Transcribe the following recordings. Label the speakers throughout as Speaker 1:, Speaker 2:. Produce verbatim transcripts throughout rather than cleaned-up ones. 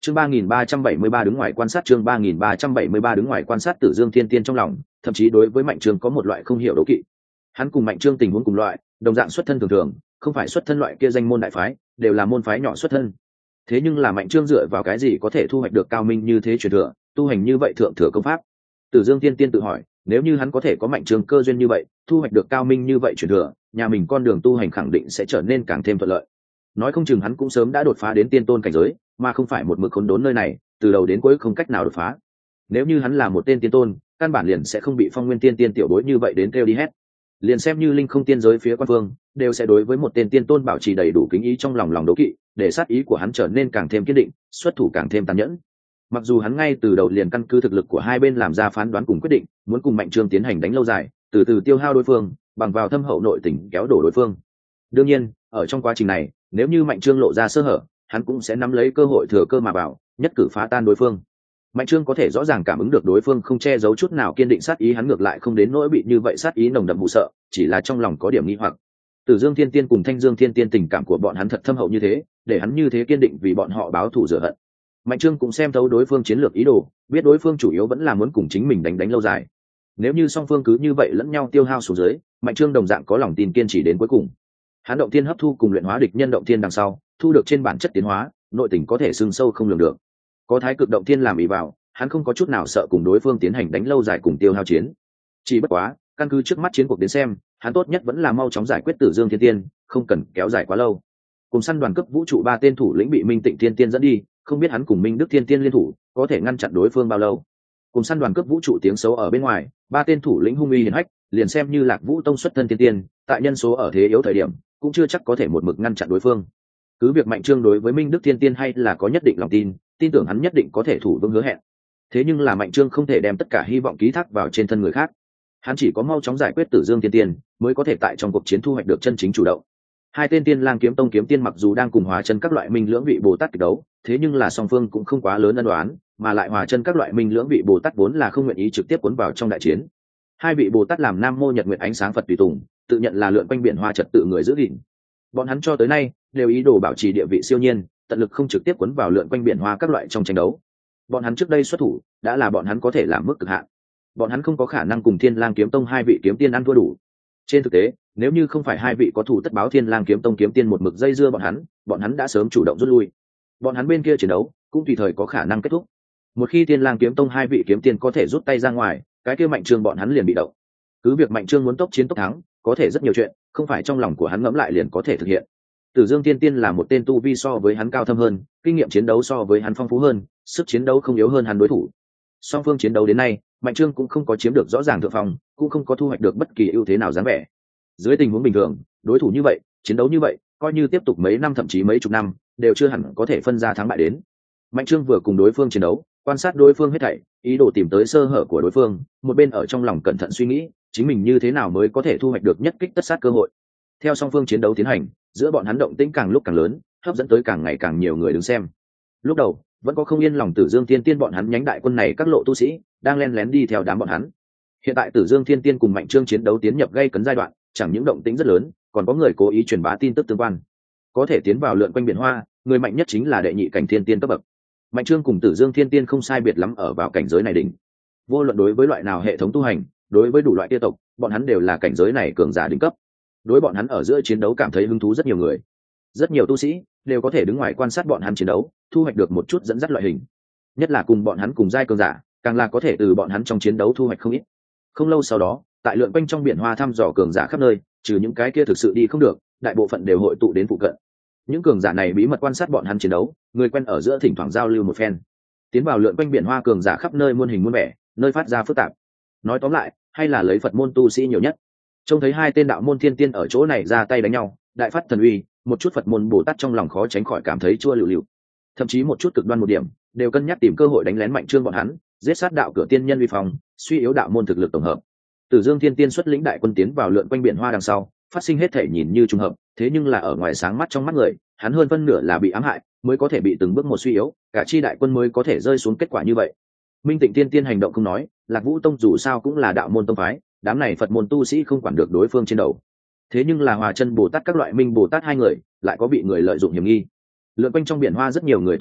Speaker 1: chương ba nghìn ba trăm bảy mươi ba đứng ngoài quan sát chương ba nghìn ba trăm bảy mươi ba đứng ngoài quan sát Tử Dương Thiên Tiên trong lòng thậm chí đối với Mạnh Trương có một loại không hiểu đố kỵ. Hắn cùng Mạnh Trương tình huống cùng loại, đồng dạng xuất thân thường thường, không phải xuất thân loại kia danh môn đại phái, đều là môn phái nhỏ xuất thân. Thế nhưng là Mạnh Trương dựa vào cái gì có thể thu hoạch được cao minh như thế truyền thừa, tu hành như vậy thượng thừa công pháp? Tử Dương Thiên Tiên tự hỏi, nếu như hắn có thể có Mạnh Trương cơ duyên như vậy, thu hoạch được cao minh như vậy truyền thừa, nhà mình con đường tu hành khẳng định sẽ trở nên càng thêm thuận lợi. Nói không chừng hắn cũng sớm đã đột phá đến tiên tôn cảnh giới, mà không phải một mực khốn đốn nơi này, từ đầu đến cuối không cách nào đột phá. Nếu như hắn là một tên tiên tôn, căn bản liền sẽ không bị Phong Nguyên Tiên Tiên tiểu bối như vậy đến kêu đi hết. Liền xem như linh không tiên giới phía quan phương, đều sẽ đối với một tên tiên tôn bảo trì đầy đủ kính ý trong lòng lòng đố kỵ, để sát ý của hắn trở nên càng thêm kiên định, xuất thủ càng thêm tàn nhẫn. Mặc dù hắn ngay từ đầu liền căn cứ thực lực của hai bên làm ra phán đoán cùng quyết định, muốn cùng Mạnh Trương tiến hành đánh lâu dài, từ từ tiêu hao đối phương, bằng vào thâm hậu nội tình kéo đổ đối phương. Đương nhiên, ở trong quá trình này, nếu như Mạnh Trương lộ ra sơ hở, hắn cũng sẽ nắm lấy cơ hội thừa cơ mà vào, nhất cử phá tan đối phương. Mạnh Trương có thể rõ ràng cảm ứng được đối phương không che giấu chút nào kiên định sát ý, hắn ngược lại không đến nỗi bị như vậy sát ý nồng đậm hù sợ, chỉ là trong lòng có điểm nghi hoặc. Tử Dương Thiên Tiên cùng Thanh Dương Thiên Tiên tình cảm của bọn hắn thật thâm hậu như thế, để hắn như thế kiên định vì bọn họ báo thù rửa hận. Mạnh Trương cũng xem thấu đối phương chiến lược ý đồ, biết đối phương chủ yếu vẫn là muốn cùng chính mình đánh đánh lâu dài. Nếu như song phương cứ như vậy lẫn nhau tiêu hao xuống dưới, Mạnh Trương đồng dạng có lòng tin kiên trì đến cuối cùng. Hắn động thiên hấp thu cùng luyện hóa địch nhân động thiên đằng sau, thu được trên bản chất tiến hóa, nội tình có thể sừng sâu không lường được. Có Thái Cực động thiên làm ỷ vào, hắn không có chút nào sợ cùng đối phương tiến hành đánh lâu dài cùng tiêu hao chiến. Chỉ bất quá, căn cứ trước mắt chiến cuộc đến xem, hắn tốt nhất vẫn là mau chóng giải quyết Tử Dương Thiên Tiên, không cần kéo dài quá lâu. Cùng săn đoàn cấp vũ trụ ba tên thủ lĩnh bị Minh Tịnh Thiên Tiên dẫn đi, không biết hắn cùng Minh Đức Thiên Tiên liên thủ, có thể ngăn chặn đối phương bao lâu. Cùng săn đoàn cấp vũ trụ tiếng xấu ở bên ngoài, ba tên thủ lĩnh hung uy hiển hách, liền xem như Lạc Vũ Tông xuất thân Thiên Tiên, tại nhân số ở thế yếu thời điểm, cũng chưa chắc có thể một mực ngăn chặn đối phương. Cứ việc Mạnh Trương đối với Minh Đức Thiên Tiên hay là có nhất định lòng tin, tin tưởng hắn nhất định có thể thủ vững hứa hẹn. Thế nhưng là Mạnh Trương không thể đem tất cả hy vọng ký thác vào trên thân người khác. Hắn chỉ có mau chóng giải quyết Tử Dương Thiên Tiên, mới có thể tại trong cuộc chiến thu hoạch được chân chính chủ động. Hai tên Tiên Lang Kiếm Tông kiếm tiên mặc dù đang cùng hóa chân các loại minh lưỡng vị Bồ Tát kịch đấu, thế nhưng là song phương cũng không quá lớn ân đoán, mà lại hóa chân các loại minh lưỡng vị Bồ Tát vốn là không nguyện ý trực tiếp cuốn vào trong đại chiến. Hai vị Bồ Tát làm Nam Mô Nhật Nguyệt Ánh Sáng Phật tùy tùng, tự nhận là lượn quanh biển hoa trật tự người giữ gìn. Bọn hắn cho tới nay đều ý đồ bảo trì địa vị siêu nhiên, tận lực không trực tiếp cuốn vào lượn quanh biển hoa các loại trong tranh đấu. Bọn hắn trước đây xuất thủ đã là bọn hắn có thể làm mức cực hạn. Bọn hắn không có khả năng cùng Thiên Lang Kiếm Tông hai vị kiếm tiên ăn thua đủ. Trên thực tế, nếu như không phải hai vị có thủ tất báo Thiên Lang Kiếm Tông kiếm tiên một mực dây dưa bọn hắn, bọn hắn đã sớm chủ động rút lui. Bọn hắn bên kia chiến đấu cũng tùy thời có khả năng kết thúc. Một khi Thiên Lang Kiếm Tông hai vị kiếm tiên có thể rút tay ra ngoài, cái kia Mạnh Trương bọn hắn liền bị động. Cứ việc Mạnh Trương muốn tốc chiến tốc thắng, có thể rất nhiều chuyện không phải trong lòng của hắn ngẫm lại liền có thể thực hiện. Tử Dương Tiên Tiên là một tên tu vi so với hắn cao thâm hơn, kinh nghiệm chiến đấu so với hắn phong phú hơn, sức chiến đấu không yếu hơn hắn đối thủ. Song phương chiến đấu đến nay, Mạnh Trương cũng không có chiếm được rõ ràng thượng phong, cũng không có thu hoạch được bất kỳ ưu thế nào dáng vẻ. Dưới tình huống bình thường, đối thủ như vậy, chiến đấu như vậy, coi như tiếp tục mấy năm thậm chí mấy chục năm, đều chưa hẳn có thể phân ra thắng bại đến. Mạnh Trương vừa cùng đối phương chiến đấu, quan sát đối phương hết thảy, ý đồ tìm tới sơ hở của đối phương, một bên ở trong lòng cẩn thận suy nghĩ, chính mình như thế nào mới có thể thu hoạch được nhất kích tất sát cơ hội. Theo song phương chiến đấu tiến hành, giữa bọn hắn động tĩnh càng lúc càng lớn, hấp dẫn tới càng ngày càng nhiều người đứng xem. Lúc đầu vẫn có không yên lòng Tử Dương Thiên Tiên bọn hắn nhánh đại quân này các lộ tu sĩ đang len lén đi theo đám bọn hắn. Hiện tại Tử Dương Thiên Tiên cùng Mạnh Trương chiến đấu tiến nhập gây cấn giai đoạn, chẳng những động tĩnh rất lớn, còn có người cố ý truyền bá tin tức tương quan. Có thể tiến vào lượn quanh biển hoa, người mạnh nhất chính là đệ nhị cảnh thiên tiên cấp bậc. Mạnh Trương cùng Tử Dương Thiên Tiên không sai biệt lắm ở vào cảnh giới này đỉnh. Vô luận đối với loại nào hệ thống tu hành, đối với đủ loại tiêu tộc, bọn hắn đều là cảnh giới này cường giả đỉnh cấp. Đối bọn hắn ở giữa chiến đấu cảm thấy hứng thú rất nhiều người. Rất nhiều tu sĩ đều có thể đứng ngoài quan sát bọn hắn chiến đấu, thu hoạch được một chút dẫn dắt loại hình. Nhất là cùng bọn hắn cùng giai cường giả, càng là có thể từ bọn hắn trong chiến đấu thu hoạch không ít. Không lâu sau đó, tại lượn quanh trong biển hoa thăm dò cường giả khắp nơi, trừ những cái kia thực sự đi không được, đại bộ phận đều hội tụ đến phụ cận. Những cường giả này bí mật quan sát bọn hắn chiến đấu, người quen ở giữa thỉnh thoảng giao lưu một phen. Tiến vào lượn quanh biển hoa cường giả khắp nơi muôn hình muôn vẻ, nơi phát ra phức tạp. Nói tóm lại, hay là lấy Phật môn tu sĩ nhiều nhất. Trông thấy hai tên đạo môn thiên tiên ở chỗ này ra tay đánh nhau, đại phát thần uy, một chút Phật môn Bồ Tát trong lòng khó tránh khỏi cảm thấy chua lựu lựu. Thậm chí một chút cực đoan một điểm, đều cân nhắc tìm cơ hội đánh lén Mạnh Trương bọn hắn, giết sát đạo cửa tiên nhân uy phong, suy yếu đạo môn thực lực tổng hợp. Tử Dương Thiên Tiên xuất lĩnh đại quân tiến vào lượn quanh biển hoa đằng sau, phát sinh hết thể nhìn như trùng hợp, thế nhưng là ở ngoài sáng mắt trong mắt người, hắn hơn phân nửa là bị ám hại, mới có thể bị từng bước một suy yếu, cả chi đại quân mới có thể rơi xuống kết quả như vậy. Minh Tịnh Tiên Tiên hành động không nói, Lạc Vũ Tông dù sao cũng là đạo môn tông phái, đám này Phật môn tu sĩ không quản được đối phương trên đầu. Thế nhưng là Hòa Chân Bồ Tát các loại Minh Bồ Tát hai người, lại có bị người lợi dụng hiểm nghi. Lượn quanh trong biển hoa rất nhiều người tu hành,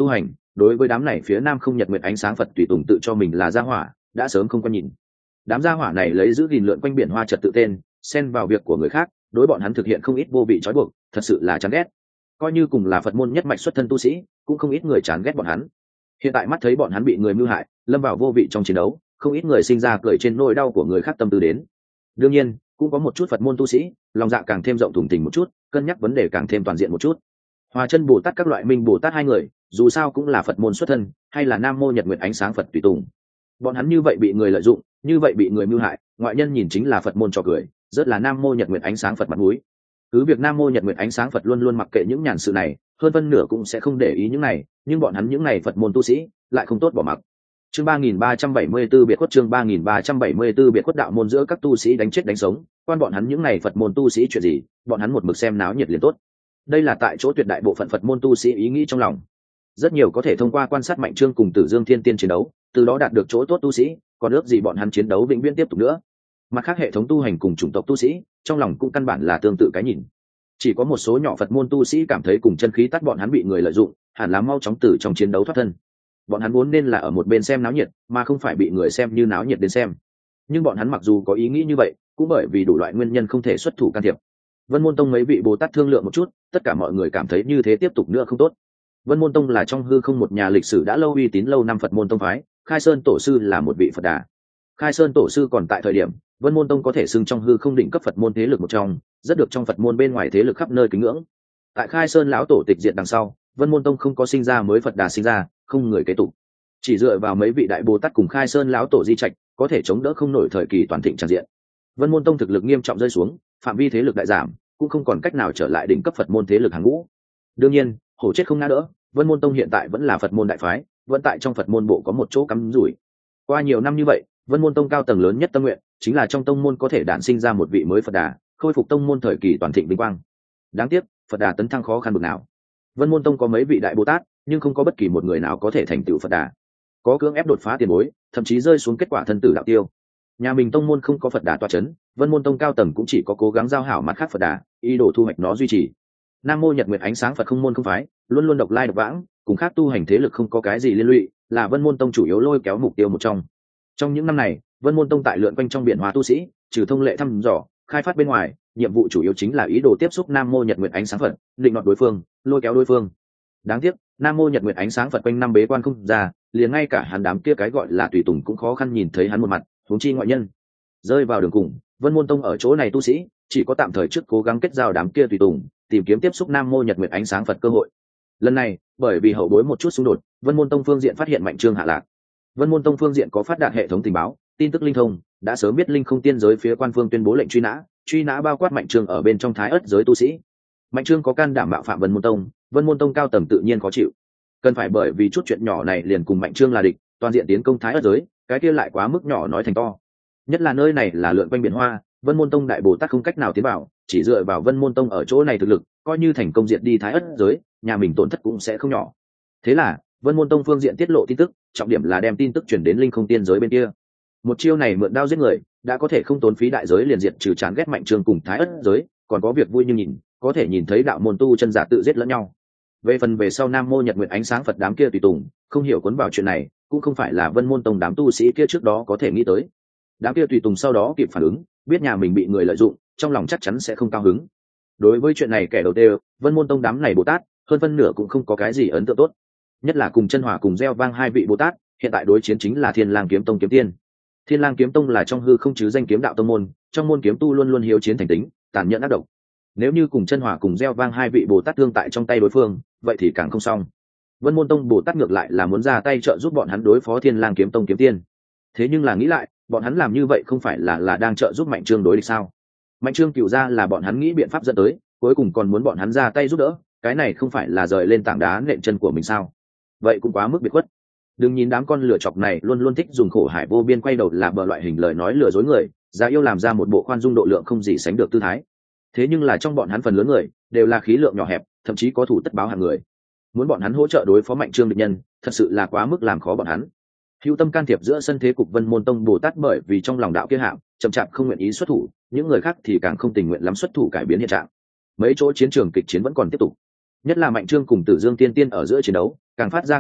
Speaker 1: đối với đám này phía nam không nhật nguyện ánh sáng Phật tùy tùng tự cho mình là gia hỏa đã sớm không có nhìn. Đám gia hỏa này lấy giữ gìn lượn quanh biển hoa trật tự tên xen vào việc của người khác, đối bọn hắn thực hiện không ít vô vị trói buộc, thật sự là chán ghét. Coi như cùng là Phật môn nhất mạch xuất thân tu sĩ, cũng không ít người chán ghét bọn hắn. Hiện tại mắt thấy bọn hắn bị người mưu hại, lâm vào vô vị trong chiến đấu, không ít người sinh ra cười trên nỗi đau của người khác tâm tư đến. Đương nhiên cũng có một chút Phật môn tu sĩ lòng dạ càng thêm rộng thùng thình một chút, cân nhắc vấn đề càng thêm toàn diện một chút. Hòa Chân Bồ Tát các loại Minh Bồ Tát hai người dù sao cũng là Phật môn xuất thân, hay là Nam Mô Nhật Nguyệt ánh sáng Phật tùy tùng, bọn hắn như vậy bị người lợi dụng, như vậy bị người mưu hại, ngoại nhân nhìn chính là Phật môn trò cười, rất là Nam Mô Nhật Nguyệt ánh sáng Phật mặt mũi. Cứ việc Nam Mô Nhật Nguyệt ánh sáng Phật luôn luôn mặc kệ những nhàn sự này, hơn phân nửa cũng sẽ không để ý những này, nhưng bọn hắn những này Phật môn tu sĩ lại không tốt bỏ mặc. Chương ba nghìn ba trăm bảy mươi ba biệt khuất chương ba nghìn ba trăm bảy mươi ba biệt khuất đạo môn giữa các tu sĩ đánh chết đánh sống, quan bọn hắn những này Phật môn tu sĩ chuyện gì, bọn hắn một mực xem náo nhiệt liền tốt. Đây là tại chỗ tuyệt đại bộ phận Phật môn tu sĩ ý nghĩ trong lòng. Rất nhiều có thể thông qua quan sát Mạnh Trương cùng Tử Dương Thiên Tiên chiến đấu, từ đó đạt được chỗ tốt tu sĩ, còn ước gì bọn hắn chiến đấu vĩnh viễn tiếp tục nữa. Mặt khác hệ thống tu hành cùng chủng tộc tu sĩ, trong lòng cũng căn bản là tương tự cái nhìn. Chỉ có một số nhỏ Phật môn tu sĩ cảm thấy cùng chân khí tắt bọn hắn bị người lợi dụng, hẳn là mau chóng từ trong chiến đấu thoát thân. Bọn hắn vốn nên là ở một bên xem náo nhiệt, mà không phải bị người xem như náo nhiệt đến xem. Nhưng bọn hắn mặc dù có ý nghĩ như vậy, cũng bởi vì đủ loại nguyên nhân không thể xuất thủ can thiệp. Vân Môn Tông mấy vị Bồ Tát thương lượng một chút, tất cả mọi người cảm thấy như thế tiếp tục nữa không tốt. Vân Môn Tông là trong hư không một nhà lịch sử đã lâu uy tín lâu năm Phật môn tông phái, Khai Sơn tổ sư là một vị Phật Đà. Khai Sơn tổ sư còn tại thời điểm, Vân Môn Tông có thể xưng trong hư không đỉnh cấp Phật môn thế lực một trong, rất được trong Phật môn bên ngoài thế lực khắp nơi kính ngưỡng. Tại Khai Sơn lão tổ tịch diệt đằng sau, Vân Môn Tông không có sinh ra mới Phật Đà sinh ra, không người kế tục. Chỉ dựa vào mấy vị đại Bồ Tát cùng Khai Sơn lão tổ di trạch, có thể chống đỡ không nổi thời kỳ toàn thịnh tràn diện. Vân Môn Tông thực lực nghiêm trọng rơi xuống, phạm vi thế lực đại giảm, cũng không còn cách nào trở lại đỉnh cấp Phật môn thế lực hàng ngũ. Đương nhiên, hổ chết không ngã đỡ, Vân Môn Tông hiện tại vẫn là Phật môn đại phái, vẫn tại trong Phật môn bộ có một chỗ cắm rủi. Qua nhiều năm như vậy, Vân Môn Tông cao tầng lớn nhất tâm nguyện chính là trong tông môn có thể đản sinh ra một vị mới Phật Đà, khôi phục tông môn thời kỳ toàn thịnh vinh quang. Đáng tiếc, Phật Đà tấn thăng khó khăn bực nào. Vân Môn Tông có mấy vị đại Bồ Tát, nhưng không có bất kỳ một người nào có thể thành tựu Phật Đà. Có cưỡng ép đột phá tiền bối, thậm chí rơi xuống kết quả thân tử đạo tiêu. Nhà mình tông môn không có Phật Đà tọa chấn, Vân Môn Tông cao tầng cũng chỉ có cố gắng giao hảo mặt khác Phật Đà, ý đồ thu hoạch nó duy trì. Nam Mô Nhật Nguyệt ánh sáng Phật không môn không phái, luôn luôn độc lai độc vãng, cùng khác tu hành thế lực không có cái gì liên lụy, là Vân Môn Tông chủ yếu lôi kéo mục tiêu một trong. Trong những năm này, Vân Môn Tông tại lượn quanh trong biển hóa tu sĩ, trừ thông lệ thăm dò, khai phát bên ngoài, nhiệm vụ chủ yếu chính là ý đồ tiếp xúc Nam Mô Nhật Nguyệt ánh sáng Phật, định đoạt đối phương, lôi kéo đối phương. Đáng tiếc, Nam Mô Nhật Nguyệt ánh sáng Phật quanh năm bế quan không ra, liền ngay cả hắn đám kia cái gọi là tùy tùng cũng khó khăn nhìn thấy hắn một mặt, huống chi ngoại nhân. Rơi vào đường cùng, Vân Môn Tông ở chỗ này tu sĩ, chỉ có tạm thời trước cố gắng kết giao đám kia tùy tùng, tìm kiếm tiếp xúc Nam Mô Nhật Nguyệt ánh sáng Phật cơ hội. Lần này, bởi vì hậu bối một chút xung đột, Vân Môn Tông phương diện phát hiện Mạnh Trương hạ lạc. Vân Môn Tông phương diện có phát đạt hệ thống tình báo, tin tức linh thông, đã sớm biết linh không tiên giới phía quan phương tuyên bố lệnh truy nã, truy nã bao quát Mạnh Trương ở bên trong Thái Ức giới tu sĩ. Mạnh Trương có can đảm mạo phạm Vân Môn Tông, Vân Môn Tông cao tầng tự nhiên khó chịu. Cần phải bởi vì chút chuyện nhỏ này liền cùng Mạnh Trương là địch, toàn diện tiến công Thái Ức giới, cái kia lại quá mức nhỏ nói thành to. Nhất là nơi này là lượn quanh biển hoa, Vân Môn Tông đại Bồ Tát không cách nào tiến vào, chỉ dựa vào Vân Môn Tông ở chỗ này thực lực, coi như thành công diệt đi Thái Ức giới, nhà mình tổn thất cũng sẽ không nhỏ. Thế là, Vân Môn Tông phương diện tiết lộ tin tức, trọng điểm là đem tin tức chuyển đến linh không tiên giới bên kia. Một chiêu này mượn đao giết người, đã có thể không tốn phí đại giới liền diệt trừ chán ghét Mạnh Trương cùng Thái Ức giới, còn có việc vui như nhìn, có thể nhìn thấy đạo môn tu chân giả tự giết lẫn nhau. Về phần về sau Nam Mô Nhật Nguyệt ánh sáng Phật đám kia tùy tùng, không hiểu cuốn vào chuyện này, cũng không phải là Vân Môn Tông đám tu sĩ kia trước đó có thể nghĩ tới. Đám kia tùy tùng sau đó kịp phản ứng, biết nhà mình bị người lợi dụng, trong lòng chắc chắn sẽ không cao hứng. Đối với chuyện này kẻ đầu tiên, Vân Môn Tông đám này Bồ Tát, hơn phân nửa cũng không có cái gì ấn tượng tốt. Nhất là cùng Chân Hỏa cùng Gieo Vang hai vị Bồ Tát, hiện tại đối chiến chính là Thiên Lang Kiếm Tông kiếm tiên. Thiên Lang Kiếm Tông là trong hư không chứ danh kiếm đạo tông môn, trong môn kiếm tu luôn luôn hiếu chiến thành tính, tàn nhẫn ác độc. Nếu như cùng Chân Hỏa cùng Gieo Vang hai vị Bồ Tát thương tại trong tay đối phương, vậy thì càng không xong. Vân Môn Tông Bồ Tát ngược lại là muốn ra tay trợ giúp bọn hắn đối phó Thiên Lang Kiếm Tông kiếm tiên. Thế nhưng là nghĩ lại, bọn hắn làm như vậy không phải là là đang trợ giúp Mạnh Trương đối địch sao? Mạnh Trương cựu ra là bọn hắn nghĩ biện pháp dẫn tới, cuối cùng còn muốn bọn hắn ra tay giúp đỡ, cái này không phải là rời lên tảng đá nện chân của mình sao? Vậy cũng quá mức biệt khuất. Đừng nhìn đám con lừa chọc này luôn luôn thích dùng khổ hải vô biên quay đầu là bờ loại hình lời nói lừa dối người, giá yêu làm ra một bộ khoan dung độ lượng không gì sánh được tư thái. Thế nhưng là trong bọn hắn phần lớn người đều là khí lượng nhỏ hẹp, thậm chí có thủ tất báo hàng người. Muốn bọn hắn hỗ trợ đối phó Mạnh Trương địch nhân, thật sự là quá mức làm khó bọn hắn. Hữu tâm can thiệp giữa sân thế cục Vân Môn Tông Bồ Tát bởi vì trong lòng đạo kia hạng chậm chạp không nguyện ý xuất thủ, những người khác thì càng không tình nguyện lắm xuất thủ cải biến hiện trạng. Mấy chỗ chiến trường kịch chiến vẫn còn tiếp tục, nhất là Mạnh Trương cùng Tử Dương Tiên Tiên ở giữa chiến đấu càng phát ra kịch liệt,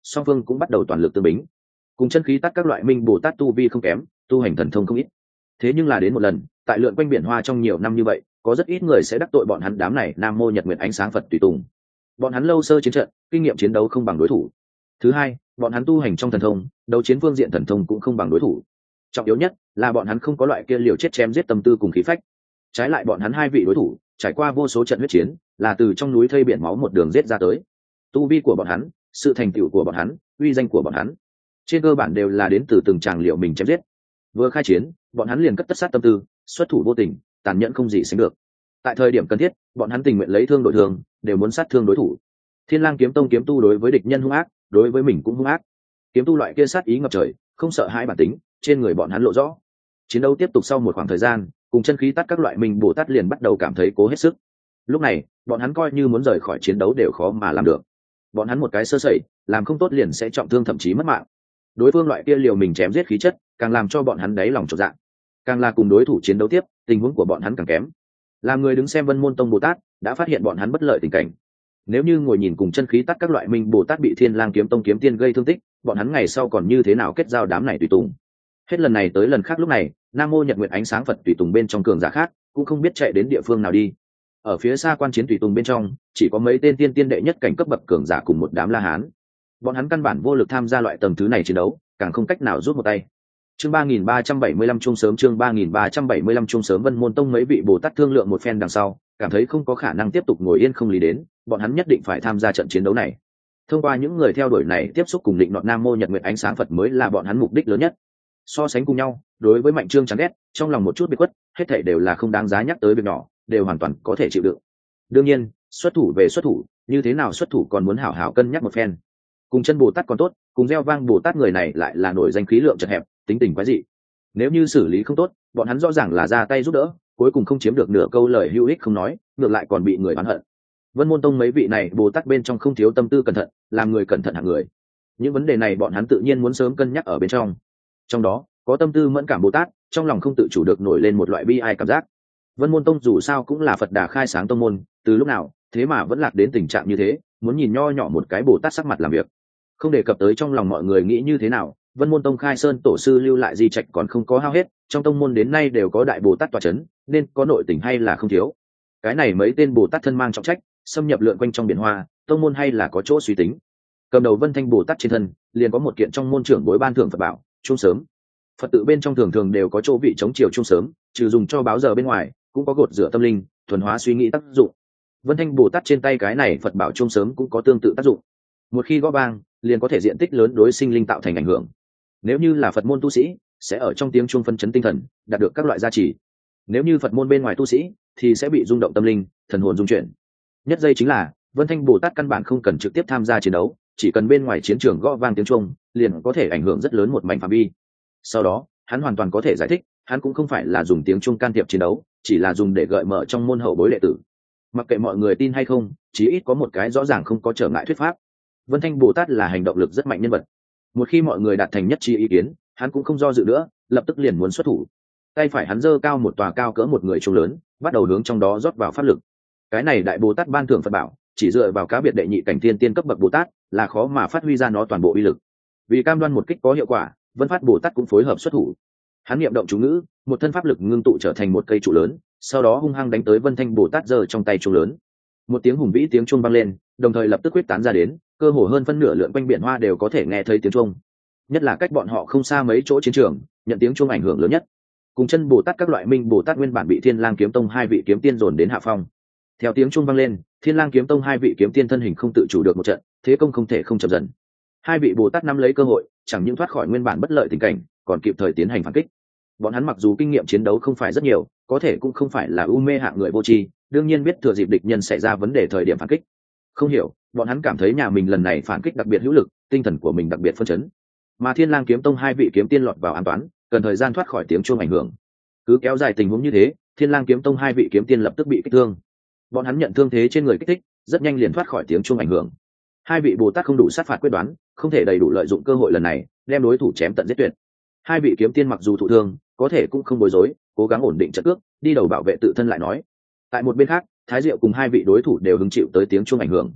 Speaker 1: song phương cũng bắt đầu toàn lực tương bính. Cùng chân khí tắt các loại minh bồ tát tu vi không kém, tu hành thần thông không ít. Thế nhưng là đến một lần, tại lượn quanh biển hoa trong nhiều năm như vậy, có rất ít người sẽ đắc tội bọn hắn đám này nam mô nhật nguyện ánh sáng Phật tùy tùng. Bọn hắn lâu sơ chiến trận, kinh nghiệm chiến đấu không bằng đối thủ. Thứ hai, bọn hắn tu hành trong thần thông, đấu chiến phương diện thần thông cũng không bằng đối thủ. Trọng yếu nhất là bọn hắn không có loại kia liều chết chém giết tâm tư cùng khí phách. Trái lại bọn hắn hai vị đối thủ, trải qua vô số trận huyết chiến, là từ trong núi thây biển máu một đường giết ra tới. Tu vi của bọn hắn, sự thành tựu của bọn hắn, uy danh của bọn hắn, trên cơ bản đều là đến từ từng tràng liệu mình chém giết. Vừa khai chiến, bọn hắn liền cất tất sát tâm tư, xuất thủ vô tình, tàn nhẫn không gì sánh được. Tại thời điểm cần thiết, bọn hắn tình nguyện lấy thương đổi thương, đều muốn sát thương đối thủ. Thiên Lang kiếm tông kiếm tu đối với địch nhân hung ác, đối với mình cũng hung ác. Kiếm tu loại kia sát ý ngập trời, không sợ hãi bản tính, trên người bọn hắn lộ rõ. Chiến đấu tiếp tục sau một khoảng thời gian, cùng chân khí tắt các loại minh bồ tát liền bắt đầu cảm thấy cố hết sức. Lúc này, bọn hắn coi như muốn rời khỏi chiến đấu đều khó mà làm được. Bọn hắn một cái sơ sẩy, làm không tốt liền sẽ trọng thương thậm chí mất mạng. Đối phương loại kia liều mình chém giết khí chất, càng làm cho bọn hắn đáy lòng chột dạ. Càng là cùng đối thủ chiến đấu tiếp, tình huống của bọn hắn càng kém. Làm người đứng xem Vân Môn Tông Bồ Tát, đã phát hiện bọn hắn bất lợi tình cảnh. Nếu như ngồi nhìn cùng chân khí tắt các loại minh Bồ Tát bị Thiên Lang kiếm tông kiếm tiên gây thương tích, bọn hắn ngày sau còn như thế nào kết giao đám này tùy tùng. Hết lần này tới lần khác lúc này, Nam Mô Nhật Nguyệt ánh sáng Phật tùy tùng bên trong cường giả khác, cũng không biết chạy đến địa phương nào đi. Ở phía xa quan chiến tùy tùng bên trong, chỉ có mấy tên tiên tiên đệ nhất cảnh cấp bậc cường giả cùng một đám La Hán. Bọn hắn căn bản vô lực tham gia loại tầng thứ này chiến đấu, càng không cách nào rút một tay. Chương ba nghìn ba trăm bảy mươi lăm chung sớm chương ba nghìn ba trăm bảy mươi lăm chung sớm Vân Môn Tông mấy vị Bồ Tát thương lượng một phen đằng sau, cảm thấy không có khả năng tiếp tục ngồi yên không lý đến, bọn hắn nhất định phải tham gia trận chiến đấu này. Thông qua những người theo đuổi này tiếp xúc cùng định nọt Nam Mô Nhật Nguyệt ánh sáng Phật mới là bọn hắn mục đích lớn nhất. So sánh cùng nhau, đối với Mạnh Trương chán ghét, trong lòng một chút biệt khuất, hết thảy đều là không đáng giá nhắc tới việc nhỏ, đều hoàn toàn có thể chịu đựng. Đương nhiên, xuất thủ về xuất thủ, như thế nào xuất thủ còn muốn hảo hảo cân nhắc một phen. Cùng chân Bồ Tát còn tốt, cùng gieo vang Bồ Tát người này lại là nổi danh khí lượng chật hẹp, tính tình quái dị. Nếu như xử lý không tốt, bọn hắn rõ ràng là ra tay giúp đỡ, cuối cùng không chiếm được nửa câu lời hữu ích không nói, ngược lại còn bị người oán hận. Vân Môn Tông mấy vị này Bồ Tát bên trong không thiếu tâm tư cẩn thận, làm người cẩn thận hạng người. Những vấn đề này bọn hắn tự nhiên muốn sớm cân nhắc ở bên trong. Trong đó, có tâm tư mẫn cảm Bồ Tát, trong lòng không tự chủ được nổi lên một loại bi ai cảm giác. Vân Môn Tông dù sao cũng là Phật Đà khai sáng tông môn, từ lúc nào, thế mà vẫn lạc đến tình trạng như thế, muốn nhìn nho nhỏ một cái Bồ Tát sắc mặt làm việc. Không đề cập tới trong lòng mọi người nghĩ như thế nào, Vân Môn Tông khai sơn tổ sư lưu lại di trạch còn không có hao hết, trong tông môn đến nay đều có đại Bồ Tát tọa chấn, nên có nội tình hay là không thiếu. Cái này mấy tên Bồ Tát thân mang trọng trách, xâm nhập lượn quanh trong biển hoa, tông môn hay là có chỗ suy tính. Cầm đầu Vân Thanh Bồ Tát trên thân, liền có một kiện trong môn trưởng bối ban thưởng Phật bảo, chuông sớm. Phật tự bên trong thường thường đều có chỗ vị chống chiều chuông sớm, trừ dùng cho báo giờ bên ngoài, cũng có gột rửa tâm linh, thuần hóa suy nghĩ tác dụng. Vân Thanh Bồ Tát trên tay cái này Phật bảo chuông sớm cũng có tương tự tác dụng. Một khi gõ vang, liền có thể diện tích lớn đối sinh linh tạo thành ảnh hưởng. Nếu như là Phật môn tu sĩ, sẽ ở trong tiếng chuông phân chấn tinh thần, đạt được các loại gia trì. Nếu như Phật môn bên ngoài tu sĩ, thì sẽ bị rung động tâm linh, thần hồn rung chuyển. Nhất dây chính là, Vân Thanh Bồ Tát căn bản không cần trực tiếp tham gia chiến đấu, chỉ cần bên ngoài chiến trường gõ vang tiếng chuông, liền có thể ảnh hưởng rất lớn một mảnh phạm vi. Sau đó, hắn hoàn toàn có thể giải thích, hắn cũng không phải là dùng tiếng chuông can thiệp chiến đấu, chỉ là dùng để gợi mở trong môn hậu bối đệ tử. Mặc kệ mọi người tin hay không, chí ít có một cái rõ ràng không có trở ngại thuyết pháp. Vân Thanh Bồ Tát là hành động lực rất mạnh nhân vật. Một khi mọi người đạt thành nhất trí ý kiến, hắn cũng không do dự nữa, lập tức liền muốn xuất thủ. Tay phải hắn giơ cao một tòa cao cỡ một người trung lớn, bắt đầu hướng trong đó rót vào pháp lực. Cái này đại Bồ Tát ban thưởng Phật bảo, chỉ dựa vào cá biệt đệ nhị cảnh thiên tiên cấp bậc Bồ Tát, là khó mà phát huy ra nó toàn bộ uy lực. Vì cam đoan một kích có hiệu quả, Vân Phát Bồ Tát cũng phối hợp xuất thủ. Hắn niệm động chú ngữ, một thân pháp lực ngưng tụ trở thành một cây trụ lớn, sau đó hung hăng đánh tới Vân Thanh Bồ Tát giơ trong tay trung lớn. Một tiếng hùng vĩ tiếng chuông vang lên, đồng thời lập tức quyết tán ra đến, cơ hồ hơn phân nửa lượn quanh biển hoa đều có thể nghe thấy tiếng chuông. Nhất là cách bọn họ không xa mấy chỗ chiến trường, nhận tiếng chuông ảnh hưởng lớn nhất. Cùng chân Bồ Tát các loại minh Bồ Tát nguyên bản bị Thiên Lang kiếm tông hai vị kiếm tiên dồn đến hạ phong. Theo tiếng chuông vang lên, Thiên Lang kiếm tông hai vị kiếm tiên thân hình không tự chủ được một trận, thế công không thể không chậm dần. Hai vị Bồ Tát nắm lấy cơ hội, chẳng những thoát khỏi nguyên bản bất lợi tình cảnh, còn kịp thời tiến hành phản kích. Bọn hắn mặc dù kinh nghiệm chiến đấu không phải rất nhiều, có thể cũng không phải là u mê hạng người vô tri, đương nhiên biết thừa dịp địch nhân xảy ra vấn đề thời điểm phản kích. Không hiểu, bọn hắn cảm thấy nhà mình lần này phản kích đặc biệt hữu lực, tinh thần của mình đặc biệt phân chấn. Mà Thiên Lang kiếm tông hai vị kiếm tiên lọt vào an toàn, cần thời gian thoát khỏi tiếng chuông ảnh hưởng. Cứ kéo dài tình huống như thế, Thiên Lang kiếm tông hai vị kiếm tiên lập tức bị kích thương. Bọn hắn nhận thương thế trên người kích thích, rất nhanh liền thoát khỏi tiếng chuông ảnh hưởng. Hai vị Bồ Tát không đủ sát phạt quyết đoán, không thể đầy đủ lợi dụng cơ hội lần này, đem đối thủ chém tận giết tuyệt. Hai vị kiếm tiên mặc dù thụ thương, có thể cũng không bối rối, cố gắng ổn định trận cước, đi đầu bảo vệ tự thân lại nói. Tại một bên khác, Thái Diệu cùng hai vị đối thủ đều hứng chịu tới tiếng chuông ảnh hưởng.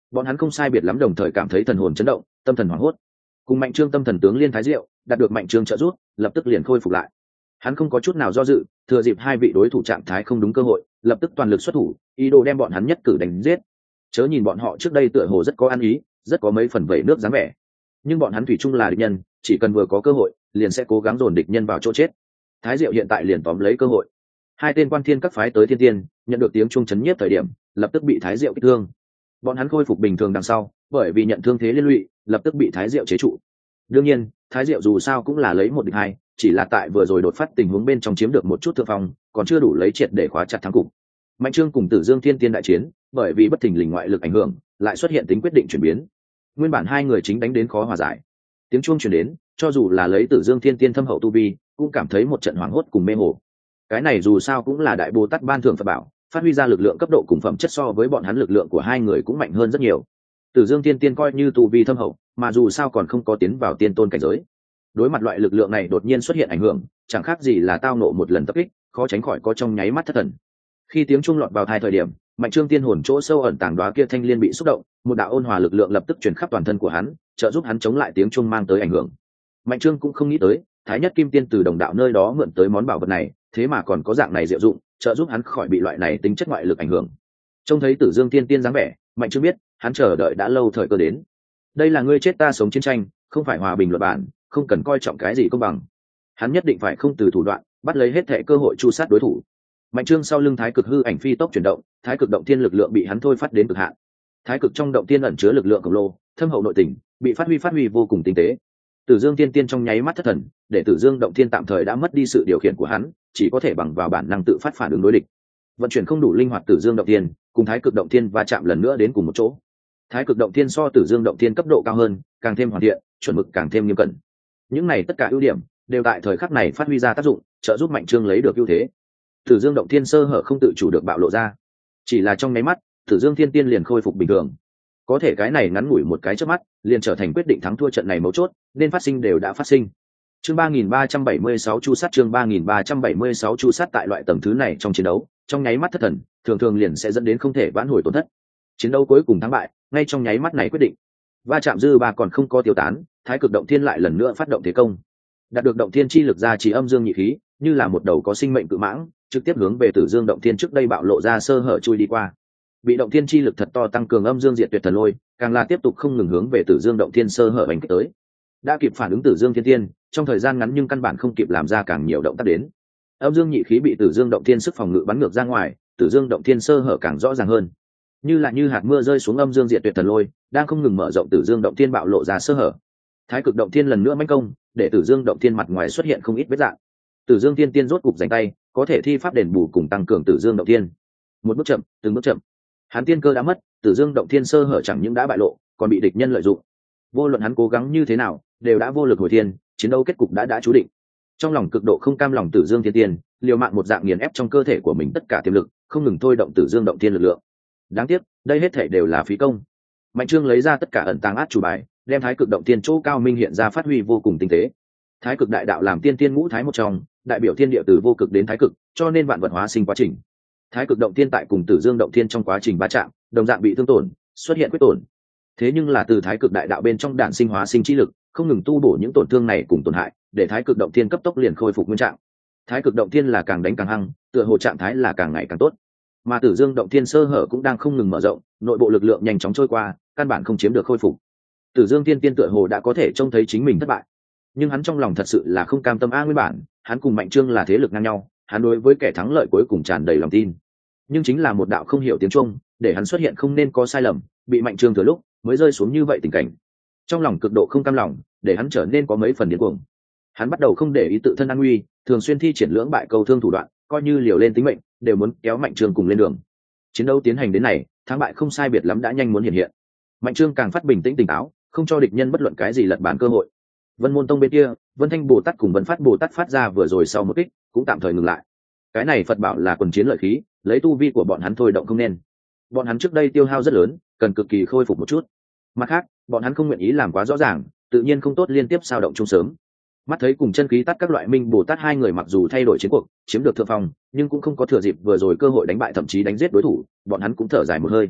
Speaker 1: bọn hắn không sai biệt lắm đồng thời cảm thấy thần hồn chấn động, tâm thần hoảng hốt. Cùng Mạnh Trương tâm thần tướng liên thái diệu đạt được Mạnh Trương trợ giúp, lập tức liền khôi phục lại. Hắn không có chút nào do dự, thừa dịp hai vị đối thủ trạng thái không đúng cơ hội, lập tức toàn lực xuất thủ, ý đồ đem bọn hắn nhất cử đánh giết. Chớ nhìn bọn họ trước đây tựa hồ rất có ăn ý, rất có mấy phần vẩy nước dáng vẻ, nhưng bọn hắn thủy chung là địch nhân, chỉ cần vừa có cơ hội, liền sẽ cố gắng dồn địch nhân vào chỗ chết. Thái diệu hiện tại liền tóm lấy cơ hội. Hai tên quan thiên các phái tới thiên tiên, nhận được tiếng chuông chấn nhiếp thời điểm, lập tức bị thái diệu kích thương. Bọn hắn khôi phục bình thường đằng sau, bởi vì nhận thương thế liên lụy, lập tức bị thái diệu chế trụ. Đương nhiên, thái diệu dù sao cũng là lấy một địch hai, chỉ là tại vừa rồi đột phát tình huống bên trong chiếm được một chút thượng phong, còn chưa đủ lấy triệt để khóa chặt thắng cục. Mạnh Trương cùng Tử Dương Thiên Tiên đại chiến, bởi vì bất thình lình ngoại lực ảnh hưởng, lại xuất hiện tính quyết định chuyển biến. Nguyên bản hai người chính đánh đến khó hòa giải, tiếng chuông truyền đến, cho dù là lấy Tử Dương Thiên Tiên thâm hậu tu vi, cũng cảm thấy một trận hoảng hốt cùng mê hồ. Cái này dù sao cũng là đại Bồ Tát ban thưởng Phật bảo, phát huy ra lực lượng cấp độ cùng phẩm chất so với bọn hắn lực lượng của hai người cũng mạnh hơn rất nhiều. Tử Dương Tiên Tiên coi như tu vi thâm hậu, mà dù sao còn không có tiến vào tiên tôn cảnh giới. Đối mặt loại lực lượng này đột nhiên xuất hiện ảnh hưởng, chẳng khác gì là tao nộ một lần tập kích, khó tránh khỏi có trong nháy mắt thất thần. Khi tiếng chuông lọt vào hai thời điểm, Mạnh Trương tiên hồn chỗ sâu ẩn tàng đóa kia thanh liên bị xúc động, một đạo ôn hòa lực lượng lập tức truyền khắp toàn thân của hắn, trợ giúp hắn chống lại tiếng chuông mang tới ảnh hưởng. Mạnh Trương cũng không nghĩ tới, Thái Nhất Kim Tiên từ đồng đạo nơi đó mượn tới món bảo vật này, thế mà còn có dạng này diệu dụng, trợ giúp hắn khỏi bị loại này tính chất ngoại lực ảnh hưởng. Trông thấy Tử Dương Tiên Tiên dáng vẻ, Mạnh Trương biết, hắn chờ đợi đã lâu thời cơ đến. Đây là ngươi chết ta sống chiến tranh, không phải hòa bình luật bản, không cần coi trọng cái gì công bằng. Hắn nhất định phải không từ thủ đoạn, bắt lấy hết thảy cơ hội chu sát đối thủ. Mạnh Trương sau lưng Thái Cực hư ảnh phi tốc chuyển động, Thái Cực động thiên lực lượng bị hắn thôi phát đến cực hạn. Thái Cực trong động thiên ẩn chứa lực lượng khổng lồ, thâm hậu nội tình, bị phát huy phát huy vô cùng tinh tế. Tử Dương Tiên Tiên trong nháy mắt thất thần, để Tử Dương động thiên tạm thời đã mất đi sự điều khiển của hắn, chỉ có thể bằng vào bản năng tự phát phản ứng đối địch. Vận chuyển không đủ linh hoạt Tử Dương động thiên, cùng Thái Cực động thiên va chạm lần nữa đến cùng một chỗ. Thái Cực động thiên so Tử Dương động thiên cấp độ cao hơn, càng thêm hoàn thiện, chuẩn mực càng thêm nghiêm cẩn. Những này tất cả ưu điểm đều tại thời khắc này phát huy ra tác dụng, trợ giúp Mạnh Trương lấy được ưu thế. Tử Dương động thiên sơ hở không tự chủ được bạo lộ ra, chỉ là trong nháy mắt, Tử Dương Thiên Tiên liền khôi phục bình thường. Có thể cái này ngắn ngủi một cái chớp mắt, liền trở thành quyết định thắng thua trận này mấu chốt, nên phát sinh đều đã phát sinh. Chương ba nghìn ba trăm bảy mươi sáu chu sát chương ba nghìn ba trăm bảy mươi sáu chu sát tại loại tầng thứ này trong chiến đấu, trong nháy mắt thất thần, thường thường liền sẽ dẫn đến không thể vãn hồi tổn thất. Chiến đấu cuối cùng thắng bại, ngay trong nháy mắt này quyết định. Va chạm dư ba còn không có tiêu tán, Thái Cực động thiên lại lần nữa phát động thế công. Đạt được động thiên chi lực ra chỉ âm dương nhị khí, như là một đầu có sinh mệnh cự mãng, trực tiếp hướng về Tử Dương động thiên trước đây bạo lộ ra sơ hở chui đi qua. Bị động thiên chi lực thật to tăng cường âm dương diệt tuyệt thần lôi, càng là tiếp tục không ngừng hướng về Tử Dương động thiên sơ hở đánh kích tới. Đã kịp phản ứng Tử Dương Thiên Tiên, trong thời gian ngắn nhưng căn bản không kịp làm ra càng nhiều động tác đến. Âm dương nhị khí bị Tử Dương động thiên sức phòng ngự bắn ngược ra ngoài, Tử Dương động thiên sơ hở càng rõ ràng hơn. Như là như hạt mưa rơi xuống âm dương diệt tuyệt thần lôi, đang không ngừng mở rộng Tử Dương động thiên bạo lộ ra sơ hở. Thái Cực động thiên lần nữa mãnh công, để Tử Dương động thiên mặt ngoài xuất hiện không ít vết rạn. Tử Dương Thiên Tiên rốt cục giành tay, có thể thi pháp đền bù cùng tăng cường Tử Dương động thiên. Một bước chậm, từng bước chậm. Hắn tiên cơ đã mất, Tử Dương động thiên sơ hở chẳng những đã bại lộ, còn bị địch nhân lợi dụng. Vô luận hắn cố gắng như thế nào, đều đã vô lực hồi thiên, chiến đấu kết cục đã đã chú định. Trong lòng cực độ không cam lòng Tử Dương Thiên Tiên, liều mạng một dạng nghiền ép trong cơ thể của mình tất cả tiềm lực, không ngừng thôi động Tử Dương động thiên lực lượng. Đáng tiếc, đây hết thảy đều là phí công. Mạnh Trương lấy ra tất cả ẩn tàng át chủ bài, đem Thái Cực động thiên chỗ cao minh hiện ra phát huy vô cùng tinh tế. Thái Cực đại đạo làm tiên tiên ngũ thái một trong, đại biểu thiên địa từ vô cực đến thái cực, cho nên vạn vật hóa sinh quá trình. Thái Cực động thiên tại cùng Tử Dương động thiên trong quá trình va chạm, đồng dạng bị thương tổn, xuất hiện quyết tổn. Thế nhưng là từ Thái Cực đại đạo bên trong đản sinh hóa sinh chi lực, không ngừng tu bổ những tổn thương này cùng tổn hại, để Thái Cực động thiên cấp tốc liền khôi phục nguyên trạng. Thái Cực động thiên là càng đánh càng hăng, tựa hồ trạng thái là càng ngày càng tốt. Mà Tử Dương động thiên sơ hở cũng đang không ngừng mở rộng, nội bộ lực lượng nhanh chóng trôi qua, căn bản không chiếm được khôi phục. Tử Dương Thiên Tiên tựa hồ đã có thể trông thấy chính mình thất bại, nhưng hắn trong lòng thật sự là không cam tâm a. Nguyên bản hắn cùng Mạnh Trương là thế lực ngang nhau, hắn đối với kẻ thắng lợi cuối cùng tràn đầy lòng tin, nhưng chính là một đạo không hiểu tiếng Trung, để hắn xuất hiện không nên có sai lầm, bị Mạnh Trương thừa lúc mới rơi xuống như vậy tình cảnh. Trong lòng cực độ không cam lòng, để hắn trở nên có mấy phần điên cuồng. Hắn bắt đầu không để ý tự thân an nguy, thường xuyên thi triển lưỡng bại câu thương thủ đoạn, coi như liều lên tính mệnh đều muốn kéo Mạnh Trương cùng lên đường. Chiến đấu tiến hành đến này, thắng bại không sai biệt lắm đã nhanh muốn hiện hiện. Mạnh Trương càng phát bình tĩnh tỉnh táo, không cho địch nhân bất luận cái gì lật bàn cơ hội. Vân Môn Tông bên kia, Vân Thanh Bồ Tát cùng Vân Phát Bồ Tát phát ra vừa rồi sau một kích, cũng tạm thời ngừng lại. Cái này Phật bảo là quần chiến lợi khí, lấy tu vi của bọn hắn thôi động không nên. Bọn hắn trước đây tiêu hao rất lớn, cần cực kỳ khôi phục một chút. Mặt khác, bọn hắn không nguyện ý làm quá rõ ràng, tự nhiên không tốt liên tiếp sao động chung sớm. Mắt thấy cùng chân khí tắt các loại minh Bồ Tát hai người mặc dù thay đổi chiến cuộc, chiếm được thượng phong, nhưng cũng không có thừa dịp vừa rồi cơ hội đánh bại thậm chí đánh giết đối thủ, bọn hắn cũng thở dài một hơi.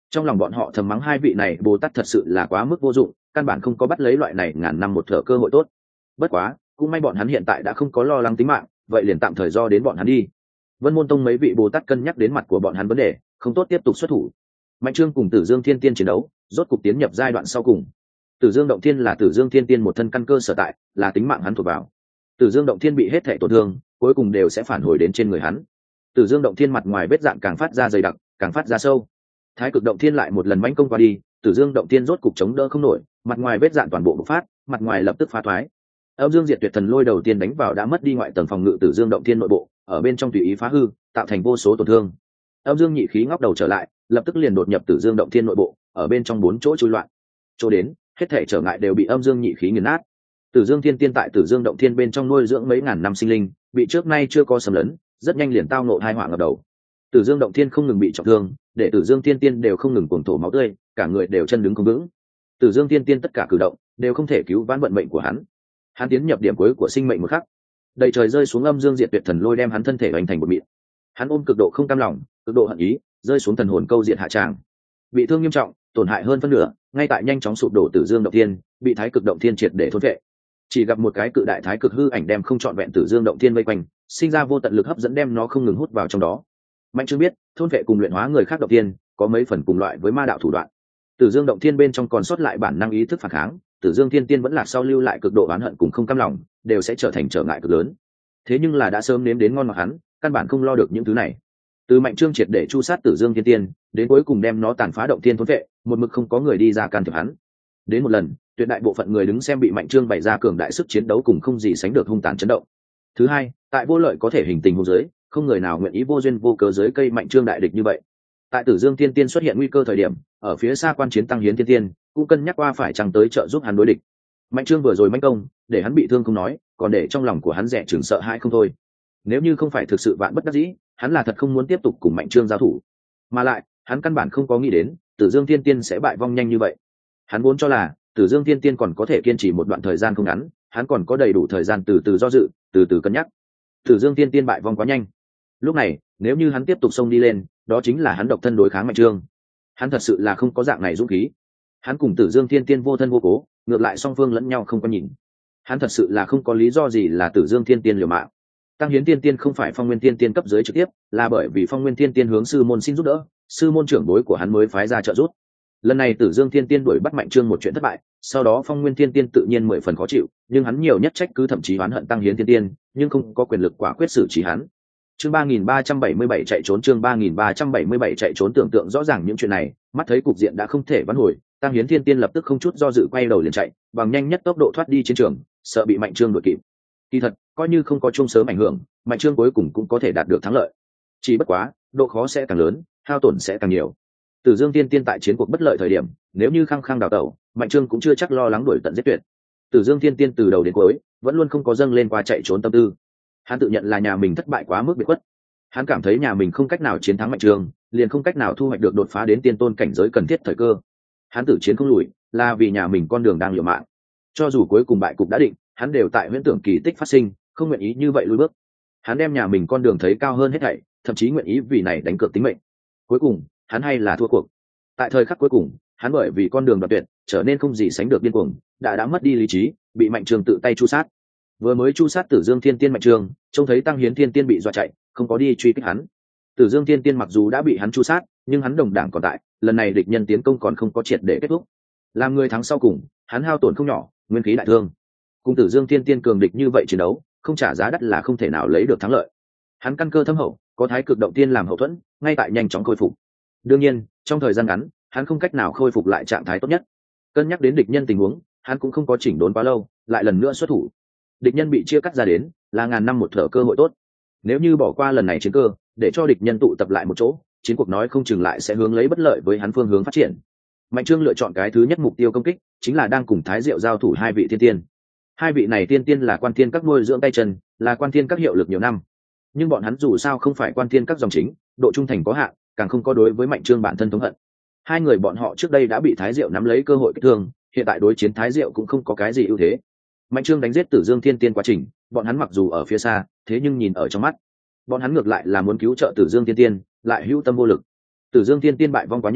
Speaker 1: Trong lòng bọn họ thầm mắng hai vị này bồ tát thật sự là quá mức vô dụng, căn bản không có bắt lấy loại này ngàn năm một thở cơ hội tốt. Bất quá cũng may bọn hắn hiện tại đã không có lo lắng tính mạng, vậy liền tạm thời do đến bọn hắn đi. Vân Môn Tông mấy vị bồ tát cân nhắc đến mặt của bọn hắn vấn đề, không tốt tiếp tục xuất thủ. Mạnh Trương cùng Tử Dương Thiên Tiên chiến đấu rốt cục tiến nhập giai đoạn sau cùng. Tử Dương Động Thiên là Tử Dương Thiên Tiên một thân căn cơ sở tại, là tính mạng hắn thuộc vào. Tử Dương Động Thiên bị hết thảy tổn thương, cuối cùng đều sẽ phản hồi đến trên người hắn. Tử Dương Động Thiên mặt ngoài vết dạn càng phát ra dày đặc, càng phát ra sâu. Thái Cực Động Thiên lại một lần mãnh công qua đi, Tử Dương Động Thiên rốt cục chống đỡ không nổi, mặt ngoài vết dạn toàn bộ bộc phát, mặt ngoài lập tức phá thoái. Âm Dương Diệt Tuyệt Thần Lôi đầu tiên đánh vào đã mất đi ngoại tầng phòng ngự Tử Dương Động Thiên nội bộ, ở bên trong tùy ý phá hư, tạo thành vô số tổn thương. Âm Dương Nhị Khí ngóc đầu trở lại, lập tức liền đột nhập Tử Dương Động Thiên nội bộ, ở bên trong bốn chỗ chui loạn. Chỗ đến, hết thảy trở ngại đều bị Âm Dương Nhị Khí nghiền nát. Tử Dương Thiên Tiên tại Tử Dương Động Thiên bên trong nuôi dưỡng mấy ngàn năm sinh linh, bị trước nay chưa có xâm lấn, rất nhanh liền tao ngộ hai họa ngập đầu. Tử Dương Động Thiên không ngừng bị trọng thương, để Tử Dương Thiên Tiên đều không ngừng cuồng thổ máu tươi, cả người đều chân đứng không vững. Tử Dương Thiên Tiên tất cả cử động đều không thể cứu vãn vận mệnh của hắn. Hắn tiến nhập điểm cuối của sinh mệnh một khắc, đầy trời rơi xuống Âm Dương Diệt Tuyệt Thần Lôi đem hắn thân thể hoành thành một mịn. Hắn ôm cực độ không cam lòng, cực độ hận ý, rơi xuống thần hồn câu diện hạ tràng, bị thương nghiêm trọng, tổn hại hơn phân nửa, ngay tại nhanh chóng sụp đổ Tử Dương Động Thiên, bị Thái Cực Động Thiên triệt để thôn vệ. Chỉ gặp một cái cự đại thái cực hư ảnh đem không trọn vẹn Tử Dương Động Thiên vây quanh, sinh ra vô tận lực hấp dẫn đem nó không ngừng hút vào trong đó. Mạnh Trương biết, thôn vệ cùng luyện hóa người khác động thiên, có mấy phần cùng loại với ma đạo thủ đoạn. Tử Dương Động Thiên bên trong còn sót lại bản năng ý thức phản kháng, Tử Dương Thiên Tiên vẫn lạc sau lưu lại cực độ oán hận cùng không cam lòng, đều sẽ trở thành trở ngại cực lớn. Thế nhưng là đã sớm nếm đến ngon ngọt hắn, căn bản không lo được những thứ này. Từ Mạnh Trương triệt để chu sát Tử Dương Thiên Tiên, đến cuối cùng đem nó tàn phá động thiên thôn vệ, một mực không có người đi ra can thiệp hắn. Đến một lần, tuyệt đại bộ phận người đứng xem bị Mạnh Trương bày ra cường đại sức chiến đấu cùng không gì sánh được hung tàn chấn động. Thứ hai, tại vô lợi có thể hình tình hôn giới, không người nào nguyện ý vô duyên vô cớ dưới cây Mạnh Trương đại địch như vậy. Tại Tử Dương Thiên Tiên xuất hiện nguy cơ thời điểm, ở phía xa quan chiến Tăng Hiến Thiên Tiên cũng cân nhắc qua phải chăng tới trợ giúp hắn đối địch. Mạnh Trương vừa rồi mãnh công, để hắn bị thương không nói, còn để trong lòng của hắn rẻ chừng sợ hãi không thôi. Nếu như không phải thực sự vạn bất đắc dĩ, hắn là thật không muốn tiếp tục cùng Mạnh Trương giao thủ. Mà lại, hắn căn bản không có nghĩ đến, Tử Dương Thiên Tiên sẽ bại vong nhanh như vậy. Hắn vốn cho là Tử Dương Thiên Tiên còn có thể kiên trì một đoạn thời gian không ngắn, hắn còn có đầy đủ thời gian từ từ do dự, từ từ cân nhắc. Tử Dương Thiên Tiên bại vong quá nhanh. Lúc này, nếu như hắn tiếp tục xông đi lên, đó chính là hắn độc thân đối kháng Mạnh Trương. Hắn thật sự là không có dạng này dũng khí. Hắn cùng Tử Dương Thiên Tiên vô thân vô cố, ngược lại song phương lẫn nhau không có nhìn. Hắn thật sự là không có lý do gì là Tử Dương Thiên Tiên liều mạng. Tăng Hiến Tiên Tiên không phải Phong Nguyên Tiên Tiên cấp dưới trực tiếp, là bởi vì Phong Nguyên Tiên Tiên hướng sư môn xin giúp đỡ, sư môn trưởng bối của hắn mới phái ra trợ giúp. Lần này Tử Dương Thiên Tiên đuổi bắt Mạnh Trương một chuyện thất bại, sau đó Phong Nguyên Thiên Tiên tự nhiên mười phần khó chịu, nhưng hắn nhiều nhất trách cứ thậm chí oán hận Tăng Hiến Thiên Tiên, nhưng không có quyền lực quả quyết xử trí hắn. Chương ba nghìn ba trăm bảy mươi bảy chạy trốn chương ba nghìn ba trăm bảy mươi bảy chạy trốn tưởng tượng rõ ràng những chuyện này, mắt thấy cục diện đã không thể vãn hồi, Tăng Hiến Thiên Tiên lập tức không chút do dự quay đầu liền chạy, bằng nhanh nhất tốc độ thoát đi chiến trường, sợ bị Mạnh Trương đuổi kịp. Kỳ thật, coi như không có chung sớm ảnh hưởng, Mạnh Trương cuối cùng cũng có thể đạt được thắng lợi. Chỉ bất quá, độ khó sẽ càng lớn, hao tổn sẽ càng nhiều. Tử Dương Tiên Tiên tại chiến cuộc bất lợi thời điểm, nếu như khăng khăng đào tẩu, Mạnh Trương cũng chưa chắc lo lắng đuổi tận giết tuyệt. Tử Dương Tiên Tiên từ đầu đến cuối vẫn luôn không có dâng lên qua chạy trốn tâm tư. Hắn tự nhận là nhà mình thất bại quá mức biệt khuất. Hắn cảm thấy nhà mình không cách nào chiến thắng Mạnh Trương, liền không cách nào thu hoạch được đột phá đến tiên tôn cảnh giới cần thiết thời cơ. Hắn tử chiến không lùi, là vì nhà mình con đường đang liều mạng. Cho dù cuối cùng bại cục đã định, hắn đều tại huyễn tưởng kỳ tích phát sinh, không nguyện ý như vậy lùi bước. Hắn đem nhà mình con đường thấy cao hơn hết thảy, thậm chí nguyện ý vì này đánh cược tính mệnh. Cuối cùng, hắn hay là thua cuộc. Tại thời khắc cuối cùng, hắn bởi vì con đường đoạt tuyệt, trở nên không gì sánh được điên cuồng, đã đã mất đi lý trí, bị Mạnh Trương tự tay chu sát. Vừa mới chu sát Tử Dương Thiên Tiên Mạnh Trương, trông thấy Tăng Hiến Thiên Tiên bị dọa chạy, không có đi truy kích hắn. Tử Dương Thiên Tiên mặc dù đã bị hắn chu sát, nhưng hắn đồng đảng còn tại, lần này địch nhân tiến công còn không có triệt để kết thúc. Làm người thắng sau cùng, hắn hao tổn không nhỏ, nguyên khí đại thương. Cùng Tử Dương Thiên Tiên cường địch như vậy chiến đấu, không trả giá đắt là không thể nào lấy được thắng lợi. Hắn căn cơ thâm hậu, có Thái Cực Động Tiên làm hậu thuẫn, ngay tại nhanh chóng khôi phục. Đương nhiên, trong thời gian ngắn, hắn không cách nào khôi phục lại trạng thái tốt nhất. Cân nhắc đến địch nhân tình huống, hắn cũng không có chỉnh đốn quá lâu, lại lần nữa xuất thủ. Địch nhân bị chia cắt ra đến, là ngàn năm một thở cơ hội tốt. Nếu như bỏ qua lần này chiến cơ, để cho địch nhân tụ tập lại một chỗ, chiến cuộc nói không chừng lại sẽ hướng lấy bất lợi với hắn phương hướng phát triển. Mạnh Trương lựa chọn cái thứ nhất mục tiêu công kích, chính là đang cùng Thái Diệu giao thủ hai vị thiên tiên. Hai vị này tiên tiên là Quan Thiên Các nuôi dưỡng tay chân, là Quan Thiên Các hiệu lực nhiều năm. Nhưng bọn hắn dù sao không phải Quan Thiên Các dòng chính, độ trung thành có hạn, càng không có đối với Mạnh Trương bản thân thống hận. Hai người bọn họ trước đây đã bị Thái Diệu nắm lấy cơ hội kích thương, hiện tại đối chiến Thái Diệu cũng không có cái gì ưu thế. Mạnh Trương đánh giết Tử Dương Thiên Tiên quá trình, bọn hắn mặc dù ở phía xa, thế nhưng nhìn ở trong mắt. Bọn hắn ngược lại là muốn cứu trợ Tử Dương Thiên Tiên, lại hữu tâm vô lực. Tử Dương Thiên Tiên bại vong quá nhanh,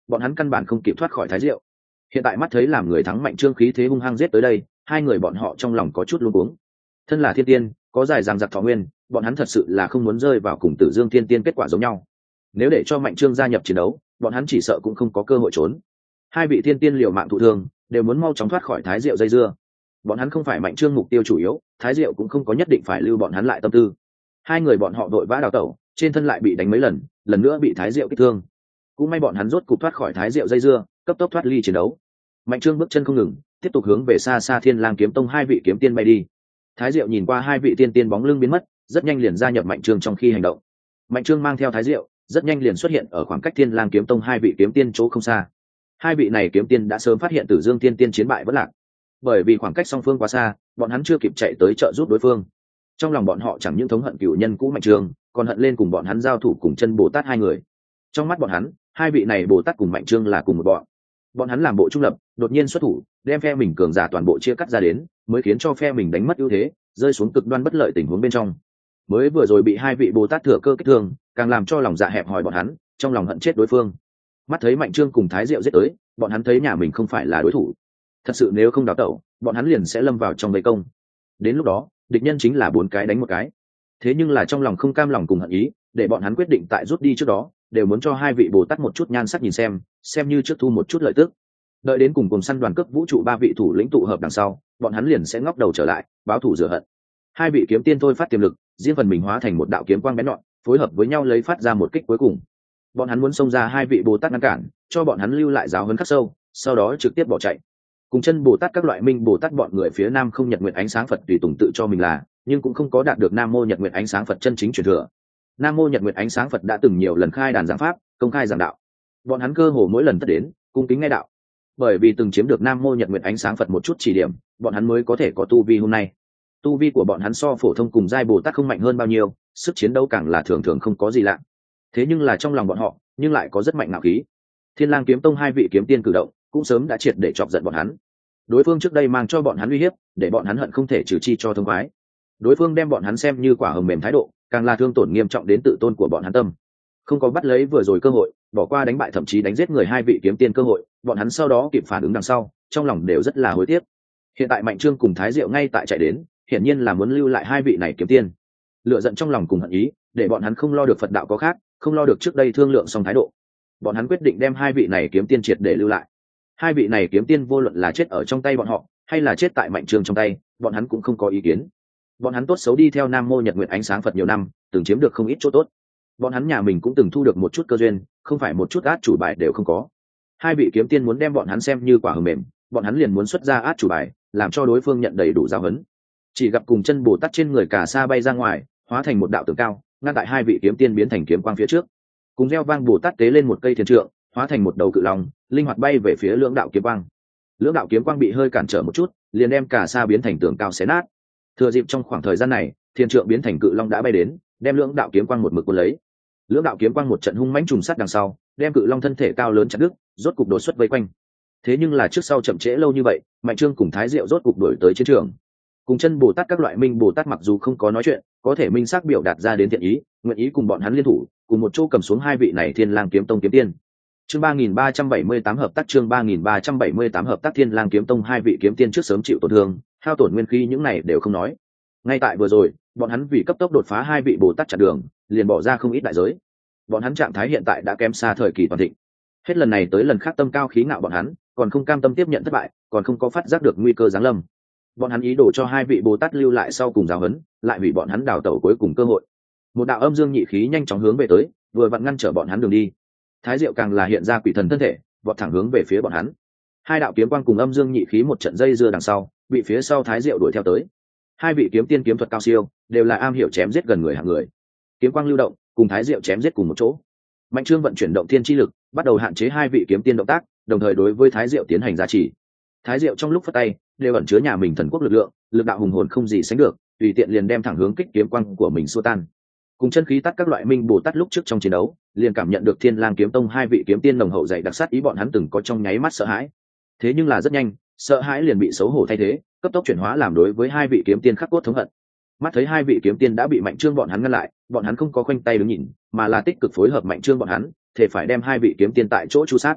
Speaker 1: bọn hắn căn bản không kịp thoát khỏi Thái Diệu. Hiện tại mắt thấy làm người thắng Mạnh Trương khí thế hung hăng giết tới đây, hai người bọn họ trong lòng có chút luống cuống. Thân là thiên tiên, có dài dằng dặc thọ nguyên, bọn hắn thật sự là không muốn rơi vào cùng Tử Dương Thiên Tiên kết quả giống nhau. Nếu để cho Mạnh Trương gia nhập chiến đấu, bọn hắn chỉ sợ cũng không có cơ hội trốn. Hai vị thiên tiên liều mạng thụ thương, đều muốn mau chóng thoát khỏi Thái Diệu dây dưa. Bọn hắn không phải Mạnh Trương mục tiêu chủ yếu, Thái Diệu cũng không có nhất định phải lưu bọn hắn lại tâm tư. Hai người bọn họ đội vã đào tẩu, trên thân lại bị đánh mấy lần, lần nữa bị Thái Diệu kích thương. Cũng may bọn hắn rốt cục thoát khỏi Thái Diệu dây dưa, cấp tốc thoát ly chiến đấu. Mạnh Trương bước chân không ngừng, tiếp tục hướng về xa xa Thiên Lang Kiếm Tông hai vị kiếm tiên bay đi. Thái Diệu nhìn qua hai vị tiên tiên bóng lưng biến mất, rất nhanh liền gia nhập Mạnh Trương trong khi hành động. Mạnh Trương mang theo Thái Diệu, rất nhanh liền xuất hiện ở khoảng cách Thiên Lang Kiếm Tông hai vị kiếm tiên chỗ không xa. Hai vị này kiếm tiên đã sớm phát hiện Tử Dương Tiên Tiên chiến bại vất lạc, bởi vì khoảng cách song phương quá xa, bọn hắn chưa kịp chạy tới trợ giúp đối phương. Trong lòng bọn họ chẳng những thống hận cựu nhân cũ Mạnh Trương, còn hận lên cùng bọn hắn giao thủ cùng chân Bồ Tát hai người. Trong mắt bọn hắn, hai vị này Bồ Tát cùng Mạnh Trương là cùng một bọn. Bọn hắn làm bộ trung lập, đột nhiên xuất thủ, đem phe mình cường giả toàn bộ chia cắt ra đến, mới khiến cho phe mình đánh mất ưu thế, rơi xuống cực đoan bất lợi tình huống bên trong. Mới vừa rồi bị hai vị Bồ Tát thừa cơ kích thương, càng làm cho lòng dạ hẹp hòi bọn hắn, trong lòng hận chết đối phương. Mắt thấy Mạnh Trương cùng Thái Diệu giết tới, bọn hắn thấy nhà mình không phải là đối thủ. Thật sự nếu không đào tẩu, bọn hắn liền sẽ lâm vào trong vây công. Đến lúc đó, địch nhân chính là bốn cái đánh một cái. Thế nhưng là trong lòng không cam lòng cùng hận ý, để bọn hắn quyết định tại rút đi trước đó, đều muốn cho hai vị Bồ Tát một chút nhan sắc nhìn xem, xem như trước thu một chút lợi tức. Đợi đến cùng cùng săn đoàn cướp vũ trụ ba vị thủ lĩnh tụ hợp đằng sau, bọn hắn liền sẽ ngóc đầu trở lại, báo thù rửa hận. Hai vị kiếm tiên thôi phát tiềm lực, riêng phần mình hóa thành một đạo kiếm quang bén nhọn, phối hợp với nhau lấy phát ra một kích cuối cùng. Bọn hắn muốn xông ra hai vị Bồ Tát ngăn cản, cho bọn hắn lưu lại giáo huấn khắc sâu, sau đó trực tiếp bỏ chạy. Cùng chân Bồ Tát các loại minh Bồ Tát bọn người phía Nam không nhật nguyện ánh sáng Phật tùy tùng tự cho mình là, nhưng cũng không có đạt được Nam mô nhật nguyện ánh sáng Phật chân chính truyền thừa. Nam mô nhật nguyện ánh sáng Phật đã từng nhiều lần khai đàn giảng pháp, công khai giảng đạo. Bọn hắn cơ hồ mỗi lần tất đến, cung kính nghe đạo. Bởi vì từng chiếm được Nam mô nhật nguyện ánh sáng Phật một chút chỉ điểm, bọn hắn mới có thể có tu vi hôm nay. Tu vi của bọn hắn so phổ thông cùng giai Bồ Tát không mạnh hơn bao nhiêu, sức chiến đấu càng là thường thường không có gì lạ. Thế nhưng là trong lòng bọn họ, nhưng lại có rất mạnh ngạo khí. Thiên Lang Kiếm Tông hai vị kiếm tiên cử động, cũng sớm đã triệt để chọc giận bọn hắn. Đối phương trước đây mang cho bọn hắn uy hiếp, để bọn hắn hận không thể trừ chi cho thông khoái. Đối phương đem bọn hắn xem như quả hồng mềm thái độ, càng là thương tổn nghiêm trọng đến tự tôn của bọn hắn tâm. Không có bắt lấy vừa rồi cơ hội, bỏ qua đánh bại thậm chí đánh giết người hai vị kiếm tiên cơ hội, bọn hắn sau đó kịp phản ứng đằng sau, trong lòng đều rất là hối tiếc. Hiện tại Mạnh Trương cùng Thái Diệu ngay tại chạy đến, hiển nhiên là muốn lưu lại hai vị này kiếm tiên. Lựa giận trong lòng cùng hận ý, để bọn hắn không lo được Phật đạo có khác, không lo được trước đây thương lượng xong thái độ. Bọn hắn quyết định đem hai vị này kiếm tiên triệt để lưu lại. Hai vị này kiếm tiên vô luận là chết ở trong tay bọn họ, hay là chết tại Mạnh Trương trong tay, bọn hắn cũng không có ý kiến. Bọn hắn tốt xấu đi theo Nam mô nhật nguyện ánh sáng Phật nhiều năm, từng chiếm được không ít chỗ tốt. Bọn hắn nhà mình cũng từng thu được một chút cơ duyên, không phải một chút át chủ bài đều không có. Hai vị kiếm tiên muốn đem bọn hắn xem như quả hờ mềm, bọn hắn liền muốn xuất ra át chủ bài, làm cho đối phương nhận đầy đủ giáo huấn. Chỉ gặp cùng chân Bồ Tát trên người cả sa bay ra ngoài, hóa thành một đạo tường cao, ngăn tại hai vị kiếm tiên biến thành kiếm quang phía trước. Cùng gieo vang Bồ Tát tế lên một cây thiền trượng, hóa thành một đầu cự long, linh hoạt bay về phía lưỡng đạo kiếm quang. Lưỡng đạo kiếm quang bị hơi cản trở một chút, liền đem cả sa biến thành tường cao xé nát. Thừa dịp trong khoảng thời gian này, thiền trượng biến thành cự long đã bay đến, đem lưỡng đạo kiếm quang một mực cuốn lấy. Lưỡng đạo kiếm quang một trận hung mãnh trùng sát đằng sau, đem cự long thân thể cao lớn chặt đứt, rốt cục đột xuất vây quanh. Thế nhưng là trước sau chậm trễ lâu như vậy, Mạnh Trương cùng Thái Diệu rốt cục đuổi tới chiến trường. Cùng chân Bồ Tát các loại minh Bồ Tát mặc dù không có nói chuyện, có thể minh xác biểu đạt ra đến thiện ý, nguyện ý cùng bọn hắn liên thủ, cùng một chỗ cầm xuống hai vị này Thiên Lang Kiếm Tông kiếm tiên. Chương ba nghìn ba trăm bảy mươi tám hợp tác chương ba nghìn ba trăm bảy mươi tám hợp tác Thiên Lang Kiếm Tông hai vị kiếm tiên trước sớm chịu tổn thương, hao tổn nguyên khí những này đều không nói. Ngay tại vừa rồi, bọn hắn vì cấp tốc đột phá hai vị Bồ Tát chặn đường, liền bỏ ra không ít đại giới. Bọn hắn trạng thái hiện tại đã kém xa thời kỳ toàn thịnh. Hết lần này tới lần khác tâm cao khí ngạo bọn hắn, còn không cam tâm tiếp nhận thất bại, còn không có phát giác được nguy cơ giáng lâm. Bọn hắn ý đồ cho hai vị Bồ Tát lưu lại sau cùng giáo huấn, lại hủy bọn hắn đào tẩu cuối cùng cơ hội. Một đạo âm dương nhị khí nhanh chóng hướng về tới, vừa vặn ngăn trở bọn hắn đường đi. Thái Diệu càng là hiện ra quỷ thần thân thể, vọt thẳng hướng về phía bọn hắn. Hai đạo kiếm quang cùng âm dương nhị khí một trận dây dưa đằng sau, bị phía sau Thái Diệu đuổi theo tới. Hai vị kiếm tiên kiếm thuật cao siêu, đều là am hiểu chém giết gần người hạng người. Kiếm quang lưu động, cùng Thái Diệu chém giết cùng một chỗ. Mạnh Trương vận chuyển động thiên chi lực, bắt đầu hạn chế hai vị kiếm tiên động tác, đồng thời đối với Thái Diệu tiến hành gia trì. Thái Diệu trong lúc phất tay, đều ẩn chứa nhà mình thần quốc lực lượng, lực đạo hùng hồn không gì sánh được, tùy tiện liền đem thẳng hướng kích kiếm quang của mình xua tan. Cùng chân khí tắt các loại minh Bồ Tát lúc trước trong chiến đấu, liền cảm nhận được Thiên Lang Kiếm Tông hai vị kiếm tiên nồng hậu dày đặc sát ý bọn hắn từng có trong nháy mắt sợ hãi. Thế nhưng là rất nhanh, sợ hãi liền bị xấu hổ thay thế, cấp tốc chuyển hóa làm đối với hai vị kiếm tiên khắc cốt thống hận. Mắt thấy hai vị kiếm tiên đã bị Mạnh Trương bọn hắn ngăn lại, bọn hắn không có khoanh tay đứng nhìn, mà là tích cực phối hợp Mạnh Trương bọn hắn, thể phải đem hai vị kiếm tiên tại chỗ chu sát.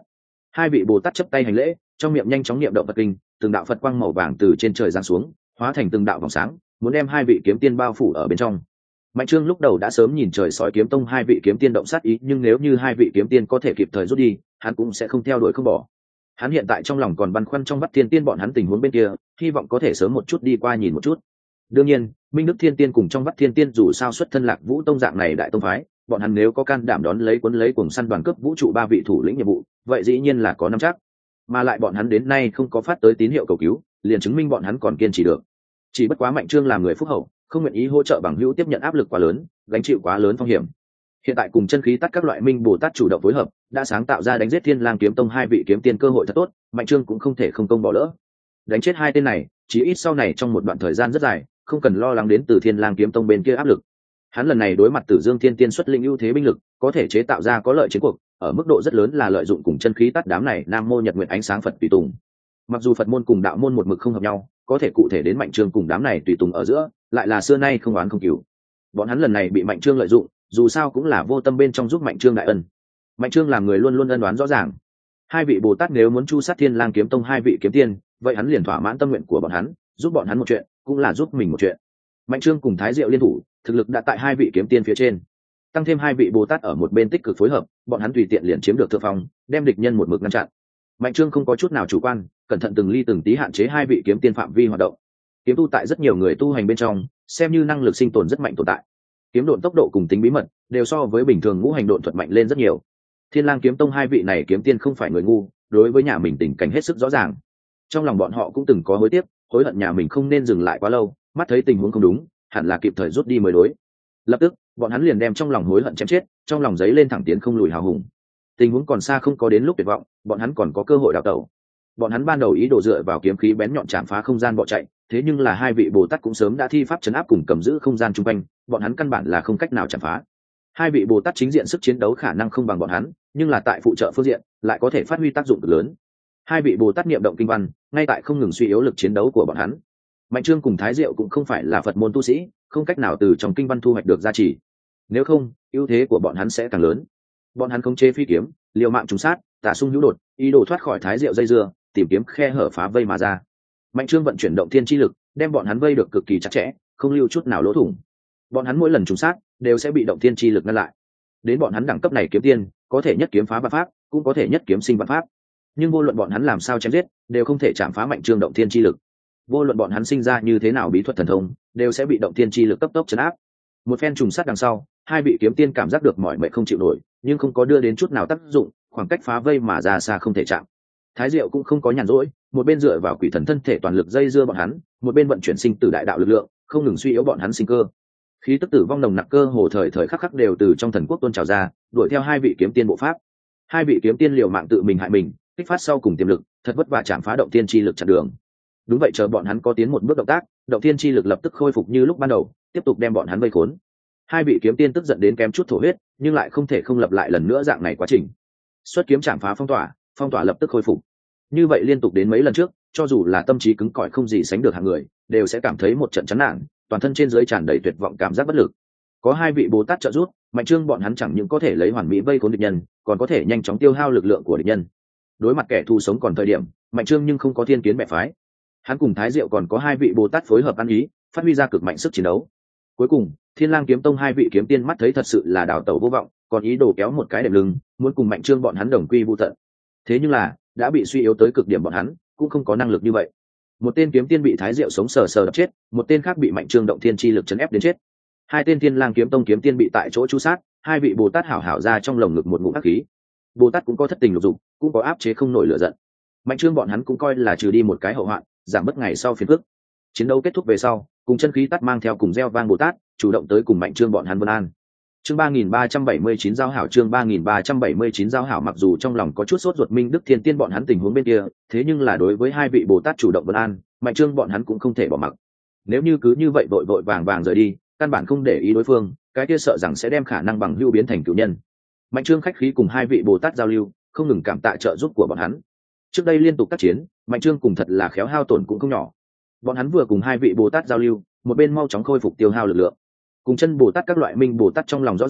Speaker 1: Hai vị bồ tát chấp tay hành lễ, trong miệng nhanh chóng niệm động Phật kinh, từng đạo Phật quang màu vàng từ trên trời giáng xuống, hóa thành từng đạo vòng sáng, muốn đem hai vị kiếm tiên bao phủ ở bên trong. Mạnh Trương lúc đầu đã sớm nhìn trời sói kiếm tông hai vị kiếm tiên động sát ý, nhưng nếu như hai vị kiếm tiên có thể kịp thời rút đi, hắn cũng sẽ không theo đuổi không bỏ. Hắn hiện tại trong lòng còn băn khoăn trong Vắt Thiên Tiên bọn hắn tình huống bên kia, hy vọng có thể sớm một chút đi qua nhìn một chút. Đương nhiên, Minh Đức Thiên Tiên cùng trong Vắt Thiên Tiên dù sao xuất thân Lạc Vũ tông dạng này đại tông phái, bọn hắn nếu có can đảm đón lấy cuốn lấy cuồng săn đoàn cướp vũ trụ ba vị thủ lĩnh nhiệm vụ, vậy dĩ nhiên là có nắm chắc. Mà lại bọn hắn đến nay không có phát tới tín hiệu cầu cứu, liền chứng minh bọn hắn còn kiên trì được. Chỉ bất quá Mạnh Trương làm người phúc hậu, không nguyện ý hỗ trợ bằng hữu tiếp nhận áp lực quá lớn, gánh chịu quá lớn phong hiểm. Hiện tại cùng chân khí tắt các loại minh bồ tát chủ động phối hợp, đã sáng tạo ra đánh giết Thiên Lang kiếm tông hai vị kiếm tiên cơ hội thật tốt, Mạnh Trương cũng không thể không công bỏ lỡ. Đánh chết hai tên này, chí ít sau này trong một đoạn thời gian rất dài, không cần lo lắng đến từ Thiên Lang kiếm tông bên kia áp lực. Hắn lần này đối mặt Tử Dương Thiên Tiên xuất linh ưu thế binh lực, có thể chế tạo ra có lợi chiến cuộc, ở mức độ rất lớn là lợi dụng cùng chân khí tắt đám này Nam mô Nhật Nguyệt ánh sáng Phật tùy tùng. Mặc dù Phật môn cùng đạo môn một mực không hợp nhau, có thể cụ thể đến Mạnh Trương cùng đám này tùy tùng ở giữa, lại là xưa nay không oán không cừu. Bọn hắn lần này bị Mạnh Trương lợi dụng, dù sao cũng là vô tâm bên trong giúp Mạnh Trương đại ân. Mạnh Trương làm người luôn luôn ân oán rõ ràng. Hai vị Bồ Tát nếu muốn chu sát Thiên Lang kiếm tông hai vị kiếm tiên, vậy hắn liền thỏa mãn tâm nguyện của bọn hắn, giúp bọn hắn một chuyện, cũng là giúp mình một chuyện. Mạnh Trương cùng Thái Diệu liên thủ, thực lực đã tại hai vị kiếm tiên phía trên, tăng thêm hai vị Bồ Tát ở một bên tích cực phối hợp, bọn hắn tùy tiện liền chiếm được thượng phong, đem địch nhân một mực ngăn chặn. Mạnh Trương không có chút nào chủ quan, cẩn thận từng ly từng tí hạn chế hai vị kiếm tiên phạm vi hoạt động. Kiếm tu tại rất nhiều người tu hành bên trong, xem như năng lực sinh tồn rất mạnh tồn tại. Kiếm độn tốc độ cùng tính bí mật đều so với bình thường ngũ hành độn thuật mạnh lên rất nhiều. Thiên Lang kiếm tông hai vị này kiếm tiên không phải người ngu, đối với nhà mình tình cảnh hết sức rõ ràng. Trong lòng bọn họ cũng từng có hối tiếc, hối hận nhà mình không nên dừng lại quá lâu, mắt thấy tình huống không đúng, hẳn là kịp thời rút đi mới đối. Lập tức, bọn hắn liền đem trong lòng hối hận chém chết, trong lòng giấy lên thẳng tiến không lùi hào hùng. Tình huống còn xa không có đến lúc tuyệt vọng, bọn hắn còn có cơ hội đào tẩu. Bọn hắn ban đầu ý đồ dựa vào kiếm khí bén nhọn chạm phá không gian bỏ chạy, thế nhưng là hai vị Bồ Tát cũng sớm đã thi pháp trấn áp cùng cầm giữ không gian chung quanh, bọn hắn căn bản là không cách nào chạm phá. Hai vị Bồ Tát chính diện sức chiến đấu khả năng không bằng bọn hắn, nhưng là tại phụ trợ phương diện lại có thể phát huy tác dụng cực lớn. Hai vị Bồ Tát niệm động kinh văn, ngay tại không ngừng suy yếu lực chiến đấu của bọn hắn. Mạnh Trương cùng Thái Diệu cũng không phải là Phật môn tu sĩ, không cách nào từ trong kinh văn thu hoạch được giá trị. Nếu không, ưu thế của bọn hắn sẽ càng lớn. Bọn hắn khống chế phi kiếm, liều mạng trùng sát, tả xung hữu đột, ý đồ thoát khỏi Thái Diệu dây dưa, tìm kiếm khe hở phá vây mà ra. Mạnh Trương vận chuyển động thiên chi lực, đem bọn hắn vây được cực kỳ chặt chẽ, không lưu chút nào lỗ thủng. Bọn hắn mỗi lần trùng sát đều sẽ bị động thiên chi lực ngăn lại. Đến bọn hắn đẳng cấp này kiếm tiên, có thể nhất kiếm phá vạn pháp, cũng có thể nhất kiếm sinh vạn pháp. Nhưng vô luận bọn hắn làm sao chém giết, đều không thể chạm phá Mạnh Trương động thiên chi lực. Vô luận bọn hắn sinh ra như thế nào bí thuật thần thông, đều sẽ bị động thiên chi lực cấp tốc trấn áp. Một phen trùng sát đằng sau, hai vị kiếm tiên cảm giác được mỏi mệt không chịu nổi, nhưng không có đưa đến chút nào tác dụng, khoảng cách phá vây mà ra xa không thể chạm. Thái Diệu cũng không có nhàn rỗi, một bên dựa vào quỷ thần thân thể toàn lực dây dưa bọn hắn, một bên vận chuyển sinh tử đại đạo lực lượng, không ngừng suy yếu bọn hắn sinh cơ. Khí tức tử vong nồng nặc cơ hồ thời thời khắc khắc đều từ trong thần quốc tuôn trào ra, đuổi theo hai vị kiếm tiên bộ pháp. Hai vị kiếm tiên liều mạng tự mình hại mình, kích phát sau cùng tiềm lực, thật vất vả chạm phá động tiên chi lực chặn đường. Đúng vậy, chờ bọn hắn có tiến một bước động tác, động tiên chi lực lập tức khôi phục như lúc ban đầu, tiếp tục đem bọn hắn vây khốn. Hai vị kiếm tiên tức giận đến kém chút thổ huyết, nhưng lại không thể không lập lại lần nữa dạng này quá trình. Xuất kiếm chạm phá phong tỏa, phong tỏa lập tức khôi phục. Như vậy liên tục đến mấy lần trước, cho dù là tâm trí cứng cỏi không gì sánh được hạng người, đều sẽ cảm thấy một trận chán nản, toàn thân trên dưới tràn đầy tuyệt vọng cảm giác bất lực. Có hai vị Bồ Tát trợ giúp, Mạnh Trương bọn hắn chẳng những có thể lấy hoàn mỹ vây khốn địch nhân, còn có thể nhanh chóng tiêu hao lực lượng của địch nhân. Đối mặt kẻ thù sống còn thời điểm, Mạnh Trương nhưng không có thiên kiến bẻ phái. Hắn cùng Thái Diệu còn có hai vị Bồ Tát phối hợp ăn ý, phát huy ra cực mạnh sức chiến đấu. Cuối cùng, Thiên Lang kiếm tông hai vị kiếm tiên mắt thấy thật sự là đào tẩu vô vọng, còn ý đồ kéo một cái đệm lưng, muốn cùng Mạnh Trương bọn hắn đồng quy vu tận. Thế nhưng là, đã bị suy yếu tới cực điểm bọn hắn, cũng không có năng lực như vậy. Một tên kiếm tiên bị Thái Diệu sống sờ sờ đập chết, một tên khác bị Mạnh Trương động thiên chi lực chấn ép đến chết. Hai tên Thiên Lang kiếm tông kiếm tiên bị tại chỗ chu sát, hai vị Bồ Tát hảo hảo ra trong lồng ngực một ngụm ác khí. Bồ Tát cũng có thất tình lục dục, cũng có áp chế không nổi lửa giận. Mạnh Trương bọn hắn cũng coi là trừ đi một cái hậu hoạn, giảm bớt ngày sau phiền phức. Chiến đấu kết thúc về sau, cùng chân khí tắt mang theo cùng gieo vang Bồ Tát, chủ động tới cùng Mạnh Trương bọn hắn vân an. Chương ba nghìn ba trăm bảy mươi chín giao hảo chương ba nghìn ba trăm bảy mươi chín giao hảo mặc dù trong lòng có chút sốt ruột Minh Đức Thiên Tiên bọn hắn tình huống bên kia, thế nhưng là đối với hai vị Bồ Tát chủ động vân an, Mạnh Trương bọn hắn cũng không thể bỏ mặc. Nếu như cứ như vậy vội vội vàng vàng rời đi, căn bản không để ý đối phương, cái kia sợ rằng sẽ đem khả năng bằng hữu biến thành cửu nhân. Mạnh Trương khách khí cùng hai vị Bồ Tát giao lưu, không ngừng cảm tạ trợ giúp của bọn hắn. Trước đây liên tục tác chiến, Mạnh Trương cùng thật là khéo hao tổn cũng không nhỏ. Bọn hắn vừa cùng hai vị Bồ Tát giao lưu, một bên mau chóng khôi phục tiêu hao lực lượng. Cùng chân Bồ Tát các loại minh Bồ Tát trong lòng rõ ràng,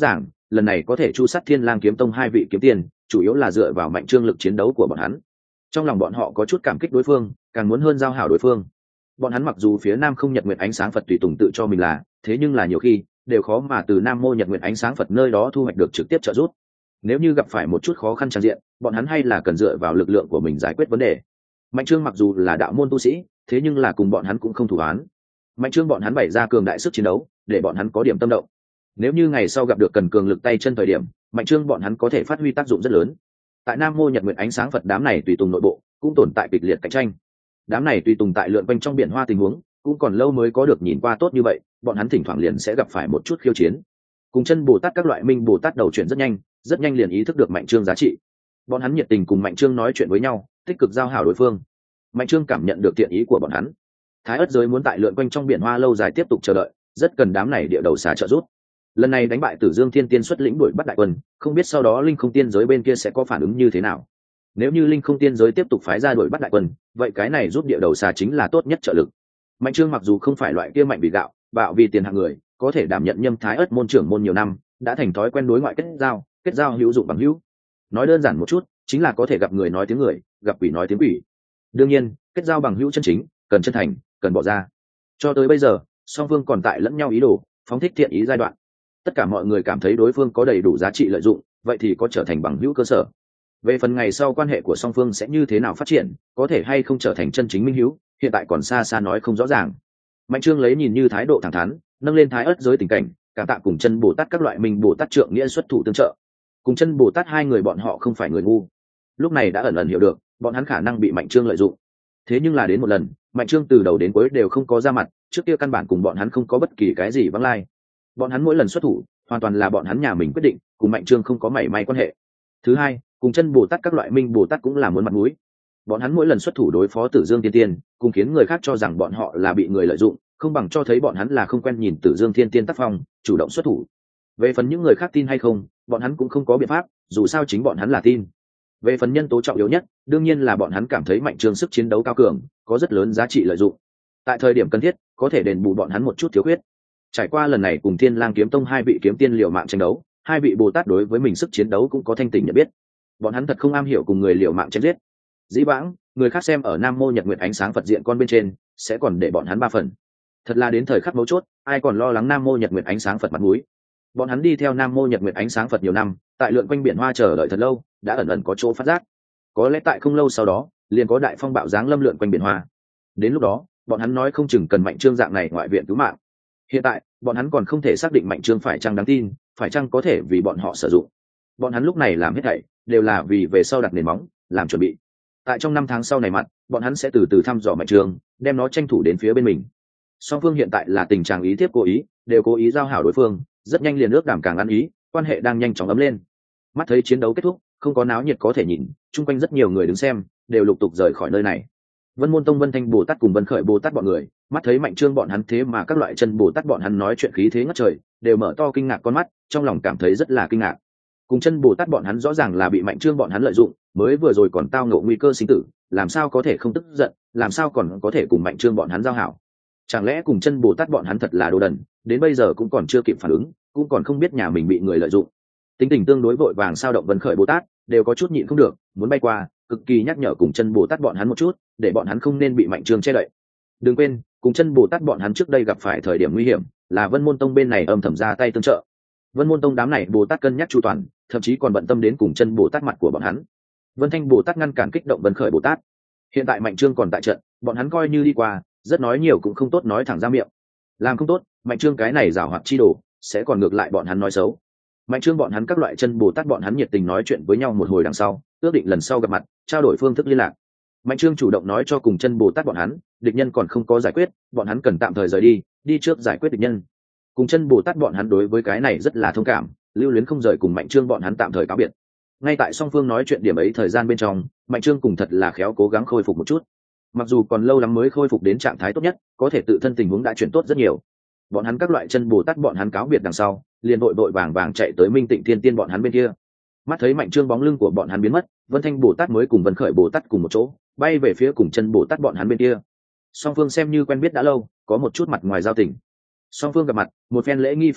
Speaker 1: lần này có thể chu sát Thiên Lang kiếm tông hai vị kiếm tiền, chủ yếu là dựa vào Mạnh Trương lực chiến đấu của bọn hắn. Trong lòng bọn họ có chút cảm kích đối phương, càng muốn hơn giao hảo đối phương. Bọn hắn mặc dù phía Nam không Nhật Nguyệt Ánh Sáng Phật tùy tùng tự cho mình là, thế nhưng là nhiều khi đều khó mà từ Nam Mô Nhật Nguyệt Ánh Sáng Phật nơi đó thu hoạch được trực tiếp trợ giúp. Nếu như gặp phải một chút khó khăn tràn diện, bọn hắn hay là cần dựa vào lực lượng của mình giải quyết vấn đề. Mạnh Trương mặc dù là đạo môn tu sĩ, thế nhưng là cùng bọn hắn cũng không thù oán. Mạnh Trương bọn hắn bày ra cường đại sức chiến đấu, để bọn hắn có điểm tâm động. Nếu như ngày sau gặp được cần cường lực tay chân thời điểm, Mạnh Trương bọn hắn có thể phát huy tác dụng rất lớn. Tại Nam Mô Nhật Nguyệt Ánh Sáng Phật đám này tùy tùng nội bộ cũng tồn tại kịch liệt cạnh tranh. Đám này tùy tùng tại lượn quanh trong biển hoa tình huống, cũng còn lâu mới có được nhìn qua tốt như vậy, bọn hắn thỉnh thoảng liền sẽ gặp phải một chút khiêu chiến. Cùng chân Bồ Tát các loại minh Bồ Tát đầu chuyển rất nhanh, rất nhanh liền ý thức được Mạnh Trương giá trị. Bọn hắn nhiệt tình cùng Mạnh Trương nói chuyện với nhau, tích cực giao hảo đối phương. Mạnh Trương cảm nhận được thiện ý của bọn hắn. Thái Ức giới muốn tại lượn quanh trong biển hoa lâu dài tiếp tục chờ đợi, rất cần đám này địa đầu xà trợ giúp. Lần này đánh bại Tử Dương Thiên Tiên xuất lĩnh đuổi bắt đại quân, không biết sau đó Linh Không Tiên giới bên kia sẽ có phản ứng như thế nào. Nếu như Linh Không Tiên giới tiếp tục phái ra đuổi bắt đại quân, vậy cái này giúp địa đầu xà chính là tốt nhất trợ lực. Mạnh Trương mặc dù không phải loại kia mạnh vì gạo, bạo vì tiền hạng người, có thể đảm nhận Nhâm Thái Ức môn trưởng môn nhiều năm, đã thành thói quen đối ngoại kết giao, kết giao hữu dụng bằng hữu. Nói đơn giản một chút, chính là có thể gặp người nói tiếng người, gặp quỷ nói tiếng quỷ. Đương nhiên, kết giao bằng hữu chân chính, cần chân thành, cần bỏ ra. Cho tới bây giờ, song phương còn tại lẫn nhau ý đồ, phóng thích thiện ý giai đoạn. Tất cả mọi người cảm thấy đối phương có đầy đủ giá trị lợi dụng, vậy thì có trở thành bằng hữu cơ sở. Về phần ngày sau quan hệ của song phương sẽ như thế nào phát triển, có thể hay không trở thành chân chính minh hữu, hiện tại còn xa xa nói không rõ ràng. Mạnh Trương lấy nhìn như thái độ thẳng thắn, nâng lên Thái Ức giới tình cảnh, cảm tạ cùng chân Bồ Tát các loại minh Bồ Tát trượng nghĩa xuất thủ tương trợ. Cùng chân Bồ Tát hai người bọn họ không phải người ngu, lúc này đã ẩn ẩn hiểu được bọn hắn khả năng bị Mạnh Trương lợi dụng. Thế nhưng là đến một lần, Mạnh Trương từ đầu đến cuối đều không có ra mặt, trước kia căn bản cùng bọn hắn không có bất kỳ cái gì vắng lai. Bọn hắn mỗi lần xuất thủ, hoàn toàn là bọn hắn nhà mình quyết định, cùng Mạnh Trương không có mảy may quan hệ. Thứ hai, cùng chân Bồ Tát các loại minh Bồ Tát cũng là muốn mặt mũi. Bọn hắn mỗi lần xuất thủ đối phó Tử Dương Tiên Tiên, cùng khiến người khác cho rằng bọn họ là bị người lợi dụng, không bằng cho thấy bọn hắn là không quen nhìn Tử Dương Thiên Tiên tác phong, chủ động xuất thủ. Về phần những người khác tin hay không, bọn hắn cũng không có biện pháp, dù sao chính bọn hắn là tin. Về phần nhân tố trọng yếu nhất, đương nhiên là bọn hắn cảm thấy Mạnh Trương sức chiến đấu cao cường, có rất lớn giá trị lợi dụng. Tại thời điểm cần thiết, có thể đền bù bọn hắn một chút thiếu khuyết. Trải qua lần này cùng Thiên Lang kiếm tông hai vị kiếm tiên liều mạng tranh đấu, hai vị Bồ Tát đối với mình sức chiến đấu cũng có thanh tỉnh nhận biết. Bọn hắn thật không am hiểu cùng người liều mạng chém giết. Dĩ vãng, người khác xem ở Nam Mô Nhật Nguyệt Ánh Sáng Phật diện con bên trên, sẽ còn để bọn hắn ba phần. Thật là đến thời khắc mấu chốt, ai còn lo lắng Nam Mô Nhật Nguyệt Ánh Sáng Phật mặt mũi. Bọn hắn đi theo Nam Mô Nhật Nguyệt Ánh Sáng Phật nhiều năm, tại lượn quanh biển hoa chờ đợi thật lâu, đã ẩn ẩn có chỗ phát giác. Có lẽ tại không lâu sau đó, liền có đại phong bạo giáng lâm lượn quanh biển hoa. Đến lúc đó, bọn hắn nói không chừng cần Mạnh Trương dạng này ngoại viện cứu mạng. Hiện tại, bọn hắn còn không thể xác định Mạnh Trương phải chăng đáng tin, phải chăng có thể vì bọn họ sử dụng. Bọn hắn lúc này làm hết thảy đều là vì về sau đặt nền móng, làm chuẩn bị. Tại trong năm tháng sau này mặt, bọn hắn sẽ từ từ thăm dò Mạnh Trương, đem nó tranh thủ đến phía bên mình. Song phương hiện tại là tình trạng ý tiếp cố ý, đều cố ý giao hảo đối phương, rất nhanh liền ước đảm càng ăn ý, quan hệ đang nhanh chóng ấm lên. Mắt thấy chiến đấu kết thúc, không có náo nhiệt có thể nhìn, chung quanh rất nhiều người đứng xem, đều lục tục rời khỏi nơi này. Vân Môn Tông Vân Thanh Bồ Tát cùng Vân Khởi Bồ Tát bọn người, mắt thấy Mạnh Trương bọn hắn thế mà các loại chân Bồ Tát bọn hắn nói chuyện khí thế ngất trời, đều mở to kinh ngạc con mắt, trong lòng cảm thấy rất là kinh ngạc. Cùng chân Bồ Tát bọn hắn rõ ràng là bị Mạnh Trương bọn hắn lợi dụng, mới vừa rồi còn tao ngộ nguy cơ sinh tử, làm sao có thể không tức giận, làm sao còn có thể cùng Mạnh Trương bọn hắn giao hảo? Chẳng lẽ cùng chân Bồ Tát bọn hắn thật là đồ đần, đến bây giờ cũng còn chưa kịp phản ứng, cũng còn không biết nhà mình bị người lợi dụng. Tính tình tương đối vội vàng sao động Vân Khởi Bồ Tát, đều có chút nhịn không được, muốn bay qua, cực kỳ nhắc nhở cùng chân Bồ Tát bọn hắn một chút, để bọn hắn không nên bị Mạnh Trương che đậy. Đừng quên, cùng chân Bồ Tát bọn hắn trước đây gặp phải thời điểm nguy hiểm, là Vân Môn Tông bên này âm thầm ra tay tương trợ. Vân Môn Tông đám này Bồ Tát cân nhắc chu toàn, thậm chí còn bận tâm đến cùng chân Bồ Tát mặt của bọn hắn. Vân Thanh Bồ Tát ngăn cản kích động Vân Khởi Bồ Tát. Hiện tại Mạnh Trương còn tại trận, bọn hắn coi như đi qua, rất nói nhiều cũng không tốt nói thẳng ra miệng. Làm không tốt, Mạnh Trương cái này giảo hoạt chi đồ, sẽ còn ngược lại bọn hắn nói xấu. Mạnh Trương bọn hắn các loại chân Bồ Tát bọn hắn nhiệt tình nói chuyện với nhau một hồi đằng sau, ước định lần sau gặp mặt, trao đổi phương thức liên lạc. Mạnh Trương chủ động nói cho cùng chân Bồ Tát bọn hắn, địch nhân còn không có giải quyết, bọn hắn cần tạm thời rời đi, đi trước giải quyết địch nhân. Cùng chân Bồ Tát bọn hắn đối với cái này rất là thông cảm, lưu luyến không rời cùng Mạnh Trương bọn hắn tạm thời cáo biệt. Ngay tại song phương nói chuyện điểm ấy thời gian bên trong, Mạnh Trương cùng thật là khéo cố gắng khôi phục một chút. Mặc dù còn lâu lắm mới khôi phục đến trạng thái tốt nhất, có thể tự thân tình huống đã chuyển tốt rất nhiều. Bọn hắn các loại chân Bồ Tát bọn hắn cáo biệt đằng sau, liền vội vội vàng vàng chạy tới Minh Tịnh Thiên Tiên bọn hắn bên kia. Mắt thấy Mạnh Trương bóng lưng của bọn hắn biến mất, Vân Thanh Bồ Tát mới cùng Vân Khởi Bồ Tát cùng một chỗ, bay về phía cùng chân Bồ Tát bọn hắn bên kia. Song phương xem như quen biết đã lâu, có một chút mặt ngoài giao tình. Song phương gặp mặt, một phen lễ nghi phiền phức,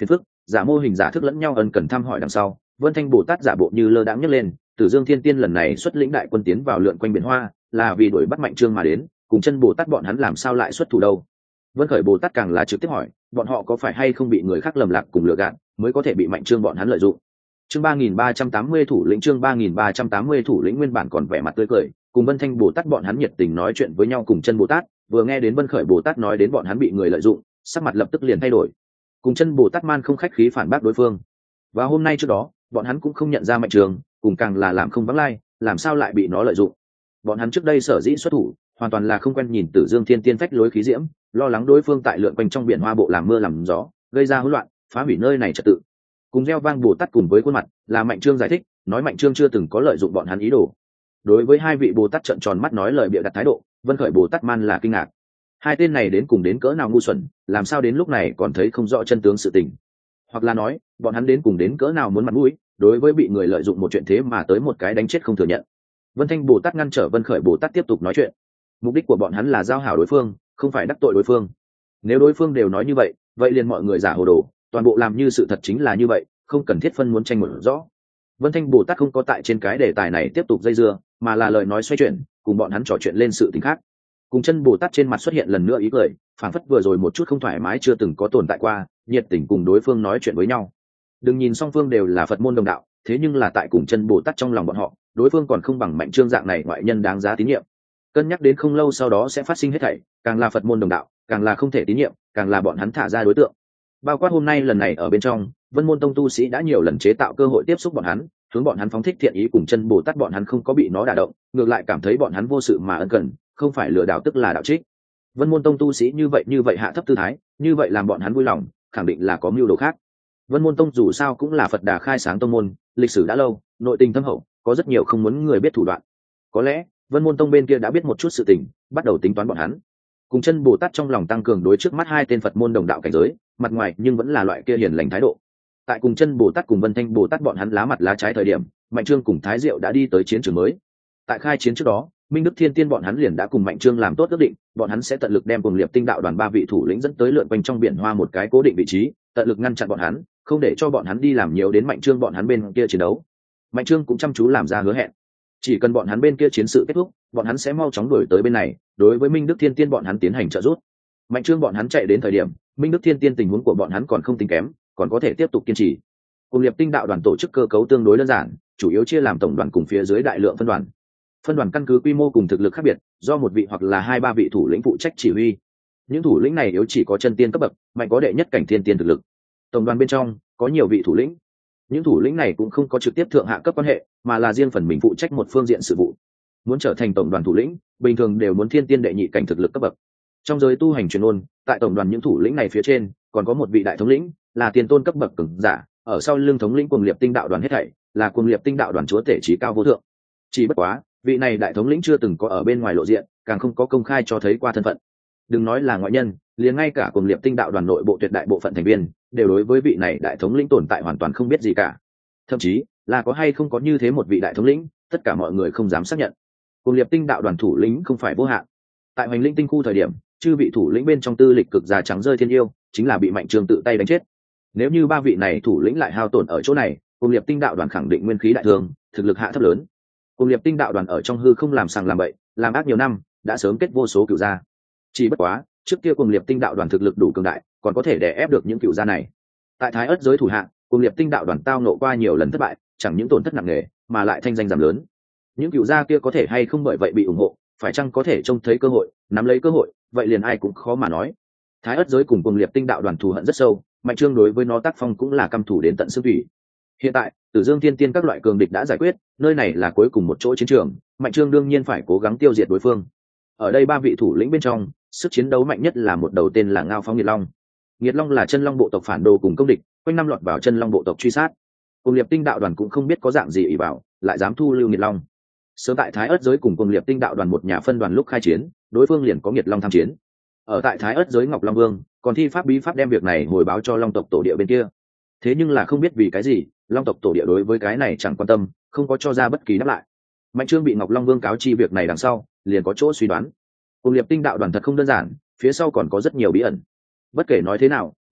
Speaker 1: giả mô hình giả thức lẫn nhau ân cần thăm hỏi đằng sau, Vân Thanh Bồ Tát giả bộ như lơ đãng nhấc lên, Tử Dương Thiên Tiên lần này xuất lĩnh đại quân tiến vào lượn quanh biển hoa, là vì đuổi bắt Mạnh Trương mà đến, cùng chân Bồ Tát bọn hắn làm sao lại xuất thủ đâu? Vân Khởi Bồ Tát càng là trực tiếp hỏi, bọn họ có phải hay không bị người khác lầm lạc cùng lừa gạt, mới có thể bị Mạnh Trương bọn hắn lợi dụng? Chương ba nghìn ba trăm tám mươi thủ lĩnh chương ba nghìn ba trăm tám mươi thủ lĩnh nguyên bản còn vẻ mặt tươi cười, cùng Vân Thanh Bồ Tát bọn hắn nhiệt tình nói chuyện với nhau cùng chân Bồ Tát, vừa nghe đến Vân Khởi Bồ Tát nói đến bọn hắn bị người lợi dụng, sắc mặt lập tức liền thay đổi. Cùng chân Bồ Tát man không khách khí phản bác đối phương. Và hôm nay trước đó, bọn hắn cũng không nhận ra Mạnh Trường, cùng càng là làm không vắng lai, làm sao lại bị nó lợi dụng. Bọn hắn trước đây sở dĩ xuất thủ, hoàn toàn là không quen nhìn Tử Dương Thiên Tiên phách lối khí diễm, lo lắng đối phương tại lượn quanh trong biển hoa bộ làm mưa làm gió, gây ra hỗn loạn, phá hủy nơi này trật tự. Cùng gieo vang Bồ Tát cùng với khuôn mặt, là Mạnh Trương giải thích, nói Mạnh Trương chưa từng có lợi dụng bọn hắn ý đồ. Đối với hai vị Bồ Tát trợn tròn mắt nói lời bịa đặt thái độ, Vân Khởi Bồ Tát man là kinh ngạc. Hai tên này đến cùng đến cỡ nào ngu xuẩn, làm sao đến lúc này còn thấy không rõ chân tướng sự tình? Hoặc là nói, bọn hắn đến cùng đến cỡ nào muốn mặt mũi, đối với bị người lợi dụng một chuyện thế mà tới một cái đánh chết không thừa nhận. Vân Thanh Bồ Tát ngăn trở Vân Khởi Bồ Tát tiếp tục nói chuyện. Mục đích của bọn hắn là giao hảo đối phương, không phải đắc tội đối phương. Nếu đối phương đều nói như vậy, vậy liền mọi người giả hồ đồ, toàn bộ làm như sự thật chính là như vậy, không cần thiết phân muốn tranh một rõ. Vân Thanh Bồ Tát không có tại trên cái đề tài này tiếp tục dây dưa, mà là lời nói xoay chuyển, cùng bọn hắn trò chuyện lên sự tình khác. Cùng chân Bồ Tát trên mặt xuất hiện lần nữa ý cười, phảng phất vừa rồi một chút không thoải mái chưa từng có tồn tại qua, nhiệt tình cùng đối phương nói chuyện với nhau. Đừng nhìn song phương đều là Phật môn đồng đạo, thế nhưng là tại cùng chân Bồ Tát trong lòng bọn họ, đối phương còn không bằng Mạnh Trương dạng này ngoại nhân đáng giá tín nhiệm. Cân nhắc đến không lâu sau đó sẽ phát sinh hết thảy, càng là Phật môn đồng đạo, càng là không thể tín nhiệm, càng là bọn hắn thả ra đối tượng. Bao quát hôm nay lần này ở bên trong, Vân Môn Tông tu sĩ đã nhiều lần chế tạo cơ hội tiếp xúc bọn hắn, hướng bọn hắn phóng thích thiện ý cùng chân Bồ Tát bọn hắn không có bị nó đả động, ngược lại cảm thấy bọn hắn vô sự mà ân cần, không phải lừa đảo tức là đạo trích. Vân Môn Tông tu sĩ như vậy như vậy hạ thấp tư thái, như vậy làm bọn hắn vui lòng, khẳng định là có mưu đồ khác. Vân Môn Tông dù sao cũng là Phật Đà khai sáng tông môn, lịch sử đã lâu, nội tình thâm hậu, có rất nhiều không muốn người biết thủ đoạn. Có lẽ Vân Môn Tông bên kia đã biết một chút sự tình, bắt đầu tính toán bọn hắn. Cùng chân Bồ Tát trong lòng tăng cường đối trước mắt hai tên Phật môn đồng đạo cảnh giới, mặt ngoài nhưng vẫn là loại kia hiền lành thái độ. Tại cùng chân Bồ Tát cùng Vân Thanh Bồ Tát bọn hắn lá mặt lá trái thời điểm, Mạnh Trương cùng Thái Diệu đã đi tới chiến trường mới. Tại khai chiến trước đó, Minh Đức Thiên Tiên bọn hắn liền đã cùng Mạnh Trương làm tốt ước định, bọn hắn sẽ tận lực đem Cuồng Liệp Tinh Đạo đoàn ba vị thủ lĩnh dẫn tới lượn quanh trong biển hoa một cái cố định vị trí, tận lực ngăn chặn bọn hắn, không để cho bọn hắn đi làm nhiều đến Mạnh Trương bọn hắn bên kia chiến đấu. Mạnh Trương cũng chăm chú làm ra hứa hẹn, chỉ cần bọn hắn bên kia chiến sự kết thúc, bọn hắn sẽ mau chóng đuổi tới bên này, đối với Minh Đức Thiên Tiên bọn hắn tiến hành trợ giúp. Mạnh Trương bọn hắn chạy đến thời điểm, Minh Đức Thiên Tiên tình huống của bọn hắn còn không tính kém, còn có thể tiếp tục kiên trì. Cuồng Liệp Tinh Đạo đoàn tổ chức cơ cấu tương đối đơn giản, chủ yếu chia làm tổng đoàn cùng phía dưới đại lượng phân đoàn. Phân đoàn căn cứ quy mô cùng thực lực khác biệt, do một vị hoặc là hai ba vị thủ lĩnh phụ trách chỉ huy. Những thủ lĩnh này yếu chỉ có chân tiên cấp bậc, mạnh có đệ nhất cảnh thiên tiên thực lực. Tổng đoàn bên trong có nhiều vị thủ lĩnh. Những thủ lĩnh này cũng không có trực tiếp thượng hạ cấp quan hệ, mà là riêng phần mình phụ trách một phương diện sự vụ. Muốn trở thành tổng đoàn thủ lĩnh, bình thường đều muốn thiên tiên đệ nhị cảnh thực lực cấp bậc. Trong giới tu hành truyền ôn, tại tổng đoàn những thủ lĩnh này phía trên, còn có một vị đại thống lĩnh, là tiền tôn cấp bậc cường giả, ở sau lưng thống lĩnh Cuồng Liệp Tinh Đạo đoàn hết thảy, là Cuồng Liệp Tinh Đạo đoàn chúa tể trí cao vô thượng. Chỉ bất quá, vị này đại thống lĩnh chưa từng có ở bên ngoài lộ diện, càng không có công khai cho thấy qua thân phận. Đừng nói là ngoại nhân, liền ngay cả Cuồng Liệp Tinh Đạo đoàn nội bộ tuyệt đại bộ phận thành viên, đều đối với vị này đại thống lĩnh tồn tại hoàn toàn không biết gì cả. Thậm chí, là có hay không có như thế một vị đại thống lĩnh, tất cả mọi người không dám xác nhận. Cuồng Liệp Tinh Đạo đoàn thủ lĩnh không phải vô hạn. Tại Hoành Linh Tinh khu thời điểm, chư vị thủ lĩnh bên trong tư lịch cực già trắng rơi thiên yêu, chính là bị Mạnh Trương tự tay đánh chết. Nếu như ba vị này thủ lĩnh lại hao tổn ở chỗ này, Cuồng Liệp Tinh Đạo đoàn khẳng định nguyên khí đại thương, thực lực hạ thấp lớn. Cuồng Liệp Tinh Đạo đoàn ở trong hư không làm sàng làm bậy, làm ác nhiều năm, đã sớm kết vô số cửu gia. Chỉ bất quá, trước kia Cuồng Liệp Tinh Đạo đoàn thực lực đủ cường đại, còn có thể đè ép được những cửu gia này. Tại Thái Ức giới thủ hạ, Cuồng Liệp Tinh Đạo đoàn tao nộ qua nhiều lần thất bại, chẳng những tổn thất nặng nề, mà lại thanh danh giảm lớn. Những cửu gia kia có thể hay không bởi vậy bị ủng hộ, phải chăng có thể trông thấy cơ hội, nắm lấy cơ hội, vậy liền ai cũng khó mà nói. Thái Ức giới cùng Cuồng Liệp Tinh Đạo đoàn thù hận rất sâu, Mạnh Trương đối với nó tác phong cũng là căm thù đến tận xương thủy. Hiện tại, Tử Dương Thiên Tiên các loại cường địch đã giải quyết, nơi này là cuối cùng một chỗ chiến trường, Mạnh Trương đương nhiên phải cố gắng tiêu diệt đối phương. Ở đây ba vị thủ lĩnh bên trong, sức chiến đấu mạnh nhất là một đầu tên là Ngao Phong Nghiệt Long. Nghiệt Long là chân long bộ tộc phản đồ cùng công địch, quanh năm lọt vào chân long bộ tộc truy sát. Cuồng Liệp Tinh Đạo đoàn cũng không biết có dạng gì ỷ bảo, lại dám thu lưu Nghiệt Long. Sớm tại Thái Ức giới cùng Cuồng Liệp Tinh Đạo đoàn một nhà phân đoàn lúc khai chiến, đối phương liền có Nghiệt Long tham chiến. Ở tại Thái Ức giới Ngọc Long Vương, còn thi pháp bí pháp đem việc này hồi báo cho Long tộc tổ địa bên kia. Thế nhưng là không biết vì cái gì, Long tộc tổ địa đối với cái này chẳng quan tâm, không có cho ra bất kỳ đáp lại. Mạnh Trương bị Ngọc Long Vương cáo chi việc này đằng sau, liền có chỗ suy đoán. Cuồng Liệp Tinh Đạo đoàn thật không đơn giản, phía sau còn có rất nhiều bí ẩn. Bất kể nói thế nào,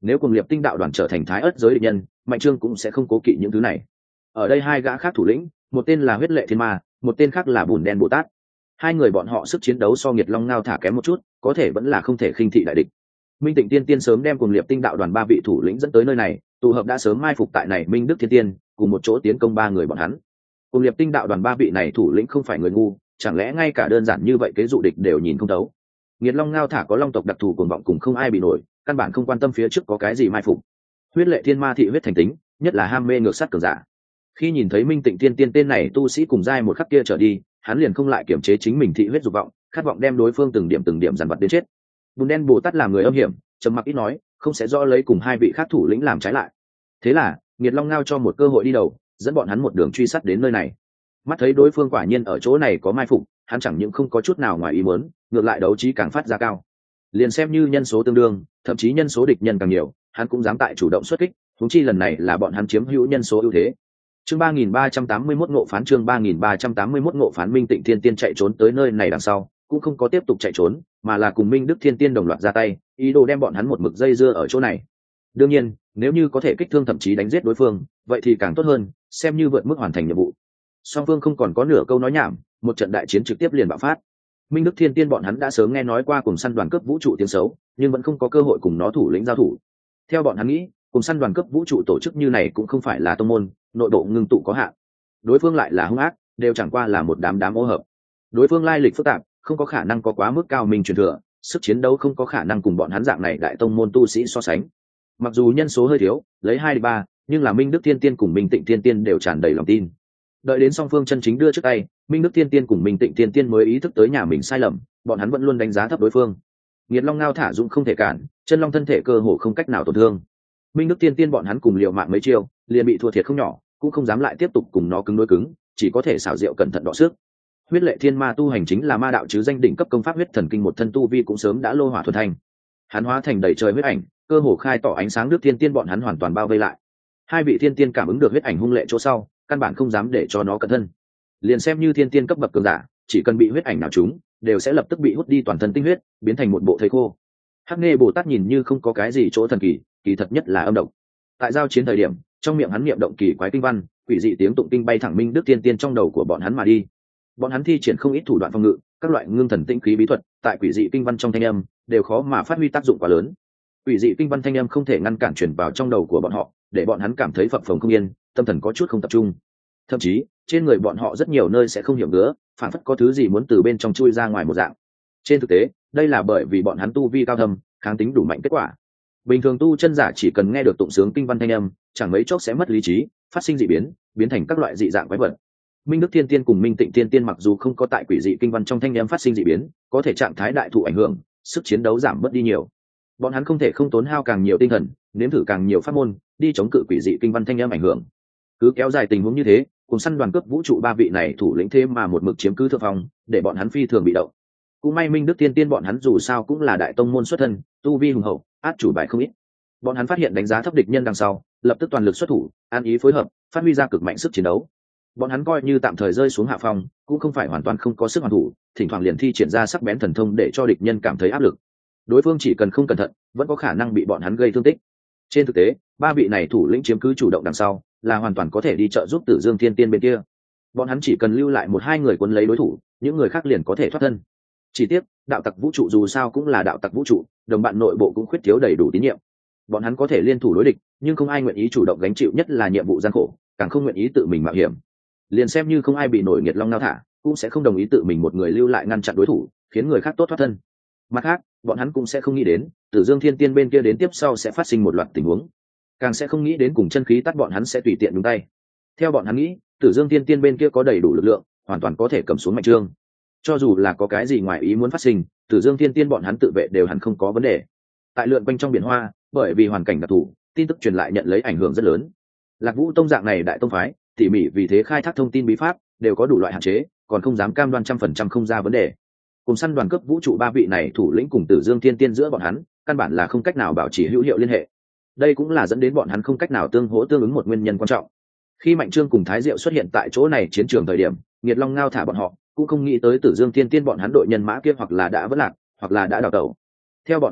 Speaker 1: Nếu cùng liệp tinh đạo đoàn trở thành thái ớt giới địch nhân, mạnh trương cũng sẽ không cố kỵ những thứ này. Ở đây hai gã khác thủ lĩnh, một tên là huyết lệ thiên ma, một tên khác là bùn đen bồ tát. Hai người bọn họ sức chiến đấu so Nghiệt Long Ngao Thả kém một chút, có thể vẫn là không thể khinh thị đại địch. Minh Tịnh Tiên Tiên sớm đem cùng liệp tinh đạo đoàn ba vị thủ lĩnh dẫn tới nơi này, tụ hợp đã sớm mai phục tại này Minh Đức Thiên Tiên, cùng một chỗ tiến công ba người bọn hắn. Cùng liệp tinh đạo đoàn ba vị này thủ lĩnh không phải người ngu, chẳng lẽ ngay cả đơn giản như vậy kế dụ địch đều nhìn không thấu. Nghiệt Long Ngao Thả có long tộc đặc thù cuồng vọng cùng không ai bị nổi, căn bản không quan tâm phía trước có cái gì mai phục. Huyết lệ thiên ma thị huyết thành tính, nhất là ham mê ngược sát cường giả. Khi nhìn thấy Minh Tịnh Tiên Tiên tên này tu sĩ cùng giai một khắc kia trở đi, hắn liền không lại kiềm chế chính mình thị huyết dục vọng, khát vọng đem đối phương từng điểm từng điểm dằn vặt đến chết. Bùn đen Bồ Tát làm người âm hiểm, trầm mặc ít nói, không sẽ rõ lấy cùng hai vị khác thủ lĩnh làm trái lại. Thế là Nghiệt Long Ngao cho một cơ hội đi đầu, dẫn bọn hắn một đường truy sát đến nơi này. Mắt thấy đối phương quả nhiên ở chỗ này có mai phục, hắn chẳng những không có chút nào ngoài ý muốn, ngược lại đấu trí càng phát ra cao. Liền xem như nhân số tương đương, thậm chí nhân số địch nhân càng nhiều, hắn cũng dám tại chủ động xuất kích, huống chi lần này là bọn hắn chiếm hữu nhân số ưu thế. Chương ba nghìn ba trăm tám mươi mốt ngộ phán chương ba nghìn ba trăm tám mươi mốt ngộ phán Minh Tịnh Thiên Tiên chạy trốn tới nơi này đằng sau, cũng không có tiếp tục chạy trốn, mà là cùng Minh Đức Thiên Tiên đồng loạt ra tay, ý đồ đem bọn hắn một mực dây dưa ở chỗ này. Đương nhiên, nếu như có thể kích thương thậm chí đánh giết đối phương, vậy thì càng tốt hơn, xem như vượt mức hoàn thành nhiệm vụ. Song phương không còn có nửa câu nói nhảm, một trận đại chiến trực tiếp liền bạo phát. Minh Đức Thiên Tiên bọn hắn đã sớm nghe nói qua cùng săn đoàn cướp vũ trụ tiếng xấu, nhưng vẫn không có cơ hội cùng nó thủ lĩnh giao thủ. Theo bọn hắn nghĩ, cùng săn đoàn cấp vũ trụ tổ chức như này cũng không phải là tông môn, nội bộ ngưng tụ có hạn. Đối phương lại là hung ác, đều chẳng qua là một đám đám ô hợp. Đối phương lai lịch phức tạp, không có khả năng có quá mức cao minh truyền thừa, sức chiến đấu không có khả năng cùng bọn hắn dạng này đại tông môn tu sĩ so sánh. Mặc dù nhân số hơi thiếu, lấy hai địch ba, nhưng là Minh Đức Thiên Tiên cùng Minh Tịnh Thiên Tiên đều tràn đầy lòng tin. Đợi đến song phương chân chính đưa trước tay, Minh Đức Thiên Tiên cùng Minh Tịnh Thiên Tiên mới ý thức tới nhà mình sai lầm, bọn hắn vẫn luôn đánh giá thấp đối phương. Nghiệt Long Ngao Thả dũng không thể cản, chân long thân thể cơ hồ không cách nào tổn thương. Minh Đức Thiên Tiên bọn hắn cùng liều mạng mấy chiêu, liền bị thua thiệt không nhỏ, cũng không dám lại tiếp tục cùng nó cứng đối cứng, chỉ có thể xảo diệu cẩn thận đọ sức. Huyết lệ thiên ma tu hành chính là ma đạo chứ danh đỉnh cấp công pháp huyết thần kinh, một thân tu vi cũng sớm đã lô hỏa thuần thành. Hắn hóa thành đầy trời huyết ảnh, cơ hồ khai tỏ ánh sáng Đức Thiên Tiên bọn hắn hoàn toàn bao vây lại. Hai vị thiên tiên cảm ứng được huyết ảnh hung lệ chỗ sau, căn bản không dám để cho nó cẩn thân. Liền xem như thiên tiên cấp bậc cường giả, chỉ cần bị huyết ảnh nào trúng, đều sẽ lập tức bị hút đi toàn thân tinh huyết, biến thành một bộ thây khô. Hắc Nghê Bồ Tát nhìn như không có cái gì chỗ thần kỳ, kỳ thật nhất là âm độc. Tại giao chiến thời điểm, trong miệng hắn niệm động kỳ quái kinh văn, quỷ dị tiếng tụng kinh bay thẳng Minh Đức Thiên Tiên trong đầu của bọn hắn mà đi. Bọn hắn thi triển không ít thủ đoạn phòng ngự, các loại ngưng thần tĩnh khí bí thuật, tại quỷ dị kinh văn trong thanh âm, đều khó mà phát huy tác dụng quá lớn. Quỷ dị kinh văn thanh âm không thể ngăn cản truyền vào trong đầu của bọn họ, để bọn hắn cảm thấy phập phồng không yên, tâm thần có chút không tập trung. Thậm chí, trên người bọn họ rất nhiều nơi sẽ không hiểu nữa, phản phất có thứ gì muốn từ bên trong chui ra ngoài một dạng. Trên thực tế, đây là bởi vì bọn hắn tu vi cao thâm, kháng tính đủ mạnh kết quả. Bình thường tu chân giả chỉ cần nghe được tụng sướng kinh văn thanh âm, chẳng mấy chốc sẽ mất lý trí, phát sinh dị biến, biến thành các loại dị dạng quái vật. Minh Đức Thiên Tiên cùng Minh Tịnh Thiên Tiên mặc dù không có tại quỷ dị kinh văn trong thanh âm phát sinh dị biến, có thể trạng thái đại thụ ảnh hưởng, sức chiến đấu giảm bớt đi nhiều. Bọn hắn không thể không tốn hao càng nhiều tinh thần, nếm thử càng nhiều pháp môn, đi chống cự quỷ dị kinh văn thanh âm ảnh hưởng. Cứ kéo dài tình huống như thế, cùng săn đoàn cướp vũ trụ ba vị này thủ lĩnh thêm mà một mực chiếm cứ thượng phong, để bọn hắn phi thường bị động. Cũng may Minh Đức Thiên Tiên bọn hắn dù sao cũng là đại tông môn xuất thân, tu vi hùng hậu, át chủ bài không ít. Bọn hắn phát hiện đánh giá thấp địch nhân đằng sau, lập tức toàn lực xuất thủ, an ý phối hợp, phát huy ra cực mạnh sức chiến đấu. Bọn hắn coi như tạm thời rơi xuống hạ phong, cũng không phải hoàn toàn không có sức hoàn thủ, thỉnh thoảng liền thi triển ra sắc bén thần thông để cho địch nhân cảm thấy áp lực. Đối phương chỉ cần không cẩn thận, vẫn có khả năng bị bọn hắn gây thương tích. Trên thực tế, ba vị này thủ lĩnh chiếm cứ chủ động đằng sau, là hoàn toàn có thể đi trợ giúp Tử Dương Thiên Tiên bên kia. Bọn hắn chỉ cần lưu lại một hai người cuốn lấy đối thủ, những người khác liền có thể thoát thân. Chỉ tiếc, đạo tặc vũ trụ dù sao cũng là đạo tặc vũ trụ, đồng bạn nội bộ cũng khuyết thiếu đầy đủ tín nhiệm. Bọn hắn có thể liên thủ đối địch, nhưng không ai nguyện ý chủ động gánh chịu nhất là nhiệm vụ gian khổ, càng không nguyện ý tự mình mạo hiểm. Liền xem như không ai bị nổi Nghiệt Long Ngao Thả, cũng sẽ không đồng ý tự mình một người lưu lại ngăn chặn đối thủ, khiến người khác tốt thoát thân. Mặt khác, bọn hắn cũng sẽ không nghĩ đến, Tử Dương Thiên Tiên bên kia đến tiếp sau sẽ phát sinh một loạt tình huống, càng sẽ không nghĩ đến cùng chân khí tắt bọn hắn sẽ tùy tiện nhúng tay. Theo bọn hắn nghĩ, Tử Dương Thiên Tiên bên kia có đầy đủ lực lượng, hoàn toàn có thể cầm xuống Mạnh Trương. Cho dù là có cái gì ngoài ý muốn phát sinh, Tử Dương Thiên Tiên bọn hắn tự vệ đều hẳn không có vấn đề. Tại lượn quanh trong biển hoa, bởi vì hoàn cảnh đặc thù, tin tức truyền lại nhận lấy ảnh hưởng rất lớn. Lạc Vũ tông dạng này đại tông phái, tỉ mỉ vì thế khai thác thông tin bí pháp, đều có đủ loại hạn chế, còn không dám cam đoan trăm phần trăm không ra vấn đề. Cùng săn đoàn cấp vũ trụ ba vị này thủ lĩnh cùng Tử Dương Thiên Tiên giữa bọn hắn, căn bản là không cách nào bảo trì hữu hiệu liên hệ. Đây cũng là dẫn đến bọn hắn không cách nào tương hỗ tương ứng một nguyên nhân quan trọng. Khi Mạnh Trương cùng Thái Diệu xuất hiện tại chỗ này chiến trường thời điểm, Nghiệt Long Ngao Thả bọn họ cũng không nghĩ tới Tử Dương Thiên Tiên bọn hắn đội nhân mã kia hoặc là đã vỡ lạc, hoặc là đã đào tẩu. Theo bọn hắn nghĩ,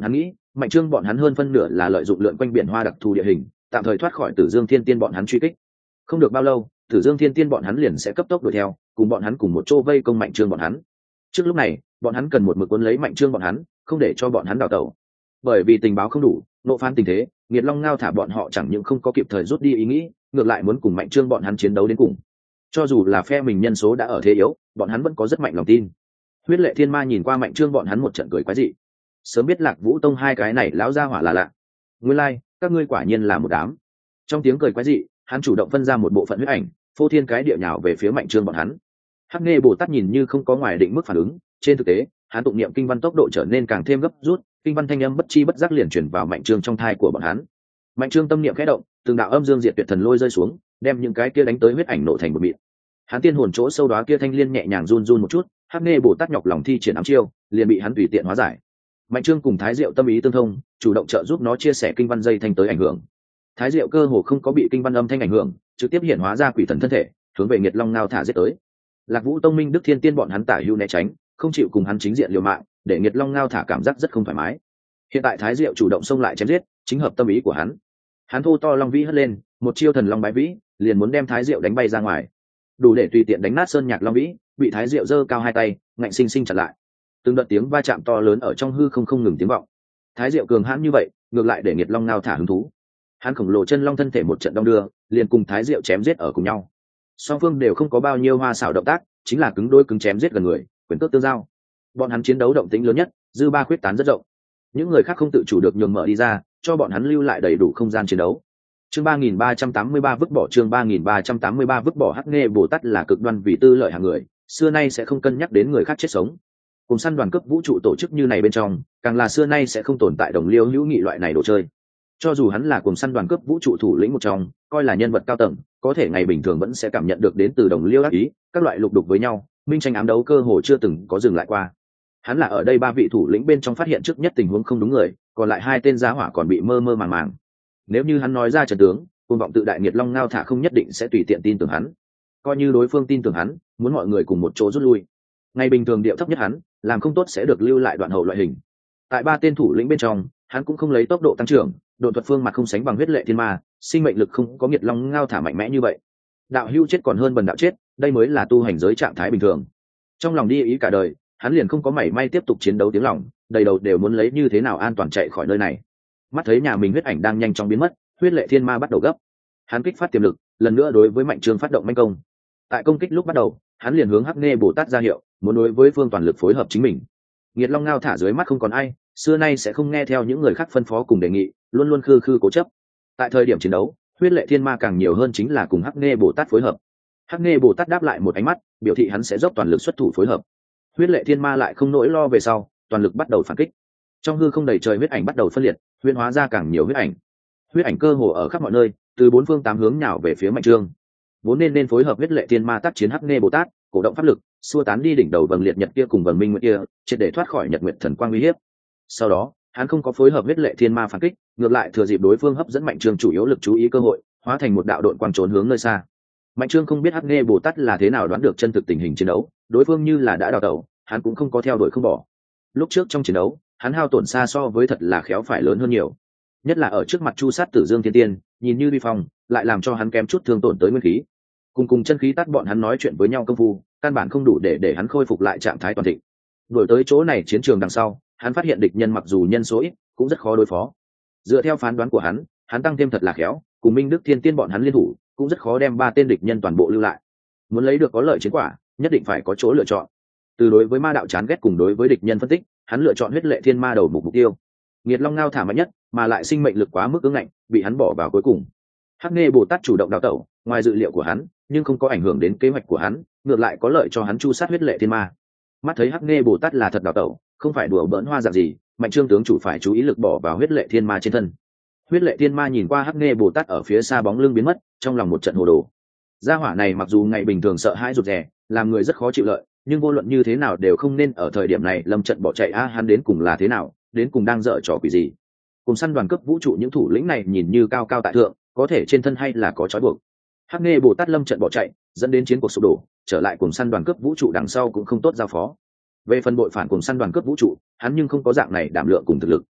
Speaker 1: Mạnh Trương bọn hắn hơn phân nửa là lợi dụng lượn quanh biển hoa đặc thù địa hình, tạm thời thoát khỏi Tử Dương Thiên Tiên bọn hắn truy kích. Không được bao lâu, Tử Dương Thiên Tiên bọn hắn liền sẽ cấp tốc đuổi theo, cùng bọn hắn cùng một chỗ vây công Mạnh Trương bọn hắn. Trước lúc này, bọn hắn cần một mực cuốn lấy Mạnh Trương bọn hắn, không để cho bọn hắn đào tẩu. Bởi vì tình báo không đủ, nộ phán tình thế, Nghiệt Long Ngao thả bọn họ chẳng những không có kịp thời rút đi ý nghĩ, ngược lại muốn cùng Mạnh Trương bọn hắn chiến đấu đến cùng. Cho dù là phe mình nhân số đã ở thế yếu, bọn hắn vẫn có rất mạnh lòng tin. Huyết Lệ Thiên Ma nhìn qua Mạnh Trương bọn hắn một trận cười quái dị. Sớm biết Lạc Vũ Tông hai cái này lão gia hỏa là lạ. Nguyên lai, like, các ngươi quả nhiên là một đám. Trong tiếng cười quái dị, hắn chủ động phân ra một bộ phận huyết ảnh, phô thiên cái địa nhào về phía Mạnh Trương bọn hắn. Hắc Nghê Bồ Tát nhìn như không có ngoài định mức phản ứng, trên thực tế, hắn tụng niệm kinh văn tốc độ trở nên càng thêm gấp rút, kinh văn thanh âm bất chi bất giác liền chuyển vào Mạnh Trương trong thai của bọn hắn. Mạnh Trương tâm niệm khẽ động, từng đạo âm dương diệt tuyệt thần lôi rơi xuống, đem những cái kia đánh tới huyết ảnh nổ thành một mịn. Hắn tiên hồn chỗ sâu đó kia thanh liên nhẹ nhàng run run một chút, Hắc Nghê Bồ Tát nhọc lòng thi triển ám chiêu, liền bị hắn tùy tiện hóa giải. Mạnh Trương cùng Thái Diệu tâm ý tương thông, chủ động trợ giúp nó chia sẻ kinh văn dây thanh tới ảnh hưởng. Thái Diệu cơ hồ không có bị kinh văn âm thanh ảnh hưởng, trực tiếp hiện hóa ra quỷ thần thân thể, hướng về Nghiệt Long Ngao thả giết tới. Lạc Vũ Tông Minh Đức Thiên Tiên bọn hắn tả hưu né tránh, không chịu cùng hắn chính diện liều mạng, để Nghiệt Long Ngao thả cảm giác rất không thoải mái. Hiện tại Thái Diệu chủ động xông lại chém giết, chính hợp tâm ý của hắn. Hắn thô to long vĩ hất lên, một chiêu thần long bái vĩ, liền muốn đem Thái Diệu đánh bay ra ngoài. Đủ để tùy tiện đánh nát sơn nhạc long vĩ, bị Thái Diệu giơ cao hai tay, ngạnh sinh sinh chặn lại. Từng đợt tiếng va chạm to lớn ở trong hư không không ngừng tiếng vọng. Thái Diệu cường hãn như vậy, ngược lại để Nghiệt Long Ngao thả hứng thú. Hắn khổng lồ chân long thân thể một trận đong đưa, liền cùng Thái Diệu chém giết ở cùng nhau. Song phương đều không có bao nhiêu hoa xảo động tác, chính là cứng đôi cứng chém giết gần người, quyền cước tương giao. Bọn hắn chiến đấu động tĩnh lớn nhất, dư ba khuyết tán rất rộng. Những người khác không tự chủ được nhường mở đi ra, cho bọn hắn lưu lại đầy đủ không gian chiến đấu. Chương ba nghìn ba trăm tám mươi ba vứt bỏ chương ba nghìn ba trăm tám mươi ba vứt bỏ Hắc Nghê Bồ Tát là cực đoan vì tư lợi hàng người, xưa nay sẽ không cân nhắc đến người khác chết sống. Cùng săn đoàn cấp vũ trụ tổ chức như này bên trong, càng là xưa nay sẽ không tồn tại đồng liêu hữu nghị loại này đồ chơi. Cho dù hắn là cùng săn đoàn cấp vũ trụ thủ lĩnh một trong, coi là nhân vật cao tầng, có thể ngày bình thường vẫn sẽ cảm nhận được đến từ đồng liêu ác ý, các loại lục đục với nhau, minh tranh ám đấu cơ hồ chưa từng có dừng lại qua. Hắn là ở đây ba vị thủ lĩnh bên trong phát hiện trước nhất tình huống không đúng người, còn lại hai tên giá hỏa còn bị mơ mơ màng màng. Nếu như hắn nói ra trận tướng, cuồng vọng tự đại Nghiệt Long Ngao thả không nhất định sẽ tùy tiện tin tưởng hắn. Coi như đối phương tin tưởng hắn, muốn mọi người cùng một chỗ rút lui. Ngày bình thường điệu thấp nhất hắn, làm không tốt sẽ được lưu lại đoạn hậu loại hình. Tại ba tên thủ lĩnh bên trong, hắn cũng không lấy tốc độ tăng trưởng, độ thuật phương mặt không sánh bằng Huyết Lệ Thiên Ma, sinh mệnh lực không có Nghiệt Long Ngao thả mạnh mẽ như vậy. Đạo hữu chết còn hơn bần đạo chết, đây mới là tu hành giới trạng thái bình thường. Trong lòng đi ý cả đời, hắn liền không có mảy may tiếp tục chiến đấu tiếng lòng, đầy đầu đều muốn lấy như thế nào an toàn chạy khỏi nơi này. Mắt thấy nhà mình huyết ảnh đang nhanh chóng biến mất, Huyết Lệ Thiên Ma bắt đầu gấp. Hắn kích phát tiềm lực, lần nữa đối với Mạnh Trương phát động manh công. Tại công kích lúc bắt đầu, hắn liền hướng Hắc Nghê Bồ Tát ra hiệu, muốn đối với phương toàn lực phối hợp chính mình. Nghiệt Long Ngao thả dưới mắt không còn ai, xưa nay sẽ không nghe theo những người khác phân phó cùng đề nghị, luôn luôn khư khư cố chấp. Tại thời điểm chiến đấu, Huyết Lệ Thiên Ma càng nhiều hơn chính là cùng Hắc Nghê Bồ Tát phối hợp. Hắc Nghê Bồ Tát đáp lại một ánh mắt, biểu thị hắn sẽ dốc toàn lực xuất thủ phối hợp. Huyết Lệ Thiên Ma lại không nỗi lo về sau, toàn lực bắt đầu phản kích. Trong hư không đầy trời huyết ảnh bắt đầu phân liệt, huyễn hóa ra càng nhiều huyết ảnh. Huyết ảnh cơ hồ ở khắp mọi nơi, từ bốn phương tám hướng nhào về phía Mạnh Trương. Vốn nên nên phối hợp Huyết Lệ Thiên Ma tác chiến Hắc Nghê Bồ Tát, cổ động pháp lực, xua tán đi đỉnh đầu vầng liệt nhật kia cùng vầng minh nguyệt kia, triệt để thoát khỏi nhật nguyệt thần quang uy hiếp. Sau đó, hắn không có phối hợp Huyết Lệ Thiên Ma phản kích, ngược lại thừa dịp đối phương hấp dẫn Mạnh Trương chủ yếu lực chú ý cơ hội, hóa thành một đạo độn quang trốn hướng nơi xa. Mạnh Trương không biết Hắc Nghê Bồ Tát là thế nào đoán được chân thực tình hình chiến đấu, đối phương như là đã đào tẩu, hắn cũng không có theo đuổi không bỏ. Lúc trước trong chiến đấu, hắn hao tổn xa so với thật là khéo phải lớn hơn nhiều, nhất là ở trước mặt chu sát Tử Dương Thiên Tiên, nhìn như vi phong, lại làm cho hắn kém chút thương tổn tới nguyên khí. Cùng cùng chân khí tắt bọn hắn nói chuyện với nhau công phu, căn bản không đủ để để hắn khôi phục lại trạng thái toàn thịnh. Đuổi tới chỗ này chiến trường đằng sau, hắn phát hiện địch nhân mặc dù nhân số ít, cũng rất khó đối phó. Dựa theo phán đoán của hắn, hắn tăng thêm thật là khéo, cùng Minh Đức Thiên Tiên bọn hắn liên thủ, cũng rất khó đem ba tên địch nhân toàn bộ lưu lại. Muốn lấy được có lợi chiến quả, nhất định phải có chỗ lựa chọn. Từ đối với ma đạo chán ghét cùng đối với địch nhân phân tích, hắn lựa chọn Huyết Lệ Thiên Ma đầu mục mục tiêu. Nghiệt Long Ngao thả mạnh nhất, mà lại sinh mệnh lực quá mức ứng ngạnh, bị hắn bỏ vào cuối cùng. Hắc Nghê Bồ Tát chủ động đào tẩu, ngoài dự liệu của hắn, nhưng không có ảnh hưởng đến kế hoạch của hắn, ngược lại có lợi cho hắn chu sát Huyết Lệ Thiên Ma. Mắt thấy Hắc Nghê Bồ Tát là thật đào tẩu, không phải đùa bỡn hoa dạng gì, Mạnh Trương tướng chủ phải chú ý lực bỏ vào Huyết Lệ Thiên Ma trên thân. Huyết Lệ Thiên Ma nhìn qua Hắc Nghê Bồ Tát ở phía xa bóng lưng biến mất, trong lòng một trận hồ đồ. Gia hỏa này mặc dù ngày bình thường sợ hãi rụt rè, làm người rất khó chịu lợi, nhưng vô luận như thế nào đều không nên ở thời điểm này lâm trận bỏ chạy a, hắn đến cùng là thế nào, đến cùng đang dở trò quỷ gì. Cùng săn đoàn cấp vũ trụ những thủ lĩnh này nhìn như cao cao tại thượng, có thể trên thân hay là có trói buộc. Hắc Nghê Bồ Tát lâm trận bỏ chạy, dẫn đến chiến cuộc sụp đổ, trở lại cùng săn đoàn cấp vũ trụ đằng sau cũng không tốt giao phó. Về phần bội phản cùng săn đoàn cấp vũ trụ, hắn nhưng không có dạng này đảm lượng cùng thực lực.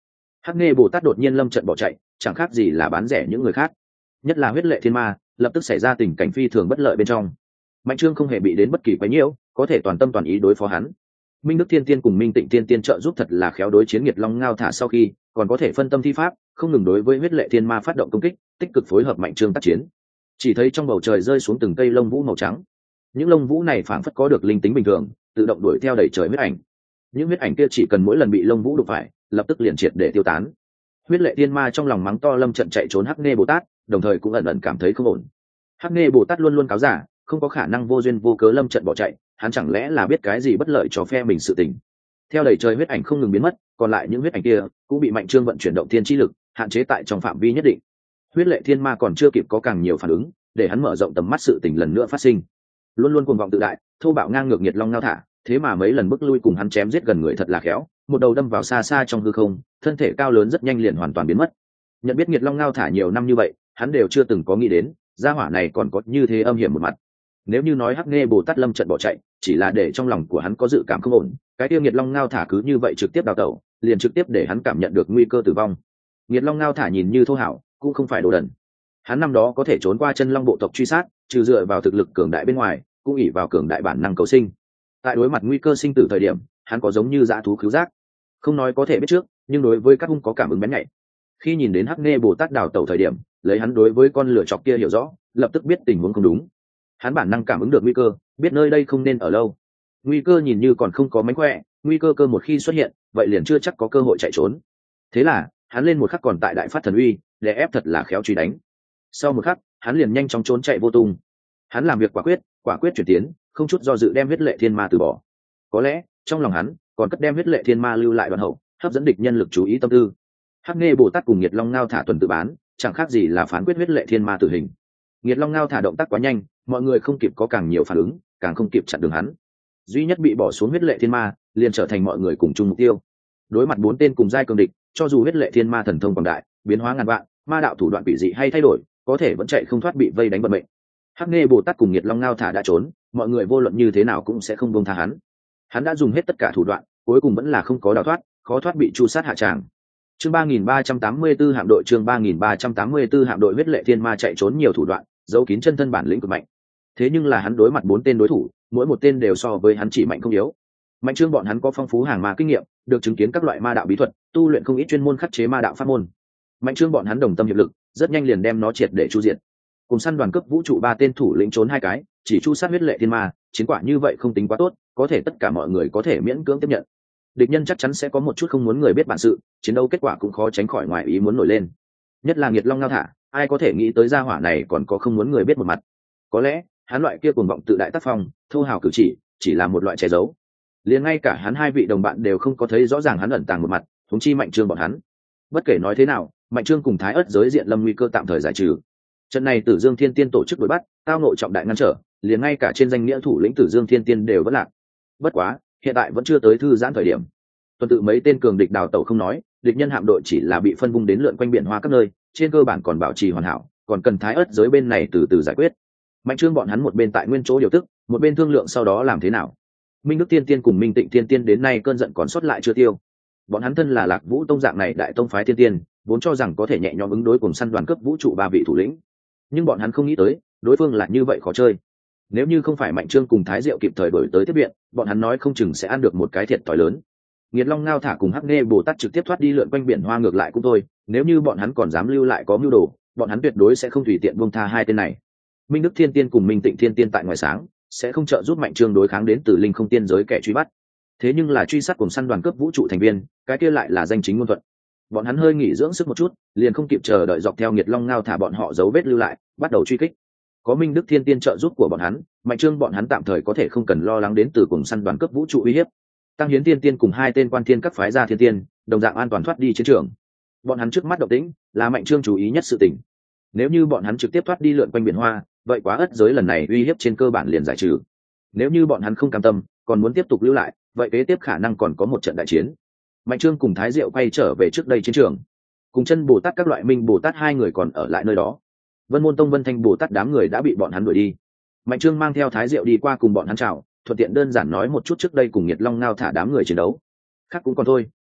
Speaker 1: Hắc Nghê Bồ Tát đột nhiên lâm trận bỏ chạy, chẳng khác gì là bán rẻ những người khác, nhất là huyết lệ thiên ma lập tức xảy ra tình cảnh phi thường bất lợi bên trong. Mạnh Trương không hề bị đến bất kỳ quấy nhiễu, có thể toàn tâm toàn ý đối phó hắn. Minh Đức Thiên Tiên cùng Minh Tịnh Thiên Tiên trợ giúp thật là khéo đối chiến Nghiệt Long Ngao Thả, sau khi còn có thể phân tâm thi pháp, không ngừng đối với huyết lệ thiên ma phát động công kích, tích cực phối hợp Mạnh Trương tác chiến. Chỉ thấy trong bầu trời rơi xuống từng cây lông vũ màu trắng, những lông vũ này phảng phất có được linh tính bình thường, tự động đuổi theo đẩy trời huyết ảnh. Những huyết ảnh kia chỉ cần mỗi lần bị lông vũ đụng phải, lập tức liền triệt để tiêu tán. Huyết lệ thiên ma trong lòng mắng to lâm trận chạy trốn Hắc Nghê Bồ Tát, đồng thời cũng ẩn ẩn cảm thấy không ổn. Hắc Nghê Bồ Tát luôn luôn cáo giả, không có khả năng vô duyên vô cớ lâm trận bỏ chạy, hắn chẳng lẽ là biết cái gì bất lợi cho phe mình sự tình. Theo đẩy trời huyết ảnh không ngừng biến mất, còn lại những huyết ảnh kia cũng bị Mạnh Trương vận chuyển động thiên chi lực hạn chế tại trong phạm vi nhất định. Huyết lệ thiên ma còn chưa kịp có càng nhiều phản ứng, để hắn mở rộng tầm mắt, sự tình lần nữa phát sinh. Luôn luôn cuồng vọng tự đại, thô bạo ngang ngược Nghiệt Long Ngao Thả, thế mà mấy lần bước lui cùng hắn chém giết gần người thật là khéo, một đầu đâm vào xa xa trong hư không, thân thể cao lớn rất nhanh liền hoàn toàn biến mất. Nhận biết Nghiệt Long Ngao Thả nhiều năm như vậy, hắn đều chưa từng có nghĩ đến gia hỏa này còn có như thế âm hiểm một mặt. Nếu như nói Hắc Nghê Bồ Tát lâm trận bỏ chạy chỉ là để trong lòng của hắn có dự cảm không ổn, cái tiêu Nghiệt Long Ngao Thả cứ như vậy trực tiếp đào tẩu, liền trực tiếp để hắn cảm nhận được nguy cơ tử vong. Nghiệt Long Ngao Thả nhìn như thô hảo, cũng không phải đồ đần. Hắn năm đó có thể trốn qua chân long bộ tộc truy sát, trừ dựa vào thực lực cường đại bên ngoài, cũng ỷ vào cường đại bản năng cầu sinh. Tại đối mặt nguy cơ sinh tử thời điểm, hắn có giống như dã thú khứu giác, không nói có thể biết trước, nhưng đối với các hung có cảm ứng bén nhạy. Khi nhìn đến Hắc Nghê Bồ Tát đào tẩu thời điểm, lấy hắn đối với con lửa chọc kia hiểu rõ, lập tức biết tình huống không đúng. Hắn bản năng cảm ứng được nguy cơ, biết nơi đây không nên ở lâu. Nguy cơ nhìn như còn không có mánh khỏe, nguy cơ cơ một khi xuất hiện, vậy liền chưa chắc có cơ hội chạy trốn. Thế là hắn lên một khắc còn tại đại phát thần uy, để ép thật là khéo truy đánh. Sau một khắc, hắn liền nhanh chóng trốn chạy vô tung. Hắn làm việc quả quyết, quả quyết chuyển tiến, không chút do dự đem huyết lệ thiên ma từ bỏ. Có lẽ trong lòng hắn còn cất đem huyết lệ thiên ma lưu lại đoạn hậu, hấp dẫn địch nhân lực chú ý tâm tư. Hắc Nghê Bồ Tát cùng Nghiệt Long Ngao Thả tuần tự bán, chẳng khác gì là phán quyết huyết lệ thiên ma tử hình. Nghiệt Long Ngao Thả động tác quá nhanh, mọi người không kịp có càng nhiều phản ứng, càng không kịp chặn đường hắn. Duy nhất bị bỏ xuống huyết lệ thiên ma, liền trở thành mọi người cùng chung mục tiêu. Đối mặt bốn tên cùng giai cường địch, cho dù huyết lệ thiên ma thần thông quảng đại, biến hóa ngàn vạn, ma đạo thủ đoạn quỷ dị hay thay đổi, có thể vẫn chạy không thoát bị vây đánh vận mệnh. Hắc Nghê Bồ Tát cùng Nghiệt Long Ngao Thả đã trốn, mọi người vô luận như thế nào cũng sẽ không buông tha hắn. Hắn đã dùng hết tất cả thủ đoạn, cuối cùng vẫn là không có đào thoát, khó thoát bị chu sát hạ tràng. Chương ba nghìn ba trăm tám mươi tư hạm đội chương ba nghìn ba trăm tám mươi tư hạm đội huyết lệ thiên ma chạy trốn nhiều thủ đoạn, giấu kín chân thân bản lĩnh cực mạnh. Thế nhưng là hắn đối mặt bốn tên đối thủ, mỗi một tên đều so với hắn chỉ mạnh không yếu. Mạnh Trương bọn hắn có phong phú hàng ma kinh nghiệm, được chứng kiến các loại ma đạo bí thuật, tu luyện không ít chuyên môn khắc chế ma đạo pháp môn. Mạnh Trương bọn hắn đồng tâm hiệp lực, rất nhanh liền đem nó triệt để chu diệt. Cùng săn đoàn cấp vũ trụ ba tên thủ lĩnh trốn hai cái, chỉ chu sát huyết lệ thiên ma, chiến quả như vậy không tính quá tốt, có thể tất cả mọi người có thể miễn cưỡng tiếp nhận. Địch nhân chắc chắn sẽ có một chút không muốn người biết bản sự, chiến đấu kết quả cũng khó tránh khỏi ngoài ý muốn nổi lên. Nhất là Nghiệt Long Ngao Thả, ai có thể nghĩ tới gia hỏa này còn có không muốn người biết một mặt. Có lẽ hắn loại kia cuồng vọng tự đại tác phong, thô hào cử chỉ, chỉ là một loại che giấu. Liền ngay cả hắn hai vị đồng bạn đều không có thấy rõ ràng hắn ẩn tàng một mặt, huống chi Mạnh Trương bọn hắn. Bất kể nói thế nào, Mạnh Trương cùng Thái Ức giới diện lâm nguy cơ tạm thời giải trừ. Trận này Tử Dương Thiên Tiên tổ chức đuổi bắt, tao nội trọng đại ngăn trở, liền ngay cả trên danh nghĩa thủ lĩnh Tử Dương Thiên Tiên đều vẫn lạc. Bất quá, hiện tại vẫn chưa tới thư giãn thời điểm. Tuần tự mấy tên cường địch đào tẩu không nói, địch nhân hạm đội chỉ là bị phân vung đến lượn quanh biển hoa các nơi, trên cơ bản còn bảo trì hoàn hảo, còn cần Thái Ức giới bên này từ từ giải quyết. Mạnh Trương bọn hắn một bên tại nguyên chỗ điều tức, một bên thương lượng sau đó làm thế nào. Minh Đức Tiên Tiên cùng Minh Tịnh Tiên Tiên đến nay cơn giận còn sót lại chưa tiêu. Bọn hắn thân là Lạc Vũ tông dạng này đại tông phái tiên tiên, vốn cho rằng có thể nhẹ nhõm ứng đối cùng săn đoàn cấp vũ trụ ba vị thủ lĩnh, nhưng bọn hắn không nghĩ tới đối phương là như vậy khó chơi. Nếu như không phải Mạnh Trương cùng Thái Diệu kịp thời đổi tới tiếp viện, bọn hắn nói không chừng sẽ ăn được một cái thiệt thòi lớn. Nghiệt Long Ngao Thả cùng Hắc Nghê Bồ Tát trực tiếp thoát đi lượn quanh biển hoa ngược lại cũng thôi, nếu như bọn hắn còn dám lưu lại có mưu đồ, bọn hắn tuyệt đối sẽ không tùy tiện buông tha hai tên này. Minh Đức Thiên Tiên cùng Minh Tịnh Thiên Tiên tại ngoài sáng sẽ không trợ giúp Mạnh Trương đối kháng đến từ linh không tiên giới kẻ truy bắt. Thế nhưng là truy sát cùng săn đoàn cướp vũ trụ thành viên, cái kia lại là danh chính ngôn thuận. Bọn hắn hơi nghỉ dưỡng sức một chút, liền không kịp chờ đợi dọc theo Nghiệt Long Ngao Thả bọn họ dấu vết lưu lại, bắt đầu truy kích. Có Minh Đức Thiên Tiên trợ giúp của bọn hắn, Mạnh Trương bọn hắn tạm thời có thể không cần lo lắng đến từ cùng săn đoàn cướp vũ trụ uy hiếp. Tăng Hiến Tiên Tiên cùng hai tên quan thiên các phái gia thiên tiên, đồng dạng an toàn thoát đi chiến trường. Bọn hắn trước mắt động tĩnh, là Mạnh Trương chú ý nhất sự tình. Nếu như bọn hắn trực tiếp thoát đi lượn quanh biển hoa, vậy quá ất giới lần này uy hiếp trên cơ bản liền giải trừ. Nếu như bọn hắn không cam tâm, còn muốn tiếp tục lưu lại, vậy kế tiếp khả năng còn có một trận đại chiến. Mạnh Trương cùng Thái Diệu quay trở về trước đây chiến trường, cùng Chân Bồ Tát các loại Minh Bồ Tát hai người còn ở lại nơi đó. Vân Môn Tông Vân Thanh Bồ Tát đám người đã bị bọn hắn đuổi đi. Mạnh Trương mang theo Thái Diệu đi qua cùng bọn hắn chào, thuận tiện đơn giản nói một chút trước đây cùng Nghiệt Long Ngao Thả đám người chiến đấu. Khác cũng còn thôi,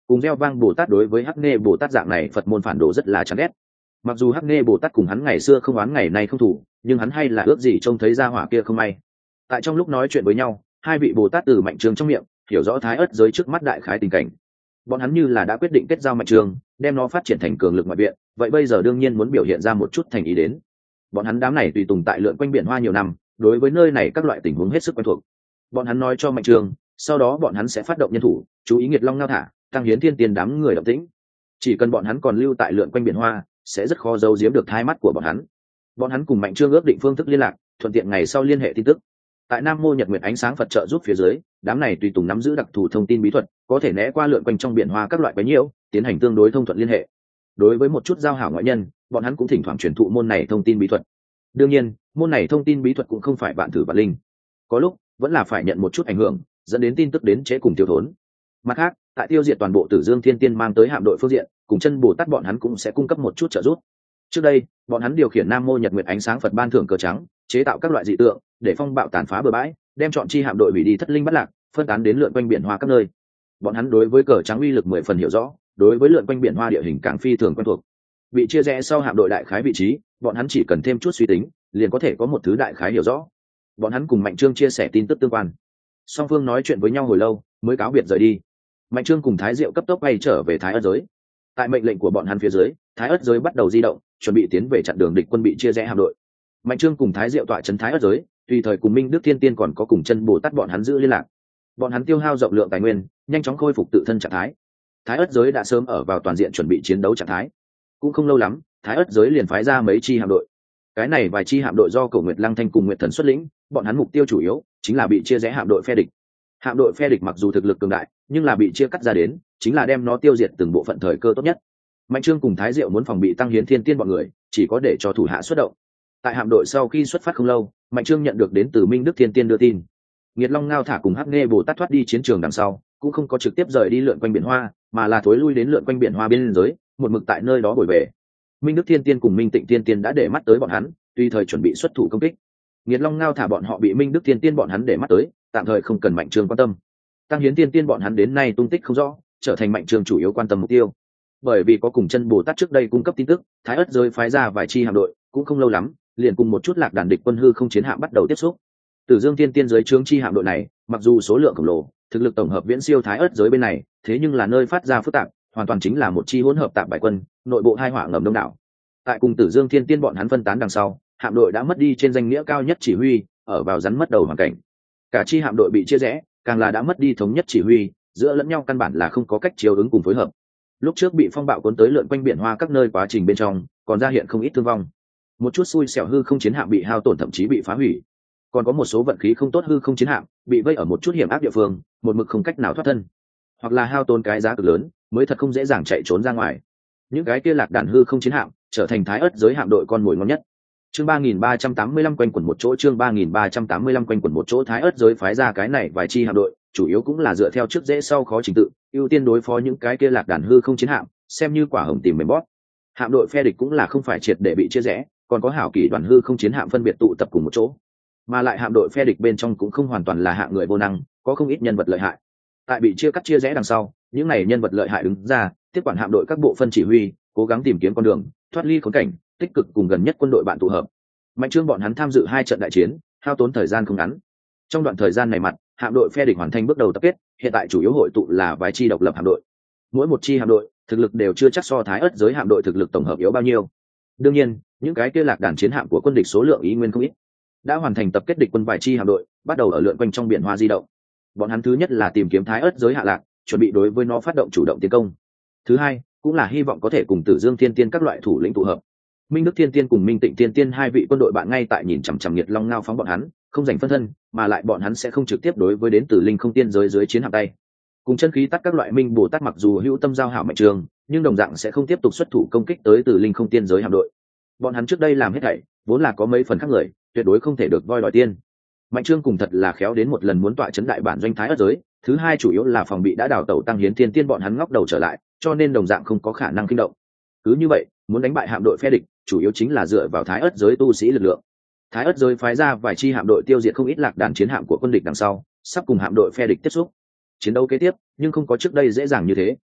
Speaker 1: cùng gieo vang bồ tát đối với hắc nghe bồ tát dạng này phật môn phản đồ rất là chán ghét. Mặc dù hắc nghe bồ tát cùng hắn ngày xưa không oán ngày nay không thủ, nhưng hắn hay là ước gì trông thấy ra hỏa kia không may. Tại trong lúc nói chuyện với nhau, hai vị bồ tát từ Mạnh Trương trong miệng hiểu rõ thái ất giới trước mắt đại khái tình cảnh. Bọn hắn như là đã quyết định kết giao Mạnh Trương, đem nó phát triển thành cường lực ngoại viện, vậy bây giờ đương nhiên muốn biểu hiện ra một chút thành ý đến. Bọn hắn đám này tùy tùng tại lượn quanh biển hoa nhiều năm, đối với nơi này các loại tình huống hết sức quen thuộc. Bọn hắn nói cho Mạnh Trương, sau đó bọn hắn sẽ phát động nhân thủ, chú ý nghiệt long ngao thả, tăng hiến thiên tiền đám người động tĩnh. Chỉ cần bọn hắn còn lưu tại lượn quanh biển hoa, sẽ rất khó giấu giếm được thai mắt của bọn hắn. Bọn hắn cùng Mạnh Trương ước định phương thức liên lạc, thuận tiện ngày sau liên hệ tin tức. Tại Nam Mô Nhật Nguyệt Ánh Sáng Phật trợ giúp phía dưới, đám này tùy tùng nắm giữ đặc thù thông tin bí thuật, có thể né qua lượn quanh trong biển hoa các loại quái nhiễu, tiến hành tương đối thông thuận liên hệ. Đối với một chút giao hảo ngoại nhân, bọn hắn cũng thỉnh thoảng truyền thụ môn này thông tin bí thuật. Đương nhiên, môn này thông tin bí thuật cũng không phải vạn thử vạn linh, có lúc vẫn là phải nhận một chút ảnh hưởng, dẫn đến tin tức đến trễ cùng tiêu thốn. Mặt khác, tại tiêu diệt toàn bộ Tử Dương Thiên Tiên mang tới hạm đội phương diện, cùng chân Bồ Tát bọn hắn cũng sẽ cung cấp một chút trợ giúp. Trước đây, bọn hắn điều khiển Nam Mô Nhật Nguyệt Ánh Sáng Phật ban thưởng cờ trắng, chế tạo các loại dị tượng, để phong bạo tàn phá bờ bãi, đem chọn chi hạm đội hủy đi thất linh bất lạc, phân tán đến lượn quanh biển hoa các nơi. Bọn hắn đối với cờ trắng uy lực mười phần hiểu rõ, đối với lượn quanh biển hoa địa hình càng phi thường quen thuộc. Bị chia rẽ sau hạm đội đại khái vị trí, bọn hắn chỉ cần thêm chút suy tính, liền có thể có một thứ đại khái hiểu rõ. Bọn hắn cùng Mạnh Trương chia sẻ tin tức tương quan. Song phương nói chuyện với nhau hồi lâu, mới cáo biệt rời đi. Mạnh Trương cùng Thái Diệu cấp tốc bay trở về Thái Ất giới. Tại mệnh lệnh của bọn hắn phía dưới, Thái Ất giới bắt đầu di động, chuẩn bị tiến về chặn đường địch quân bị chia rẽ hạm đội. Mạnh Trương cùng Thái Diệu tọa trấn Thái Ất giới, tùy thời cùng Minh Đức Thiên Tiên còn có cùng chân Bồ Tát bọn hắn giữ liên lạc. Bọn hắn tiêu hao rộng lượng tài nguyên, nhanh chóng khôi phục tự thân trạng thái. Thái Ất giới đã sớm ở vào toàn diện chuẩn bị chiến đấu trạng thái. Cũng không lâu lắm, Thái Ất giới liền phái ra mấy chi hạm đội. Cái này vài chi hạm đội do Cổ Nguyệt Lăng Thanh cùng Nguyệt Thần xuất lĩnh, bọn hắn mục tiêu chủ yếu chính là bị chia rẽ hạm đội phe địch. Hạm đội phe địch mặc dù thực lực cường đại, nhưng là bị chia cắt ra đến, chính là đem nó tiêu diệt từng bộ phận thời cơ tốt nhất. Mạnh Trương cùng Thái Diệu muốn phòng bị tăng hiến thiên tiên bọn người, chỉ có để cho thủ hạ xuất động. Tại hạm đội sau khi xuất phát không lâu, Mạnh Trương nhận được đến từ Minh Đức Thiên Tiên đưa tin, Nghiệt Long Ngao thả cùng Hắc Nghe Bồ Tát thoát đi chiến trường đằng sau, cũng không có trực tiếp rời đi lượn quanh biển hoa, mà là thối lui đến lượn quanh biển hoa bên giới, một mực tại nơi đó bồi về. Minh Đức Thiên Tiên cùng Minh Tịnh Thiên Tiên đã để mắt tới bọn hắn, tùy thời chuẩn bị xuất thủ công kích. Nghiệt Long Ngao thả bọn họ bị Minh Đức Thiên Tiên bọn hắn để mắt tới, tạm thời không cần Mạnh Trương quan tâm. Tăng hiến Thiên Tiên bọn hắn đến nay tung tích không rõ, trở thành Mạnh Trương chủ yếu quan tâm mục tiêu. Bởi vì có cùng chân Bồ Tát trước đây cung cấp tin tức, Thái Ất giới phái ra vài chi hạm đội, cũng không lâu lắm, liền cùng một chút lạc đàn địch quân hư không chiến hạm bắt đầu tiếp xúc. Tử Dương Thiên Tiên giới trướng chi hạm đội này, mặc dù số lượng khổng lồ, thực lực tổng hợp viễn siêu Thái Ất giới bên này, thế nhưng là nơi phát ra phức tạp, hoàn toàn chính là một chi hỗn hợp tạp bại quân, nội bộ hai hỏa ngầm đông đảo. Tại cùng Tử Dương Thiên Tiên bọn hắn phân tán đằng sau, hạm đội đã mất đi trên danh nghĩa cao nhất chỉ huy, ở vào rắn mất đầu hoàn cảnh. Cả chi hạm đội bị chia rẽ, càng là đã mất đi thống nhất chỉ huy, giữa lẫn nhau căn bản là không có cách chiếu ứng cùng phối hợp. Lúc trước bị phong bạo cuốn tới lượn quanh biển hoa các nơi quá trình bên trong, còn ra hiện không ít thương vong. Một chút xui xẻo hư không chiến hạm bị hao tổn thậm chí bị phá hủy. Còn có một số vận khí không tốt hư không chiến hạm bị vây ở một chút hiểm ác địa phương, một mực không cách nào thoát thân, hoặc là hao tốn cái giá cực lớn, mới thật không dễ dàng chạy trốn ra ngoài. Những cái kia lạc đàn hư không chiến hạm trở thành Thái Ất giới hạm đội con mồi ngon nhất. Chương ba nghìn ba trăm tám mươi lăm quanh quẩn một chỗ, chương ba nghìn ba trăm tám mươi lăm quanh quẩn một chỗ. Thái Ất giới phái ra cái này vài chi hạm đội, chủ yếu cũng là dựa theo trước dễ sau khó trình tự, ưu tiên đối phó những cái kia lạc đàn hư không chiến hạm, xem như quả hồng tìm mềm bóp. Hạm đội phe địch cũng là không phải triệt để bị chia rẽ, còn có hảo kỳ đoàn hư không chiến hạm phân biệt tụ tập cùng một chỗ. Mà lại hạm đội phe địch bên trong cũng không hoàn toàn là hạng người vô năng, có không ít nhân vật lợi hại. Tại bị chia cắt chia rẽ đằng sau, những này nhân vật lợi hại đứng ra, tiếp quản hạm đội các bộ phân chỉ huy, cố gắng tìm kiếm con đường, thoát ly khốn cảnh, tích cực cùng gần nhất quân đội bạn tụ hợp. Mạnh Trương bọn hắn tham dự hai trận đại chiến, hao tốn thời gian không ngắn. Trong đoạn thời gian này mặt, hạm đội phe địch hoàn thành bước đầu tập kết, hiện tại chủ yếu hội tụ là vài chi độc lập hạm đội. Mỗi một chi hạm đội, thực lực đều chưa chắc so Thái Ất giới hạm đội thực lực tổng hợp yếu bao nhiêu. Đương nhiên, những cái kia lạc đàn chiến hạm của quân địch số lượng ý nguyên không ít. Đã hoàn thành tập kết địch quân vài chi hạm đội, bắt đầu ở lượn quanh trong biển hoa di động. Bọn hắn thứ nhất là tìm kiếm Thái Ất giới hạ lạc, chuẩn bị đối với nó phát động chủ động tiến công. Thứ hai, cũng là hy vọng có thể cùng Tử Dương Thiên Tiên các loại thủ lĩnh tụ hợp. Minh Đức Thiên Tiên cùng Minh Tịnh Thiên Tiên hai vị quân đội bạn ngay tại nhìn chằm chằm Nghiệt Long Ngao phóng bọn hắn, không giành phân thân, mà lại bọn hắn sẽ không trực tiếp đối với đến từ linh không tiên giới dưới chiến hạm tay. Cùng chân khí tắt các loại minh bồ tát mặc dù hữu tâm giao hảo Mạnh Trương, nhưng đồng dạng sẽ không tiếp tục xuất thủ công kích tới từ linh không tiên giới hạm đội. Bọn hắn trước đây làm hết thảy, vốn là có mấy phần khác người, tuyệt đối không thể được voi đòi tiên. Mạnh Trương cùng thật là khéo đến một lần muốn tọa chấn đại bản doanh Thái Ất giới, thứ hai chủ yếu là phòng bị đã đào tẩu tăng hiến thiên tiên bọn hắn ngóc đầu trở lại, cho nên đồng dạng không có khả năng kinh động. Cứ như vậy, muốn đánh bại hạm đội phe địch, chủ yếu chính là dựa vào Thái Ất giới tu sĩ lực lượng. Thái Ất giới phái ra vài chi hạm đội tiêu diệt không ít lạc đàn chiến hạm của quân địch đằng sau, sắp cùng hạm đội phe địch tiếp xúc. Chiến đấu kế tiếp, nhưng không có trước đây dễ dàng như thế.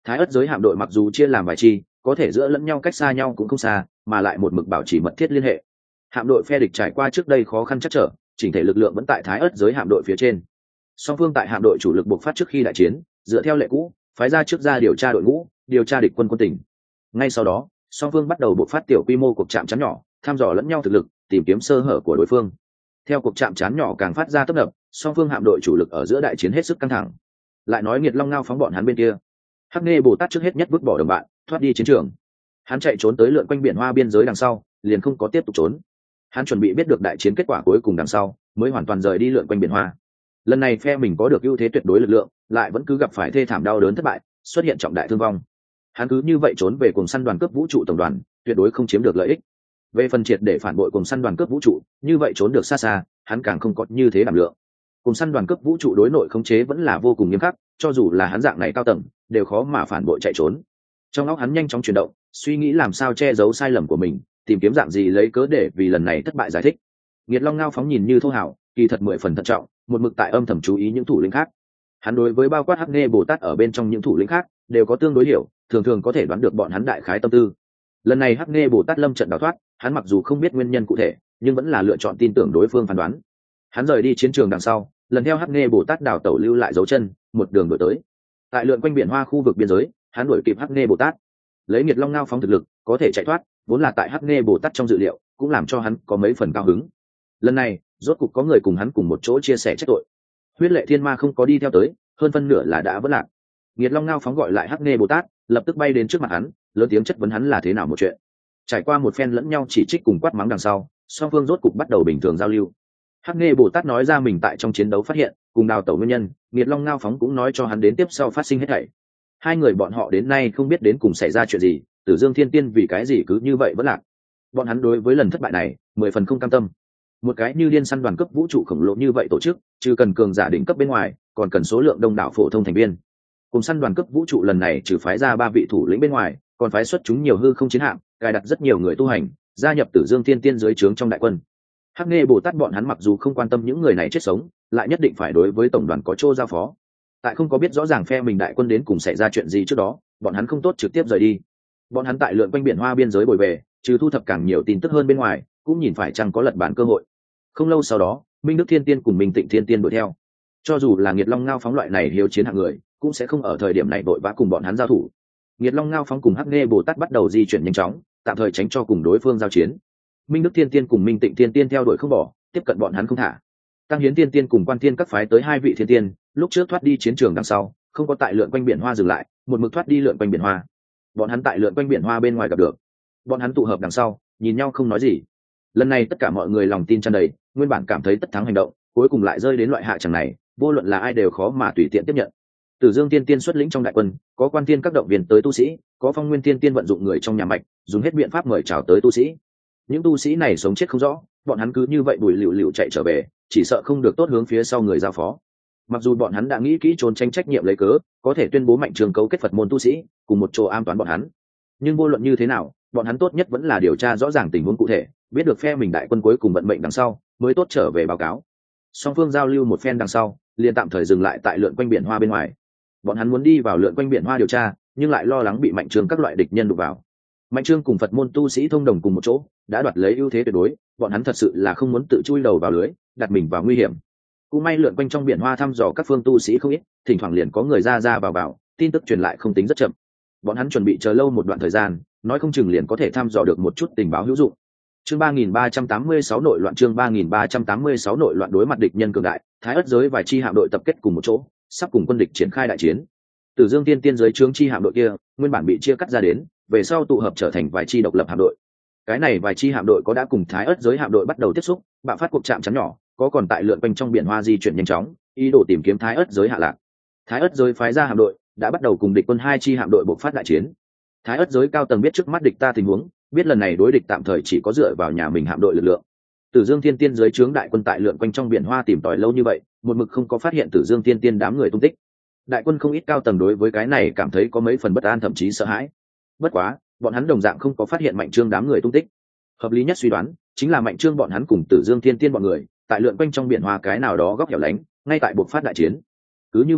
Speaker 1: Thái ất giới hạm đội mặc dù chia làm vài chi, có thể giữa lẫn nhau cách xa nhau cũng không xa, mà lại một mực bảo trì mật thiết liên hệ. Hạm đội phe địch trải qua trước đây khó khăn chắc trở, chỉnh thể lực lượng vẫn tại Thái ất giới hạm đội phía trên. Song phương tại hạm đội chủ lực buộc phát trước khi đại chiến, dựa theo lệ cũ, phái ra trước ra điều tra đội ngũ, điều tra địch quân quân tình. Ngay sau đó, song phương bắt đầu buộc phát tiểu quy mô cuộc chạm chắn nhỏ, thăm dò lẫn nhau thực lực, tìm kiếm sơ hở của đối phương. Theo cuộc chạm chắn nhỏ càng phát ra tấp nập, song phương hạm đội chủ lực ở giữa đại chiến hết sức căng thẳng. Lại nói Nghiệt Long Ngao phóng bọn hắn bên kia, Hắc Nghê Bồ Tát trước hết nhất vứt bỏ đồng bạn, thoát đi chiến trường. Hắn chạy trốn tới lượn quanh biển Hoa biên giới đằng sau, liền không có tiếp tục trốn. Hắn chuẩn bị biết được đại chiến kết quả cuối cùng đằng sau, mới hoàn toàn rời đi lượn quanh biển Hoa. Lần này phe mình có được ưu thế tuyệt đối lực lượng, lại vẫn cứ gặp phải thê thảm đau đớn thất bại, xuất hiện trọng đại thương vong. Hắn cứ như vậy trốn về cùng săn đoàn cướp vũ trụ tổng đoàn, tuyệt đối không chiếm được lợi ích. Về phần triệt để phản bội cùng săn đoàn cướp vũ trụ, như vậy trốn được xa xa, hắn càng không có như thế đảm lượng. Cùng săn đoàn cướp vũ trụ đối nội khống chế vẫn là vô cùng nghiêm khắc, cho dù là hắn dạng này cao tầng, đều khó mà phản bội chạy trốn. Trong óc hắn nhanh chóng chuyển động, suy nghĩ làm sao che giấu sai lầm của mình, tìm kiếm dạng gì lấy cớ để vì lần này thất bại giải thích. Nghiệt Long Ngao phóng nhìn như thô hào, kỳ thật mười phần thận trọng, một mực tại âm thầm chú ý những thủ lĩnh khác. Hắn đối với bao quát Hắc Nghê Bồ Tát ở bên trong những thủ lĩnh khác, đều có tương đối hiểu, thường thường có thể đoán được bọn hắn đại khái tâm tư. Lần này Hắc Nghê Bồ Tát lâm trận đào thoát, hắn mặc dù không biết nguyên nhân cụ thể, nhưng vẫn là lựa chọn tin tưởng đối phương phán đoán. Hắn rời đi chiến trường đằng sau, lần theo Hắc Nghê Bồ Tát đào tẩu lưu lại dấu chân, một đường đuổi tới. Tại lượn quanh biển Hoa khu vực biên giới, hắn đuổi kịp Hắc Nghê Bồ Tát. Lấy Nghiệt Long Ngao phóng thực lực, có thể chạy thoát, vốn là tại Hắc Nghê Bồ Tát trong dự liệu, cũng làm cho hắn có mấy phần cao hứng. Lần này, rốt cục có người cùng hắn cùng một chỗ chia sẻ trách tội. Huyết Lệ Thiên Ma không có đi theo tới, hơn phân nửa là đã vỡ lạc. Nghiệt Long Ngao phóng gọi lại Hắc Nghê Bồ Tát, lập tức bay đến trước mặt hắn, lớn tiếng chất vấn hắn là thế nào một chuyện. Trải qua một phen lẫn nhau chỉ trích cùng quát mắng đằng sau, song phương rốt cục bắt đầu bình thường giao lưu. Hắc Nghê Bồ Tát nói ra mình tại trong chiến đấu phát hiện cùng đào tẩu nguyên nhân, Nghiệt Long Ngao phóng cũng nói cho hắn đến tiếp sau phát sinh hết thảy. Hai người bọn họ đến nay không biết đến cùng xảy ra chuyện gì, Tử Dương Thiên Tiên vì cái gì cứ như vậy vẫn lạc. Bọn hắn đối với lần thất bại này mười phần không cam tâm. Một cái như điên săn đoàn cấp vũ trụ khổng lồ như vậy tổ chức, trừ cần cường giả đỉnh cấp bên ngoài, còn cần số lượng đông đảo phổ thông thành viên. Cùng săn đoàn cấp vũ trụ lần này trừ phái ra ba vị thủ lĩnh bên ngoài, còn phái xuất chúng nhiều hư không chiến hạm, cài đặt rất nhiều người tu hành, gia nhập Tử Dương Thiên Tiên dưới trướng trong đại quân. Hắc Nghê Bồ Tát bọn hắn mặc dù không quan tâm những người này chết sống, lại nhất định phải đối với tổng đoàn có chỗ giao phó. Tại không có biết rõ ràng phe mình đại quân đến cùng xảy ra chuyện gì trước đó, bọn hắn không tốt trực tiếp rời đi. Bọn hắn tại lượn quanh biển Hoa biên giới bồi về, trừ thu thập càng nhiều tin tức hơn bên ngoài, cũng nhìn phải chăng có lật bản cơ hội. Không lâu sau đó, Minh Đức Thiên Tiên cùng Minh Tịnh Thiên Tiên đuổi theo. Cho dù là Nghiệt Long Ngao phóng loại này hiếu chiến hạng người, cũng sẽ không ở thời điểm này vội vã cùng bọn hắn giao thủ. Nghiệt Long Ngao phóng cùng Hắc Nghê Bồ Tát bắt đầu di chuyển nhanh chóng, tạm thời tránh cho cùng đối phương giao chiến. Minh Đức Thiên Tiên cùng Minh Tịnh Thiên Tiên theo đuổi không bỏ, tiếp cận bọn hắn không thả. Tăng Hiến Thiên Tiên cùng Quan Thiên các phái tới hai vị thiên tiên, lúc trước thoát đi chiến trường đằng sau, không có tại lượn quanh biển Hoa dừng lại, một mực thoát đi lượn quanh biển Hoa. Bọn hắn tại lượn quanh biển Hoa bên ngoài gặp được. Bọn hắn tụ hợp đằng sau, nhìn nhau không nói gì. Lần này tất cả mọi người lòng tin tràn đầy, nguyên bản cảm thấy tất thắng hành động, cuối cùng lại rơi đến loại hạ chẳng này, vô luận là ai đều khó mà tùy tiện tiếp nhận. Tử Dương Tiên Tiên xuất lĩnh trong đại quân, có Quan Tiên các động viên tới tu sĩ, có Phong Nguyên Tiên Tiên vận dụng người trong nhà mạch, dùng hết biện pháp mời chào tới tu sĩ. Những tu sĩ này sống chết không rõ, bọn hắn cứ như vậy bùi lựu lựu chạy trở về, chỉ sợ không được tốt hướng phía sau người giao phó. Mặc dù bọn hắn đã nghĩ kỹ trốn tranh trách nhiệm lấy cớ, có thể tuyên bố Mạnh Trường cấu kết Phật môn tu sĩ, cùng một chỗ an toán bọn hắn. Nhưng vô luận như thế nào, bọn hắn tốt nhất vẫn là điều tra rõ ràng tình huống cụ thể, biết được phe mình đại quân cuối cùng vận mệnh đằng sau, mới tốt trở về báo cáo. Song phương giao lưu một phen đằng sau, liền tạm thời dừng lại tại lượn quanh biển Hoa bên ngoài. Bọn hắn muốn đi vào lượn quanh biển Hoa điều tra, nhưng lại lo lắng bị Mạnh Trường các loại địch nhân đụng vào. Mạnh Trương cùng Phật môn tu sĩ thông đồng cùng một chỗ, đã đoạt lấy ưu thế tuyệt đối, bọn hắn thật sự là không muốn tự chui đầu vào lưới, đặt mình vào nguy hiểm. Cũng may lượn quanh trong biển Hoa thăm dò các phương tu sĩ không ít, thỉnh thoảng liền có người ra ra vào vào, tin tức truyền lại không tính rất chậm. Bọn hắn chuẩn bị chờ lâu một đoạn thời gian, nói không chừng liền có thể thăm dò được một chút tình báo hữu dụng. Chương ba nghìn ba trăm tám mươi sáu nội loạn chương ba nghìn ba trăm tám mươi sáu nội loạn đối mặt địch nhân cường đại, Thái Ất giới vài chi hạm đội tập kết cùng một chỗ, sắp cùng quân địch triển khai đại chiến. Tử Dương Tiên Tiên giới trướng chi hạm đội kia, nguyên bản bị chia cắt ra đến, về sau tụ hợp trở thành vài chi độc lập hạm đội. Cái này vài chi hạm đội có đã cùng Thái Ất giới hạm đội bắt đầu tiếp xúc, bạo phát cuộc chạm chắn nhỏ, có còn tại lượn quanh trong biển Hoa di chuyển nhanh chóng, ý đồ tìm kiếm Thái Ất giới hạ lạc. Thái Ất giới phái ra hạm đội, đã bắt đầu cùng địch quân hai chi hạm đội bộc phát đại chiến. Thái Ất giới cao tầng biết trước mắt địch ta tình huống, biết lần này đối địch tạm thời chỉ có dựa vào nhà mình hạm đội lực lượng. Tử Dương Thiên Tiên giới trướng đại quân tại lượn quanh trong biển Hoa tìm tòi lâu như vậy, một mực không có phát hiện Tử Dương Thiên Tiên đám người tung tích. Đại quân không ít cao tầng đối với cái này cảm thấy có mấy phần bất an thậm chí sợ hãi. Bất quá, bọn hắn đồng dạng không có phát hiện Mạnh Trương đám người tung tích. Hợp lý nhất suy đoán chính là Mạnh Trương bọn hắn cùng Tử Dương Thiên Tiên bọn người tại lượn quanh trong biển Hoa cái nào đó góc hẻo lánh, ngay tại buộc phát đại chiến. Cứ như vậy,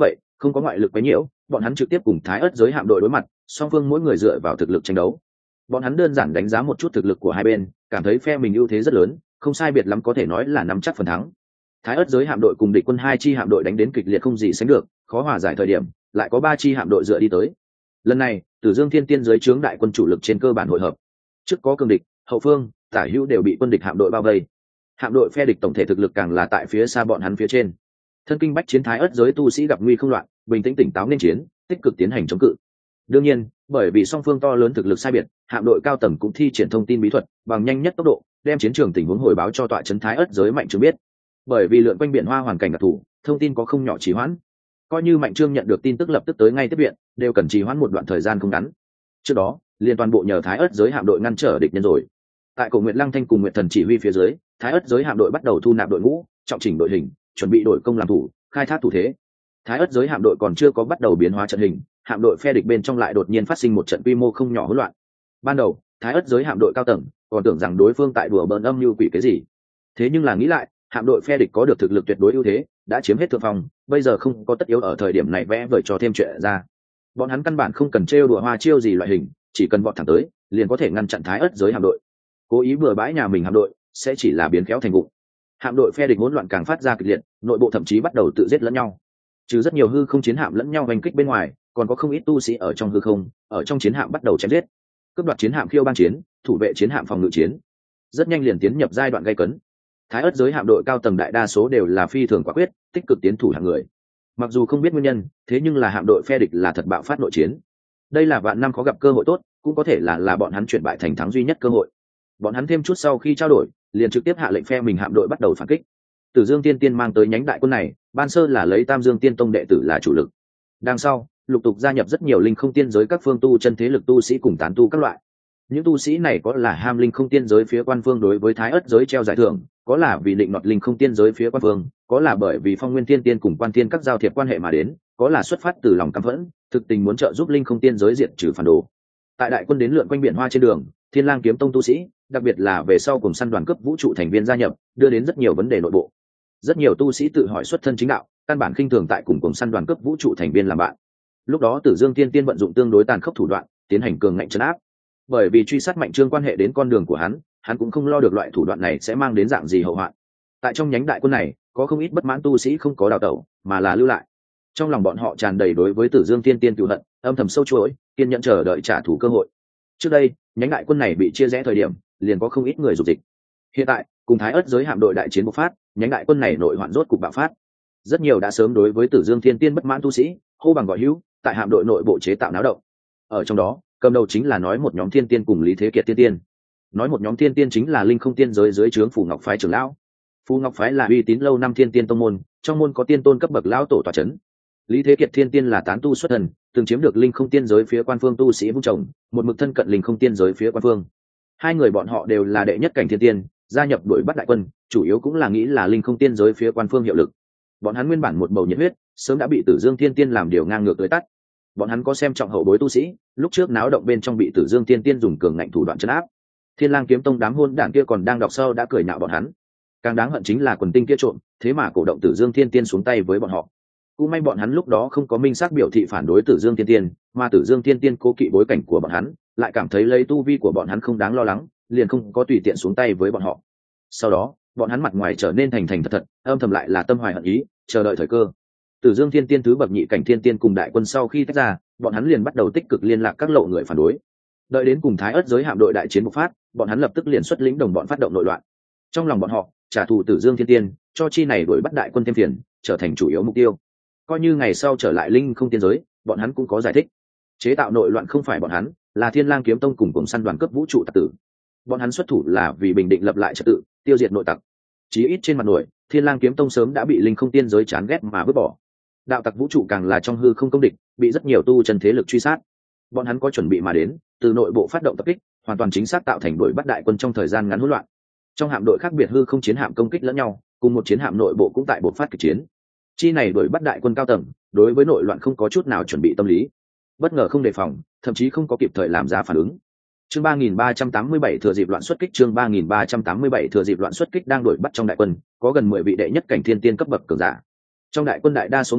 Speaker 1: không có ngoại lực quấy nhiễu, bọn hắn trực tiếp cùng Thái Ức giới hạm đội đối mặt, song phương mỗi người dựa vào thực lực tranh đấu. Bọn hắn đơn giản đánh giá một chút thực lực của hai bên, cảm thấy phe mình ưu thế rất lớn, không sai biệt lắm có thể nói là nắm chắc phần thắng. Thái Ức giới hạm đội cùng địch quân hai chi hạm đội đánh đến kịch liệt không gì sánh được, khó hòa giải thời điểm, lại có ba chi hạm đội dựa đi tới. Lần này, Tử Dương Thiên Tiên dưới trướng đại quân chủ lực trên cơ bản hội hợp. Trước có cường địch, hậu phương, tả hữu đều bị quân địch hạm đội bao vây. Hạm đội phe địch tổng thể thực lực càng là tại phía xa bọn hắn phía trên. Thân kinh bách chiến Thái Ức giới tu sĩ gặp nguy không loạn, bình tĩnh tỉnh táo nên chiến, tích cực tiến hành chống cự. Đương nhiên, bởi vì song phương to lớn thực lực sai biệt, hạm đội cao tầng cũng thi triển thông tin bí thuật, bằng nhanh nhất tốc độ, đem chiến trường tình huống hồi báo cho tọa trấn Thái Ức giới Mạnh Trương biết. Bởi vì lượn quanh biển hoa hoàn cảnh đặc thù, thông tin có không nhỏ trì hoãn. Coi như Mạnh Trương nhận được tin tức lập tức tới ngay tiếp viện, đều cần trì hoãn một đoạn thời gian không ngắn. Trước đó, liên toàn bộ nhờ Thái Ức giới hạm đội ngăn trở địch nhân rồi. Tại Cổ Nguyệt Lăng Thanh cùng Nguyệt Thần chỉ huy phía dưới, Thái Ức giới hạm đội bắt đầu thu nạp đội ngũ, trọng chỉnh đội hình, chuẩn bị đổi công làm thủ, khai thác thủ thế. Thái Ức giới hạm đội còn chưa có bắt đầu biến hóa trận hình, hạm đội phe địch bên trong lại đột nhiên phát sinh một trận quy mô không nhỏ hỗn loạn. Ban đầu, Thái Ức giới hạm đội cao tầng còn tưởng rằng đối phương tại đùa bỡn âm mưu quỷ cái gì. Thế nhưng là nghĩ lại, hạm đội phe địch có được thực lực tuyệt đối ưu thế, đã chiếm hết thượng phong, bây giờ không có tất yếu ở thời điểm này vẽ vời cho thêm chuyện ra. Bọn hắn căn bản không cần trêu đùa hoa chiêu gì loại hình, chỉ cần vọt thẳng tới, liền có thể ngăn chặn Thái Ức giới hạm đội. Cố ý bừa bãi nhà mình hạm đội, sẽ chỉ là biến kéo thành vụn. Hạm đội phe địch hỗn loạn càng phát ra kịch liệt, nội bộ thậm chí bắt đầu tự giết lẫn nhau. Trừ rất nhiều hư không chiến hạm lẫn nhau hành kích bên ngoài, còn có không ít tu sĩ ở trong hư không, ở trong chiến hạm bắt đầu chém giết. Cướp đoạt chiến hạm khiêu ban chiến, thủ vệ chiến hạm phòng ngự chiến. Rất nhanh liền tiến nhập giai đoạn gay cấn. Thái Ức giới hạm đội cao tầng đại đa số đều là phi thường quả quyết, tích cực tiến thủ hàng người. Mặc dù không biết nguyên nhân, thế nhưng là hạm đội phe địch là thật bạo phát nội chiến. Đây là vạn năm khó gặp cơ hội tốt, cũng có thể là là bọn hắn chuyển bại thành thắng duy nhất cơ hội. Bọn hắn thêm chút sau khi trao đổi, liền trực tiếp hạ lệnh phe mình hạm đội bắt đầu phản kích. Tử Dương Tiên Tiên mang tới nhánh đại quân này, ban sơ là lấy Tam Dương Tiên Tông đệ tử là chủ lực. Đằng sau, lục tục gia nhập rất nhiều linh không tiên giới các phương tu chân thế lực tu sĩ cùng tán tu các loại. Những tu sĩ này có là ham linh không tiên giới phía quan phương đối với Thái Ức giới treo giải thưởng, có là vì định nọt linh không tiên giới phía quan phương, có là bởi vì Phong Nguyên Tiên Tiên cùng Quan Tiên các giao thiệp quan hệ mà đến, có là xuất phát từ lòng căm phẫn, thực tình muốn trợ giúp linh không tiên giới diệt trừ phản đồ. Tại đại quân đến lượn quanh biển hoa trên đường, Thiên Lang kiếm tông tu sĩ, đặc biệt là về sau cùng săn đoàn cấp vũ trụ thành viên gia nhập, đưa đến rất nhiều vấn đề nội bộ. Rất nhiều tu sĩ tự hỏi xuất thân chính đạo, căn bản khinh thường tại cùng cùng săn đoàn cấp vũ trụ thành viên làm bạn. Lúc đó Tử Dương Tiên Tiên vận dụng tương đối tàn khốc thủ đoạn, tiến hành cường ngạnh trấn áp. Bởi vì truy sát Mạnh Trương quan hệ đến con đường của hắn, hắn cũng không lo được loại thủ đoạn này sẽ mang đến dạng gì hậu hoạn. Tại trong nhánh đại quân này, có không ít bất mãn tu sĩ không có đào tẩu, mà là lưu lại. Trong lòng bọn họ tràn đầy đối với Tử Dương Tiên Tiên cừu hận, âm thầm sâu chuỗi, kiên nhẫn chờ đợi trả thù cơ hội. Trước đây, nhánh đại quân này bị chia rẽ thời điểm, liền có không ít người dục dịch. Hiện tại, cùng Thái Ức giới hạm đội đại chiến bộc phát, nhánh đại quân này nội hoạn rốt cục bạo phát. Rất nhiều đã sớm đối với Tử Dương Thiên Tiên bất mãn tu sĩ, hô bằng gọi hữu, tại hạm đội nội bộ chế tạo náo động. Ở trong đó, cầm đầu chính là nói một nhóm Thiên Tiên cùng Lý Thế Kiệt Tiên Tiên. Nói một nhóm Thiên Tiên chính là linh không tiên giới dưới trướng Phù Ngọc phái trưởng lão. Phù Ngọc phái là uy tín lâu năm Thiên Tiên tông môn, trong môn có tiên tôn cấp bậc lão tổ tọa chấn. Lý Thế Kiệt Thiên Tiên là tán tu xuất thần, từng chiếm được linh không tiên giới phía quan phương tu sĩ vung trồng, một mực thân cận linh không tiên giới phía quan phương. Hai người bọn họ đều là đệ nhất cảnh Thiên Tiên, gia nhập đội bắt đại quân, chủ yếu cũng là nghĩ là linh không tiên giới phía quan phương hiệu lực. Bọn hắn nguyên bản một bầu nhiệt huyết, sớm đã bị Tử Dương Thiên Tiên làm điều ngang ngược tới tắt. Bọn hắn có xem trọng hậu bối tu sĩ, lúc trước náo động bên trong bị Tử Dương Thiên Tiên dùng cường ngạnh thủ đoạn trấn áp. Thiên Lang kiếm tông đám hôn đảng kia còn đang đọc sâu đã cười nhạo bọn hắn. Càng đáng hận chính là quần tinh kia trộm, thế mà cổ động Tử Dương Thiên Tiên xuống tay với bọn họ. Cũng may bọn hắn lúc đó không có minh xác biểu thị phản đối Tử Dương Thiên Tiên, mà Tử Dương Thiên Tiên cố kỵ bối cảnh của bọn hắn, lại cảm thấy lấy tu vi của bọn hắn không đáng lo lắng, liền không có tùy tiện xuống tay với bọn họ. Sau đó, bọn hắn mặt ngoài trở nên thành thành thật thật, âm thầm lại là tâm hoài hận ý, chờ đợi thời cơ. Tử Dương Thiên Tiên thứ bậc nhị cảnh Thiên Tiên cùng đại quân sau khi tách ra, bọn hắn liền bắt đầu tích cực liên lạc các lộ người phản đối. Đợi đến cùng Thái Ức giới hạm đội đại chiến bộc phát, bọn hắn lập tức liền xuất lĩnh đồng bọn phát động nội loạn. Trong lòng bọn họ, trả thù Tử Dương Thiên Tiên, cho chi này đuổi bắt đại quân thêm phiền, trở thành chủ yếu mục tiêu. Coi như ngày sau trở lại linh không tiên giới, bọn hắn cũng có giải thích. Chế tạo nội loạn không phải bọn hắn, là Thiên Lang kiếm tông cùng cùng săn đoàn cấp vũ trụ tặc tử. Bọn hắn xuất thủ là vì bình định lập lại trật tự, tiêu diệt nội tặc. Chí ít trên mặt nổi, Thiên Lang kiếm tông sớm đã bị linh không tiên giới chán ghét mà vứt bỏ. Đạo tặc vũ trụ càng là trong hư không công địch, bị rất nhiều tu chân thế lực truy sát. Bọn hắn có chuẩn bị mà đến, từ nội bộ phát động tập kích, hoàn toàn chính xác tạo thành đuổi bắt đại quân trong thời gian ngắn hỗn loạn. Trong hạm đội khác biệt hư không chiến hạm công kích lẫn nhau, cùng một chiến hạm nội bộ cũng tại bộc phát kịch chiến. Chi này đuổi bắt đại quân cao tầng, đối với nội loạn không có chút nào chuẩn bị tâm lý, bất ngờ không đề phòng, thậm chí không có kịp thời làm ra phản ứng. Chương ba nghìn ba trăm tám mươi bảy thừa dịp loạn xuất kích, chương ba nghìn ba trăm tám mươi bảy thừa dịp loạn xuất kích đang đuổi bắt trong đại quân, có gần mười vị đệ nhất cảnh Thiên Tiên cấp bậc cường giả. Trong đại quân đại đa số người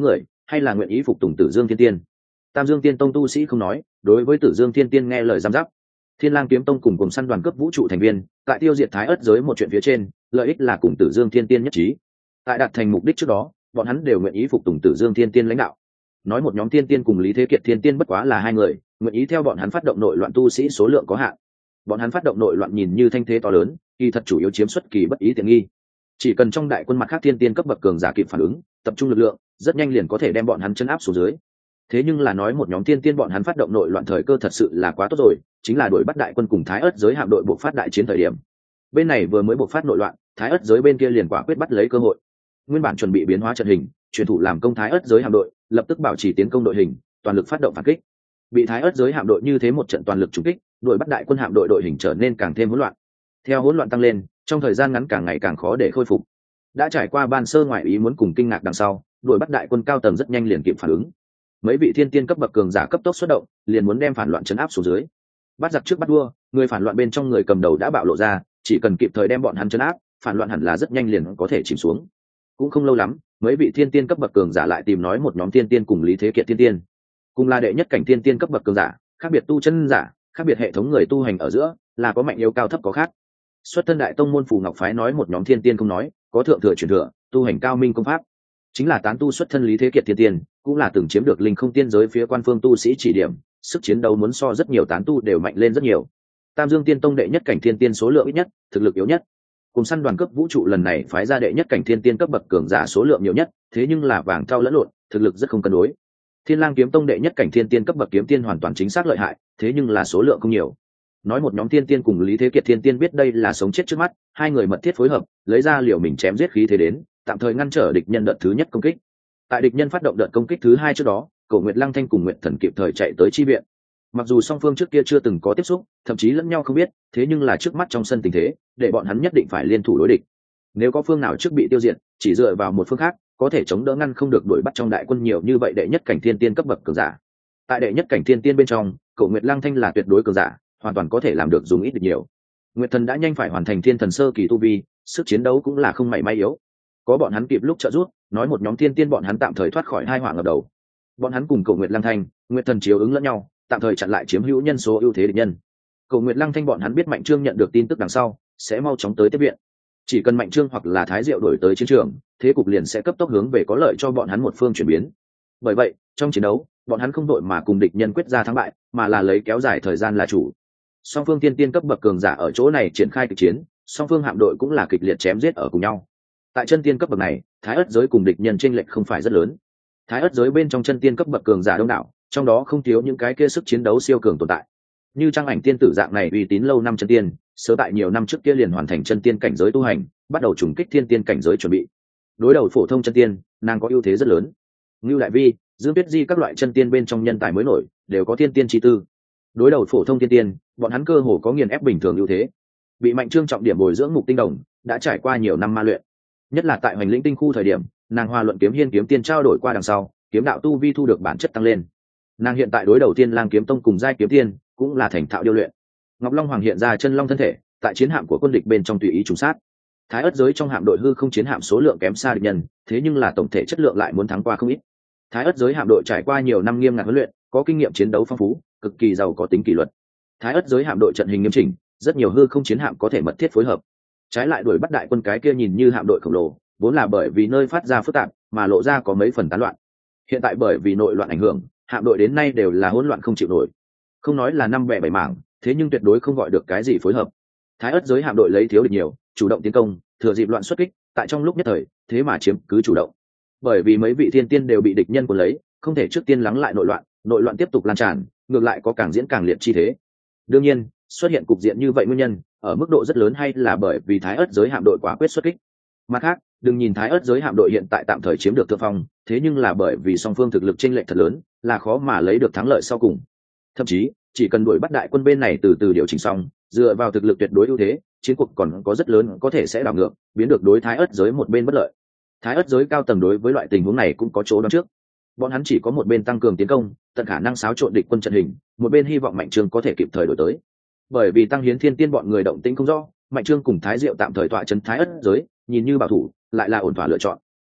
Speaker 1: hay là nguyện ý phục tùng Tử Dương Thiên Tiên. Tam Dương Tiên Tông tu sĩ không nói, đối với Tử Dương Thiên Tiên nghe lời giám giáp. Thiên Lang Kiếm Tông cùng cùng săn đoàn cấp vũ trụ thành viên, tại tiêu diệt Thái Ức giới một chuyện phía trên, lợi ích là cùng Tử Dương Thiên Tiên nhất trí. Tại đạt thành mục đích trước đó, bọn hắn đều nguyện ý phục tùng Tử Dương Thiên Tiên lãnh đạo. Nói một nhóm Thiên Tiên cùng Lý Thế Kiệt Thiên Tiên bất quá là hai người, nguyện ý theo bọn hắn phát động nội loạn tu sĩ số lượng có hạn. Bọn hắn phát động nội loạn nhìn như thanh thế to lớn, kỳ thật chủ yếu chiếm xuất kỳ bất ý tiện nghi. Chỉ cần trong đại quân mặt khác Thiên Tiên cấp bậc cường giả kịp phản ứng, tập trung lực lượng, rất nhanh liền có thể đem bọn hắn chấn áp xuống dưới. Thế nhưng là nói một nhóm Thiên Tiên bọn hắn phát động nội loạn thời cơ thật sự là quá tốt rồi, chính là đuổi bắt đại quân cùng Thái Ức giới hạm đội buộc phát đại chiến thời điểm. Bên này vừa mới buộc phát nội loạn, Thái Ức giới bên kia liền quả quyết bắt lấy cơ hội. Nguyên bản chuẩn bị biến hóa trận hình, truyền thủ làm công Thái Ức giới hạm đội, lập tức bảo trì tiến công đội hình, toàn lực phát động phản kích. Bị Thái Ức giới hạm đội như thế một trận toàn lực trúng kích, đuổi bắt đại quân hạm đội đội hình trở nên càng thêm hỗn loạn. Theo hỗn loạn tăng lên, trong thời gian ngắn càng ngày càng khó để khôi phục. Đã trải qua ban sơ ngoại ý muốn cùng kinh ngạc đằng sau, đuổi bắt đại quân cao tầng rất nhanh liền kịp phản ứng. Mấy vị Thiên Tiên cấp bậc cường giả cấp tốc xuất động, liền muốn đem phản loạn chấn áp xuống dưới. Bắt giặc trước bắt vua, người phản loạn bên trong người cầm đầu đã bạo lộ ra, chỉ cần kịp thời đem bọn hắn chấn áp, phản loạn hẳn là rất nhanh liền có thể chìm xuống. Cũng không lâu lắm, mấy vị Thiên Tiên cấp bậc cường giả lại tìm nói một nhóm Thiên Tiên cùng Lý Thế Kiệt Thiên Tiên, cùng là đệ nhất cảnh Thiên Tiên cấp bậc cường giả, khác biệt tu chân giả, khác biệt hệ thống người tu hành ở giữa, là có mạnh yếu cao thấp có khác. Xuất thân đại tông môn Phù Ngọc phái nói một nhóm Thiên Tiên không nói, có thượng thừa truyền thừa, tu hành cao minh công pháp. Chính là tán tu xuất thân Lý Thế Kiệt Thiên Tiên, cũng là từng chiếm được linh không tiên giới phía quan phương tu sĩ chỉ điểm, sức chiến đấu muốn so rất nhiều tán tu đều mạnh lên rất nhiều. Tam Dương Tiên Tông đệ nhất cảnh Thiên Tiên số lượng ít nhất, thực lực yếu nhất. Cùng săn đoàn cấp vũ trụ lần này phái ra đệ nhất cảnh Thiên Tiên cấp bậc cường giả số lượng nhiều nhất, thế nhưng là vàng thau lẫn lộn, thực lực rất không cân đối. Thiên Lang Kiếm Tông đệ nhất cảnh Thiên Tiên cấp bậc kiếm tiên hoàn toàn chính xác lợi hại, thế nhưng là số lượng không nhiều. Nói một nhóm Thiên Tiên cùng Lý Thế Kiệt Thiên Tiên biết đây là sống chết trước mắt, hai người mật thiết phối hợp, lấy ra liều mình chém giết khí thế đến, tạm thời ngăn trở địch nhân đợt thứ nhất công kích. Tại địch nhân phát động đợt công kích thứ hai trước đó, Cổ Nguyệt Lăng Thanh cùng Nguyệt Thần kịp thời chạy tới chi viện. Mặc dù song phương trước kia chưa từng có tiếp xúc, thậm chí lẫn nhau không biết, thế nhưng là trước mắt trong sân tình thế, để bọn hắn nhất định phải liên thủ đối địch. Nếu có phương nào trước bị tiêu diệt, chỉ dựa vào một phương khác, có thể chống đỡ ngăn không được đuổi bắt trong đại quân nhiều như vậy đệ nhất cảnh Thiên Tiên cấp bậc cường giả. Tại đệ nhất cảnh Thiên Tiên bên trong, Cổ Nguyệt Lăng Thanh là tuyệt đối cường giả, hoàn toàn có thể làm được dùng ít được nhiều. Nguyệt Thần đã nhanh phải hoàn thành Thiên Thần sơ kỳ tu vi, sức chiến đấu cũng là không mảy may yếu. Có bọn hắn kịp lúc trợ giúp, nói một nhóm Thiên Tiên bọn hắn tạm thời thoát khỏi hai họa ngập đầu. Bọn hắn cùng Cổ Nguyệt Lăng Thanh, Nguyệt Thần chiếu ứng lẫn nhau, tạm thời chặn lại chiếm hữu nhân số ưu thế địch nhân. Cổ Nguyệt Lăng Thanh bọn hắn biết Mạnh Trương nhận được tin tức đằng sau, sẽ mau chóng tới tiếp viện. Chỉ cần Mạnh Trương hoặc là Thái Diệu đổi tới chiến trường, thế cục liền sẽ cấp tốc hướng về có lợi cho bọn hắn một phương chuyển biến. Bởi vậy, trong chiến đấu, bọn hắn không đội mà cùng địch nhân quyết ra thắng bại, mà là lấy kéo dài thời gian là chủ. Song phương Thiên Tiên cấp bậc cường giả ở chỗ này triển khai kịch chiến, song phương hạm đội cũng là kịch liệt chém giết ở cùng nhau. Tại chân tiên cấp bậc này, Thái Ức giới cùng địch nhân chênh lệch không phải rất lớn. Thái Ức giới bên trong chân tiên cấp bậc cường giả đông đảo, trong đó không thiếu những cái kia sức chiến đấu siêu cường tồn tại. Như Trang Ảnh tiên tử dạng này uy tín lâu năm chân tiên, sớm tại nhiều năm trước kia liền hoàn thành chân tiên cảnh giới tu hành, bắt đầu trùng kích thiên tiên cảnh giới chuẩn bị. Đối đầu phổ thông chân tiên, nàng có ưu thế rất lớn. Ngưu Đại Vi, Dương Tuyết Di các loại chân tiên bên trong nhân tài mới nổi, đều có thiên tiên chi tư. Đối đầu phổ thông thiên tiên, bọn hắn cơ hồ có nghiền ép bình thường ưu thế. Bị Mạnh Trương trọng điểm bồi dưỡng Mục Tinh Đồng, đã trải qua nhiều năm ma luyện. Nhất là tại Hoành Lĩnh Tinh khu thời điểm, nàng hòa luận kiếm hiên kiếm tiên trao đổi qua đằng sau, kiếm đạo tu vi thu được bản chất tăng lên. Nàng hiện tại đối đầu Tiên Lang kiếm tông cùng giai kiếm tiên, cũng là thành thạo điêu luyện. Ngọc Long Hoàng hiện ra chân long thân thể, tại chiến hạm của quân địch bên trong tùy ý trùng sát. Thái Ức giới trong hạm đội hư không chiến hạm số lượng kém xa địch nhân, thế nhưng là tổng thể chất lượng lại muốn thắng qua không ít. Thái Ức giới hạm đội trải qua nhiều năm nghiêm ngặt huấn luyện, có kinh nghiệm chiến đấu phong phú, cực kỳ giàu có tính kỷ luật. Thái Ức giới hạm đội trận hình nghiêm chỉnh, rất nhiều hư không chiến hạm có thể mật thiết phối hợp. Trái lại đuổi bắt đại quân cái kia nhìn như hạm đội khổng lồ, vốn là bởi vì nơi phát ra phức tạp, mà lộ ra có mấy phần tán loạn. Hiện tại bởi vì nội loạn ảnh hưởng, hạm đội đến nay đều là hỗn loạn không chịu nổi. Không nói là năm bè bảy mảng, thế nhưng tuyệt đối không gọi được cái gì phối hợp. Thái Ức giới hạm đội lấy thiếu địch nhiều, chủ động tiến công, thừa dịp loạn xuất kích, tại trong lúc nhất thời, thế mà chiếm cứ chủ động. Bởi vì mấy vị thiên tiên đều bị địch nhân cuốn lấy, không thể trước tiên lắng lại nội loạn, nội loạn tiếp tục lan tràn, ngược lại có càng diễn càng liệt chi thế. Đương nhiên, xuất hiện cục diện như vậy nguyên nhân, ở mức độ rất lớn hay là bởi vì Thái Ức giới hạm đội quả quyết xuất kích. Mặt khác, đừng nhìn Thái Ức giới hạm đội hiện tại tạm thời chiếm được thượng phong, thế nhưng là bởi vì song phương thực lực chênh lệch thật lớn, là khó mà lấy được thắng lợi sau cùng. Thậm chí, chỉ cần đuổi bắt đại quân bên này từ từ điều chỉnh xong, dựa vào thực lực tuyệt đối ưu thế, chiến cuộc còn có rất lớn có thể sẽ đảo ngược, biến được đối Thái Ức giới một bên bất lợi. Thái Ức giới cao tầng đối với loại tình huống này cũng có chỗ đoán trước. Bọn hắn chỉ có một bên tăng cường tiến công, tận khả năng xáo trộn địch quân trận hình, một bên hy vọng Mạnh Trương có thể kịp thời đổi tới. Bởi vì Tăng Hiến Thiên Tiên bọn người động tĩnh không rõ, Mạnh Trương cùng Thái Diệu tạm thời tọa trấn Thái Ức giới, nhìn như bảo thủ, lại là ổn thỏa lựa chọn.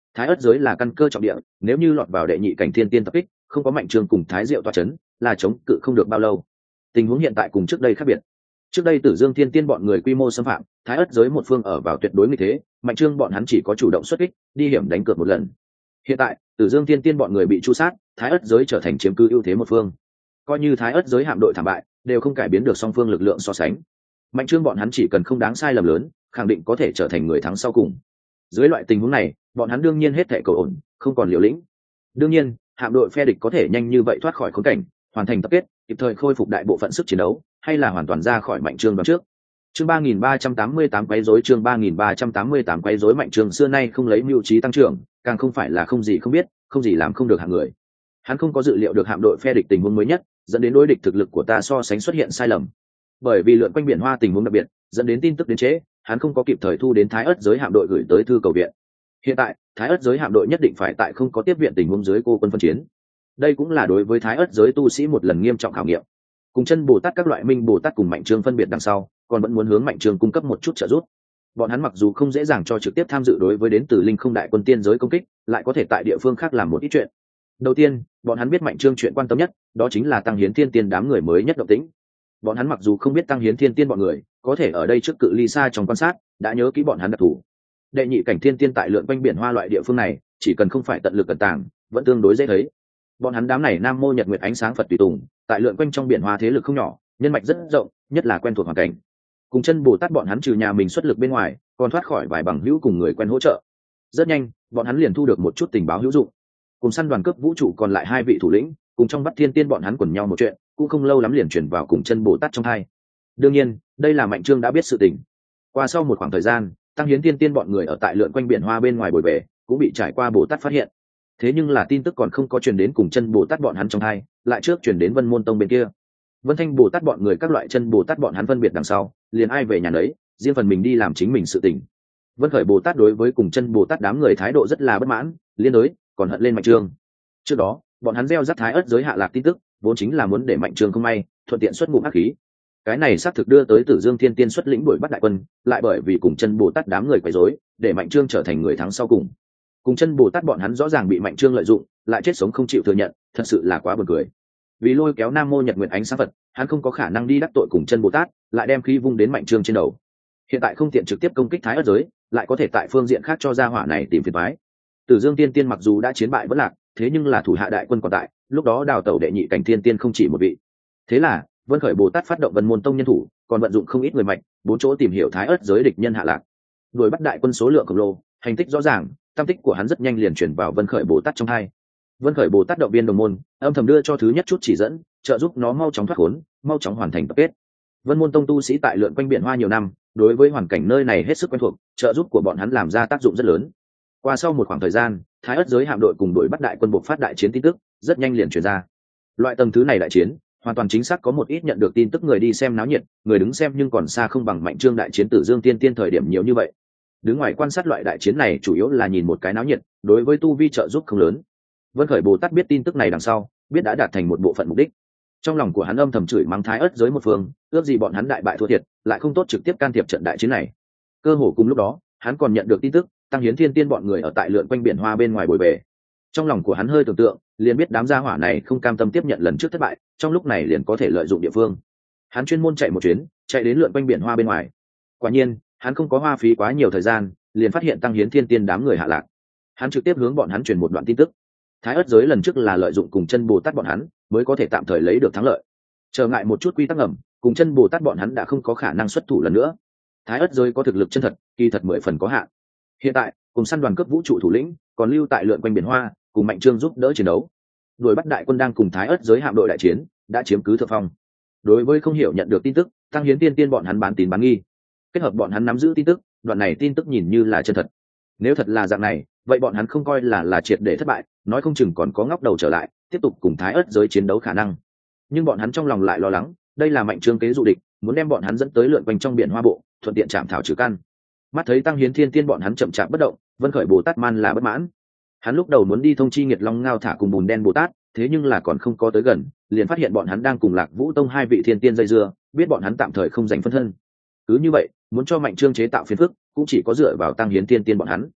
Speaker 1: Thái ất giới là căn cơ trọng địa, nếu như lọt vào đệ nhị cảnh thiên tiên tập kích, không có mạnh trương cùng thái diệu toa chấn, là chống cự không được bao lâu. Tình huống hiện tại cùng trước đây khác biệt. Trước đây Tử Dương Thiên Tiên bọn người quy mô xâm phạm, Thái ất giới một phương ở vào tuyệt đối như thế, mạnh trương bọn hắn chỉ có chủ động xuất kích, đi hiểm đánh cược một lần. Hiện tại, Tử Dương Thiên Tiên bọn người bị tru sát, Thái ất giới trở thành chiếm cứ ưu thế một phương. Coi như Thái ất giới hạm đội thảm bại, đều không cải biến được song phương lực lượng so sánh. Mạnh trương bọn hắn chỉ cần không đáng sai lầm lớn, khẳng định có thể trở thành người thắng sau cùng. Dưới loại tình huống này, bọn hắn đương nhiên hết thảy cầu ổn, không còn liều lĩnh. Đương nhiên, hạm đội phe địch có thể nhanh như vậy thoát khỏi khốn cảnh, hoàn thành tập kết, kịp thời khôi phục đại bộ phận sức chiến đấu, hay là hoàn toàn ra khỏi mạnh trương đoạn trước. Chương ba nghìn ba trăm tám mươi tám quấy rối chương ba nghìn ba trăm tám mươi tám quấy rối mạnh trương xưa nay không lấy mưu trí tăng trưởng, càng không phải là không gì không biết, không gì làm không được hạng người. Hắn không có dự liệu được hạm đội phe địch tình huống mới nhất, dẫn đến đối địch thực lực của ta so sánh xuất hiện sai lầm. Bởi vì lượn quanh biển Hoa tình huống đặc biệt, dẫn đến tin tức đến trễ, hắn không có kịp thời thu đến Thái ất giới hạm đội gửi tới thư cầu viện. Hiện tại, Thái ất giới hạm đội nhất định phải tại không có tiếp viện tình huống dưới cô quân phân chiến. Đây cũng là đối với Thái ất giới tu sĩ một lần nghiêm trọng khảo nghiệm. Cùng chân Bồ Tát các loại minh Bồ Tát cùng mạnh trương phân biệt đằng sau, còn vẫn muốn hướng mạnh trương cung cấp một chút trợ giúp. Bọn hắn mặc dù không dễ dàng cho trực tiếp tham dự đối với đến từ linh không đại quân tiên giới công kích, lại có thể tại địa phương khác làm một ít chuyện. Đầu tiên, bọn hắn biết mạnh trương chuyện quan tâm nhất, đó chính là tăng hiến thiên tiên đám người mới nhất động tĩnh. Bọn hắn mặc dù không biết tăng hiến thiên tiên bọn người, có thể ở đây trước cự ly xa trong quan sát, đã nhớ kỹ bọn hắn đặc thù. Đệ nhị cảnh thiên tiên tại lượn quanh biển Hoa loại địa phương này, chỉ cần không phải tận lực cẩn tàng, vẫn tương đối dễ thấy. Bọn hắn đám này nam mô nhật nguyệt ánh sáng Phật tùy tùng, tại lượn quanh trong biển Hoa thế lực không nhỏ, nhân mạch rất rộng, nhất là quen thuộc hoàn cảnh. Cùng chân Bồ Tát bọn hắn trừ nhà mình xuất lực bên ngoài, còn thoát khỏi vài bằng hữu cùng người quen hỗ trợ. Rất nhanh, bọn hắn liền thu được một chút tình báo hữu dụng. Cùng săn đoàn cướp vũ trụ còn lại hai vị thủ lĩnh, cùng trong bắt thiên tiên bọn hắn quần nhau một chuyện, cũng không lâu lắm liền chuyển vào cùng chân Bồ Tát trong hai. Đương nhiên, đây là mạnh trương đã biết sự tình. Qua sau một khoảng thời gian, tăng hiến tiên tiên bọn người ở tại lượn quanh biển Hoa bên ngoài bồi về, cũng bị trải qua Bồ Tát phát hiện. Thế nhưng là tin tức còn không có truyền đến cùng chân Bồ Tát bọn hắn trong hai, lại trước truyền đến Vân Môn Tông bên kia. Vân Thanh Bồ Tát bọn người các loại chân Bồ Tát bọn hắn phân biệt đằng sau, liền ai về nhà nấy, riêng phần mình đi làm chính mình sự tình. Vân Khởi Bồ Tát đối với cùng chân Bồ Tát đám người thái độ rất là bất mãn, liên đối còn hận lên mạnh trương. Trước đó, bọn hắn gieo rắc Thái ất giới hạ lạc tin tức, vốn chính là muốn để mạnh trương không may, thuận tiện xuất ngụm ác khí. Cái này xác thực đưa tới Tử Dương Thiên Tiên xuất lĩnh đuổi bắt đại quân, lại bởi vì cùng chân Bồ Tát đám người quấy rối, để mạnh trương trở thành người thắng sau cùng. Cùng chân Bồ Tát bọn hắn rõ ràng bị mạnh trương lợi dụng, lại chết sống không chịu thừa nhận, thật sự là quá buồn cười. Vì lôi kéo nam mô nhật nguyện ánh sáng Phật, hắn không có khả năng đi đắc tội cùng chân Bồ Tát, lại đem khí vung đến mạnh trương trên đầu. Hiện tại không tiện trực tiếp công kích Thái ất giới, lại có thể tại phương diện khác cho ra hỏa này tìm phiền toái. Tử Dương Tiên Tiên mặc dù đã chiến bại vẫn lạc, thế nhưng là thủ hạ đại quân còn tại, lúc đó đào tẩu đệ nhị cảnh thiên tiên không chỉ một vị. Thế là, Vân Khởi Bồ Tát phát động Vân Môn Tông nhân thủ, còn vận dụng không ít người mạnh, bốn chỗ tìm hiểu Thái ất giới địch nhân hạ lạc. Đuổi bắt đại quân số lượng khổng lồ, hành tích rõ ràng, tâm tích của hắn rất nhanh liền chuyển vào Vân Khởi Bồ Tát trong hai. Vân Khởi Bồ Tát động viên đồng môn, âm thầm đưa cho thứ nhất chút chỉ dẫn, trợ giúp nó mau chóng thoát khốn, mau chóng hoàn thành tập kết. Vân Môn Tông tu sĩ tại lượn quanh biển Hoa nhiều năm, đối với hoàn cảnh nơi này hết sức quen thuộc, trợ giúp của bọn hắn làm ra tác dụng rất lớn. Qua sau một khoảng thời gian, Thái ất giới hạm đội cùng đội bắt đại quân buộc phát đại chiến tin tức, rất nhanh liền truyền ra. Loại tầng thứ này đại chiến, hoàn toàn chính xác có một ít nhận được tin tức người đi xem náo nhiệt, người đứng xem nhưng còn xa không bằng mạnh trương đại chiến Tử Dương Tiên Tiên thời điểm nhiều như vậy. Đứng ngoài quan sát loại đại chiến này chủ yếu là nhìn một cái náo nhiệt, đối với tu vi trợ giúp không lớn. Vân Khởi Bồ Tát biết tin tức này đằng sau, biết đã đạt thành một bộ phận mục đích. Trong lòng của hắn âm thầm chửi mắng Thái ất giới một phương, ước gì bọn hắn đại bại thua thiệt, lại không tốt trực tiếp can thiệp trận đại chiến này. Cơ hồ cùng lúc đó, hắn còn nhận được tin tức, tăng hiến thiên tiên bọn người ở tại lượn quanh biển Hoa bên ngoài bồi về. Trong lòng của hắn hơi tưởng tượng, liền biết đám gia hỏa này không cam tâm tiếp nhận lần trước thất bại, trong lúc này liền có thể lợi dụng địa phương. Hắn chuyên môn chạy một chuyến, chạy đến lượn quanh biển Hoa bên ngoài. Quả nhiên, hắn không có hoa phí quá nhiều thời gian, liền phát hiện tăng hiến thiên tiên đám người hạ lạc. Hắn trực tiếp hướng bọn hắn truyền một đoạn tin tức. Thái ất giới lần trước là lợi dụng cùng chân Bồ Tát bọn hắn, mới có thể tạm thời lấy được thắng lợi. Trở ngại một chút quy tắc ngầm, cùng chân Bồ Tát bọn hắn đã không có khả năng xuất thủ lần nữa. Thái ất giới có thực lực chân thật, kỳ thật mười phần có hạn. Hiện tại, cùng săn đoàn cướp vũ trụ thủ lĩnh, còn lưu tại lượn quanh biển Hoa, cùng mạnh trương giúp đỡ chiến đấu. Đuổi bắt đại quân đang cùng Thái ất giới hạm đội đại chiến, đã chiếm cứ thượng phong. Đối với không hiểu nhận được tin tức, tăng hiến tiên tiên bọn hắn bán tín bán nghi. Kết hợp bọn hắn nắm giữ tin tức, đoạn này tin tức nhìn như là chân thật. Nếu thật là dạng này, vậy bọn hắn không coi là là triệt để thất bại, nói không chừng còn có ngóc đầu trở lại, tiếp tục cùng Thái ất giới chiến đấu khả năng. Nhưng bọn hắn trong lòng lại lo lắng, đây là mạnh trương kế dụ địch, muốn đem bọn hắn dẫn tới lượn quanh trong biển Hoa bộ, thuận tiện chạm thảo trừ căn. Mắt thấy tăng hiến thiên tiên bọn hắn chậm chạp bất động, Vân Khởi Bồ Tát man là bất mãn. Hắn lúc đầu muốn đi thông chi Nghiệt Long Ngao Thả cùng Bùn Đen Bồ Tát, thế nhưng là còn không có tới gần, liền phát hiện bọn hắn đang cùng Lạc Vũ Tông hai vị thiên tiên dây dưa, biết bọn hắn tạm thời không giành phân thân. Cứ như vậy, muốn cho mạnh trương chế tạo phiền phức, cũng chỉ có dựa vào tăng hiến thiên tiên bọn hắn.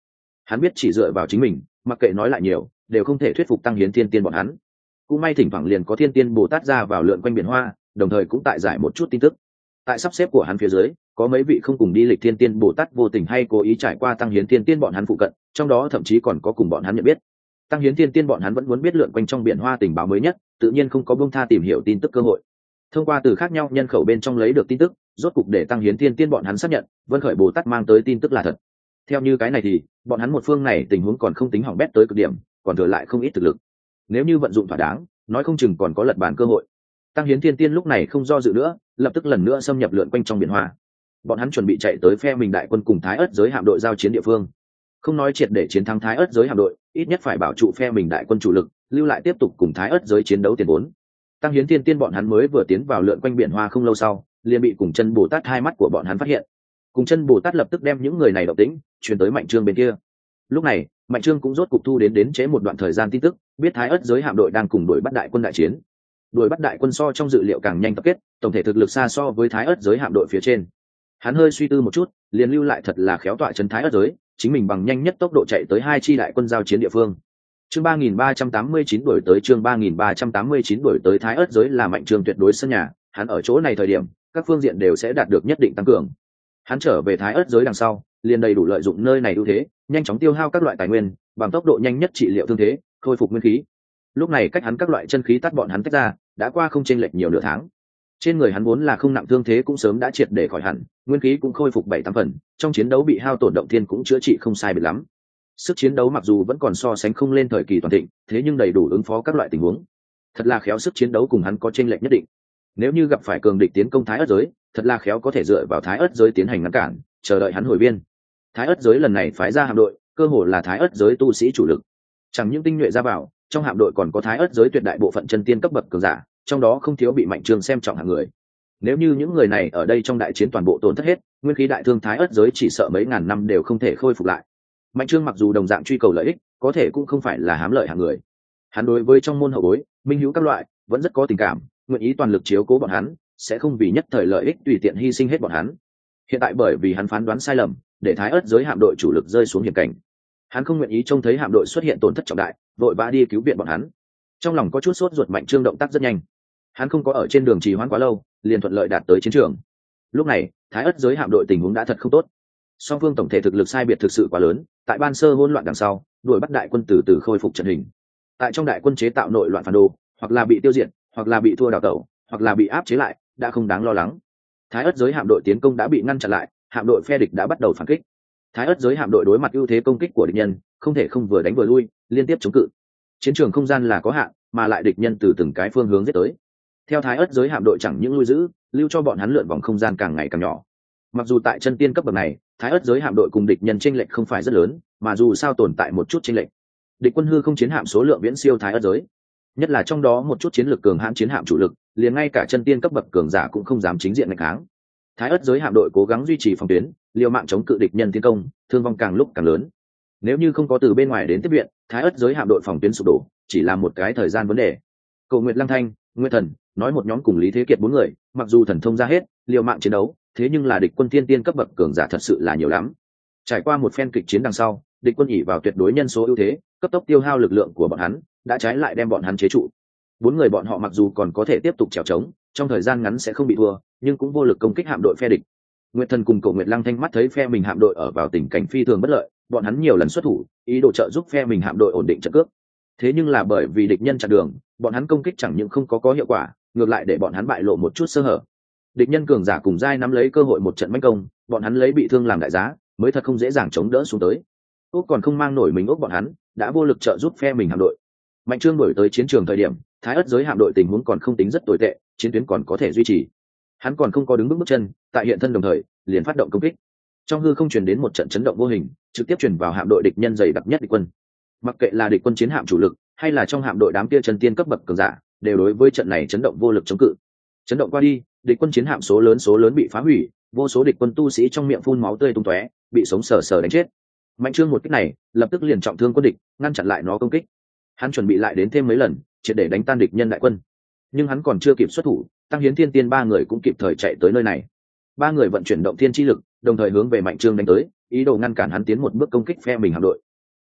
Speaker 1: Hắn biết chỉ dựa vào chính mình, mặc kệ nói lại nhiều đều không thể thuyết phục Tăng Hiến Thiên Tiên bọn hắn. Cũng may thỉnh thoảng liền có Thiên Tiên Bồ Tát ra vào lượn quanh biển hoa, đồng thời cũng tại giải một chút tin tức. Tại sắp xếp của hắn phía dưới có mấy vị không cùng đi lịch Thiên Tiên Bồ Tát vô tình hay cố ý trải qua Tăng Hiến Thiên Tiên bọn hắn phụ cận, trong đó thậm chí còn có cùng bọn hắn nhận biết. Tăng Hiến Thiên Tiên bọn hắn vẫn muốn biết lượn quanh trong biển hoa tình báo mới nhất, tự nhiên không có buông tha tìm hiểu tin tức cơ hội. Thông qua từ khác nhau nhân khẩu bên trong lấy được tin tức, rốt cục để Tăng Hiến Thiên Tiên bọn hắn xác nhận Vân Khởi Bồ Tát mang tới tin tức là thật. Theo như cái này thì bọn hắn một phương này tình huống còn không tính hỏng bét tới cực điểm, còn thừa lại không ít thực lực. Nếu như vận dụng thỏa đáng, nói không chừng còn có lật bàn cơ hội. Tăng Hiến Thiên Tiên lúc này không do dự nữa, lập tức lần nữa xâm nhập lượn quanh trong biển hoa. Bọn hắn chuẩn bị chạy tới phe mình đại quân cùng Thái Ức giới hạm đội giao chiến địa phương. Không nói triệt để chiến thắng Thái Ức giới hạm đội, ít nhất phải bảo trụ phe mình đại quân chủ lực, lưu lại tiếp tục cùng Thái Ức giới chiến đấu tiền vốn. Tăng Hiến Thiên Tiên bọn hắn mới vừa tiến vào lượn quanh biển hoa không lâu sau, liền bị Cùng Chân Bồ Tát hai mắt của bọn hắn phát hiện. Cùng Chân Bồ Tát lập tức đem những người này động tĩnh truyền tới Mạnh Trương bên kia. Lúc này, Mạnh Trương cũng rốt cục thu đến đến chế một đoạn thời gian tin tức, biết Thái Ức giới hạm đội đang cùng đuổi bắt đại quân đại chiến. Đuổi bắt đại quân so trong dự liệu càng nhanh tập kết, tổng thể thực lực xa so với Thái Ức giới hạm đội phía trên. Hắn hơi suy tư một chút, liền lưu lại thật là khéo tọa trấn Thái Ức giới, chính mình bằng nhanh nhất tốc độ chạy tới hai chi đại quân giao chiến địa phương. Chương ba nghìn ba trăm tám mươi chín đuổi tới chương ba nghìn ba trăm tám mươi chín đuổi tới Thái Ức giới là Mạnh Trương tuyệt đối sân nhà, hắn ở chỗ này thời điểm, các phương diện đều sẽ đạt được nhất định tăng cường. Hắn trở về Thái Ức giới đằng sau, liền đầy đủ lợi dụng nơi này ưu thế, nhanh chóng tiêu hao các loại tài nguyên, bằng tốc độ nhanh nhất trị liệu thương thế, khôi phục nguyên khí. Lúc này cách hắn các loại chân khí tắt bọn hắn tách ra, đã qua không chênh lệch nhiều nửa tháng. Trên người hắn vốn là không nặng thương thế cũng sớm đã triệt để khỏi hẳn, nguyên khí cũng khôi phục bảy tám phần, trong chiến đấu bị hao tổn động thiên cũng chữa trị không sai biệt lắm. Sức chiến đấu mặc dù vẫn còn so sánh không lên thời kỳ toàn thịnh, thế nhưng đầy đủ ứng phó các loại tình huống. Thật là khéo, sức chiến đấu cùng hắn có chênh lệch nhất định. Nếu như gặp phải cường địch tiến công Thái Ức giới, thật là khéo có thể dựa vào Thái Ức giới tiến hành ngăn cản, chờ đợi hắn hồi viên. Thái Ức giới lần này phái ra hạm đội, cơ hồ là Thái Ức giới tu sĩ chủ lực. Chẳng những tinh nhuệ ra vào, trong hạm đội còn có Thái Ức giới tuyệt đại bộ phận chân tiên cấp bậc cường giả, trong đó không thiếu bị Mạnh Trương xem trọng hạng người. Nếu như những người này ở đây trong đại chiến toàn bộ tổn thất hết, nguyên khí đại thương Thái Ức giới chỉ sợ mấy ngàn năm đều không thể khôi phục lại. Mạnh Trương mặc dù đồng dạng truy cầu lợi ích, có thể cũng không phải là hám lợi hạng người. Hắn đối với trong môn hậu bối, minh hữu các loại, vẫn rất có tình cảm, nguyện ý toàn lực chiếu cố bọn hắn, sẽ không vì nhất thời lợi ích tùy tiện hy sinh hết bọn hắn. Hiện tại bởi vì hắn phán đoán sai lầm, để Thái Ức giới hạm đội chủ lực rơi xuống hiểm cảnh, hắn không nguyện ý trông thấy hạm đội xuất hiện tổn thất trọng đại, vội vã đi cứu viện bọn hắn. Trong lòng có chút sốt ruột, Mạnh Trương động tác rất nhanh. Hắn không có ở trên đường trì hoãn quá lâu, liền thuận lợi đạt tới chiến trường. Lúc này, Thái Ức giới hạm đội tình huống đã thật không tốt. Song phương tổng thể thực lực sai biệt thực sự quá lớn, tại ban sơ hỗn loạn đằng sau, đuổi bắt đại quân từ từ khôi phục trận hình. Tại trong đại quân chế tạo nội loạn phản đồ, hoặc là bị tiêu diệt, hoặc là bị thua đào tẩu, hoặc là bị áp chế lại, đã không đáng lo lắng. Thái Ức giới hạm đội tiến công đã bị ngăn chặn lại, hạm đội phe địch đã bắt đầu phản kích. Thái Ức giới hạm đội đối mặt ưu thế công kích của địch nhân, không thể không vừa đánh vừa lui, liên tiếp chống cự. Chiến trường không gian là có hạn, mà lại địch nhân từ từng cái phương hướng giết tới. Theo Thái Ức giới hạm đội chẳng những lui giữ, lưu cho bọn hắn lượn vòng không gian càng ngày càng nhỏ. Mặc dù tại chân tiên cấp bậc này, Thái Ức giới hạm đội cùng địch nhân chênh lệch không phải rất lớn, mà dù sao tồn tại một chút chênh lệch. Địch quân hư không chiến hạm số lượng viễn siêu Thái Ức giới, nhất là trong đó một chút chiến lược cường hãn chiến hạm chủ lực, liền ngay cả chân tiên cấp bậc cường giả cũng không dám chính diện nghênh kháng. Thái Ức giới hạm đội cố gắng duy trì phòng tuyến, liều mạng chống cự địch nhân tiến công, thương vong càng lúc càng lớn. Nếu như không có từ bên ngoài đến tiếp viện, Thái Ức giới hạm đội phòng tuyến sụp đổ, chỉ là một cái thời gian vấn đề. Cầu Nguyệt Lăng Thanh, Nguyên Thần, nói một nhóm cùng Lý Thế Kiệt bốn người, mặc dù thần thông ra hết, liều mạng chiến đấu, thế nhưng là địch quân tiên tiên cấp bậc cường giả thật sự là nhiều lắm. Trải qua một phen kịch chiến đằng sau, địch quân ỷ vào tuyệt đối nhân số ưu thế, cấp tốc tiêu hao lực lượng của bọn hắn, đã trái lại đem bọn hắn chế trụ. Bốn người bọn họ mặc dù còn có thể tiếp tục trèo trống, trong thời gian ngắn sẽ không bị thua, nhưng cũng vô lực công kích hạm đội phe địch. Nguyệt Thần cùng Cổ Nguyệt Lăng Thanh mắt thấy phe mình hạm đội ở vào tình cảnh phi thường bất lợi, bọn hắn nhiều lần xuất thủ, ý đồ trợ giúp phe mình hạm đội ổn định trận cước. Thế nhưng là bởi vì địch nhân chặn đường, bọn hắn công kích chẳng những không có có hiệu quả, ngược lại để bọn hắn bại lộ một chút sơ hở. Địch nhân cường giả cùng giai nắm lấy cơ hội một trận mãnh công, bọn hắn lấy bị thương làm đại giá, mới thật không dễ dàng chống đỡ xuống tới. Úc còn không mang nổi mình Úc bọn hắn, đã vô lực trợ giúp phe mình hạm đội. Mạnh Trương đổi tới chiến trường thời điểm, Thái Ức giới hạm đội tình huống còn không tính rất tồi tệ, chiến tuyến còn có thể duy trì. Hắn còn không có đứng bước bước chân, tại hiện thân đồng thời, liền phát động công kích. Trong hư không truyền đến một trận chấn động vô hình, trực tiếp truyền vào hạm đội địch nhân dày đặc nhất địch quân. Mặc kệ là địch quân chiến hạm chủ lực, hay là trong hạm đội đám kia chân tiên cấp bậc cường giả, đều đối với trận này chấn động vô lực chống cự. Chấn động qua đi, địch quân chiến hạm số lớn số lớn bị phá hủy, vô số địch quân tu sĩ trong miệng phun máu tươi tung tóe, bị sống sờ sờ đánh chết. Mạnh Trương một kích này, lập tức liền trọng thương quân địch, ngăn chặn lại nó công kích. Hắn chuẩn bị lại đến thêm mấy lần, triệt để đánh tan địch nhân đại quân. Nhưng hắn còn chưa kịp xuất thủ, Tăng Hiến Thiên Tiên ba người cũng kịp thời chạy tới nơi này. Ba người vận chuyển động thiên chi lực, đồng thời hướng về Mạnh Trương đánh tới, ý đồ ngăn cản hắn tiến một bước công kích phe mình hạm đội.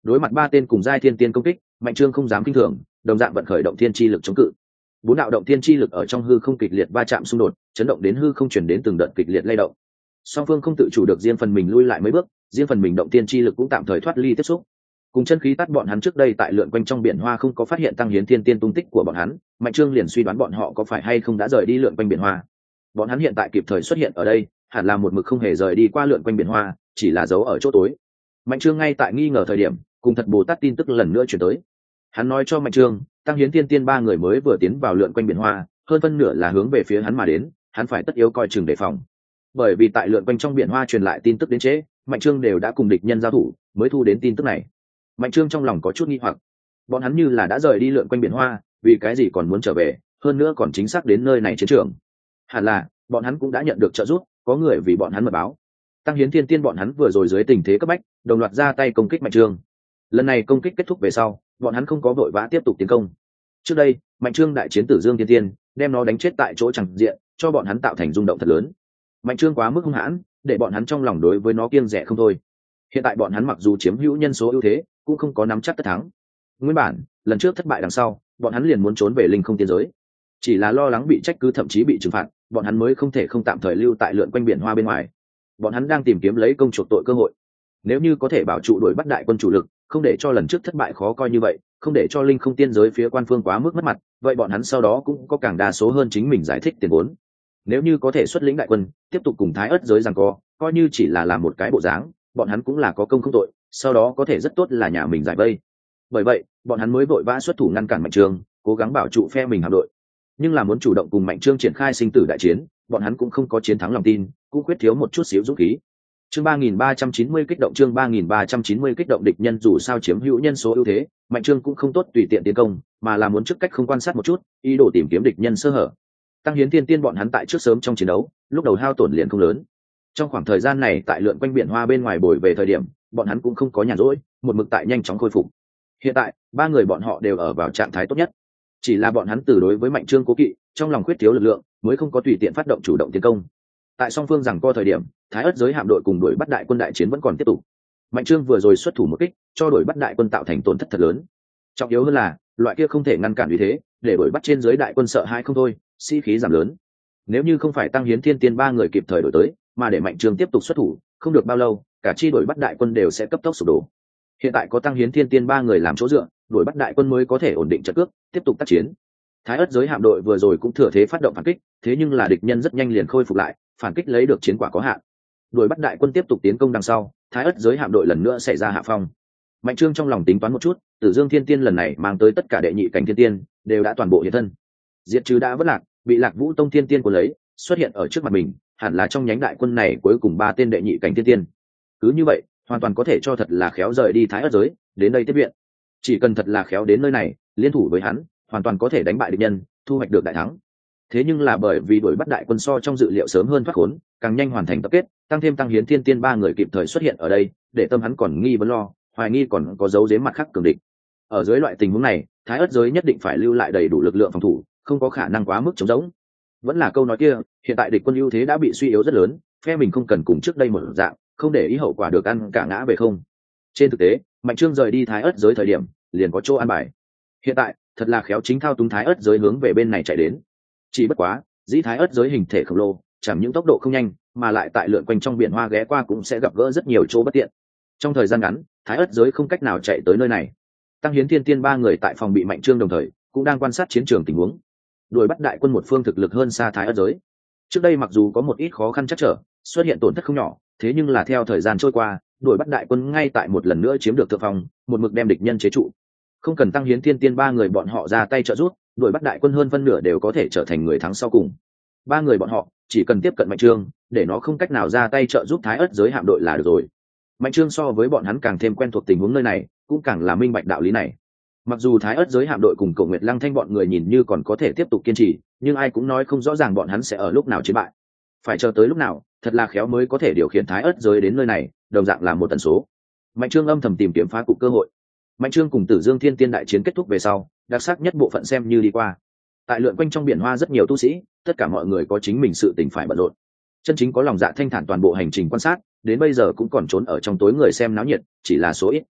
Speaker 1: đối mặt ba tên cùng giai thiên tiên công kích, Mạnh Trương không dám kinh thường, đồng dạng vận khởi động thiên chi lực chống cự. Bốn đạo động thiên chi lực ở trong hư không kịch liệt va chạm xung đột, chấn động đến hư không chuyển đến từng đợt kịch liệt lay động. Song phương không tự chủ được riêng phần mình lui lại mấy bước, riêng phần mình động thiên chi lực cũng tạm thời thoát ly tiếp xúc. Cùng chân khí tắt bọn hắn trước đây tại lượn quanh trong biển hoa không có phát hiện tăng hiến thiên tiên tung tích của bọn hắn, Mạnh Trương liền suy đoán bọn họ có phải hay không đã rời đi lượn quanh biển hoa. Bọn hắn hiện tại kịp thời xuất hiện ở đây, hẳn là một mực không hề rời đi qua lượn quanh biển hoa, chỉ là giấu ở chỗ tối. Mạnh Trương ngay tại nghi ngờ thời điểm, cùng Thật Bồ Tát tin tức lần nữa chuyển tới. Hắn nói cho Mạnh Trương, tăng hiến thiên tiên ba người mới vừa tiến vào lượn quanh biển hoa, hơn phân nửa là hướng về phía hắn mà đến, hắn phải tất yếu coi chừng đề phòng. Bởi vì tại lượn quanh trong biển hoa truyền lại tin tức đến trễ, Mạnh Trương đều đã cùng địch nhân giao thủ, mới thu đến tin tức này. Mạnh Trương trong lòng có chút nghi hoặc, bọn hắn như là đã rời đi lượn quanh biển hoa, vì cái gì còn muốn trở về, hơn nữa còn chính xác đến nơi này chiến trường. Hẳn là bọn hắn cũng đã nhận được trợ giúp, có người vì bọn hắn mật báo. Tăng hiến thiên tiên bọn hắn vừa rồi dưới tình thế cấp bách, đồng loạt ra tay công kích Mạnh Trương. Lần này công kích kết thúc về sau, bọn hắn không có vội vã tiếp tục tiến công. Trước đây, Mạnh Trương đại chiến Tử Dương Thiên Tiên, đem nó đánh chết tại chỗ chẳng diện, cho bọn hắn tạo thành rung động thật lớn. Mạnh Trương quá mức hung hãn, để bọn hắn trong lòng đối với nó kiêng dè không thôi. Hiện tại bọn hắn mặc dù chiếm hữu nhân số ưu thế, cũng không có nắm chắc tất thắng. Nguyên bản, lần trước thất bại đằng sau, bọn hắn liền muốn trốn về linh không tiên giới. Chỉ là lo lắng bị trách cứ thậm chí bị trừng phạt, bọn hắn mới không thể không tạm thời lưu tại lượn quanh biển hoa bên ngoài. Bọn hắn đang tìm kiếm lấy công chuộc tội cơ hội. Nếu như có thể bảo trụ đuổi bắt đại quân chủ lực, không để cho lần trước thất bại khó coi như vậy, không để cho linh không tiên giới phía quan phương quá mức mất mặt, vậy bọn hắn sau đó cũng có càng đa số hơn chính mình giải thích tiền vốn. Nếu như có thể xuất lĩnh đại quân, tiếp tục cùng Thái Ức giới giằng co, coi như chỉ là làm một cái bộ dáng, bọn hắn cũng là có công không tội, sau đó có thể rất tốt là nhà mình giải vây. Bởi vậy, bọn hắn mới vội vã xuất thủ ngăn cản Mạnh Trương, cố gắng bảo trụ phe mình hạm đội. Nhưng là muốn chủ động cùng Mạnh Trương triển khai sinh tử đại chiến, bọn hắn cũng không có chiến thắng lòng tin, cũng quyết thiếu một chút xíu dũng khí. Chương ba nghìn ba trăm chín mươi kích động chương ba nghìn ba trăm chín mươi kích động địch nhân dù sao chiếm hữu nhân số ưu thế, Mạnh Trương cũng không tốt tùy tiện tiến công, mà là muốn trước cách không quan sát một chút, ý đồ tìm kiếm địch nhân sơ hở. Tăng hiến tiên tiên bọn hắn tại trước sớm trong chiến đấu, lúc đầu hao tổn liền không lớn. Trong khoảng thời gian này tại lượn quanh biển hoa bên ngoài bồi về thời điểm, bọn hắn cũng không có nhàn rỗi, một mực tại nhanh chóng khôi phục. Hiện tại, ba người bọn họ đều ở vào trạng thái tốt nhất. Chỉ là bọn hắn từ đối với Mạnh Trương cố kỵ, trong lòng khuyết thiếu lực lượng, mới không có tùy tiện phát động chủ động tiến công. Tại song phương rằng co thời điểm, Thái Ức giới hạm đội cùng đuổi bắt đại quân đại chiến vẫn còn tiếp tục. Mạnh Trương vừa rồi xuất thủ một kích, cho đuổi bắt đại quân tạo thành tổn thất thật lớn. Trọng yếu hơn là, loại kia không thể ngăn cản vì thế, để đuổi bắt trên giới đại quân sợ hãi không thôi, sĩ khí giảm lớn. Nếu như không phải Tăng hiến thiên tiên ba người kịp thời đổi tới, mà để Mạnh Trương tiếp tục xuất thủ, không được bao lâu, cả chi đuổi bắt đại quân đều sẽ cấp tốc sụp đổ. Hiện tại có Tăng hiến thiên tiên ba người làm chỗ dựa, đuổi bắt đại quân mới có thể ổn định trận cước, tiếp tục tác chiến. Thái Ức giới hạm đội vừa rồi cũng thừa thế phát động phản kích, thế nhưng là địch nhân rất nhanh liền khôi phục lại, phản kích lấy được chiến quả có hạn. Đuổi bắt đại quân tiếp tục tiến công đằng sau, Thái Ức giới hạm đội lần nữa xảy ra hạ phong. Mạnh Trương trong lòng tính toán một chút, Tử Dương Thiên Tiên lần này mang tới tất cả đệ nhị cảnh thiên tiên đều đã toàn bộ hiện thân. Diệt trừ đã vất lạc, bị Lạc Vũ Tông Thiên Tiên của lấy, xuất hiện ở trước mặt mình, hẳn là trong nhánh đại quân này cuối cùng ba tên đệ nhị cảnh thiên tiên. Cứ như vậy, hoàn toàn có thể cho thật là khéo rời đi Thái Ức giới, đến đây tiếp viện. Chỉ cần thật là khéo đến nơi này, liên thủ với hắn, hoàn toàn có thể đánh bại địch nhân, thu hoạch được đại thắng. Thế nhưng là bởi vì đuổi bắt đại quân so trong dự liệu sớm hơn thoát khốn, càng nhanh hoàn thành tập kết, tăng thêm Tăng hiến thiên tiên ba người kịp thời xuất hiện ở đây, để tâm hắn còn nghi vấn lo, hoài nghi còn có dấu giếm mặt khác cường địch. Ở dưới loại tình huống này, Thái Ức giới nhất định phải lưu lại đầy đủ lực lượng phòng thủ, không có khả năng quá mức chống rỗng. Vẫn là câu nói kia, hiện tại địch quân ưu thế đã bị suy yếu rất lớn, phe mình không cần cùng trước đây một dạng, không để ý hậu quả được ăn cả ngã về không. Trên thực tế, Mạnh Trương rời đi Thái Ức giới thời điểm, liền có chỗ an bài. Hiện tại, thật là khéo chính thao túng Thái Ức giới hướng về bên này chạy đến. Chỉ bất quá, dĩ Thái Ức giới hình thể khổng lồ, chẳng những tốc độ không nhanh, mà lại tại lượn quanh trong biển hoa ghé qua cũng sẽ gặp gỡ rất nhiều chỗ bất tiện. Trong thời gian ngắn, Thái Ức giới không cách nào chạy tới nơi này. Tăng hiến thiên tiên ba người tại phòng bị Mạnh Trương đồng thời, cũng đang quan sát chiến trường tình huống. Đuổi bắt đại quân một phương thực lực hơn xa Thái Ức giới. Trước đây mặc dù có một ít khó khăn chắc trở, xuất hiện tổn thất không nhỏ, thế nhưng là theo thời gian trôi qua, đuổi bắt đại quân ngay tại một lần nữa chiếm được thượng phong, một mực đem địch nhân chế trụ. Không cần Tăng hiến thiên tiên ba người bọn họ ra tay trợ giúp, đuổi bắt đại quân hơn phân nửa đều có thể trở thành người thắng sau cùng. Ba người bọn họ chỉ cần tiếp cận Mạnh Trương, để nó không cách nào ra tay trợ giúp Thái Ức giới hạm đội là được rồi. Mạnh Trương so với bọn hắn càng thêm quen thuộc tình huống nơi này, cũng càng là minh bạch đạo lý này. Mặc dù Thái Ức giới hạm đội cùng Cổ Nguyệt Lăng Thanh bọn người nhìn như còn có thể tiếp tục kiên trì, nhưng ai cũng nói không rõ ràng bọn hắn sẽ ở lúc nào chiến bại. Phải chờ tới lúc nào, thật là khéo mới có thể điều khiển Thái Ức giới đến nơi này, đồng dạng là một tần số. Mạnh Trương âm thầm tìm kiếm phá cục cơ hội. Mạnh Trương cùng Tử Dương Thiên Tiên đại chiến kết thúc về sau, đặc sắc nhất bộ phận xem như đi qua. Tại lượn quanh trong biển hoa rất nhiều tu sĩ, tất cả mọi người có chính mình sự tình phải bận rộn. Chân chính có lòng dạ thanh thản toàn bộ hành trình quan sát, đến bây giờ cũng còn trốn ở trong tối người xem náo nhiệt, chỉ là số ít.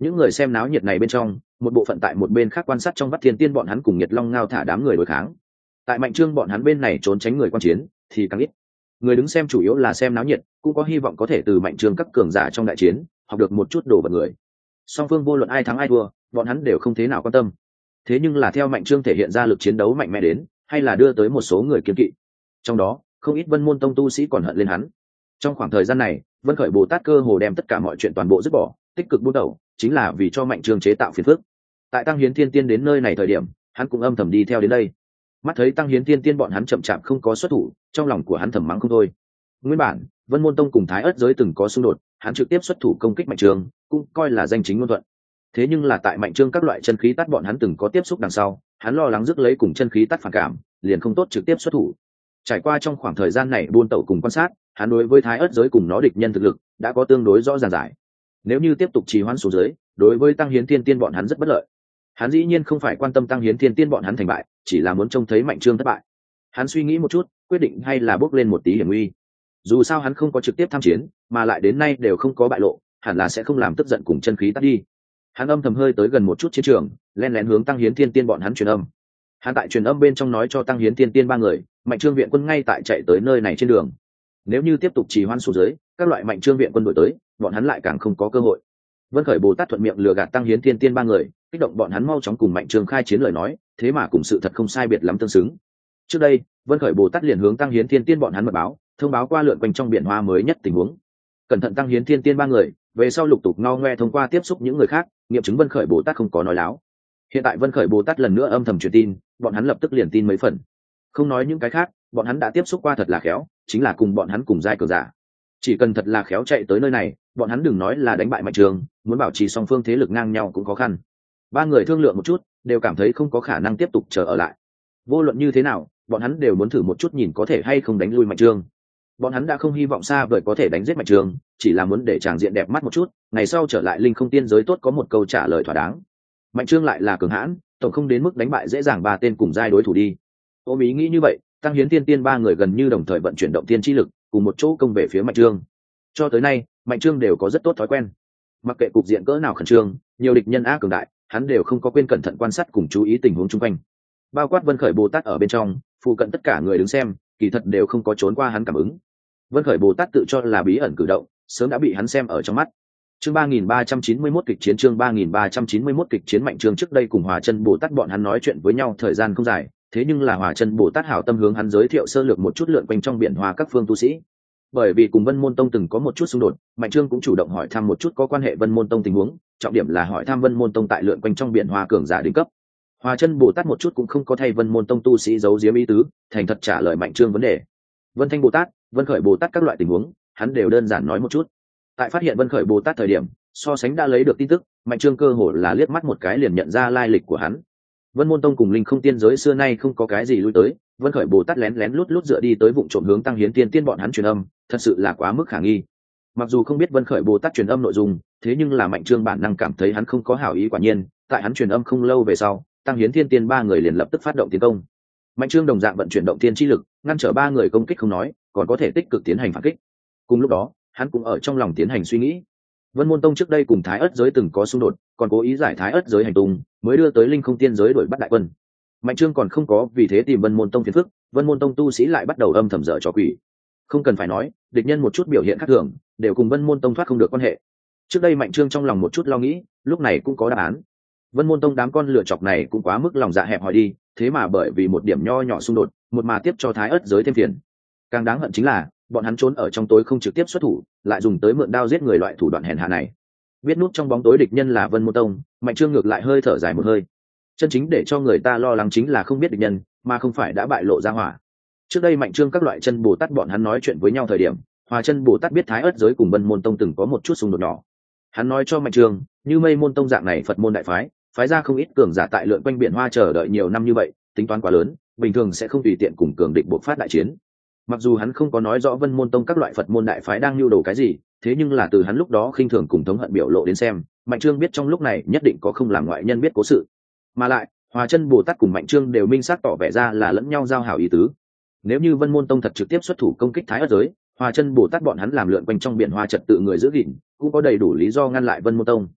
Speaker 1: những người xem náo nhiệt này bên trong một bộ phận tại một bên khác quan sát trong vắt thiên tiên bọn hắn cùng nhiệt long ngao thả đám người đối kháng. Tại mạnh trương bọn hắn bên này trốn tránh người quan chiến thì càng ít. Người đứng xem chủ yếu là xem náo nhiệt, cũng có hy vọng có thể từ mạnh trương các cường giả trong đại chiến học được một chút đồ vật người. Song phương vô luận ai thắng ai thua, bọn hắn đều không thế nào quan tâm. Thế nhưng là theo mạnh trương thể hiện ra lực chiến đấu mạnh mẽ đến, hay là đưa tới một số người kiêng kỵ. Trong đó không ít Vân Môn Tông tu sĩ còn hận lên hắn. Trong khoảng thời gian này, Vân Khởi Bồ Tát cơ hồ đem tất cả mọi chuyện toàn bộ dứt bỏ, tích cực buôn đầu, chính là vì cho mạnh trương chế tạo phiền phức. Tại Tăng Hiến Thiên Tiên đến nơi này thời điểm, hắn cũng âm thầm đi theo đến đây. Mắt thấy Tăng Hiến Thiên Tiên bọn hắn chậm chạp không có xuất thủ, trong lòng của hắn thầm mắng không thôi. Nguyên bản Vân Môn Tông cùng Thái Ức giới từng có xung đột, hắn trực tiếp xuất thủ công kích mạnh trương, cũng coi là danh chính ngôn thuận. Thế nhưng là tại mạnh trương các loại chân khí tát bọn hắn từng có tiếp xúc đằng sau, hắn lo lắng rước lấy cùng chân khí tát phản cảm, liền không tốt trực tiếp xuất thủ. Trải qua trong khoảng thời gian này buôn tẩu cùng quan sát, hắn đối với Thái Ức giới cùng nó địch nhân thực lực đã có tương đối rõ ràng giải. Nếu như tiếp tục trì hoãn xuống dưới, đối với Tăng Hiến Thiên Tiên bọn hắn rất bất lợi. Hắn dĩ nhiên không phải quan tâm Tăng Hiến Thiên Tiên bọn hắn thành bại, chỉ là muốn trông thấy mạnh trương thất bại. Hắn suy nghĩ một chút, quyết định hay là bước lên một tí hiểm nguy. Dù sao hắn không có trực tiếp tham chiến, mà lại đến nay đều không có bại lộ, hẳn là sẽ không làm tức giận cùng chân khí tắt đi. Hắn âm thầm hơi tới gần một chút chiến trường, lén lén hướng Tăng Hiến Thiên Tiên bọn hắn truyền âm. Hắn tại truyền âm bên trong nói cho Tăng Hiến Thiên Tiên ba người, mạnh trương viện quân ngay tại chạy tới nơi này trên đường. Nếu như tiếp tục trì hoãn xuống dưới, các loại mạnh trương viện quân đuổi tới, bọn hắn lại càng không có cơ hội. Vân Khởi Bồ Tát thuận miệng lừa gạt Tăng Hiến Thiên Tiên ba người, kích động bọn hắn mau chóng cùng mạnh trương khai chiến lời nói, thế mà cùng sự thật không sai biệt lắm tương xứng. Trước đây, Vân Khởi Bồ Tát liền hướng Tăng Hiến Thiên Tiên bọn hắn mật báo, thông báo qua lượn quanh trong biển hoa mới nhất tình huống. Cẩn thận Tăng Hiến Thiên Tiên ba người, về sau lục tục ngao ngoe thông qua tiếp xúc những người khác, nghiệm chứng Vân Khởi Bồ Tát không có nói láo. Hiện tại Vân Khởi Bồ Tát lần nữa âm thầm truyền tin, bọn hắn lập tức liền tin mấy phần. Không nói những cái khác, bọn hắn đã tiếp xúc qua thật là khéo, chính là cùng bọn hắn cùng giai cường giả. Chỉ cần thật là khéo chạy tới nơi này, bọn hắn đừng nói là đánh bại mạnh trường, muốn bảo trì song phương thế lực ngang nhau cũng khó khăn. Ba người thương lượng một chút, đều cảm thấy không có khả năng tiếp tục chờ ở lại. Vô luận như thế nào, bọn hắn đều muốn thử một chút nhìn có thể hay không đánh lui mạnh trường. Bọn hắn đã không hy vọng xa vời có thể đánh giết mạnh trường, chỉ là muốn để tràng diện đẹp mắt một chút, ngày sau trở lại linh không tiên giới tốt có một câu trả lời thỏa đáng. Mạnh trương lại là cường hãn, tổng không đến mức đánh bại dễ dàng ba tên cùng giai đối thủ đi. Ôm ý nghĩ như vậy, Tăng Hiến Tiên Tiên ba người gần như đồng thời vận chuyển động tiên chi lực, cùng một chỗ công về phía mạnh trương. Cho tới nay, mạnh trương đều có rất tốt thói quen. Mặc kệ cục diện cỡ nào khẩn trương, nhiều địch nhân ác cường đại, hắn đều không có quên cẩn thận quan sát cùng chú ý tình huống xung quanh. Bao quát Vân Khởi Bồ Tát ở bên trong, phụ cận tất cả người đứng xem, kỳ thật đều không có trốn qua hắn cảm ứng. Vân Khởi Bồ Tát tự cho là bí ẩn cử động, sớm đã bị hắn xem ở trong mắt. Chương ba nghìn ba trăm chín mươi mốt kịch chiến chương ba nghìn ba trăm chín mươi mốt kịch chiến mạnh trương trước đây cùng Hòa Chân Bồ Tát bọn hắn nói chuyện với nhau thời gian không dài, thế nhưng là Hòa Chân Bồ Tát hảo tâm hướng hắn giới thiệu sơ lược một chút lượn quanh trong biển hoa các phương tu sĩ. Bởi vì cùng Vân Môn Tông từng có một chút xung đột, Mạnh Trương cũng chủ động hỏi thăm một chút có quan hệ Vân Môn Tông tình huống, trọng điểm là hỏi thăm Vân Môn Tông tại lượn quanh trong biển hoa cường giả đỉnh cấp. Hòa Chân Bồ Tát một chút cũng không có thay Vân Môn Tông tu sĩ giấu giếm ý tứ, thành thật trả lời Mạnh Trương vấn đề. Vân Thanh Bồ Tát, Vân Khởi Bồ Tát các loại tình huống, hắn đều đơn giản nói một chút. Tại phát hiện Vân Khởi Bồ Tát thời điểm, so sánh đã lấy được tin tức, Mạnh Trương cơ hồ là liếc mắt một cái liền nhận ra lai lịch của hắn. Vân Môn Tông cùng Linh Không Tiên giới xưa nay không có cái gì lui tới, Vân Khởi Bồ Tát lén lén lút lút dựa đi tới vụng trộm hướng Tăng Hiến Tiên Tiên bọn hắn truyền âm, thật sự là quá mức khả nghi. Mặc dù không biết Vân Khởi Bồ Tát truyền âm nội dung, thế nhưng là Mạnh Trương bản năng cảm thấy hắn không có hảo ý quả nhiên, tại hắn truyền âm không lâu về sau, Tăng Hiến Tiên Tiên ba người liền lập tức phát động tiến công. Mạnh Trương đồng dạng vận chuyển động tiên chi lực, ngăn trở ba người công kích không nói, còn có thể tích cực tiến hành phản kích. Cùng lúc đó, hắn cũng ở trong lòng tiến hành suy nghĩ. Vân Môn Tông trước đây cùng Thái Ức giới từng có xung đột, còn cố ý giải Thái Ức giới hành tung, mới đưa tới Linh Không Tiên giới đuổi bắt đại quân. Mạnh Trương còn không có vì thế tìm Vân Môn Tông phiền phức, Vân Môn Tông tu sĩ lại bắt đầu âm thầm dở trò quỷ. Không cần phải nói, địch nhân một chút biểu hiện khác thường, đều cùng Vân Môn Tông thoát không được quan hệ. Trước đây Mạnh Trương trong lòng một chút lo nghĩ, lúc này cũng có đáp án. Vân Môn Tông đám con lựa chọc này cũng quá mức lòng dạ hẹp hòi đi, thế mà bởi vì một điểm nho nhỏ xung đột, một mà tiếp cho Thái Ức giới thêm phiền. Càng đáng hận chính là, bọn hắn trốn ở trong tối không trực tiếp xuất thủ, lại dùng tới mượn đao giết người loại thủ đoạn hèn hạ này. Biết nút trong bóng tối địch nhân là Vân Môn Tông, Mạnh Trương ngược lại hơi thở dài một hơi. Chân chính để cho người ta lo lắng chính là không biết địch nhân, mà không phải đã bại lộ ra hỏa. Trước đây Mạnh Trương các loại chân Bồ Tát bọn hắn nói chuyện với nhau thời điểm, Hòa Chân Bồ Tát biết Thái Ức giới cùng Vân Môn Tông từng có một chút xung đột nhỏ. Hắn nói cho Mạnh Trương, như Mây Môn Tông dạng này Phật môn đại phái, phái ra không ít cường giả tại lượn quanh biển hoa chờ đợi nhiều năm như vậy, tính toán quá lớn, bình thường sẽ không tùy tiện cùng cường địch bộc phát đại chiến. Mặc dù hắn không có nói rõ Vân Môn Tông các loại Phật môn đại phái đang lưu đồ cái gì, thế nhưng là từ hắn lúc đó khinh thường cùng thống hận biểu lộ đến xem, Mạnh Trương biết trong lúc này nhất định có không làm ngoại nhân biết cố sự. Mà lại, Hòa Chân Bồ Tát cùng Mạnh Trương đều minh xác tỏ vẻ ra là lẫn nhau giao hảo ý tứ. Nếu như Vân Môn Tông thật trực tiếp xuất thủ công kích Thái Ức giới, Hòa Chân Bồ Tát bọn hắn làm lượn quanh trong biển hoa trật tự người giữ gìn, cũng có đầy đủ lý do ngăn lại Vân Môn Tông.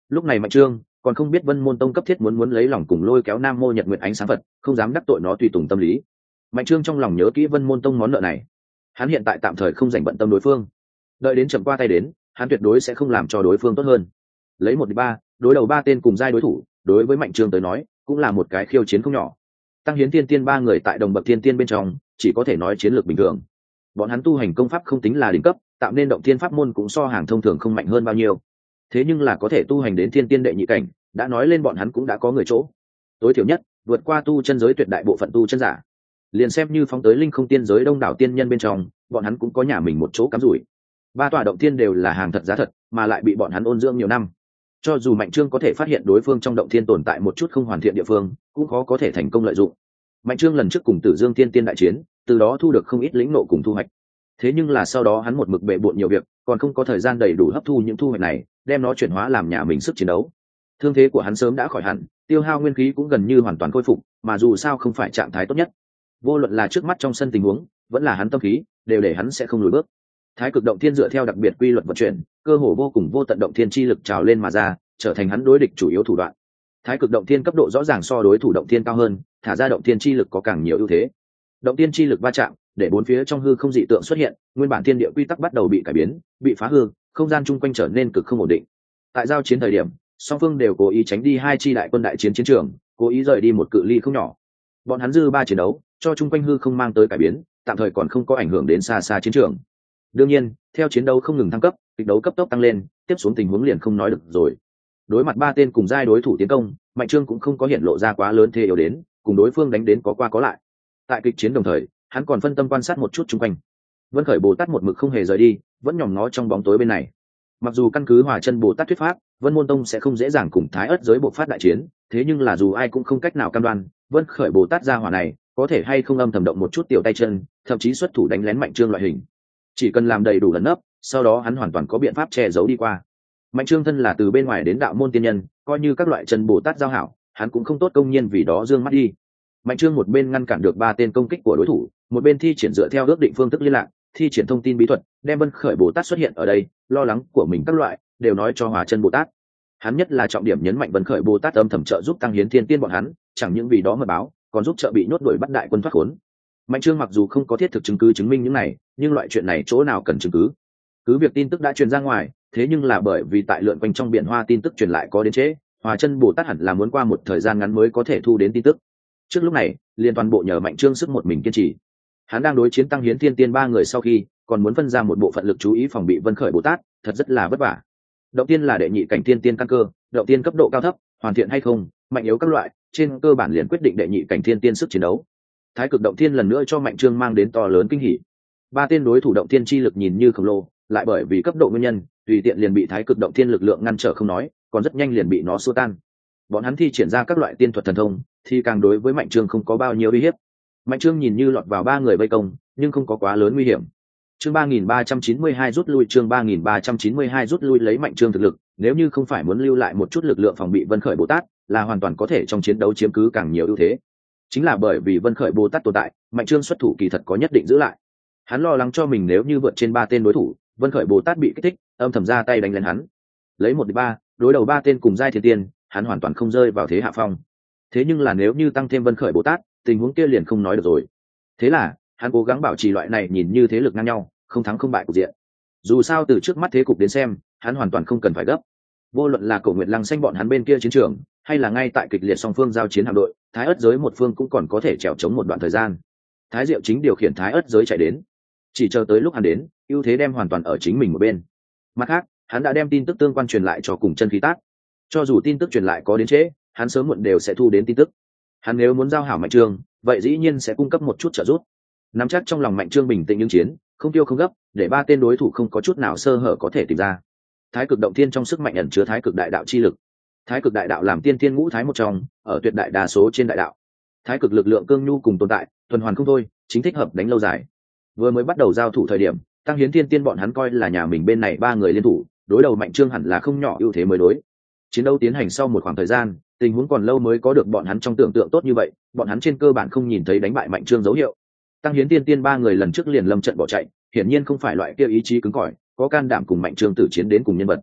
Speaker 1: Lúc này mạnh trương còn không biết Vân Môn Tông cấp thiết muốn muốn lấy lòng cùng lôi kéo Nam Mô Nhật Nguyệt Ánh Sáng Phật, không dám đắc tội nó tùy tùng tâm lý. Mạnh trương trong lòng nhớ kỹ Vân Môn Tông món nợ này, hắn hiện tại tạm thời không dành bận tâm đối phương, đợi đến chậm qua tay đến, hắn tuyệt đối sẽ không làm cho đối phương tốt hơn. Lấy một ba đối đầu ba tên cùng giai đối thủ, đối với mạnh trương tới nói cũng là một cái khiêu chiến không nhỏ. Tăng Hiến Tiên Tiên ba người tại đồng bậc thiên tiên bên trong chỉ có thể nói chiến lược bình thường, bọn hắn tu hành công pháp không tính là đỉnh cấp, tạo nên động thiên pháp môn cũng so hàng thông thường không mạnh hơn bao nhiêu, thế nhưng là có thể tu hành đến thiên tiên đệ nhị cảnh, đã nói lên bọn hắn cũng đã có người chỗ, tối thiểu nhất vượt qua tu chân giới tuyệt đại bộ phận tu chân giả. Liền xem như phóng tới linh không tiên giới đông đảo tiên nhân bên trong, bọn hắn cũng có nhà mình một chỗ cắm rủi. Ba tòa động tiên đều là hàng thật giá thật, mà lại bị bọn hắn ôn dưỡng nhiều năm. Cho dù mạnh trương có thể phát hiện đối phương trong động thiên tồn tại một chút không hoàn thiện địa phương, cũng khó có thể thành công lợi dụng. Mạnh trương lần trước cùng Tử Dương Tiên Tiên đại chiến, từ đó thu được không ít lĩnh nộ cùng thu hoạch. Thế nhưng là sau đó hắn một mực bệ bội nhiều việc, còn không có thời gian đầy đủ hấp thu những thu hoạch này, đem nó chuyển hóa làm nhà mình sức chiến đấu. Thương thế của hắn sớm đã khỏi hẳn, tiêu hao nguyên khí cũng gần như hoàn toàn khôi phục, mà dù sao không phải trạng thái tốt nhất. Vô luận là trước mắt trong sân tình huống, vẫn là hắn tâm khí, đều để hắn sẽ không lùi bước. Thái cực động thiên dựa theo đặc biệt quy luật vận chuyển, cơ hồ vô cùng vô tận động thiên chi lực trào lên mà ra, trở thành hắn đối địch chủ yếu thủ đoạn. Thái cực động thiên cấp độ rõ ràng so đối thủ động thiên cao hơn, thả ra động thiên chi lực có càng nhiều ưu thế. Động thiên chi lực va chạm, để bốn phía trong hư không dị tượng xuất hiện, nguyên bản thiên địa quy tắc bắt đầu bị cải biến, bị phá hư, không gian chung quanh trở nên cực không ổn định. Tại giao chiến thời điểm, song phương đều cố ý tránh đi hai chi đại quân đại chiến chiến trường, cố ý rời đi một cự ly không nhỏ. Bọn hắn dư ba chiến đấu, cho chung quanh hư không mang tới cải biến, tạm thời còn không có ảnh hưởng đến xa xa chiến trường. Đương nhiên, theo chiến đấu không ngừng thăng cấp, kịch đấu cấp tốc tăng lên, tiếp xuống tình huống liền không nói được rồi. Đối mặt ba tên cùng giai đối thủ tiến công, mạnh trương cũng không có hiện lộ ra quá lớn thế yếu đến, cùng đối phương đánh đến có qua có lại. Tại kịch chiến đồng thời, hắn còn phân tâm quan sát một chút chung quanh. Vân Khởi Bồ Tát một mực không hề rời đi, vẫn nhòm ngó trong bóng tối bên này. Mặc dù căn cứ Hòa Chân Bồ Tát thuyết pháp, Vân Môn Tông sẽ không dễ dàng cùng Thái Ức giới bộc phát đại chiến, thế nhưng là dù ai cũng không cách nào cam đoan, Vân Khởi Bồ Tát gia hỏa này có thể hay không âm thầm động một chút tiểu tay chân, thậm chí xuất thủ đánh lén mạnh trương loại hình. Chỉ cần làm đầy đủ lần nấp, sau đó hắn hoàn toàn có biện pháp che giấu đi qua. Mạnh trương thân là từ bên ngoài đến đạo môn tiên nhân, coi như các loại chân Bồ Tát giao hảo, hắn cũng không tốt công nhiên vì đó dương mắt đi. Mạnh trương một bên ngăn cản được ba tên công kích của đối thủ, một bên thi triển dựa theo ước định phương thức liên lạc, thi triển thông tin bí thuật, đem Vân Khởi Bồ Tát xuất hiện ở đây, lo lắng của mình các loại đều nói cho Hòa Chân Bồ Tát. Hắn nhất là trọng điểm nhấn mạnh Vân Khởi Bồ Tát âm thầm trợ giúp Tăng Hiến Thiên Tiên bọn hắn, chẳng những vì đó mà báo, còn giúp trợ bị nhốt đuổi bắt đại quân thoát khốn. Mạnh trương mặc dù không có thiết thực chứng cứ chứng minh những này, nhưng loại chuyện này chỗ nào cần chứng cứ? Cứ việc tin tức đã truyền ra ngoài, thế nhưng là bởi vì tại lượn quanh trong biển hoa tin tức truyền lại có đến trễ, Hòa Chân Bồ Tát hẳn là muốn qua một thời gian ngắn mới có thể thu đến tin tức. Trước lúc này, liên toàn bộ nhờ Mạnh trương sức một mình kiên trì. Hắn đang đối chiến Tăng Hiến Thiên Tiên ba người sau khi, còn muốn phân ra một bộ phận lực chú ý phòng bị Vân Khởi Bồ Tát, thật rất là vất vả. Động tiên là đệ nhị cảnh tiên tiên căn cơ, động tiên cấp độ cao thấp, hoàn thiện hay không, mạnh yếu các loại, trên cơ bản liền quyết định đệ nhị cảnh tiên tiên sức chiến đấu. Thái cực động tiên lần nữa cho Mạnh trương mang đến to lớn kinh hỉ. Ba tiên đối thủ động tiên chi lực nhìn như khổng lồ, lại bởi vì cấp độ nguyên nhân, tùy tiện liền bị Thái cực động tiên lực lượng ngăn trở không nói, còn rất nhanh liền bị nó xua tan. Bọn hắn thi triển ra các loại tiên thuật thần thông, thì càng đối với Mạnh trương không có bao nhiêu uy hiếp. Mạnh trương nhìn như lọt vào ba người vây công, nhưng không có quá lớn nguy hiểm. Chương ba nghìn ba trăm chín mươi hai rút lui, chương ba nghìn ba trăm chín mươi hai rút lui. Lấy Mạnh trương thực lực, nếu như không phải muốn lưu lại một chút lực lượng phòng bị Vân Khởi Bồ Tát, là hoàn toàn có thể trong chiến đấu chiếm cứ càng nhiều ưu thế. Chính là bởi vì Vân Khởi Bồ Tát tồn tại, Mạnh trương xuất thủ kỳ thật có nhất định giữ lại. Hắn lo lắng cho mình nếu như vượt trên ba tên đối thủ, Vân Khởi Bồ Tát bị kích thích, âm thầm ra tay đánh lên hắn. Lấy một địch ba, đối đầu ba tên cùng giai thiên tiên, hắn hoàn toàn không rơi vào thế hạ phong. Thế nhưng là nếu như tăng thêm Vân Khởi Bồ Tát, tình huống kia liền không nói được rồi. Thế là hắn cố gắng bảo trì loại này nhìn như thế lực ngang nhau, không thắng không bại cục diện. Dù sao từ trước mắt thế cục đến xem, hắn hoàn toàn không cần phải gấp. Vô luận là Cổ Nguyệt Lăng xanh bọn hắn bên kia chiến trường, hay là ngay tại kịch liệt song phương giao chiến hạm đội, Thái Ức giới một phương cũng còn có thể trèo chống một đoạn thời gian. Thái Diệu chính điều khiển Thái Ức giới chạy đến, chỉ chờ tới lúc hắn đến, ưu thế đem hoàn toàn ở chính mình một bên. Mặt khác, hắn đã đem tin tức tương quan truyền lại cho cùng chân khí tác. Cho dù tin tức truyền lại có đến trễ, hắn sớm muộn đều sẽ thu đến tin tức. Hắn nếu muốn giao hảo Mạnh trương, vậy dĩ nhiên sẽ cung cấp một chút trợ giúp. Nắm chắc trong lòng Mạnh trương bình tĩnh ứng chiến, không tiêu không gấp, để ba tên đối thủ không có chút nào sơ hở có thể tìm ra. Thái cực động thiên trong sức mạnh ẩn chứa thái cực đại đạo chi lực. Thái cực đại đạo làm tiên thiên ngũ thái một trong, ở tuyệt đại đa số trên đại đạo. Thái cực lực lượng cương nhu cùng tồn tại, tuần hoàn không thôi, chính thích hợp đánh lâu dài. Vừa mới bắt đầu giao thủ thời điểm, Tăng Hiến Thiên Tiên bọn hắn coi là nhà mình bên này ba người liên thủ, đối đầu Mạnh trương hẳn là không nhỏ ưu thế mới đối. Chiến đấu tiến hành sau một khoảng thời gian, tình huống còn lâu mới có được bọn hắn trong tưởng tượng tốt như vậy, bọn hắn trên cơ bản không nhìn thấy đánh bại Mạnh trương dấu hiệu. Tăng Hiến Tiên Tiên ba người lần trước liền lâm trận bỏ chạy, hiển nhiên không phải loại kia ý chí cứng cỏi, có can đảm cùng Mạnh trương tử chiến đến cùng nhân vật.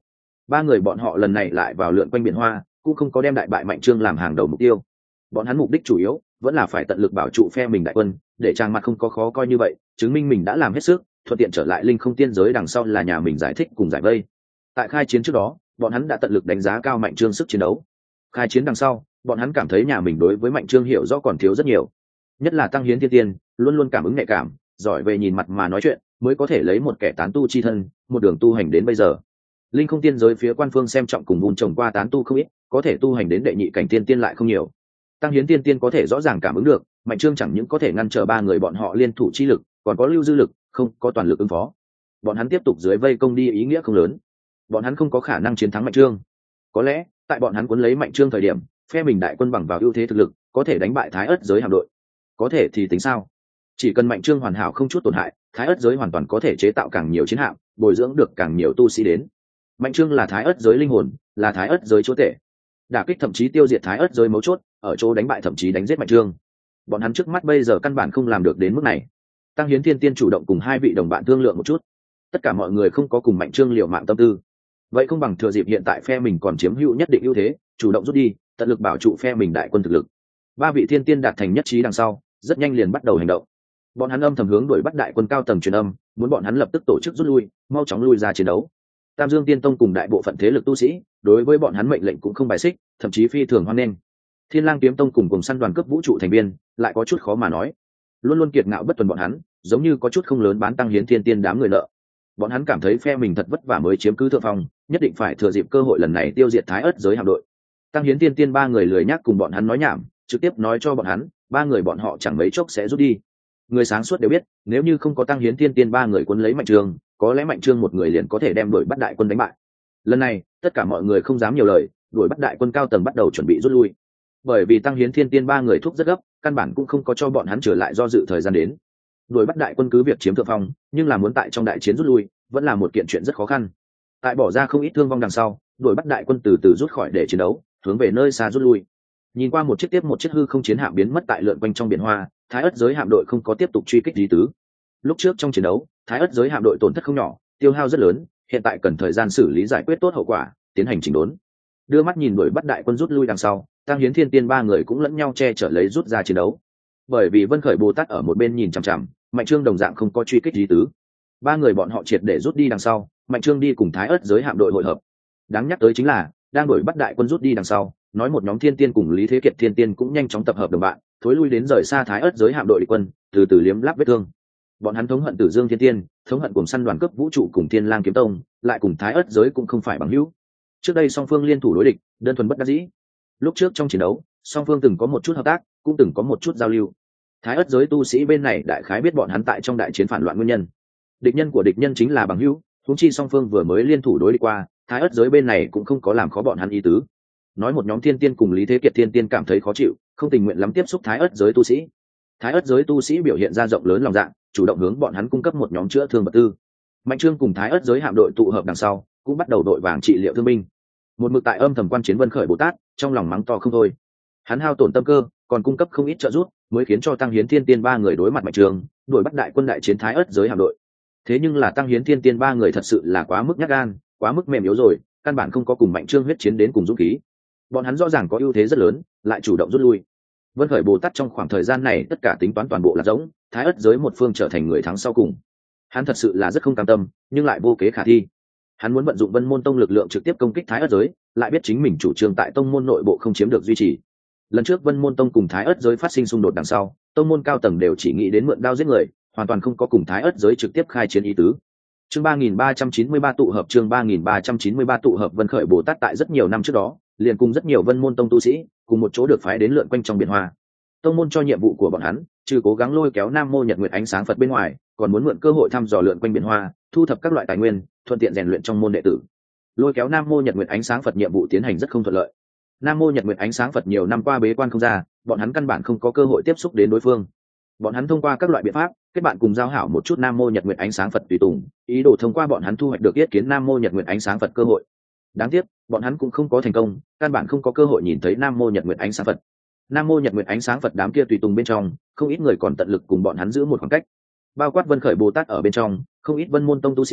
Speaker 1: ba người bọn họ lần này lại vào lượn quanh biển hoa, cũng không có đem đại bại Mạnh Trương làm hàng đầu mục tiêu. Bọn hắn mục đích chủ yếu vẫn là phải tận lực bảo trụ phe mình đại quân, để trang mặt không có khó coi như vậy, chứng minh mình đã làm hết sức, thuận tiện trở lại linh không tiên giới đằng sau là nhà mình giải thích cùng giải vây. Tại khai chiến trước đó, bọn hắn đã tận lực đánh giá cao Mạnh Trương sức chiến đấu. Khai chiến đằng sau, bọn hắn cảm thấy nhà mình đối với Mạnh Trương hiểu rõ còn thiếu rất nhiều, nhất là Tăng Hiến Thiên Tiên luôn luôn cảm ứng nhạy cảm, giỏi về nhìn mặt mà nói chuyện, mới có thể lấy một kẻ tán tu chi thân, một đường tu hành đến bây giờ. Linh không tiên giới phía quan phương xem trọng cùng vun trồng qua tán tu không ít, có thể tu hành đến đệ nhị cảnh tiên tiên lại không nhiều. Tăng Hiến Tiên Tiên có thể rõ ràng cảm ứng được, Mạnh Trương chẳng những có thể ngăn trở ba người bọn họ liên thủ chi lực, còn có lưu dư lực, không có toàn lực ứng phó. Bọn hắn tiếp tục dưới vây công đi ý nghĩa không lớn. Bọn hắn không có khả năng chiến thắng Mạnh Trương. Có lẽ, tại bọn hắn cuốn lấy Mạnh Trương thời điểm, phe mình đại quân bằng vào ưu thế thực lực, có thể đánh bại Thái Ức giới hạm đội. Có thể thì tính sao? Chỉ cần Mạnh Trương hoàn hảo không chút tổn hại, Thái Ức giới hoàn toàn có thể chế tạo càng nhiều chiến hạm, bồi dưỡng được càng nhiều tu sĩ đến. Mạnh Trương là Thái Ức giới linh hồn, là Thái Ức giới chúa tể. Đả kích thậm chí tiêu diệt Thái Ức giới mấu chốt, ở chỗ đánh bại thậm chí đánh giết Mạnh Trương. Bọn hắn trước mắt bây giờ căn bản không làm được đến mức này. Tăng Hiến Thiên Tiên chủ động cùng hai vị đồng bạn thương lượng một chút. Tất cả mọi người không có cùng Mạnh Trương liều mạng tâm tư. Vậy không bằng thừa dịp hiện tại phe mình còn chiếm hữu nhất định ưu thế, chủ động rút đi, tận lực bảo trụ phe mình đại quân thực lực. Ba vị thiên tiên đạt thành nhất trí đằng sau, rất nhanh liền bắt đầu hành động. Bọn hắn âm thầm hướng đuổi bắt đại quân cao tầng truyền âm, muốn bọn hắn lập tức tổ chức rút lui, mau chóng lui ra chiến đấu. Tam Dương Tiên Tông cùng đại bộ phận thế lực tu sĩ, đối với bọn hắn mệnh lệnh cũng không bài xích, thậm chí phi thường hoan nghênh. Thiên Lang Kiếm Tông cùng cùng săn đoàn cấp vũ trụ thành viên, lại có chút khó mà nói. Luôn luôn kiệt ngạo bất tuần bọn hắn, giống như có chút không lớn bán Tăng Hiến Thiên Tiên đám người nợ. Bọn hắn cảm thấy phe mình thật vất vả mới chiếm cứ thượng phong, nhất định phải thừa dịp cơ hội lần này tiêu diệt Thái Ức giới hạm đội. Tăng Hiến Tiên Tiên ba người lười nhắc cùng bọn hắn nói nhảm, trực tiếp nói cho bọn hắn, ba người bọn họ chẳng mấy chốc sẽ rút đi. Người sáng suốt đều biết, nếu như không có Tăng Hiến Tiên Tiên ba người cuốn lấy Mạnh Trương, có lẽ Mạnh Trương một người liền có thể đem đuổi bắt đại quân đánh bại. Lần này, tất cả mọi người không dám nhiều lời, đuổi bắt đại quân cao tầng bắt đầu chuẩn bị rút lui. Bởi vì Tăng Hiến Thiên Tiên ba người thúc rất gấp, căn bản cũng không có cho bọn hắn trở lại do dự thời gian đến. Đuổi bắt đại quân cứ việc chiếm thượng phong, nhưng là muốn tại trong đại chiến rút lui, vẫn là một kiện chuyện rất khó khăn. Tại bỏ ra không ít thương vong đằng sau, đuổi bắt đại quân từ từ rút khỏi để chiến đấu, hướng về nơi xa rút lui. Nhìn qua một chiếc tiếp một chiếc hư không chiến hạm biến mất tại lượn quanh trong biển hoa, Thái Ức giới hạm đội không có tiếp tục truy kích lý tứ. Lúc trước trong chiến đấu, Thái Ức giới hạm đội tổn thất không nhỏ, tiêu hao rất lớn, hiện tại cần thời gian xử lý giải quyết tốt hậu quả, tiến hành chỉnh đốn. Đưa mắt nhìn đuổi bắt đại quân rút lui đằng sau, Tăng Hiến Thiên Tiên ba người cũng lẫn nhau che chở lấy rút ra chiến đấu. Bởi vì Vân Khởi Bồ Tát ở một bên nhìn chằm chằm, Mạnh Trương đồng dạng không có truy kích lý tứ. Ba người bọn họ triệt để rút đi đằng sau, Mạnh Trương đi cùng Thái Ức giới hạm đội hội hợp. Đáng nhắc tới chính là, đang đuổi bắt đại quân rút đi đằng sau, nói một nhóm thiên tiên cùng Lý Thế Kiệt thiên tiên cũng nhanh chóng tập hợp đồng bạn, thối lui đến rời xa Thái Ức giới hạm đội địch quân, từ từ liếm láp vết thương. Bọn hắn thống hận Tử Dương Thiên Tiên, thống hận cùng săn đoàn cấp vũ trụ cùng Thiên Lang Kiếm Tông, lại cùng Thái Ức giới cũng không phải bằng hữu. Trước đây song phương liên thủ đối địch, đơn thuần bất đắc dĩ. Lúc trước trong chiến đấu, song phương từng có một chút hợp tác, cũng từng có một chút giao lưu. Thái Ức giới tu sĩ bên này đại khái biết bọn hắn tại trong đại chiến phản loạn nguyên nhân. Địch nhân của địch nhân chính là bằng hữu, huống chi song phương vừa mới liên thủ đối địch qua, Thái Ức giới bên này cũng không có làm khó bọn hắn ý tứ. Nói một nhóm thiên tiên cùng Lý Thế Kiệt thiên tiên cảm thấy khó chịu, không tình nguyện lắm tiếp xúc Thái Ức giới tu sĩ. Thái Ức giới tu sĩ biểu hiện ra rộng lớn lòng dạ, chủ động hướng bọn hắn cung cấp một nhóm chữa thương vật tư. Mạnh Trương cùng Thái Ức giới hạm đội tụ hợp đằng sau, cũng bắt đầu đội vàng trị liệu thương binh. Một mực tại âm thầm quan chiến Vân Khởi Bồ Tát, trong lòng mắng to không thôi. Hắn hao tổn tâm cơ, còn cung cấp không ít trợ giúp, mới khiến cho Tăng Hiến Thiên Tiên ba người đối mặt Mạnh Trương, đuổi bắt đại quân đại chiến Thái Ức giới hạm đội. Thế nhưng là Tăng Hiến Thiên Tiên ba người thật sự là quá mức nhát gan, quá mức mềm yếu rồi, căn bản không có cùng Mạnh Trương huyết chiến đến cùng dũng khí. Bọn hắn rõ ràng có ưu thế rất lớn, lại chủ động rút lui. Vân Khởi Bồ Tát trong khoảng thời gian này tất cả tính toán toàn bộ là giống, Thái Ức giới một phương trở thành người thắng sau cùng. Hắn thật sự là rất không cam tâm, nhưng lại vô kế khả thi. Hắn muốn vận dụng Vân Môn Tông lực lượng trực tiếp công kích Thái Ức giới, lại biết chính mình chủ trương tại tông môn nội bộ không chiếm được duy trì. Lần trước Vân Môn Tông cùng Thái Ức giới phát sinh xung đột đằng sau, tông môn cao tầng đều chỉ nghĩ đến mượn đao giết người, hoàn toàn không có cùng Thái Ức giới trực tiếp khai chiến ý tứ. Chương ba nghìn ba trăm chín mươi ba tụ hợp chương ba nghìn ba trăm chín mươi ba tụ hợp Vân Khởi Bồ Tát tại rất nhiều năm trước đó, liền cùng rất nhiều Vân Môn Tông tu sĩ, cùng một chỗ được phái đến lượn quanh trong biển hoa. Tông môn cho nhiệm vụ của bọn hắn, trừ cố gắng lôi kéo Nam Mô Nhật Nguyệt Ánh Sáng Phật bên ngoài, còn muốn mượn cơ hội thăm dò lượn quanh biển hoa, thu thập các loại tài nguyên, thuận tiện rèn luyện trong môn đệ tử. Lôi kéo Nam Mô Nhật Nguyệt Ánh Sáng Phật nhiệm vụ tiến hành rất không thuận lợi. Nam Mô Nhật Nguyệt Ánh Sáng Phật nhiều năm qua bế quan không ra, bọn hắn căn bản không có cơ hội tiếp xúc đến đối phương. Bọn hắn thông qua các loại biện pháp, kết bạn cùng giao hảo một chút Nam Mô Nhật Nguyệt Ánh Sáng Phật tùy tùng, ý đồ thông qua bọn hắn thu hoạch được yết kiến Nam Mô Nhật Nguyệt Ánh Sáng Phật cơ hội. Đáng tiếc, bọn hắn cũng không có thành công, căn bản không có cơ hội nhìn thấy Nam Mô Nhật Nguyệt Ánh Sáng Phật. Nam Mô Nhật Nguyệt Ánh Sáng Phật đám kia tùy tùng bên trong, không ít người còn tận lực cùng bọn hắn giữ một khoảng cách. Bao quát Vân Khởi Bồ Tát ở bên trong, không ít Vân Môn Tông tu sĩ,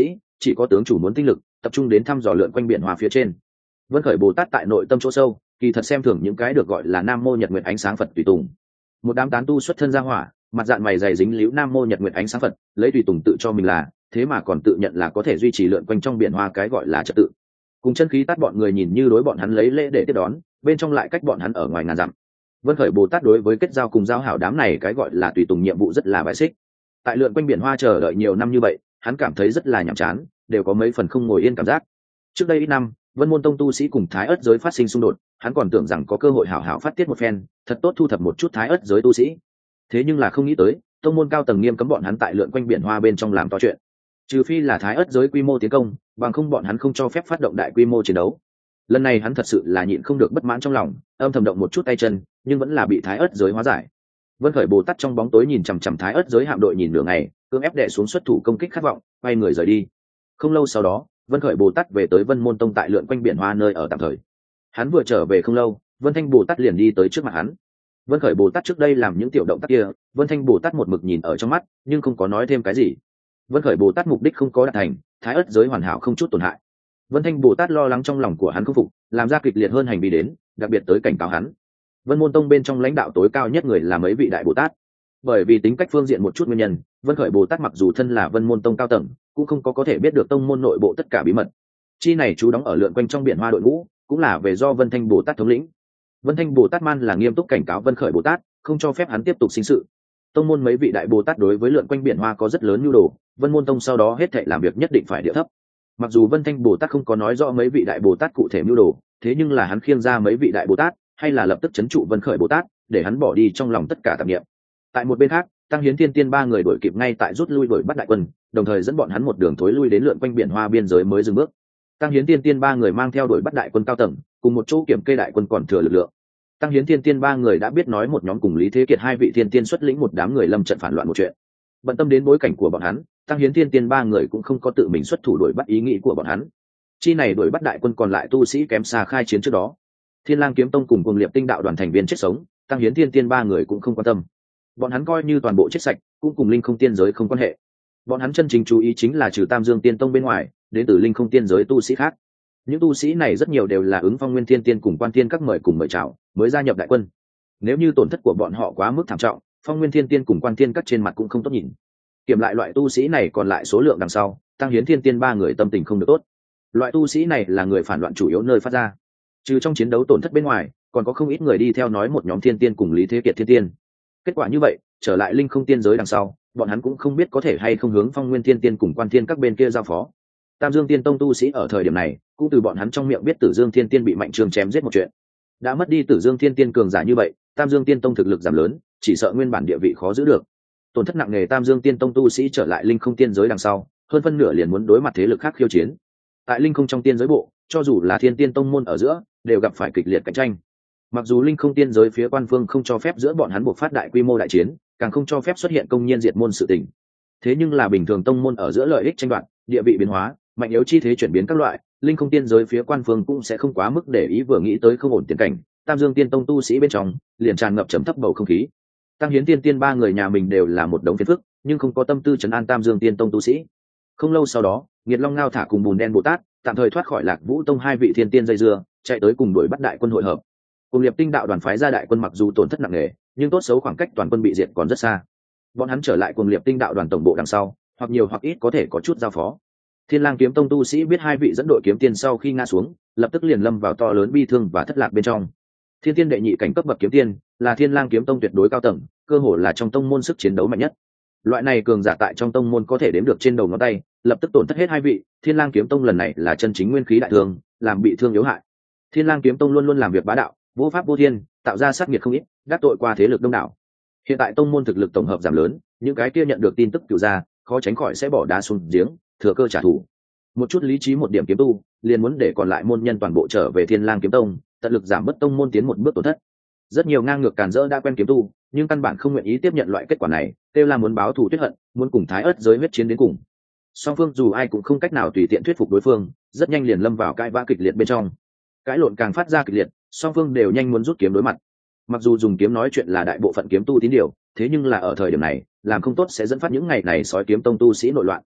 Speaker 1: chỉ có tướng chủ muốn tinh lực tập trung đến thăm dò lượn quanh biển hoa phía trên. Vân Khởi Bồ Tát tại nội tâm chỗ sâu kỳ thật xem thường những cái được gọi là nam mô nhật nguyện ánh sáng Phật tùy tùng. Một đám tán tu xuất thân ra hỏa, mặt dạng mày dày dính liễu nam mô nhật nguyện ánh sáng Phật, lấy tùy tùng tự cho mình là, thế mà còn tự nhận là có thể duy trì lượn quanh trong biển hoa cái gọi là trật tự. Cùng chân khí tát bọn người nhìn như đối bọn hắn lấy lễ để tiếp đón, bên trong lại cách bọn hắn ở ngoài ngàn dặm. Vân Khởi Bồ Tát đối với kết giao cùng giao hảo đám này cái gọi là tùy tùng nhiệm vụ rất là bài xích. Tại lượn quanh biển hoa chờ đợi nhiều năm như vậy, hắn cảm thấy rất là nhàm chán, đều có mấy phần không ngồi yên cảm giác. Trước đây ít năm, Vân Môn Tông tu sĩ cùng Thái Ức giới phát sinh xung đột, hắn còn tưởng rằng có cơ hội hảo hảo phát tiết một phen, thật tốt thu thập một chút Thái Ức giới tu sĩ. Thế nhưng là không nghĩ tới, tông môn cao tầng nghiêm cấm bọn hắn tại lượn quanh biển hoa bên trong làm to chuyện. Trừ phi là Thái Ức giới quy mô tiến công, bằng không bọn hắn không cho phép phát động đại quy mô chiến đấu. Lần này hắn thật sự là nhịn không được bất mãn trong lòng, âm thầm động một chút tay chân, nhưng vẫn là bị Thái Ức giới hóa giải. Vân Khởi Bồ Tát trong bóng tối nhìn chằm chằm Thái Ức giới hạm đội nhìn nửa ngày, cưỡng ép đè xuống xuất thủ công kích khát vọng, quay người rời đi. Không lâu sau đó, Vân Khởi Bồ Tát về tới Vân Môn Tông tại lượn quanh biển hoa nơi ở tạm thời. Hắn vừa trở về không lâu, Vân Thanh Bồ Tát liền đi tới trước mặt hắn. Vân Khởi Bồ Tát trước đây làm những tiểu động tác kia, Vân Thanh Bồ Tát một mực nhìn ở trong mắt, nhưng không có nói thêm cái gì. Vân Khởi Bồ Tát mục đích không có đạt thành, Thái Ức giới hoàn hảo không chút tổn hại. Vân Thanh Bồ Tát lo lắng trong lòng của hắn không phục, làm ra kịch liệt hơn hành vi đến, đặc biệt tới cảnh cáo hắn. Vân Môn Tông bên trong lãnh đạo tối cao nhất người là mấy vị đại Bồ Tát. Bởi vì tính cách phương diện một chút nguyên nhân, Vân Khởi Bồ Tát mặc dù thân là Vân Môn Tông cao tầng, cũng không có có thể biết được tông môn nội bộ tất cả bí mật. Chi này chú đóng ở lượn quanh trong biển hoa đội ngũ, cũng là về do Vân Thanh Bồ Tát thống lĩnh. Vân Thanh Bồ Tát man là nghiêm túc cảnh cáo Vân Khởi Bồ Tát, không cho phép hắn tiếp tục sinh sự. Tông môn mấy vị đại Bồ Tát đối với lượn quanh biển hoa có rất lớn nhu đồ, Vân Môn Tông sau đó hết thảy làm việc nhất định phải địa thấp. Mặc dù Vân Thanh Bồ Tát không có nói rõ mấy vị đại Bồ Tát cụ thể nhu đồ, thế nhưng là hắn khiêng ra mấy vị đại Bồ Tát, hay là lập tức trấn trụ Vân Khởi Bồ Tát, để hắn bỏ đi trong lòng tất cả tạp niệm. Tại một bên khác, Tăng Hiến Tiên Tiên ba người đuổi kịp ngay tại rút lui đuổi bắt đại quân, đồng thời dẫn bọn hắn một đường thối lui đến lượn quanh biển hoa biên giới mới dừng bước. Tăng Hiến Tiên Tiên ba người mang theo đuổi bắt đại quân cao tầng, cùng một chỗ kiểm kê đại quân còn thừa lực lượng. Tăng Hiến Tiên Tiên ba người đã biết nói một nhóm cùng Lý Thế Kiệt hai vị thiên tiên xuất lĩnh một đám người lâm trận phản loạn một chuyện. Bận tâm đến bối cảnh của bọn hắn, Tăng Hiến Tiên Tiên ba người cũng không có tự mình xuất thủ đuổi bắt ý nghĩ của bọn hắn. Chi này đuổi bắt đại quân còn lại tu sĩ kém xa khai chiến trước đó. Thiên Lang Kiếm Tông cùng Cuồng Liệp Tinh đạo đoàn thành viên chết sống, Tăng Hiến Tiên Tiên ba người cũng không quan tâm. Bọn hắn coi như toàn bộ chết sạch, cũng cùng Linh Không Tiên giới không quan hệ. Bọn hắn chân chính chú ý chính là trừ Tam Dương Tiên Tông bên ngoài, đến từ Linh Không Tiên giới tu sĩ khác. Những tu sĩ này rất nhiều đều là ứng Phong Nguyên Thiên Tiên cùng Quan Tiên các mời cùng mời chào, mới gia nhập đại quân. Nếu như tổn thất của bọn họ quá mức thảm trọng, Phong Nguyên Thiên Tiên cùng Quan Tiên các trên mặt cũng không tốt nhìn. Kiểm lại loại tu sĩ này còn lại số lượng đằng sau, Tăng Hiến Thiên Tiên ba người tâm tình không được tốt. Loại tu sĩ này là người phản loạn chủ yếu nơi phát ra. Trừ trong chiến đấu tổn thất bên ngoài, còn có không ít người đi theo nói một nhóm Thiên Tiên cùng Lý Thế Kiệt Thiên Tiên. Kết quả như vậy, trở lại Linh Không Tiên giới đằng sau, bọn hắn cũng không biết có thể hay không hướng Phong Nguyên Thiên Tiên cùng Quan Tiên các bên kia giao phó. Tam Dương Tiên Tông tu sĩ ở thời điểm này, cũng từ bọn hắn trong miệng biết Tử Dương Thiên Tiên bị Mạnh Trường chém giết một chuyện. Đã mất đi Tử Dương Thiên Tiên cường giả như vậy, Tam Dương Tiên Tông thực lực giảm lớn, chỉ sợ nguyên bản địa vị khó giữ được. Tổn thất nặng nề Tam Dương Tiên Tông tu sĩ trở lại Linh Không Tiên giới đằng sau, hơn phân nửa liền muốn đối mặt thế lực khác khiêu chiến. Tại Linh Không trong tiên giới bộ, cho dù là Thiên Tiên Tông môn ở giữa, đều gặp phải kịch liệt cạnh tranh. Mặc dù Linh Không Tiên giới phía quan phương không cho phép giữa bọn hắn buộc phát đại quy mô đại chiến, càng không cho phép xuất hiện công nhiên diệt môn sự tình. Thế nhưng là bình thường tông môn ở giữa lợi ích tranh đoạt, địa vị biến hóa, mạnh yếu chi thế chuyển biến các loại, Linh Không Tiên giới phía quan phương cũng sẽ không quá mức để ý, vừa nghĩ tới không ổn tiền cảnh, Tam Dương Tiên Tông tu sĩ bên trong liền tràn ngập trầm thấp bầu không khí. Tăng Hiến Tiên Tiên ba người nhà mình đều là một đống phiền phức, nhưng không có tâm tư trấn an Tam Dương Tiên Tông tu sĩ. Không lâu sau đó, Nghiệt Long Ngao Thả cùng Bùn Đen Bồ Tát tạm thời thoát khỏi Lạc Vũ Tông hai vị thiên tiên dây dưa, chạy tới cùng đuổi bắt đại quân hội hợp. Cùng Liệp Tinh đạo đoàn phái ra đại quân mặc dù tổn thất nặng nề, nhưng tốt xấu khoảng cách toàn quân bị diệt còn rất xa. Bọn hắn trở lại cùng Liệp Tinh đạo đoàn tổng bộ đằng sau, hoặc nhiều hoặc ít có thể có chút giao phó. Thiên Lang Kiếm Tông tu sĩ biết hai vị dẫn đội kiếm tiên sau khi ngã xuống, lập tức liền lâm vào to lớn bi thương và thất lạc bên trong. Thiên tiên đệ nhị cảnh cấp bậc kiếm tiên, là Thiên Lang Kiếm Tông tuyệt đối cao tầng, cơ hồ là trong tông môn sức chiến đấu mạnh nhất. Loại này cường giả tại trong tông môn có thể đếm được trên đầu ngón tay, lập tức tổn thất hết hai vị. Thiên Lang Kiếm Tông lần này là chân chính nguyên khí đại thương, làm bị thương yếu hại. Thiên Lang Kiếm Tông luôn luôn làm việc bá đạo, vô pháp vô thiên, tạo ra sát nghiệt không ít, đắc tội qua thế lực đông đảo. Hiện tại tông môn thực lực tổng hợp giảm lớn, những cái kia nhận được tin tức cửu ra, khó tránh khỏi sẽ bỏ đá xuống giếng, thừa cơ trả thù. Một chút lý trí một điểm kiếm tu, liền muốn để còn lại môn nhân toàn bộ trở về Thiên Lang Kiếm Tông, tận lực giảm bớt tông môn tiến một bước tổn thất. Rất nhiều ngang ngược càn rỡ đã quen kiếm tu, nhưng căn bản không nguyện ý tiếp nhận loại kết quả này, kêu là muốn báo thù tuyết hận, muốn cùng Thái Ức giới huyết chiến đến cùng. Song phương dù ai cũng không cách nào tùy tiện thuyết phục đối phương, rất nhanh liền lâm vào cãi vã kịch liệt bên trong. Cãi lộn càng phát ra kịch liệt, song phương đều nhanh muốn rút kiếm đối mặt. Mặc dù dùng kiếm nói chuyện là đại bộ phận kiếm tu tín điều, thế nhưng là ở thời điểm này, làm không tốt sẽ dẫn phát những ngày này sói kiếm tông tu sĩ nội loạn.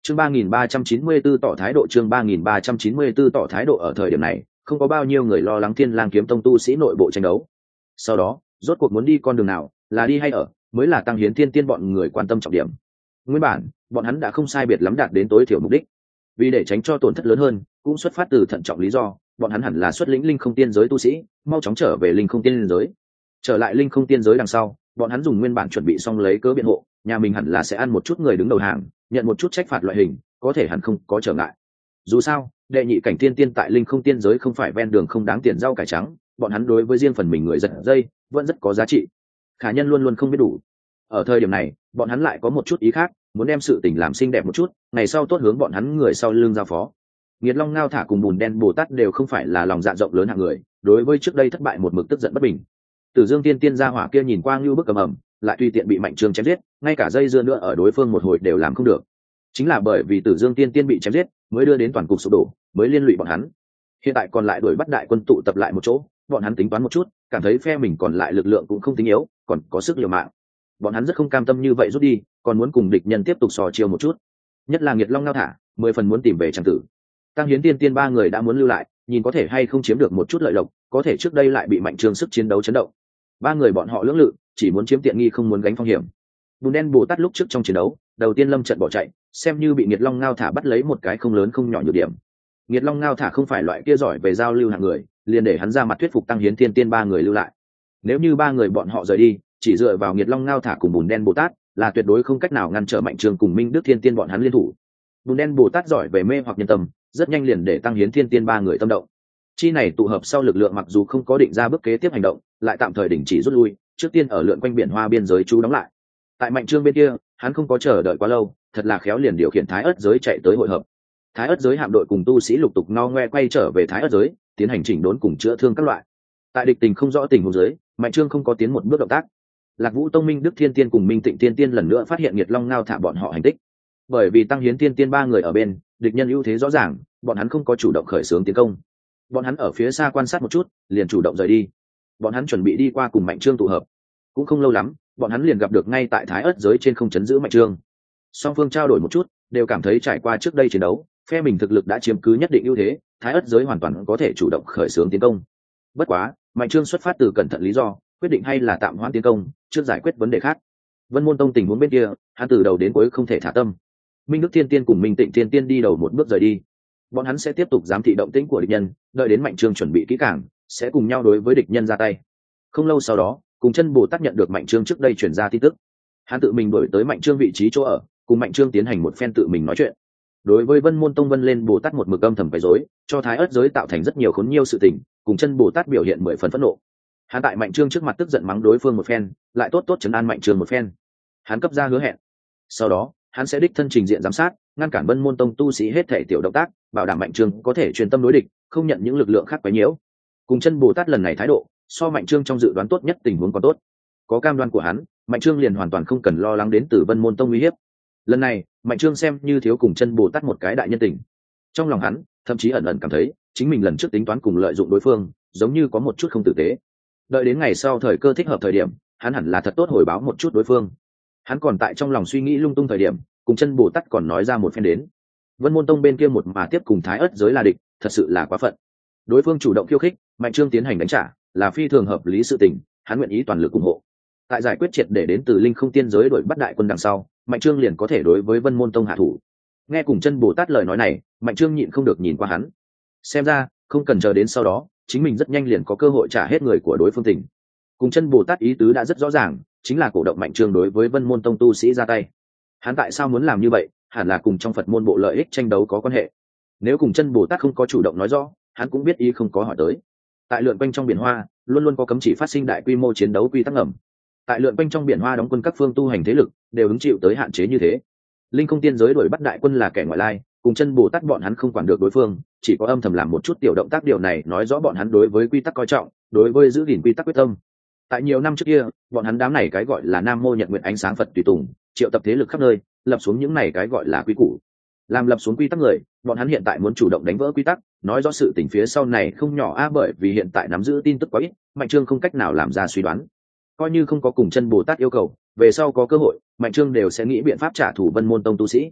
Speaker 1: chương ba nghìn ba trăm chín mươi 34 tỏ thái độ chương ba nghìn ba trăm chín mươi 34 tỏ thái độ ở thời điểm này không có bao nhiêu người lo lắng Thiên Lang kiếm tông tu sĩ nội bộ tranh đấu. Sau đó rốt cuộc muốn đi con đường nào, là đi hay ở, mới là Tăng Hiến Thiên Tiên bọn người quan tâm trọng điểm. Nguyên bản bọn hắn đã không sai biệt lắm đạt đến tối thiểu mục đích, vì để tránh cho tổn thất lớn hơn, cũng xuất phát từ thận trọng lý do, bọn hắn hẳn là xuất lĩnh linh không tiên giới tu sĩ mau chóng trở về linh không tiên giới. Trở lại linh không tiên giới đằng sau, bọn hắn dùng nguyên bản chuẩn bị xong lấy cớ biện hộ, nhà mình hẳn là sẽ ăn một chút người đứng đầu hàng, nhận một chút trách phạt loại hình, có thể hẳn không có trở ngại. Dù sao đệ nhị cảnh tiên tiên tại linh không tiên giới không phải ven đường không đáng tiền rau cải trắng, bọn hắn đối với riêng phần mình người giật dây vẫn rất có giá trị. Khả nhân luôn luôn không biết đủ, ở thời điểm này bọn hắn lại có một chút ý khác, muốn đem sự tình làm xinh đẹp một chút, ngày sau tốt hướng bọn hắn người sau lưng giao phó. Nghiệt Long Ngao Thả cùng Bùn Đen Bồ Tát đều không phải là lòng dạ rộng lớn hạng người, đối với trước đây thất bại một mực tức giận bất bình. Tử Dương Tiên Tiên gia hỏa kia nhìn qua như bức cầm ẩm, lại tùy tiện bị Mạnh Trương chém giết, ngay cả dây dưa nữa ở đối phương một hồi đều làm không được. Chính là bởi vì Tử Dương Tiên Tiên bị chém giết, mới đưa đến toàn cục sụp đổ, mới liên lụy bọn hắn. Hiện tại còn lại đuổi bắt đại quân tụ tập lại một chỗ, bọn hắn tính toán một chút, cảm thấy phe mình còn lại lực lượng cũng không tính yếu, còn có sức liều mạng. Bọn hắn rất không cam tâm như vậy rút đi, còn muốn cùng địch nhân tiếp tục sò chiêu một chút. Nhất là Nghiệt Long Ngao Thả, mười phần muốn tìm về trang tử. Tăng Hiến Tiên Tiên ba người đã muốn lưu lại, nhìn có thể hay không chiếm được một chút lợi lộc, có thể trước đây lại bị Mạnh Trương sức chiến đấu chấn động. Ba người bọn họ lưỡng lự, chỉ muốn chiếm tiện nghi không muốn gánh phong hiểm. Bùn Đen Bồ Tát lúc trước trong chiến đấu, đầu tiên lâm trận bỏ chạy, xem như bị Nghiệt Long Ngao Thả bắt lấy một cái không lớn không nhỏ nhược điểm. Nghiệt Long Ngao Thả không phải loại kia giỏi về giao lưu hạng người, liền để hắn ra mặt thuyết phục Tăng Hiến Tiên Tiên ba người lưu lại. Nếu như ba người bọn họ rời đi, chỉ dựa vào Nghiệt Long Ngao Thả cùng Bùn Đen Bồ Tát là tuyệt đối không cách nào ngăn trở Mạnh Trương cùng Minh Đức Thiên Tiên bọn hắn liên thủ. Bùn Đen Bồ Tát giỏi về mê hoặc nhân tâm, rất nhanh liền để Tăng Hiến Thiên Tiên ba người tâm động. Chi này tụ hợp sau lực lượng mặc dù không có định ra bước kế tiếp hành động, lại tạm thời đình chỉ rút lui, trước tiên ở lượn quanh biển hoa biên giới chú đóng lại. Tại Mạnh Trương bên kia, hắn không có chờ đợi quá lâu, thật là khéo liền điều khiển Thái Ức giới chạy tới hội hợp. Thái Ức giới hạm đội cùng tu sĩ lục tục no ngoe quay trở về Thái Ức giới, tiến hành chỉnh đốn cùng chữa thương các loại. Tại địch tình không rõ tình huống giới, Mạnh Trương không có tiến một bước động tác. Lạc Vũ Tông Minh Đức Thiên Tiên cùng Minh Tịnh Thiên Tiên lần nữa phát hiện Nghiệt Long Ngao Thả bọn họ hành tích. Bởi vì Tăng Hiến Thiên Tiên ba người ở bên, địch nhân ưu thế rõ ràng, bọn hắn không có chủ động khởi xướng tiến công. Bọn hắn ở phía xa quan sát một chút, liền chủ động rời đi. Bọn hắn chuẩn bị đi qua cùng Mạnh Trương tụ hợp. Cũng không lâu lắm, bọn hắn liền gặp được ngay tại Thái Ức giới trên không chấn giữ Mạnh Trương. Song phương trao đổi một chút, đều cảm thấy trải qua trước đây chiến đấu, phe mình thực lực đã chiếm cứ nhất định ưu thế, Thái Ức giới hoàn toàn có thể chủ động khởi xướng tiến công. Bất quá, Mạnh Trương xuất phát từ cẩn thận lý do, quyết định hay là tạm hoãn tiến công, trước giải quyết vấn đề khác. Vân Môn Tông tình huống bên kia, hắn từ đầu đến cuối không thể thả tâm. Minh Đức Thiên Tiên cùng Minh Tịnh Thiên Tiên đi đầu một bước rời đi. Bọn hắn sẽ tiếp tục giám thị động tĩnh của địch nhân, đợi đến Mạnh Trương chuẩn bị kỹ càng, sẽ cùng nhau đối với địch nhân ra tay. Không lâu sau đó, cùng chân Bồ Tát nhận được Mạnh Trương trước đây chuyển ra tin tức. Hắn tự mình đổi tới Mạnh Trương vị trí chỗ ở, cùng Mạnh Trương tiến hành một phen tự mình nói chuyện. Đối với Vân Môn Tông Vân lên Bồ Tát một mực âm thầm quấy rối, cho Thái Ức giới tạo thành rất nhiều khốn nhiêu sự tình, cùng chân Bồ Tát biểu hiện mười phần phẫn nộ. Hắn tại Mạnh Trương trước mặt tức giận mắng đối phương một phen, lại tốt tốt trấn an Mạnh Trương một phen. Hắn cấp ra hứa hẹn, sau đó hắn sẽ đích thân trình diện giám sát, ngăn cản Vân Môn Tông tu sĩ hết thể tiểu động tác, bảo đảm Mạnh Trương có thể truyền tâm đối địch, không nhận những lực lượng khác quấy nhiễu. Cùng chân Bồ Tát lần này thái độ, so Mạnh Trương trong dự đoán tốt nhất tình huống còn tốt. Có cam đoan của hắn, Mạnh Trương liền hoàn toàn không cần lo lắng đến từ Vân Môn Tông uy hiếp. Lần này, Mạnh Trương xem như thiếu cùng chân Bồ Tát một cái đại nhân tình. Trong lòng hắn, thậm chí ẩn ẩn cảm thấy, chính mình lần trước tính toán cùng lợi dụng đối phương, giống như có một chút không tử tế. Đợi đến ngày sau thời cơ thích hợp thời điểm, hắn hẳn là thật tốt hồi báo một chút đối phương. Hắn còn tại trong lòng suy nghĩ lung tung thời điểm, cùng chân Bồ Tát còn nói ra một phen đến. Vân Môn Tông bên kia một mà tiếp cùng Thái Ức giới là địch, thật sự là quá phận. Đối phương chủ động khiêu khích, Mạnh Trương tiến hành đánh trả, là phi thường hợp lý sự tình, hắn nguyện ý toàn lực ủng hộ. Tại giải quyết triệt để đến từ linh không tiên giới đuổi bắt đại quân đằng sau, Mạnh Trương liền có thể đối với Vân Môn Tông hạ thủ. Nghe cùng chân Bồ Tát lời nói này, Mạnh Trương nhịn không được nhìn qua hắn. Xem ra, không cần chờ đến sau đó, chính mình rất nhanh liền có cơ hội trả hết người của đối phương tình. Cùng chân Bồ Tát ý tứ đã rất rõ ràng, chính là cổ động Mạnh Trương đối với Vân Môn Tông tu sĩ ra tay. Hắn tại sao muốn làm như vậy, hẳn là cùng trong Phật môn bộ lợi ích tranh đấu có quan hệ. Nếu cùng chân Bồ Tát không có chủ động nói rõ, hắn cũng biết ý không có hỏi tới. Tại lượn quanh trong biển hoa, luôn luôn có cấm chỉ phát sinh đại quy mô chiến đấu quy tắc ngầm. Tại lượn quanh trong biển hoa đóng quân các phương tu hành thế lực đều hứng chịu tới hạn chế như thế. Linh không tiên giới đuổi bắt đại quân là kẻ ngoại lai, cùng chân Bồ Tát bọn hắn không quản được đối phương, chỉ có âm thầm làm một chút tiểu động tác, điều này nói rõ bọn hắn đối với quy tắc coi trọng, đối với giữ gìn quy tắc quyết tâm. Tại nhiều năm trước kia, bọn hắn đám này cái gọi là Nam Mô Nhật Nguyện Ánh Sáng Phật tùy tùng, triệu tập thế lực khắp nơi, lập xuống những này cái gọi là quy củ. Làm lập xuống quy tắc người, bọn hắn hiện tại muốn chủ động đánh vỡ quy tắc, nói rõ sự tình phía sau này không nhỏ a, bởi vì hiện tại nắm giữ tin tức quá ít, Mạnh Trương không cách nào làm ra suy đoán. Coi như không có cùng chân Bồ Tát yêu cầu, về sau có cơ hội, Mạnh Trương đều sẽ nghĩ biện pháp trả thù Vân Môn Tông tu sĩ.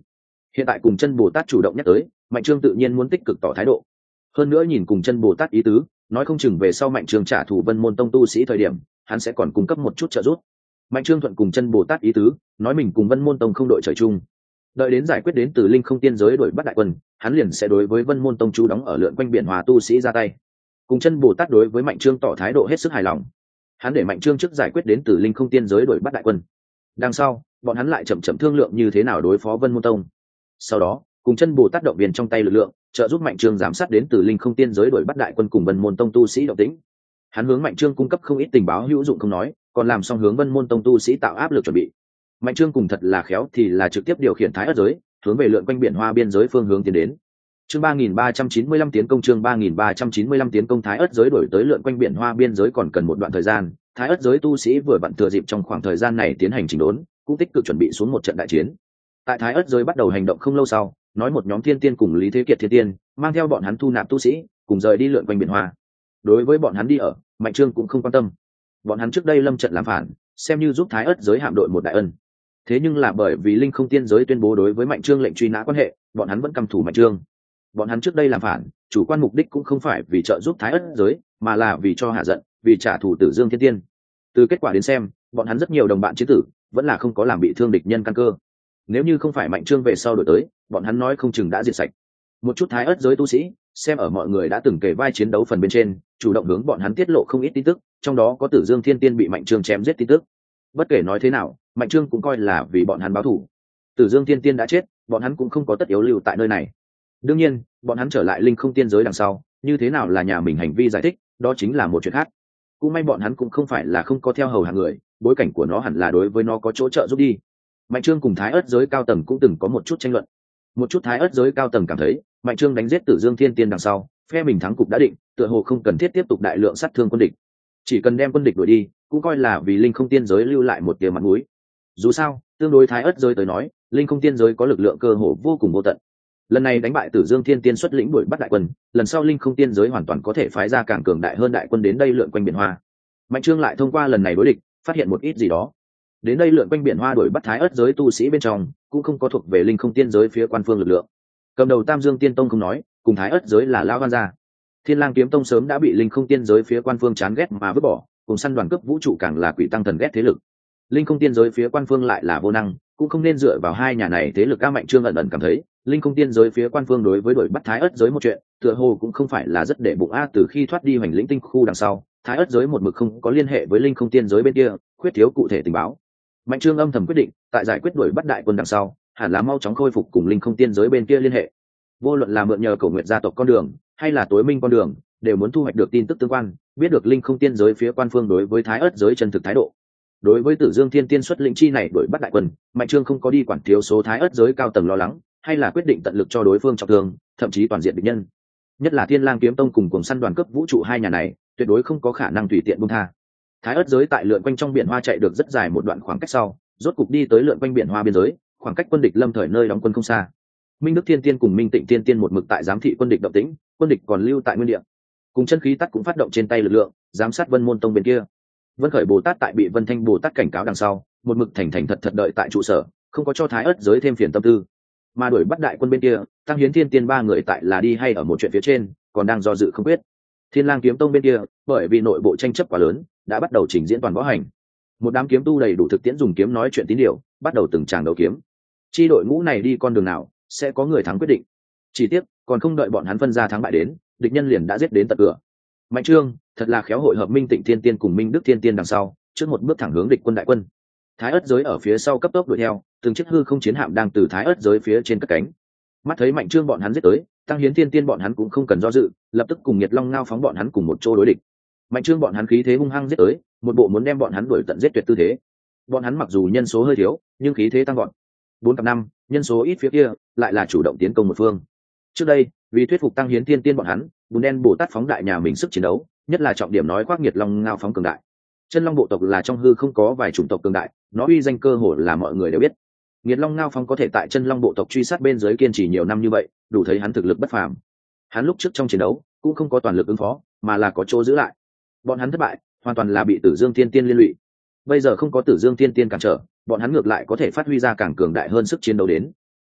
Speaker 1: Hiện tại cùng chân Bồ Tát chủ động nhắc tới, Mạnh Trương tự nhiên muốn tích cực tỏ thái độ. Hơn nữa nhìn cùng chân Bồ Tát ý tứ, nói không chừng về sau Mạnh Trương trả thù Vân Môn Tông tu sĩ thời điểm, hắn sẽ còn cung cấp một chút trợ giúp. Mạnh Trương thuận cùng chân Bồ Tát ý tứ, nói mình cùng Vân Môn Tông không đội trời chung. Đợi đến giải quyết đến từ linh không tiên giới đuổi bắt đại quân, hắn liền sẽ đối với Vân Môn Tông chú đóng ở lượn quanh biển hòa tu sĩ ra tay. Cùng chân Bồ Tát đối với Mạnh Trương tỏ thái độ hết sức hài lòng. Hắn để Mạnh Trương trước giải quyết đến từ linh không tiên giới đuổi bắt đại quân. Đằng sau, bọn hắn lại chậm chậm thương lượng như thế nào đối phó Vân Môn Tông. Sau đó, cùng chân Bồ Tát động viên trong tay lực lượng, trợ giúp Mạnh Trương giám sát đến từ linh không tiên giới đuổi bắt đại quân cùng Vân Môn Tông tu sĩ động tĩnh. Hắn hướng Mạnh Trương cung cấp không ít tình báo hữu dụng không nói, còn làm xong hướng Vân Môn Tông tu sĩ tạo áp lực chuẩn bị. Mạnh Trương cùng thật là khéo thì là trực tiếp điều khiển thái ất giới, hướng về lượn quanh biển hoa biên giới phương hướng tiến đến. Chương ba nghìn ba trăm chín mươi lăm tiến công chương ba nghìn ba trăm chín mươi lăm tiến công thái ất giới đổi tới lượn quanh biển hoa biên giới còn cần một đoạn thời gian, thái ất giới tu sĩ vừa vặn thừa dịp trong khoảng thời gian này tiến hành chỉnh đốn, cũng tích cực chuẩn bị xuống một trận đại chiến. Tại thái ất giới bắt đầu hành động không lâu sau, nói một nhóm thiên tiên cùng Lý Thế Kiệt thiên tiên, mang theo bọn hắn thu nạp tu sĩ, cùng rời đi lượn quanh biển hoa. Đối với bọn hắn đi ở, Mạnh Trương cũng không quan tâm. Bọn hắn trước đây lâm trận làm phản, xem như giúp thái ất giới hạm đội một đại ân. Thế nhưng là bởi vì linh không tiên giới tuyên bố đối với Mạnh Trương lệnh truy nã quan hệ, bọn hắn vẫn căm thủ Mạnh Trương. Bọn hắn trước đây làm phản, chủ quan mục đích cũng không phải vì trợ giúp thái ất giới, mà là vì cho hạ giận, vì trả thù Tử Dương Thiên Tiên. Từ kết quả đến xem, bọn hắn rất nhiều đồng bạn chiến tử, vẫn là không có làm bị thương địch nhân căn cơ. Nếu như không phải Mạnh Trương về sau đổi tới, bọn hắn nói không chừng đã diệt sạch. Một chút thái ất giới tu sĩ, xem ở mọi người đã từng kể vai chiến đấu phần bên trên, chủ động hướng bọn hắn tiết lộ không ít tin tức, trong đó có Tử Dương Thiên Tiên bị Mạnh Trương chém giết tin tức. Bất kể nói thế nào, Mạnh Trương cũng coi là vì bọn hắn báo thù. Tử Dương Thiên Tiên đã chết, bọn hắn cũng không có tất yếu lưu tại nơi này. Đương nhiên, bọn hắn trở lại linh không tiên giới đằng sau, như thế nào là nhà mình hành vi giải thích, đó chính là một chuyện khác. Cũng may bọn hắn cũng không phải là không có theo hầu hàng người, bối cảnh của nó hẳn là đối với nó có chỗ trợ giúp đi. Mạnh Trương cùng thái ất giới cao tầng cũng từng có một chút tranh luận. Một chút thái ất giới cao tầng cảm thấy, Mạnh Trương đánh giết Tử Dương Thiên Tiên đằng sau, phe mình thắng cục đã định, tựa hồ không cần thiết tiếp tục đại lượng sát thương quân địch. Chỉ cần đem quân địch đuổi đi, cũng coi là vì linh không tiên giới lưu lại một tia mặt mũi. Dù sao, tương đối thái ất giới tới nói, linh không tiên giới có lực lượng cơ hồ vô cùng vô tận. Lần này đánh bại Tử Dương Thiên Tiên xuất lĩnh đuổi bắt đại quân, lần sau linh không tiên giới hoàn toàn có thể phái ra càng cường đại hơn đại quân đến đây lượn quanh biển hoa. Mạnh Trương lại thông qua lần này đối địch, phát hiện một ít gì đó. Đến đây lượn quanh biển hoa đuổi bắt thái ất giới tu sĩ bên trong, cũng không có thuộc về linh không tiên giới phía quan phương lực lượng. Cầm đầu Tam Dương Tiên Tông không nói, cùng thái ất giới là lão văn gia. Thiên Lang Kiếm Tông sớm đã bị linh không tiên giới phía quan phương chán ghét mà vứt bỏ, cùng săn đoàn cướp vũ trụ càng là quỷ tăng thần ghét thế lực. Linh không tiên giới phía quan phương lại là vô năng, cũng không nên dựa vào hai nhà này thế lực. A Mạnh Trương ẩn ẩn cảm thấy, linh không tiên giới phía quan phương đối với đuổi bắt thái ất giới một chuyện, tựa hồ cũng không phải là rất để bụng. A từ khi thoát đi hoành lĩnh tinh khu đằng sau, thái ất giới một mực không có liên hệ với linh không tiên giới bên kia, khuyết thiếu cụ thể tình báo. Mạnh Trương âm thầm quyết định, tại giải quyết đuổi bắt đại quân đằng sau, hẳn là mau chóng khôi phục cùng linh không tiên giới bên kia liên hệ. Vô luận là mượn nhờ Cổ Nguyệt gia tộc con đường, hay là tối minh con đường, đều muốn thu hoạch được tin tức tương quan, biết được linh không tiên giới phía quan phương đối với thái ất giới chân thực thái độ. Đối với Tử Dương Thiên Tiên xuất lĩnh chi này đuổi bắt đại quân, Mạnh Trương không có đi quản thiếu số thái ất giới cao tầng lo lắng, hay là quyết định tận lực cho đối phương trọng thương, thậm chí toàn diện địch nhân. Nhất là Thiên Lang Kiếm Tông cùng Cuồng Săn đoàn cấp vũ trụ hai nhà này, tuyệt đối không có khả năng tùy tiện buông tha. Thái ất giới tại lượn quanh trong biển hoa chạy được rất dài một đoạn khoảng cách sau, rốt cục đi tới lượn quanh biển hoa biên giới, khoảng cách quân địch lâm thời nơi đóng quân không xa. Minh Đức Thiên Tiên cùng Minh Tịnh Thiên Tiên một mực tại giám thị quân địch động tĩnh, quân địch còn lưu tại nguyên địa. Cùng chân khí tắc cũng phát động trên tay lực lượng, giám sát Vân Môn Tông bên kia. Vân Khởi Bồ Tát tại bị Vân Thanh Bồ Tát cảnh cáo đằng sau, một mực thành thành thật thật đợi tại trụ sở, không có cho thái ất giới thêm phiền tâm tư. Mà đuổi bắt đại quân bên kia, Tăng Hiến Thiên Tiên ba người tại là đi hay ở một chuyện phía trên, còn đang do dự không biết. Thiên Lang Kiếm Tông bên kia, bởi vì nội bộ tranh chấp quá lớn, đã bắt đầu trình diễn toàn võ hành. Một đám kiếm tu đầy đủ thực tiễn dùng kiếm nói chuyện tín điều, bắt đầu từng tràng đấu kiếm. Chi đội ngũ này đi con đường nào, sẽ có người thắng quyết định. Chỉ tiếc, còn không đợi bọn hắn phân ra thắng bại đến, địch nhân liền đã giết đến tận cửa. Mạnh Trương thật là khéo hội hợp Minh Tịnh Thiên Tiên cùng Minh Đức Thiên Tiên đằng sau, trước một bước thẳng hướng địch quân đại quân. Thái ất giới ở phía sau cấp tốc đuổi theo, từng chiếc hư không chiến hạm đang từ thái ất giới phía trên cất cánh. Mắt thấy Mạnh Trương bọn hắn giết tới, Tăng Hiến Thiên Tiên bọn hắn cũng không cần do dự, lập tức cùng Nhiệt Long Ngao phóng bọn hắn cùng một chỗ đối địch. Mạnh Trương bọn hắn khí thế hung hăng giết tới, một bộ muốn đem bọn hắn đuổi tận giết tuyệt tư thế. Bọn hắn mặc dù nhân số hơi thiếu, nhưng khí thế tăng vọt. Bốn cặp năm, nhân số ít phía kia, lại là chủ động tiến công một phương. Trước đây, vì thuyết phục Tăng Hiến Thiên Tiên bọn hắn, Bùn Đen Bồ Tát phóng đại nhà mình sức chiến đấu, nhất là trọng điểm nói khoác Nhiệt Long Ngao phóng cường đại. Chân Long bộ tộc là trong hư không có vài chủng tộc cường đại, nó uy danh cơ hồ là mọi người đều biết. Nhiệt Long Ngao phóng có thể tại Chân Long bộ tộc truy sát bên dưới kiên trì nhiều năm như vậy, đủ thấy hắn thực lực bất phàm. Hắn lúc trước trong chiến đấu cũng không có toàn lực ứng phó, mà là có chỗ giữ lại. Bọn hắn thất bại, hoàn toàn là bị Tử Dương Thiên Tiên liên lụy. Bây giờ không có Tử Dương Thiên Tiên cản trở, bọn hắn ngược lại có thể phát huy ra càng cường đại hơn sức chiến đấu đến.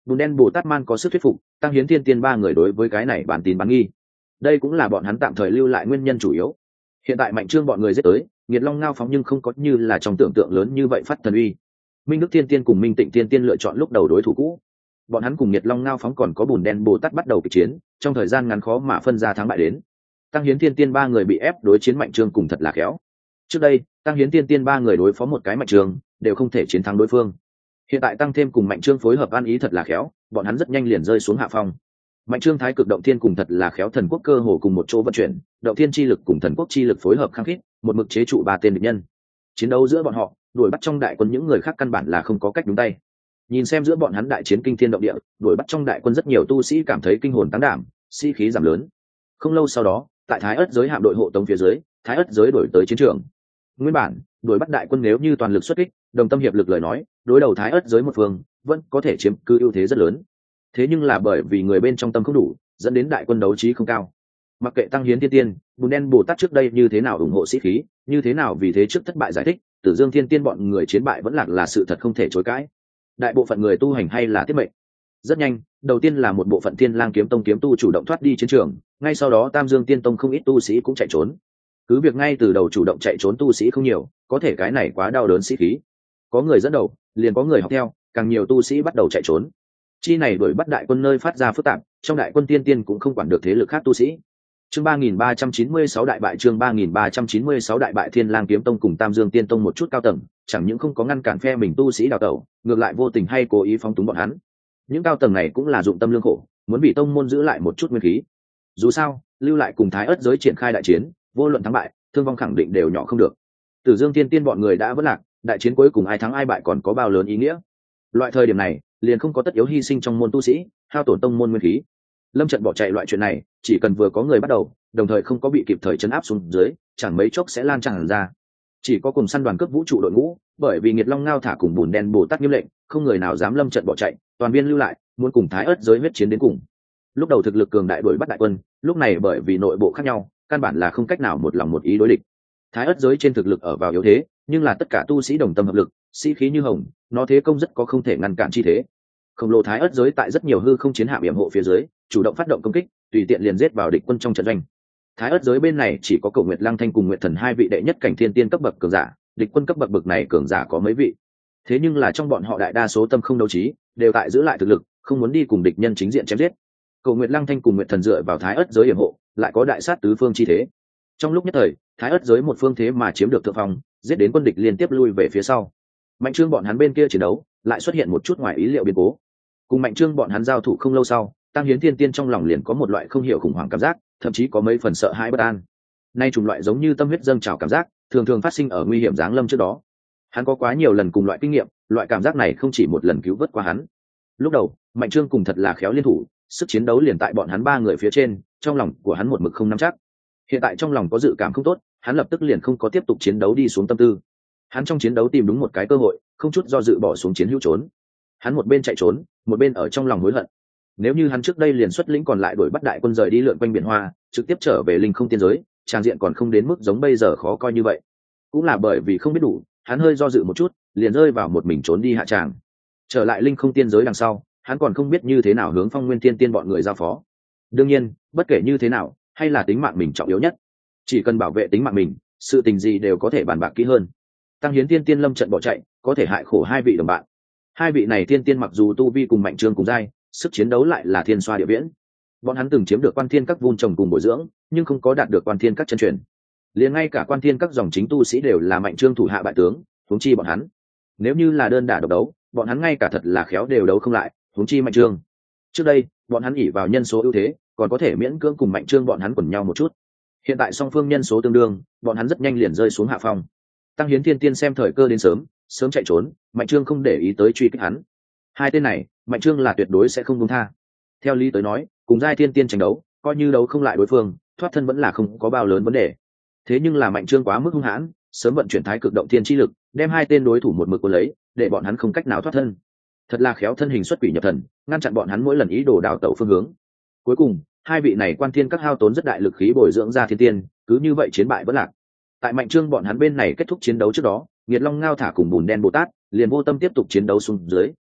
Speaker 1: bùn đen bồ tát man có sức thuyết phục tăng hiến thiên tiên ba người đối với cái này bản tin bán nghi. Đây cũng là bọn hắn tạm thời lưu lại nguyên nhân chủ yếu. Hiện tại mạnh trương bọn người giết tới, nghiệt long ngao phóng nhưng không có như là trong tưởng tượng lớn như vậy phát thần uy. Minh đức thiên tiên cùng minh tịnh thiên tiên lựa chọn lúc đầu đối thủ cũ, bọn hắn cùng nghiệt long ngao phóng còn có bùn đen bồ tát bắt đầu kịch chiến, trong thời gian ngắn khó mà phân ra thắng bại đến. Tăng hiến thiên tiên ba người bị ép đối chiến mạnh trương cùng thật là khéo. Trước đây tăng hiến thiên tiên ba người đối phó một cái mạnh trương đều không thể chiến thắng đối phương, hiện tại tăng thêm cùng mạnh trương phối hợp ăn ý thật là khéo, bọn hắn rất nhanh liền rơi xuống hạ phong. Mạnh trương thái cực động thiên cùng thật là khéo thần quốc cơ hồ cùng một chỗ vận chuyển, động thiên chi lực cùng thần quốc chi lực phối hợp khăng khít, một mực chế trụ ba tên địch nhân. Chiến đấu giữa bọn họ, đuổi bắt trong đại quân những người khác căn bản là không có cách đúng tay. Nhìn xem giữa bọn hắn đại chiến kinh thiên động địa, đuổi bắt trong đại quân rất nhiều tu sĩ cảm thấy kinh hồn táng đảm, sĩ khí giảm lớn. Không lâu sau đó, tại Thái Ức giới hạm đội hộ tống phía dưới, Thái Ức giới đổi tới chiến trường. Nguyên bản, đuổi bắt đại quân nếu như toàn lực xuất kích, đồng tâm hiệp lực lời nói, đối đầu Thái Ức giới một phương, vẫn có thể chiếm cứ ưu thế rất lớn. Thế nhưng là bởi vì người bên trong tâm không đủ, dẫn đến đại quân đấu trí không cao. Mặc kệ tăng hiến thiên tiên, bùn đen bồ tát trước đây như thế nào ủng hộ sĩ khí, như thế nào vì thế trước thất bại giải thích, Tử Dương thiên tiên bọn người chiến bại vẫn lạc là sự thật không thể chối cãi. Đại bộ phận người tu hành hay là tiết mệnh. Rất nhanh, đầu tiên là một bộ phận Thiên Lang kiếm tông kiếm tu chủ động thoát đi chiến trường, ngay sau đó Tam Dương tiên tông không ít tu sĩ cũng chạy trốn. Cứ việc ngay từ đầu chủ động chạy trốn tu sĩ không nhiều, có thể cái này quá đau đớn sĩ khí. Có người dẫn đầu, liền có người học theo, càng nhiều tu sĩ bắt đầu chạy trốn. Chi này đuổi bắt đại quân nơi phát ra phức tạp, trong đại quân tiên tiên cũng không quản được thế lực khác tu sĩ. Chương ba nghìn ba trăm chín mươi sáu đại bại chương ba nghìn ba trăm chín mươi sáu đại bại Thiên Lang kiếm tông cùng Tam Dương tiên tông một chút cao tầng, chẳng những không có ngăn cản phe mình tu sĩ đào tẩu, ngược lại vô tình hay cố ý phóng túng bọn hắn. Những cao tầng này cũng là dụng tâm lương khổ, muốn vì tông môn giữ lại một chút nguyên khí. Dù sao, lưu lại cùng Thái Ức giới triển khai đại chiến, vô luận thắng bại, thương vong khẳng định đều nhỏ không được. Tử Dương tiên tiên bọn người đã vỡ lạc, đại chiến cuối cùng ai thắng ai bại còn có bao lớn ý nghĩa. Loại thời điểm này, liền không có tất yếu hy sinh trong môn tu sĩ, hao tổn tông môn nguyên khí. Lâm trận bỏ chạy loại chuyện này, chỉ cần vừa có người bắt đầu, đồng thời không có bị kịp thời chấn áp xuống dưới, chẳng mấy chốc sẽ lan tràn ra. Chỉ có cùng săn đoàn cướp vũ trụ đội ngũ, bởi vì nghiệt long ngao thả cùng bùn đen bồ tát nghiêm lệnh, không người nào dám lâm trận bỏ chạy, toàn viên lưu lại, muốn cùng Thái Ức giới huyết chiến đến cùng. Lúc đầu thực lực cường đại đuổi bắt đại quân, lúc này bởi vì nội bộ khác nhau, căn bản là không cách nào một lòng một ý đối địch. Thái Ức giới trên thực lực ở vào yếu thế, nhưng là tất cả tu sĩ đồng tâm hợp lực, sĩ khí như hồng, nó thế công rất có không thể ngăn cản chi thế. Khổng lồ Thái Ức giới tại rất nhiều hư không chiến hạm yểm hộ phía dưới, chủ động phát động công kích, tùy tiện liền giết vào địch quân trong trận doanh. Thái Ức giới bên này chỉ có Cổ Nguyệt Lăng Thanh cùng Nguyệt Thần hai vị đệ nhất cảnh thiên tiên cấp bậc cường giả, địch quân cấp bậc bậc này cường giả có mấy vị. Thế nhưng là trong bọn họ đại đa số tâm không đấu trí, đều tại giữ lại thực lực, không muốn đi cùng địch nhân chính diện chém giết. Cổ Nguyệt Lăng Thanh cùng Nguyệt Thần dựa vào Thái Ức giới yểm hộ, lại có đại sát tứ phương chi thế. Trong lúc nhất thời, Thái Ức giới một phương thế mà chiếm được thượng phong, giết đến quân địch liên tiếp lui về phía sau. Mạnh Trương bọn hắn bên kia chiến đấu, lại xuất hiện một chút ngoài ý liệu biến cố. Cùng Mạnh Trương bọn hắn giao thủ không lâu sau, Tăng Hiến Thiên Tiên trong lòng liền có một loại không hiểu khủng hoảng cảm giác, thậm chí có mấy phần sợ hãi bất an. Nay trùng loại giống như tâm huyết dâng trào cảm giác, thường thường phát sinh ở nguy hiểm giáng lâm trước đó. Hắn có quá nhiều lần cùng loại kinh nghiệm, loại cảm giác này không chỉ một lần cứu vớt qua hắn. Lúc đầu, Mạnh Trương cùng thật là khéo liên thủ, sức chiến đấu liền tại bọn hắn ba người phía trên, trong lòng của hắn một mực không nắm chắc. Hiện tại trong lòng có dự cảm không tốt, hắn lập tức liền không có tiếp tục chiến đấu đi xuống tâm tư. Hắn trong chiến đấu tìm đúng một cái cơ hội, không chút do dự bỏ xuống chiến hữu trốn. Hắn một bên chạy trốn, một bên ở trong lòng hối hận. Nếu như hắn trước đây liền xuất lĩnh còn lại đuổi bắt đại quân rời đi lượn quanh biển hoa, trực tiếp trở về linh không tiên giới, trang diện còn không đến mức giống bây giờ khó coi như vậy. Cũng là bởi vì không biết đủ, hắn hơi do dự một chút, liền rơi vào một mình trốn đi hạ tràng. Trở lại linh không tiên giới đằng sau, hắn còn không biết như thế nào hướng Phong Nguyên Tiên Tiên bọn người giao phó. Đương nhiên, bất kể như thế nào, hay là tính mạng mình trọng yếu nhất. Chỉ cần bảo vệ tính mạng mình, sự tình gì đều có thể bàn bạc kỹ hơn. Tăng Hiến Tiên Tiên lâm trận bỏ chạy, có thể hại khổ hai vị đồng bạn. Hai vị này tiên tiên mặc dù tu vi cùng Mạnh Trương cùng giai, sức chiến đấu lại là thiên xoa địa viễn. Bọn hắn từng chiếm được Quan Thiên các vun trồng cùng bồi dưỡng, nhưng không có đạt được Quan Thiên các chân truyền. Liền ngay cả Quan Thiên các dòng chính tu sĩ đều là Mạnh Trương thủ hạ bại tướng, huống chi bọn hắn. Nếu như là đơn đả độc đấu, bọn hắn ngay cả thật là khéo đều đấu không lại, huống chi Mạnh Trương. Trước đây, bọn hắn ỷ vào nhân số ưu thế, còn có thể miễn cưỡng cùng Mạnh Trương bọn hắn quần nhau một chút. Hiện tại song phương nhân số tương đương, bọn hắn rất nhanh liền rơi xuống hạ phong. Tăng Hiến Thiên Tiên xem thời cơ đến sớm, sớm chạy trốn, Mạnh Trương không để ý tới truy kích hắn. Hai tên này, Mạnh Trương là tuyệt đối sẽ không buông tha. Theo lý tới nói, cùng giai thiên tiên tranh đấu, coi như đấu không lại đối phương, thoát thân vẫn là không có bao lớn vấn đề. Thế nhưng là Mạnh Trương quá mức hung hãn, sớm vận chuyển thái cực động thiên chi lực, đem hai tên đối thủ một mực cuốn lấy, để bọn hắn không cách nào thoát thân. Thật là khéo thân hình xuất quỷ nhập thần, ngăn chặn bọn hắn mỗi lần ý đồ đảo tẩu phương hướng. Cuối cùng, hai vị này Quan Thiên các hao tốn rất đại lực khí bồi dưỡng ra thiên tiên, cứ như vậy chiến bại vẫn lạc. Tại Mạnh Trương bọn hắn bên này kết thúc chiến đấu trước đó, Nghiệt Long Ngao thả cùng Bùn Đen Bồ Tát liền vô tâm tiếp tục chiến đấu xuống dưới,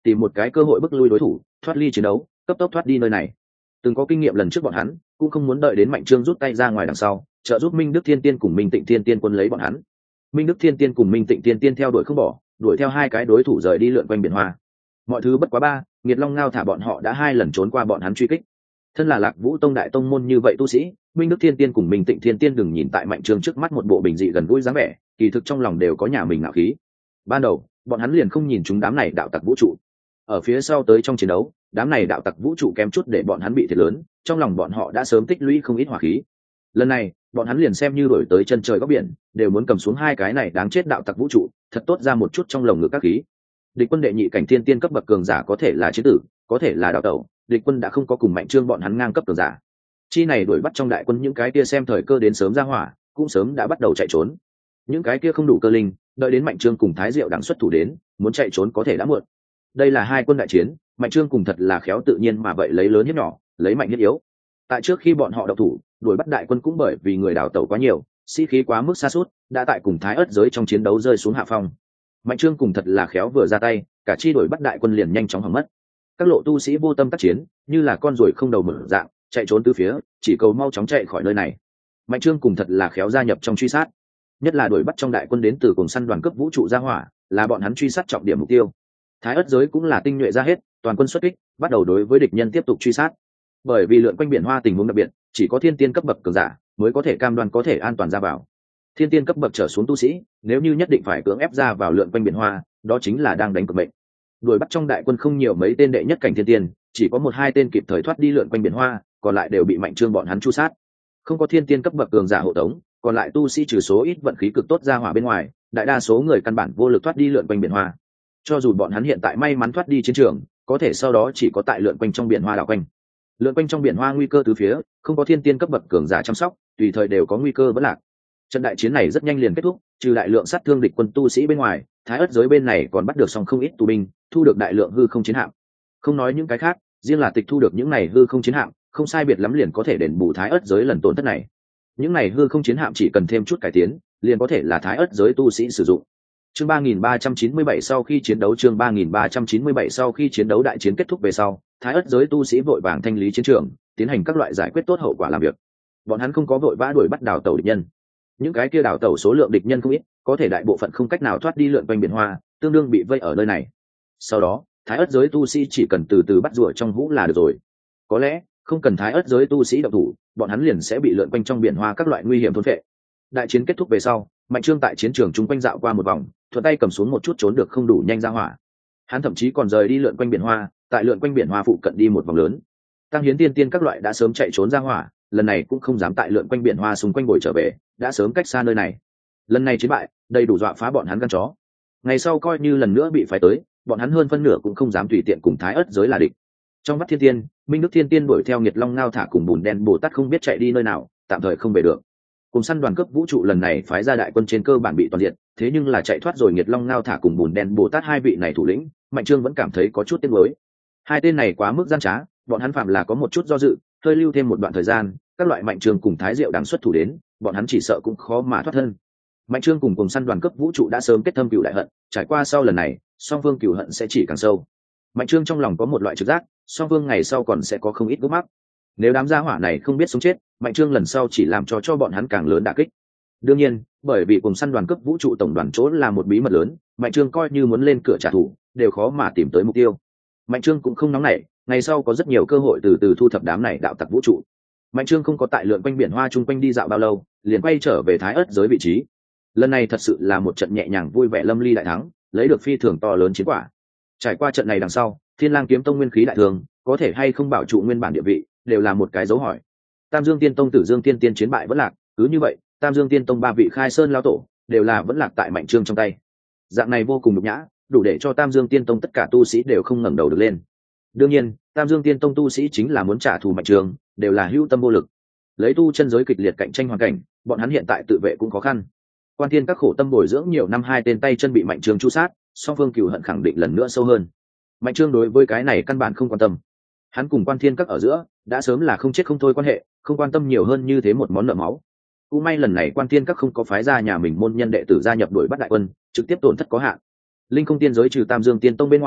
Speaker 1: tìm một cái cơ hội bức lui đối thủ, thoát ly chiến đấu, cấp tốc thoát đi nơi này. Từng có kinh nghiệm lần trước bọn hắn cũng không muốn đợi đến Mạnh Trương rút tay ra ngoài đằng sau trợ giúp Minh Đức Thiên Tiên cùng Minh Tịnh Thiên Tiên quân lấy bọn hắn. Minh Đức Thiên Tiên cùng Minh Tịnh Thiên Tiên theo đuổi không bỏ, đuổi theo hai cái đối thủ rời đi lượn quanh biển hoa. Mọi thứ bất quá ba, Nghiệt Long Ngao thả bọn họ đã hai lần trốn qua bọn hắn truy kích. Thân là Lạc Vũ Tông đại tông môn như vậy tu sĩ, Minh Đức Thiên Tiên cùng Minh Tịnh Thiên Tiên đừng nhìn tại Mạnh Trương trước mắt một bộ bình dị gần gũi dáng vẻ, kỳ thực trong lòng đều có nhà mình ngạo khí. Ban đầu, bọn hắn liền không nhìn chúng đám này đạo tặc vũ trụ. Ở phía sau tới trong chiến đấu, đám này đạo tặc vũ trụ kém chút để bọn hắn bị thiệt lớn, trong lòng bọn họ đã sớm tích lũy không ít hỏa khí. Lần này, bọn hắn liền xem như đổi tới chân trời góc biển, đều muốn cầm xuống hai cái này đáng chết đạo tặc vũ trụ, thật tốt ra một chút trong lồng ngực các khí. Địch quân đệ nhị cảnh thiên tiên cấp bậc cường giả có thể là chiến tử, có thể là đạo tẩu, địch quân đã không có cùng Mạnh Trương bọn hắn ngang cấp cường giả. Chi này đuổi bắt trong đại quân những cái kia xem thời cơ đến sớm ra hỏa, cũng sớm đã bắt đầu chạy trốn. Những cái kia không đủ cơ linh, đợi đến Mạnh Trương cùng Thái Diệu đẳng xuất thủ đến, muốn chạy trốn có thể đã muộn. Đây là hai quân đại chiến, Mạnh Trương cùng thật là khéo tự nhiên mà vậy lấy lớn hiếp nhỏ, lấy mạnh hiếp yếu. Tại trước khi bọn họ động thủ, đuổi bắt đại quân cũng bởi vì người đào tẩu quá nhiều, sĩ khí quá mức sa sút, đã tại cùng Thái Ức giới trong chiến đấu rơi xuống hạ phong. Mạnh Trương cùng thật là khéo vừa ra tay, cả chi đuổi bắt đại quân liền nhanh chóng hỏng mất. Các lộ tu sĩ vô tâm tác chiến, như là con ruồi không đầu mở dạng, chạy trốn tứ phía, chỉ cầu mau chóng chạy khỏi nơi này. Mạnh Trương cùng thật là khéo gia nhập trong truy sát, nhất là đuổi bắt trong đại quân đến từ cùng săn đoàn cấp vũ trụ gia hỏa, là bọn hắn truy sát trọng điểm mục tiêu. Thái Ức giới cũng là tinh nhuệ ra hết, toàn quân xuất kích, bắt đầu đối với địch nhân tiếp tục truy sát. Bởi vì lượn quanh biển hoa tình huống đặc biệt, chỉ có thiên tiên cấp bậc cường giả mới có thể cam đoan có thể an toàn ra vào. Thiên tiên cấp bậc trở xuống tu sĩ, nếu như nhất định phải cưỡng ép ra vào lượn quanh biển hoa, đó chính là đang đánh cược mệnh. Đuổi bắt trong đại quân không nhiều mấy tên đệ nhất cảnh thiên tiên, chỉ có một hai tên kịp thời thoát đi lượn quanh biển hoa, còn lại đều bị Mạnh Trương bọn hắn chu sát. Không có thiên tiên cấp bậc cường giả hộ tống, còn lại tu sĩ trừ số ít vận khí cực tốt ra hỏa bên ngoài, đại đa số người căn bản vô lực thoát đi lượn quanh biển hoa. Cho dù bọn hắn hiện tại may mắn thoát đi chiến trường, có thể sau đó chỉ có tại lượn quanh trong biển hoa đảo quanh. Lượn quanh trong biển hoa nguy cơ từ phía, không có thiên tiên cấp bậc cường giả chăm sóc, tùy thời đều có nguy cơ vẫn lạc. Trận đại chiến này rất nhanh liền kết thúc, trừ đại lượng sát thương địch quân tu sĩ bên ngoài, Thái Ức giới bên này còn bắt được xong không ít tù binh, thu được đại lượng hư không chiến hạm. Không nói những cái khác, riêng là tịch thu được những này hư không chiến hạm, không sai biệt lắm liền có thể đền bù Thái Ức giới lần tổn thất này. Những này hư không chiến hạm chỉ cần thêm chút cải tiến, liền có thể là Thái Ức giới tu sĩ sử dụng. Chương ba nghìn ba trăm chín mươi bảy sau khi chiến đấu chương ba nghìn ba trăm chín mươi bảy sau khi chiến đấu đại chiến kết thúc về sau, Thái Ức giới tu sĩ vội vàng thanh lý chiến trường, tiến hành các loại giải quyết tốt hậu quả làm việc. Bọn hắn không có vội vã đuổi bắt đào tẩu địch nhân. Những cái kia đào tẩu số lượng địch nhân không ít, có thể đại bộ phận không cách nào thoát đi lượn quanh biển hoa, tương đương bị vây ở nơi này. Sau đó, Thái Ức giới tu sĩ chỉ cần từ từ bắt rùa trong hũ là được rồi. Có lẽ, không cần Thái Ức giới tu sĩ động thủ, bọn hắn liền sẽ bị lượn quanh trong biển hoa các loại nguy hiểm thôn phệ. Đại chiến kết thúc về sau, Mạnh Trương tại chiến trường chung quanh dạo qua một vòng, thuận tay cầm xuống một chút trốn được không đủ nhanh ra hỏa. Hắn thậm chí còn rời đi lượn quanh biển hoa, tại lượn quanh biển hoa phụ cận đi một vòng lớn. Tăng Hiến tiên tiên các loại đã sớm chạy trốn ra hỏa, lần này cũng không dám tại lượn quanh biển hoa xung quanh bồi trở về, đã sớm cách xa nơi này. Lần này chiến bại, đầy đủ dọa phá bọn hắn gan chó. Ngày sau coi như lần nữa bị phái tới, bọn hắn hơn phân nửa cũng không dám tùy tiện cùng Thái Ức giới là địch. Trong mắt thiên tiên, Minh Đức Thiên Tiên đuổi theo Nghiệt Long Ngao thả cùng Bùn Đen Bồ Tát không biết chạy đi nơi nào, tạm thời không về được. Cùng săn đoàn cấp vũ trụ lần này phái ra đại quân trên cơ bản bị toàn diện, thế nhưng là chạy thoát rồi Nghiệt Long Ngao thả cùng Bùn Đen Bồ Tát hai vị này thủ lĩnh, Mạnh Trương vẫn cảm thấy có chút tiếc nuối. Hai tên này quá mức gian trá, bọn hắn phạm là có một chút do dự, hơi lưu thêm một đoạn thời gian, các loại Mạnh Trương cùng Thái Diệu đang xuất thủ đến, bọn hắn chỉ sợ cũng khó mà thoát thân. Mạnh Trương cùng cùng săn đoàn cấp vũ trụ đã sớm kết thâm cừu đại hận, trải qua sau lần này, song phương cừu hận sẽ chỉ càng sâu. Mạnh Trương trong lòng có một loại trực giác, song phương ngày sau còn sẽ có không ít gút mắc. Nếu đám gia hỏa này không biết sống chết, Mạnh Trương lần sau chỉ làm cho cho bọn hắn càng lớn đả kích. Đương nhiên, bởi vì cùng săn đoàn cấp vũ trụ tổng đoàn chỗ là một bí mật lớn, Mạnh Trương coi như muốn lên cửa trả thù, đều khó mà tìm tới mục tiêu. Mạnh Trương cũng không nóng nảy, ngày sau có rất nhiều cơ hội từ từ thu thập đám này đạo tặc vũ trụ. Mạnh Trương không có tại lượn quanh biển hoa chung quanh đi dạo bao lâu, liền quay trở về Thái Ức giới vị trí. Lần này thật sự là một trận nhẹ nhàng vui vẻ lâm ly đại thắng, lấy được phi thường to lớn chiến quả. Trải qua trận này đằng sau, Thiên Lang kiếm tông nguyên khí đại thường, có thể hay không bảo trụ nguyên bản địa vị, đều là một cái dấu hỏi. Tam Dương Tiên Tông Tử Dương Tiên Tiên chiến bại vẫn lạc, cứ như vậy, Tam Dương Tiên Tông ba vị khai sơn lão tổ đều là vẫn lạc tại Mạnh Trương trong tay. Dạng này vô cùng nhục nhã, đủ để cho Tam Dương Tiên Tông tất cả tu sĩ đều không ngẩng đầu được lên. Đương nhiên, Tam Dương Tiên Tông tu sĩ chính là muốn trả thù Mạnh Trương, đều là hữu tâm vô lực. Lấy tu chân giới kịch liệt cạnh tranh hoàn cảnh, bọn hắn hiện tại tự vệ cũng khó khăn. Quan Thiên các khổ tâm bồi dưỡng nhiều năm hai tên tay chân bị Mạnh Trương chu sát, song phương cừu hận khẳng định lần nữa sâu hơn. Mạnh Trương đối với cái này căn bản không quan tâm. Hắn cùng Quan Thiên các ở giữa đã sớm là không chết không thôi quan hệ, không quan tâm nhiều hơn như thế một món nợ máu. Cũng may lần này Quan Thiên các không có phái ra nhà mình môn nhân đệ tử gia nhập đuổi bắt đại quân, trực tiếp tổn thất có hạn. Linh Không Tiên giới trừ Tam Dương Tiên Tông bên ngoài,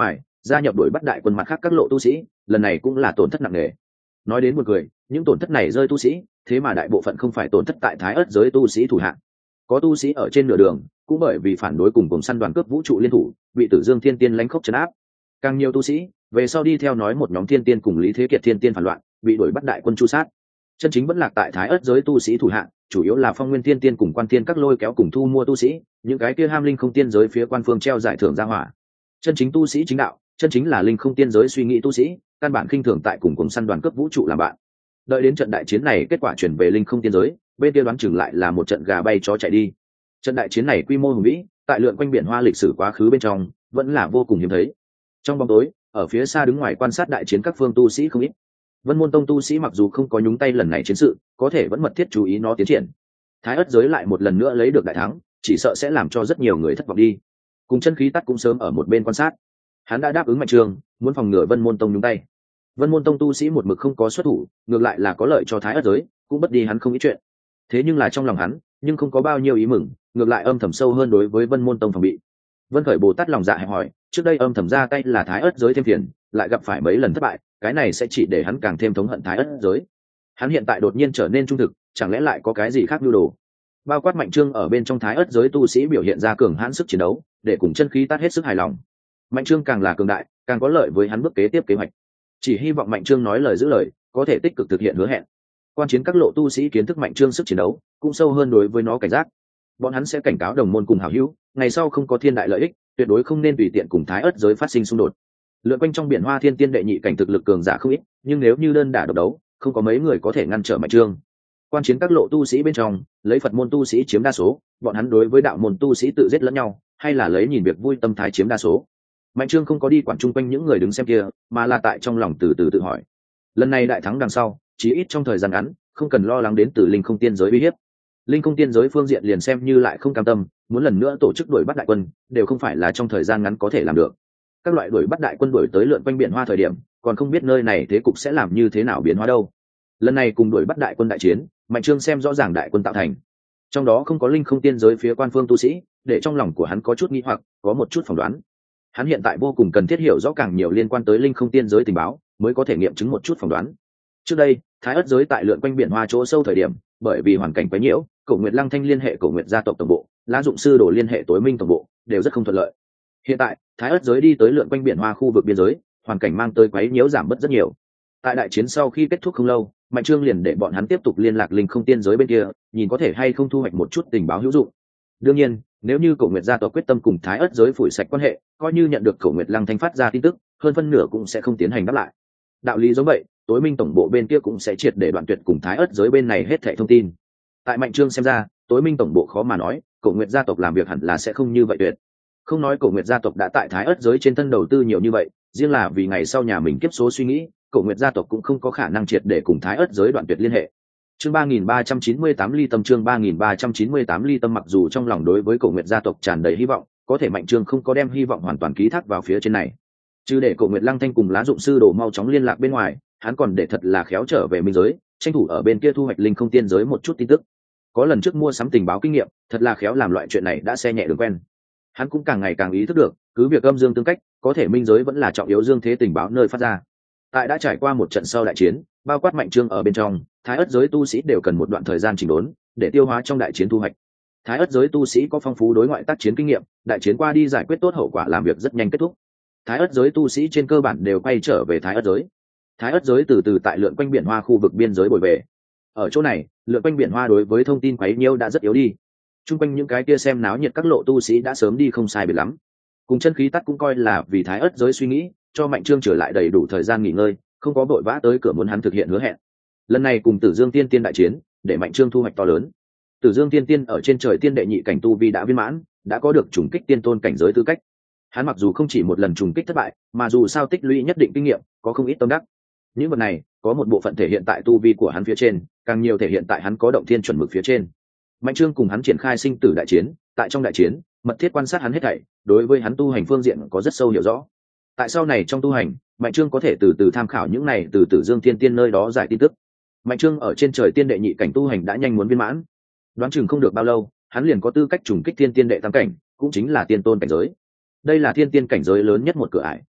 Speaker 1: gia nhập đuổi bắt đại quân mặt khác các lộ tu sĩ lần này cũng là tổn thất nặng nề. Nói đến một người, những tổn thất này rơi tu sĩ thế mà đại bộ phận không phải tổn thất tại thái ớt giới tu sĩ thủ hạng, có tu sĩ ở trên nửa đường cũng bởi vì phản đối cùng cùng săn đoàn cướp vũ trụ liên thủ bị Tử Dương Thiên Tiên lãnh khốc trấn áp. Càng nhiều tu sĩ về sau đi theo nói một nhóm thiên tiên cùng Lý Thế Kiệt thiên tiên phản loạn bị đuổi bắt đại quân chu sát. Chân chính vẫn lạc tại thái ớt giới tu sĩ thủ hạng chủ yếu là Phong Nguyên Thiên Tiên cùng Quan Tiên các lôi kéo cùng thu mua tu sĩ, những cái kia ham linh không tiên giới phía quan phương treo giải thưởng ra hỏa. Chân chính tu sĩ chính đạo, chân chính là linh không tiên giới suy nghĩ tu sĩ, căn bản khinh thường tại cùng cùng săn đoàn cướp vũ trụ làm bạn. Đợi đến trận đại chiến này kết quả chuyển về linh không tiên giới, bên kia đoán chừng lại là một trận gà bay chó chạy đi. Trận đại chiến này quy mô hùng vĩ, tại lượn quanh biển hoa lịch sử quá khứ bên trong vẫn là vô cùng hiếm thấy. Trong bóng tối, ở phía xa đứng ngoài quan sát đại chiến các phương tu sĩ không ít. Vân Môn Tông tu sĩ mặc dù không có nhúng tay lần này chiến sự, có thể vẫn mật thiết chú ý nó tiến triển. Thái ất giới lại một lần nữa lấy được đại thắng, chỉ sợ sẽ làm cho rất nhiều người thất vọng đi. Cùng chân khí tắt cũng sớm ở một bên quan sát. Hắn đã đáp ứng Mạnh Trương, muốn phòng ngừa Vân Môn Tông nhúng tay. Vân Môn Tông tu sĩ một mực không có xuất thủ, ngược lại là có lợi cho Thái ất giới, cũng bất đi hắn không ý chuyện. Thế nhưng là trong lòng hắn, nhưng không có bao nhiêu ý mừng, ngược lại âm thầm sâu hơn đối với Vân Môn Tông phòng bị. Vân Khởi Bồ Tát lòng dạ hẹp hỏi, trước đây âm thầm ra tay là Thái ất giới thêm phiền, lại gặp phải mấy lần thất bại, cái này sẽ chỉ để hắn càng thêm thống hận Thái ất giới. Hắn hiện tại đột nhiên trở nên trung thực, chẳng lẽ lại có cái gì khác nhu đồ? Bao quát Mạnh Trương ở bên trong Thái ất giới tu sĩ biểu hiện ra cường hãn sức chiến đấu, để cùng chân khí tát hết sức hài lòng. Mạnh Trương càng là cường đại, càng có lợi với hắn bước kế tiếp kế hoạch. Chỉ hy vọng Mạnh Trương nói lời giữ lời, có thể tích cực thực hiện hứa hẹn. Quan chiến các lộ tu sĩ kiến thức Mạnh Trương sức chiến đấu, cũng sâu hơn đối với nó cảnh giác. Bọn hắn sẽ cảnh cáo đồng môn cùng hảo hữu, ngày sau không có thiên đại lợi ích, tuyệt đối không nên tùy tiện cùng Thái ất giới phát sinh xung đột. Lượn quanh trong biển hoa thiên tiên đệ nhị cảnh thực lực cường giả không ít, nhưng nếu như đơn đả độc đấu, không có mấy người có thể ngăn trở Mạnh Trương. Quan chiến các lộ tu sĩ bên trong, lấy Phật môn tu sĩ chiếm đa số, bọn hắn đối với đạo môn tu sĩ tự giết lẫn nhau, hay là lấy nhìn việc vui tâm thái chiếm đa số. Mạnh Trương không có đi quản chung quanh những người đứng xem kia, mà là tại trong lòng từ từ tự hỏi. Lần này đại thắng đằng sau, chí ít trong thời gian ngắn, không cần lo lắng đến từ linh không tiên giới uy hiếp. Linh không tiên giới phương diện liền xem như lại không cam tâm, muốn lần nữa tổ chức đuổi bắt đại quân, đều không phải là trong thời gian ngắn có thể làm được. Các loại đuổi bắt đại quân đuổi tới lượn quanh biển hoa thời điểm, còn không biết nơi này thế cục sẽ làm như thế nào biến hóa đâu. Lần này cùng đuổi bắt đại quân đại chiến, Mạnh Trương xem rõ ràng đại quân tạo thành, trong đó không có linh không tiên giới phía quan phương tu sĩ, để trong lòng của hắn có chút nghi hoặc, có một chút phỏng đoán. Hắn hiện tại vô cùng cần thiết hiểu rõ càng nhiều liên quan tới linh không tiên giới tình báo, mới có thể nghiệm chứng một chút phỏng đoán. Trước đây, Thái ất giới tại lượn quanh biển hoa chỗ sâu thời điểm, bởi vì hoàn cảnh quá nhiễu, Cổ Nguyệt Lăng Thanh liên hệ Cổ Nguyệt gia tộc tổng bộ, Lá Dụng sư đổ liên hệ Tối Minh tổng bộ, đều rất không thuận lợi. Hiện tại, Thái ất giới đi tới lượn quanh biển hoa khu vực biên giới, hoàn cảnh mang tới quấy nhiễu giảm bớt rất nhiều. Tại đại chiến sau khi kết thúc không lâu, Mạnh Trương liền để bọn hắn tiếp tục liên lạc linh không tiên giới bên kia, nhìn có thể hay không thu hoạch một chút tình báo hữu dụng. Đương nhiên, nếu như Cổ Nguyệt gia tộc quyết tâm cùng Thái ất giới phủi sạch quan hệ, coi như nhận được Cổ Nguyệt Lăng Thanh phát ra tin tức, hơn phân nửa cũng sẽ không tiến hành đáp lại. Đạo lý giống vậy, Tối Minh tổng bộ bên kia cũng sẽ triệt để đoạn tuyệt cùng Thái ất giới bên này hết thảy thông tin. Tại Mạnh Trương xem ra, Tối Minh tổng bộ khó mà nói, Cổ Nguyệt gia tộc làm việc hẳn là sẽ không như vậy tuyệt. Không nói Cổ Nguyệt gia tộc đã tại Thái ất giới trên thân đầu tư nhiều như vậy, riêng là vì ngày sau nhà mình kiếp số suy nghĩ, Cổ Nguyệt gia tộc cũng không có khả năng triệt để cùng Thái ất giới đoạn tuyệt liên hệ. Chương ba nghìn ba trăm chín mươi tám ly tâm chương ba nghìn ba trăm chín mươi tám ly tâm mặc dù trong lòng đối với Cổ Nguyệt gia tộc tràn đầy hy vọng, có thể Mạnh Trương không có đem hy vọng hoàn toàn ký thác vào phía trên này. Chứ để Cổ Nguyệt Lăng Thanh cùng Lá Dụng sư đồ mau chóng liên lạc bên ngoài, hắn còn để thật là khéo trở về minh giới, tranh thủ ở bên kia thu hoạch linh không tiên giới một chút tin tức. Có lần trước mua sắm tình báo kinh nghiệm, thật là khéo làm loại chuyện này đã xe nhẹ đường quen. Hắn cũng càng ngày càng ý thức được, cứ việc âm dương tương cách, có thể minh giới vẫn là trọng yếu dương thế tình báo nơi phát ra. Tại đã trải qua một trận sau đại chiến, bao quát Mạnh Trương ở bên trong, Thái ất giới tu sĩ đều cần một đoạn thời gian chỉnh đốn, để tiêu hóa trong đại chiến thu hoạch. Thái ất giới tu sĩ có phong phú đối ngoại tác chiến kinh nghiệm, đại chiến qua đi giải quyết tốt hậu quả làm việc rất nhanh kết thúc. Thái ất giới tu sĩ trên cơ bản đều quay trở về Thái ất giới. Thái ất giới từ từ tại lượn quanh biển hoa khu vực biên giới bồi về. Ở chỗ này, lượn quanh biển hoa đối với thông tin quấy nhiễu đã rất yếu đi. Trung quanh những cái kia xem náo nhiệt các lộ tu sĩ đã sớm đi không sai biệt lắm. Cùng chân khí tắt cũng coi là vì Thái ất giới suy nghĩ, cho Mạnh Trương trở lại đầy đủ thời gian nghỉ ngơi, không có vội vã tới cửa muốn hắn thực hiện hứa hẹn. Lần này cùng Tử Dương Tiên Tiên đại chiến, để Mạnh Trương thu hoạch to lớn. Tử Dương Tiên Tiên ở trên trời tiên đệ nhị cảnh tu vi đã viên mãn, đã có được trùng kích tiên tôn cảnh giới tư cách. Hắn mặc dù không chỉ một lần trùng kích thất bại, mà dù sao tích lũy nhất định kinh nghiệm, có không ít tâm đắc. Những vật này, có một bộ phận thể hiện tại tu vi của hắn phía trên, càng nhiều thể hiện tại hắn có động thiên chuẩn mực phía trên. Mạnh Trương cùng hắn triển khai sinh tử đại chiến, tại trong đại chiến, mật thiết quan sát hắn hết thảy, đối với hắn tu hành phương diện có rất sâu hiểu rõ. Tại sau này trong tu hành, Mạnh Trương có thể từ từ tham khảo những này từ Tử Dương Tiên Tiên nơi đó giải tin tức. Mạnh Trương ở trên trời tiên đệ nhị cảnh tu hành đã nhanh muốn viên mãn, đoán chừng không được bao lâu, hắn liền có tư cách trùng kích tiên tiên đệ tam cảnh, cũng chính là tiên tôn cảnh giới. Đây là thiên tiên cảnh giới lớn nhất một cửa ải,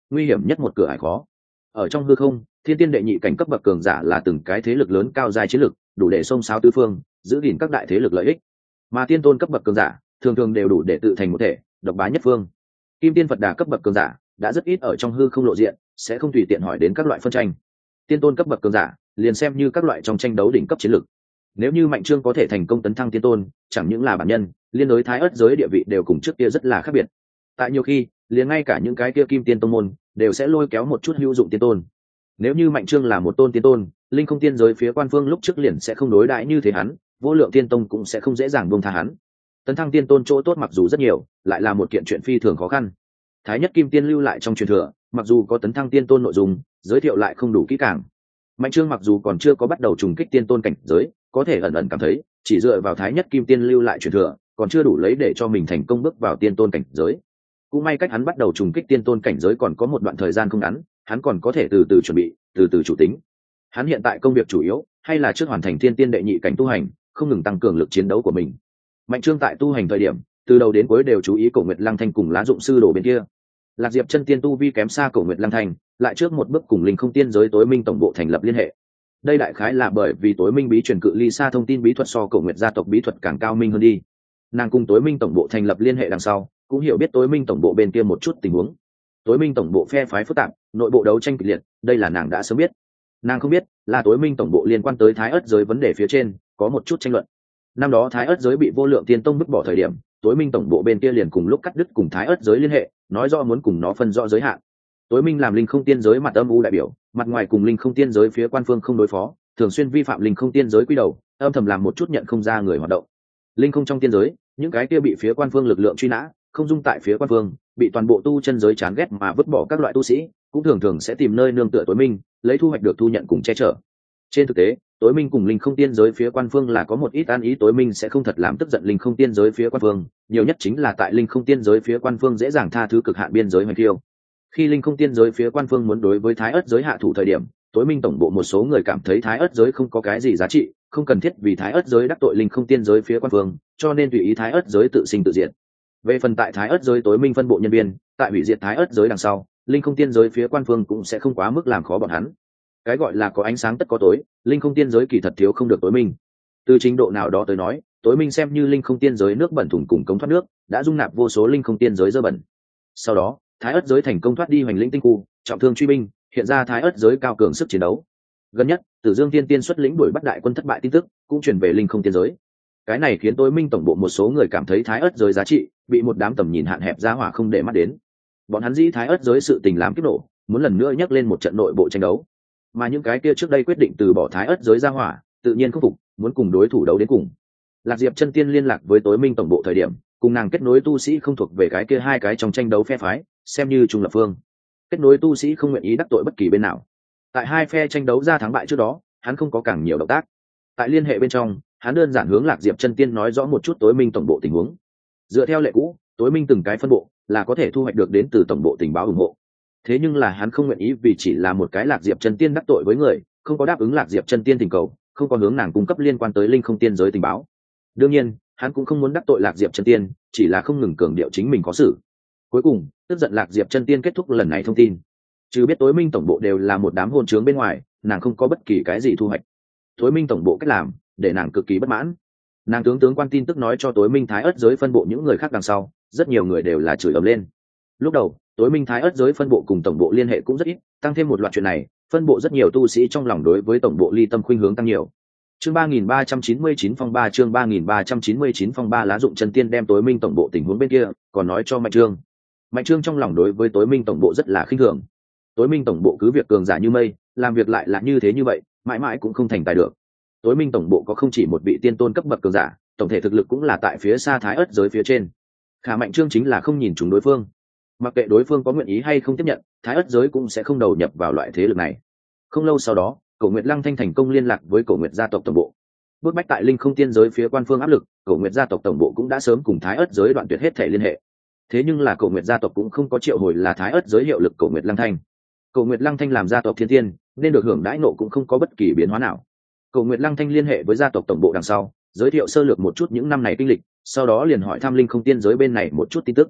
Speaker 1: nguy hiểm nhất một cửa ải khó. Ở trong hư không, thiên tiên đệ nhị cảnh cấp bậc cường giả là từng cái thế lực lớn cao giai chiến lực, đủ để xông xáo tứ phương, giữ gìn các đại thế lực lợi ích. Mà tiên tôn cấp bậc cường giả thường thường đều đủ để tự thành một thể, độc bá nhất phương. Kim tiên Phật Đà cấp bậc cường giả đã rất ít ở trong hư không lộ diện, sẽ không tùy tiện hỏi đến các loại phân tranh. Tiên tôn cấp bậc cường giả liền xem như các loại trong tranh đấu đỉnh cấp chiến lực. Nếu như Mạnh Trương có thể thành công tấn thăng tiên tôn, chẳng những là bản nhân, liên đối thái ớt giới địa vị đều cùng trước kia rất là khác biệt. Tại nhiều khi, liền ngay cả những cái kia kim tiên tông môn đều sẽ lôi kéo một chút hữu dụng tiên tôn. Nếu như Mạnh Trương là một tôn tiên tôn, linh không tiên giới phía quan phương lúc trước liền sẽ không đối đãi như thế hắn, vô lượng tiên tông cũng sẽ không dễ dàng buông tha hắn. Tấn thăng tiên tôn chỗ tốt mặc dù rất nhiều, lại là một kiện chuyện phi thường khó khăn. Thái nhất kim tiên lưu lại trong truyền thừa, mặc dù có tấn thăng tiên tôn nội dung, giới thiệu lại không đủ kỹ càng. Mạnh Trương mặc dù còn chưa có bắt đầu trùng kích tiên tôn cảnh giới, có thể ẩn ẩn cảm thấy chỉ dựa vào thái nhất kim tiên lưu lại truyền thừa còn chưa đủ lấy để cho mình thành công bước vào tiên tôn cảnh giới. Cũng may cách hắn bắt đầu trùng kích tiên tôn cảnh giới còn có một đoạn thời gian không ngắn, hắn còn có thể từ từ chuẩn bị, từ từ chủ tính. Hắn hiện tại công việc chủ yếu hay là trước hoàn thành thiên tiên đệ nhị cảnh tu hành, không ngừng tăng cường lực chiến đấu của mình. Mạnh Trương tại tu hành thời điểm, từ đầu đến cuối đều chú ý Cổ Nguyệt Lăng Thanh cùng Lá Dụng Sư Đồ bên kia. Lạc Diệp chân tiên tu vi kém xa Cổ Nguyệt Lăng Thanh, lại trước một bước cùng linh không tiên giới tối minh tổng bộ thành lập liên hệ. Đây đại khái là bởi vì tối minh bí truyền cự ly xa thông tin bí thuật so Cổ Nguyệt gia tộc bí thuật càng cao minh hơn đi. Nàng cùng tối minh tổng bộ thành lập liên hệ đằng sau, cũng hiểu biết tối minh tổng bộ bên kia một chút tình huống. Tối minh tổng bộ phe phái phức tạp, nội bộ đấu tranh kịch liệt, đây là nàng đã sớm biết. Nàng không biết là tối minh tổng bộ liên quan tới thái ớt giới vấn đề phía trên có một chút tranh luận. Năm đó thái ớt giới bị vô lượng tiên tông bức bỏ thời điểm, tối minh tổng bộ bên kia liền cùng lúc cắt đứt cùng thái ớt giới liên hệ, nói rõ muốn cùng nó phân rõ giới hạn. Tối minh làm linh không tiên giới mặt âm u đại biểu, mặt ngoài cùng linh không tiên giới phía quan phương không đối phó, thường xuyên vi phạm linh không tiên giới quy đầu, âm thầm làm một chút nhận không ra người hoạt động. Linh không trong tiên giới, những cái kia bị phía quan phương lực lượng truy nã, không dung tại phía quan phương, bị toàn bộ tu chân giới chán ghét mà vứt bỏ các loại tu sĩ, cũng thường thường sẽ tìm nơi nương tựa tối minh, lấy thu hoạch được thu nhận cùng che chở. Trên thực tế, tối minh cùng linh không tiên giới phía quan phương là có một ít an ý, tối minh sẽ không thật làm tức giận linh không tiên giới phía quan phương, nhiều nhất chính là tại linh không tiên giới phía quan phương dễ dàng tha thứ cực hạn biên giới hoành thiêu. Khi linh không tiên giới phía quan phương muốn đối với thái ớt giới hạ thủ thời điểm, tối minh tổng bộ một số người cảm thấy thái ớt giới không có cái gì giá trị, không cần thiết vì thái ớt giới đắc tội linh không tiên giới phía quan phương, cho nên tùy ý thái ớt giới tự sinh tự diệt. Về phần tại thái ớt giới tối minh phân bộ nhân viên, tại hủy diệt thái ớt giới đằng sau, linh không tiên giới phía quan phương cũng sẽ không quá mức làm khó bọn hắn. Cái gọi là có ánh sáng tất có tối, linh không tiên giới kỳ thật thiếu không được tối minh. Từ trình độ nào đó tới nói, tối minh xem như linh không tiên giới nước bẩn thủng cùng cống thoát nước, đã dung nạp vô số linh không tiên giới dơ bẩn. Sau đó, thái ớt giới thành công thoát đi hoành lĩnh tinh khu, trọng thương truy binh, hiện ra thái ớt giới cao cường sức chiến đấu. Gần nhất, Tử Dương Tiên Tiên xuất lĩnh đuổi bắt đại quân thất bại tin tức cũng truyền về linh không tiên giới. Cái này khiến tối minh tổng bộ một số người cảm thấy thái ớt giới giá trị bị một đám tầm nhìn hạn hẹp ra hỏa không để mắt đến. Bọn hắn dĩ thái ớt giới sự tình làm kích nổ, muốn lần nữa nhắc lên một trận nội bộ tranh đấu. Mà những cái kia trước đây quyết định từ bỏ thái ớt giới ra hỏa, tự nhiên khắc phục, muốn cùng đối thủ đấu đến cùng. Lạc Diệp chân tiên liên lạc với tối minh tổng bộ thời điểm, cùng nàng kết nối tu sĩ không thuộc về cái kia hai cái trong tranh đấu phe phái, xem như trung lập phương. Kết nối tu sĩ không nguyện ý đắc tội bất kỳ bên nào. Tại hai phe tranh đấu ra thắng bại trước đó, hắn không có càng nhiều động tác. Tại liên hệ bên trong, hắn đơn giản hướng Lạc Diệp chân tiên nói rõ một chút tối minh tổng bộ tình huống. Dựa theo lệ cũ, tối minh từng cái phân bộ là có thể thu hoạch được đến từ tổng bộ tình báo ủng hộ. Thế nhưng là hắn không nguyện ý vì chỉ là một cái Lạc Diệp chân tiên đắc tội với người, không có đáp ứng Lạc Diệp chân tiên tình cầu, không có hướng nàng cung cấp liên quan tới linh không tiên giới tình báo. Đương nhiên, hắn cũng không muốn đắc tội Lạc Diệp chân tiên, chỉ là không ngừng cường điệu chính mình có xử. Cuối cùng, tức giận Lạc Diệp chân tiên kết thúc lần này thông tin. Chứ biết tối minh tổng bộ đều là một đám hôn trướng bên ngoài, nàng không có bất kỳ cái gì thu hoạch. Tối minh tổng bộ cách làm để nàng cực kỳ bất mãn. Nàng tướng tướng quan tin tức nói cho tối minh thái ớt giới phân bộ những người khác đằng sau, rất nhiều người đều là chửi ầm lên. Lúc đầu, tối minh thái ớt giới phân bộ cùng tổng bộ liên hệ cũng rất ít, tăng thêm một loạt chuyện này, phân bộ rất nhiều tu sĩ trong lòng đối với tổng bộ ly tâm khuynh hướng tăng nhiều. Chương ba nghìn ba trăm chín mươi chín phong ba chương ba nghìn ba trăm chín mươi chín phong ba Lá Dụng chân tiên đem tối minh tổng bộ tình huống bên kia, còn nói cho Mạnh Trương. Mạnh Trương trong lòng đối với tối minh tổng bộ rất là khinh thường. Tối minh tổng bộ cứ việc cường giả như mây, làm việc lại là như thế như vậy, mãi mãi cũng không thành tài được. Tối minh tổng bộ có không chỉ một vị tiên tôn cấp bậc cường giả, tổng thể thực lực cũng là tại phía xa thái ớt giới phía trên. Khả Mạnh Trương chính là không nhìn chúng đối phương. Mặc kệ đối phương có nguyện ý hay không tiếp nhận, thái ớt giới cũng sẽ không đầu nhập vào loại thế lực này. Không lâu sau đó, Cổ Nguyệt Lăng Thanh thành công liên lạc với Cổ Nguyệt gia tộc tổng bộ. Bước bách tại linh không tiên giới phía quan phương áp lực, Cổ Nguyệt gia tộc tổng bộ cũng đã sớm cùng thái ớt giới đoạn tuyệt hết thể liên hệ. Thế nhưng là Cổ Nguyệt gia tộc cũng không có triệu hồi là thái ớt giới hiệu lực Cổ Nguyệt Lăng Thanh. Cổ Nguyệt Lăng Thanh làm gia tộc thiên tiên, nên được hưởng đãi nộ cũng không có bất kỳ biến hóa nào. Cổ Nguyệt Lăng Thanh liên hệ với gia tộc tổng bộ đằng sau, giới thiệu sơ lược một chút những năm này kinh lịch, sau đó liền hỏi thăm linh không tiên giới bên này một chút tin tức.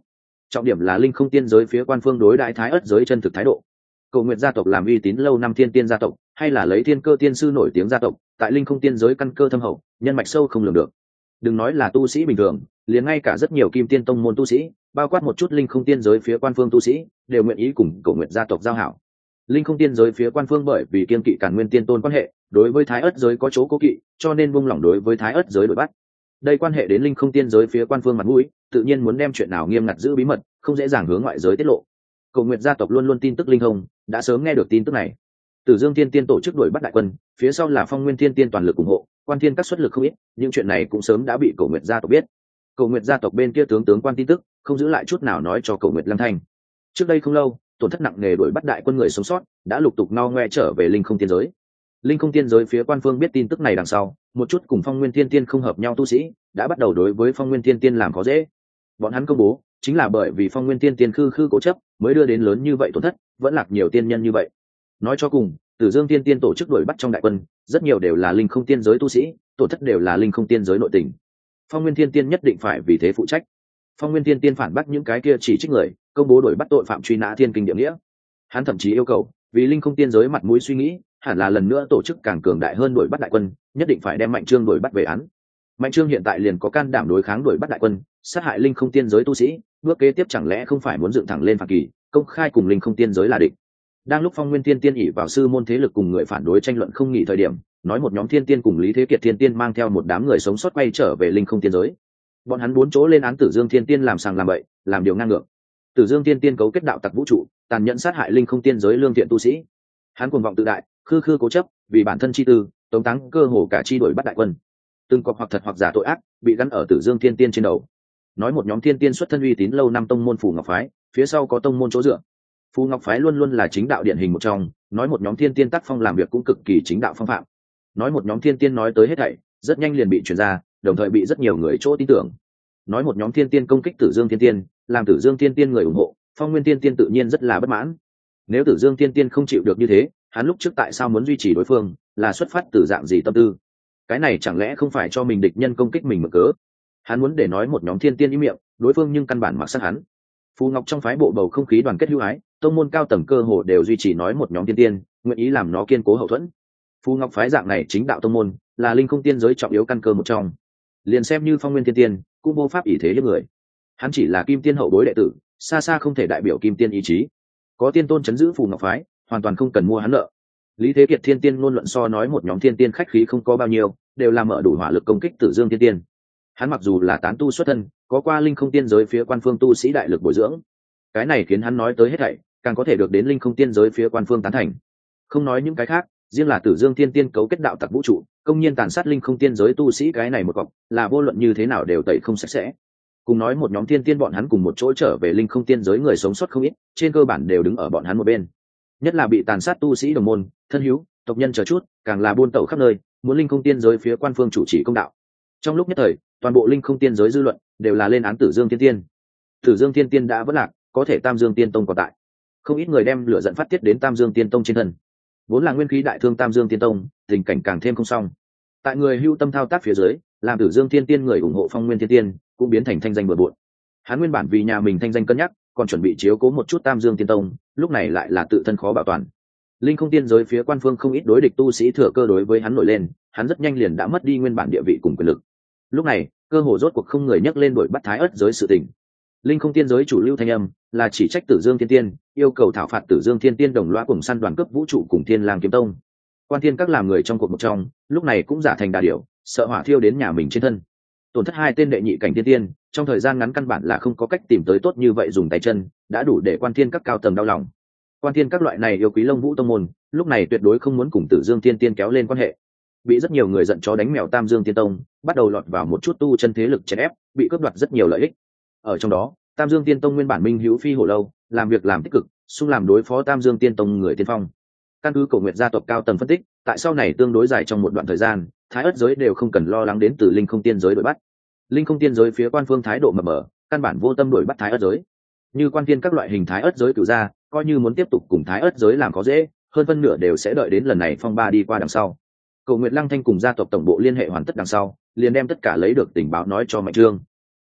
Speaker 1: trọng điểm là linh không tiên giới phía quan phương đối đãi thái ớt giới chân thực thái độ. Cầu nguyện gia tộc làm uy tín lâu năm thiên tiên gia tộc, hay là lấy thiên cơ tiên sư nổi tiếng gia tộc, tại linh không tiên giới căn cơ thâm hậu, nhân mạch sâu không lường được. Đừng nói là tu sĩ bình thường, liền ngay cả rất nhiều kim tiên tông môn tu sĩ, bao quát một chút linh không tiên giới phía quan phương tu sĩ, đều nguyện ý cùng cầu nguyện gia tộc giao hảo. Linh không tiên giới phía quan phương bởi vì kiên kỵ Càn Nguyên tiên tôn quan hệ, đối với thái ớt giới có chỗ cố kỵ, cho nên buông lỏng đối với thái ớt giới đuổi bắt. Đây quan hệ đến linh không tiên giới phía quan phương mặt mũi, tự nhiên muốn đem chuyện nào nghiêm ngặt giữ bí mật, không dễ dàng hướng ngoại giới tiết lộ. Cầu nguyện gia tộc luôn luôn tin tức linh thông, đã sớm nghe được tin tức này. Tử Dương Thiên Tiên tổ chức đuổi bắt đại quân, phía sau là Phong Nguyên Thiên Tiên toàn lực ủng hộ, Quan Thiên các xuất lực không ít, những chuyện này cũng sớm đã bị Cầu Nguyệt gia tộc biết. Cầu Nguyệt gia tộc bên kia tướng tướng quan tin tức, không giữ lại chút nào nói cho Cầu Nguyệt Lăng Thanh. Trước đây không lâu, tổn thất nặng nề đuổi bắt đại quân người sống sót, đã lục tục no ngoe trở về linh không tiên giới. Linh không tiên giới phía quan phương biết tin tức này đằng sau, một chút cùng Phong Nguyên Thiên Tiên không hợp nhau tu sĩ, đã bắt đầu đối với Phong Nguyên Thiên Tiên làm khó dễ. Bọn hắn công bố, chính là bởi vì Phong Nguyên Thiên Tiên khư khư cố chấp, mới đưa đến lớn như vậy tổn thất, vẫn lạc nhiều tiên nhân như vậy. Nói cho cùng, Tử Dương Tiên Tiên tổ chức đuổi bắt trong đại quân, rất nhiều đều là linh không tiên giới tu sĩ, tổn thất đều là linh không tiên giới nội tình. Phong Nguyên Thiên Tiên nhất định phải vì thế phụ trách. Phong Nguyên Thiên Tiên phản bác những cái kia chỉ trích người, công bố đuổi bắt tội phạm truy nã thiên kinh địa nghĩa. Hắn thậm chí yêu cầu, vì linh không tiên giới mặt mũi suy nghĩ, hẳn là lần nữa tổ chức càng cường đại hơn đuổi bắt đại quân, nhất định phải đem Mạnh Trương đuổi bắt về án. Mạnh Trương hiện tại liền có can đảm đối kháng đuổi bắt đại quân, sát hại linh không tiên giới tu sĩ, bước kế tiếp chẳng lẽ không phải muốn dựng thẳng lên phản kỳ, công khai cùng linh không tiên giới là địch. Đang lúc Phong Nguyên Thiên Tiên ỷ vào sư môn thế lực cùng người phản đối tranh luận không nghỉ thời điểm, nói một nhóm thiên tiên cùng Lý Thế Kiệt thiên tiên mang theo một đám người sống sót quay trở về linh không tiên giới. Bọn hắn bốn chỗ lên án Tử Dương Thiên Tiên làm sàng làm bậy, làm điều ngang ngược. Tử Dương Thiên Tiên cấu kết đạo tặc vũ trụ, tàn nhẫn sát hại linh không tiên giới lương thiện tu sĩ. Hắn cuồng vọng tự đại, khư khư cố chấp, vì bản thân chi tư, tống táng cơ hồ cả chi đuổi bắt đại quân. Từng có hoặc thật hoặc giả tội ác, bị gắn ở Tử Dương Thiên Tiên trên đầu. Nói một nhóm thiên tiên xuất thân uy tín lâu năm tông môn Phù Ngọc phái, phía sau có tông môn chỗ dựa. Phù Ngọc phái luôn luôn là chính đạo điển hình một trong, nói một nhóm thiên tiên tác phong làm việc cũng cực kỳ chính đạo phong phạm. Nói một nhóm thiên tiên nói tới hết thảy, rất nhanh liền bị truyền ra, đồng thời bị rất nhiều người chỗ tin tưởng. Nói một nhóm thiên tiên công kích Tử Dương Thiên Tiên, làm Tử Dương Thiên Tiên người ủng hộ, Phong Nguyên Thiên Tiên tự nhiên rất là bất mãn. Nếu Tử Dương Thiên Tiên không chịu được như thế, hắn lúc trước tại sao muốn duy trì đối phương, là xuất phát từ dạng gì tâm tư? Cái này chẳng lẽ không phải cho mình địch nhân công kích mình mà cớ? Hắn muốn để nói một nhóm thiên tiên ý miệng, đối phương nhưng căn bản mặc sát hắn. Phù Ngọc trong phái bộ bầu không khí đoàn kết hữu ái, tông môn cao tầng cơ hồ đều duy trì nói một nhóm thiên tiên, nguyện ý làm nó kiên cố hậu thuẫn. Phù Ngọc phái dạng này chính đạo tông môn, là linh không tiên giới trọng yếu căn cơ một trong. Liền xem như Phong Nguyên Thiên Tiên, cũng vô pháp ỷ thế hiếp người. Hắn chỉ là kim tiên hậu bối đệ tử, xa xa không thể đại biểu kim tiên ý chí. Có tiên tôn chấn giữ Phù Ngọc phái, hoàn toàn không cần mua hắn nợ. Lý Thế Kiệt thiên tiên ngôn luận so nói một nhóm thiên tiên khách khí không có bao nhiêu, đều là mở đủ hỏa lực công kích Tử Dương Thiên Tiên. Hắn mặc dù là tán tu xuất thân, có qua linh không tiên giới phía quan phương tu sĩ đại lực bồi dưỡng, cái này khiến hắn nói tới hết thảy, càng có thể được đến linh không tiên giới phía quan phương tán thành. Không nói những cái khác, riêng là Tử Dương Thiên Tiên cấu kết đạo tặc vũ trụ, công nhiên tàn sát linh không tiên giới tu sĩ, cái này một cọc là vô luận như thế nào đều tẩy không sạch sẽ. Cùng nói một nhóm thiên tiên bọn hắn cùng một chỗ trở về linh không tiên giới người sống sót không ít, trên cơ bản đều đứng ở bọn hắn một bên. Nhất là bị tàn sát tu sĩ đồng môn, thân hữu, tộc nhân chờ chút, càng là buôn tẩu khắp nơi, muốn linh không tiên giới phía quan phương chủ trì công đạo. Trong lúc nhất thời, toàn bộ linh không tiên giới dư luận đều là lên án Tử Dương Thiên Tiên. Tử Dương Thiên Tiên đã vỡ lạc, có thể Tam Dương Tiên Tông còn tại. Không ít người đem lửa giận phát tiết đến Tam Dương Tiên Tông trên thân. Vốn là nguyên khí đại thương Tam Dương Tiên Tông, tình cảnh càng thêm không xong. Tại người hưu tâm thao tác phía dưới, làm Tử Dương Thiên Tiên người ủng hộ Phong Nguyên Thiên Tiên, cũng biến thành thanh danh bừa bộn. Hắn nguyên bản vì nhà mình thanh danh cân nhắc, còn chuẩn bị chiếu cố một chút Tam Dương Tiên Tông, lúc này lại là tự thân khó bảo toàn. Linh không tiên giới phía quan phương không ít đối địch tu sĩ thừa cơ đối với hắn nổi lên, hắn rất nhanh liền đã mất đi nguyên bản địa vị cùng quyền lực. Lúc này, cơ hồ rốt cuộc không người nhắc lên đuổi bắt Thái Ức giới sự tình. Linh không tiên giới chủ lưu thanh âm là chỉ trách Tử Dương Thiên Tiên, yêu cầu thảo phạt Tử Dương Thiên Tiên đồng loa cùng săn đoàn cướp vũ trụ cùng Thiên Lang kiếm tông. Quan Thiên các làm người trong cuộc một trong, lúc này cũng giả thành đà điểu, sợ hỏa thiêu đến nhà mình trên thân. Tổn thất hai tên đệ nhị cảnh tiên tiên, trong thời gian ngắn căn bản là không có cách tìm tới tốt như vậy dùng tay chân, đã đủ để Quan Thiên các cao tầng đau lòng. Quan Thiên các loại này yêu quý Long Vũ tông môn, lúc này tuyệt đối không muốn cùng Tử Dương Thiên Tiên kéo lên quan hệ. Bị rất nhiều người giận chó đánh mèo Tam Dương Tiên Tông, bắt đầu lọt vào một chút tu chân thế lực chèn ép, bị cướp đoạt rất nhiều lợi ích. Ở trong đó, Tam Dương Tiên Tông nguyên bản minh hữu phi hổ lâu, làm việc làm tích cực, xung làm đối phó Tam Dương Tiên Tông người tiên phong. Căn cứ Cổ Nguyệt gia tộc cao tầng phân tích, tại sau này tương đối dài trong một đoạn thời gian, Thái Ức giới đều không cần lo lắng đến từ Linh Không Tiên giới đuổi bắt. Linh Không Tiên giới phía quan phương thái độ mập mờ, căn bản vô tâm đuổi bắt Thái Ức giới. Như Quan Thiên các loại hình Thái Ức giới cửu gia, coi như muốn tiếp tục cùng Thái Ức giới làm có dễ, hơn phân nửa đều sẽ đợi đến lần này phong ba đi qua đằng sau. Cổ Nguyệt Lăng Thanh cùng gia tộc tổng bộ liên hệ hoàn tất đằng sau, liền đem tất cả lấy được tình báo nói cho Mạnh Trương.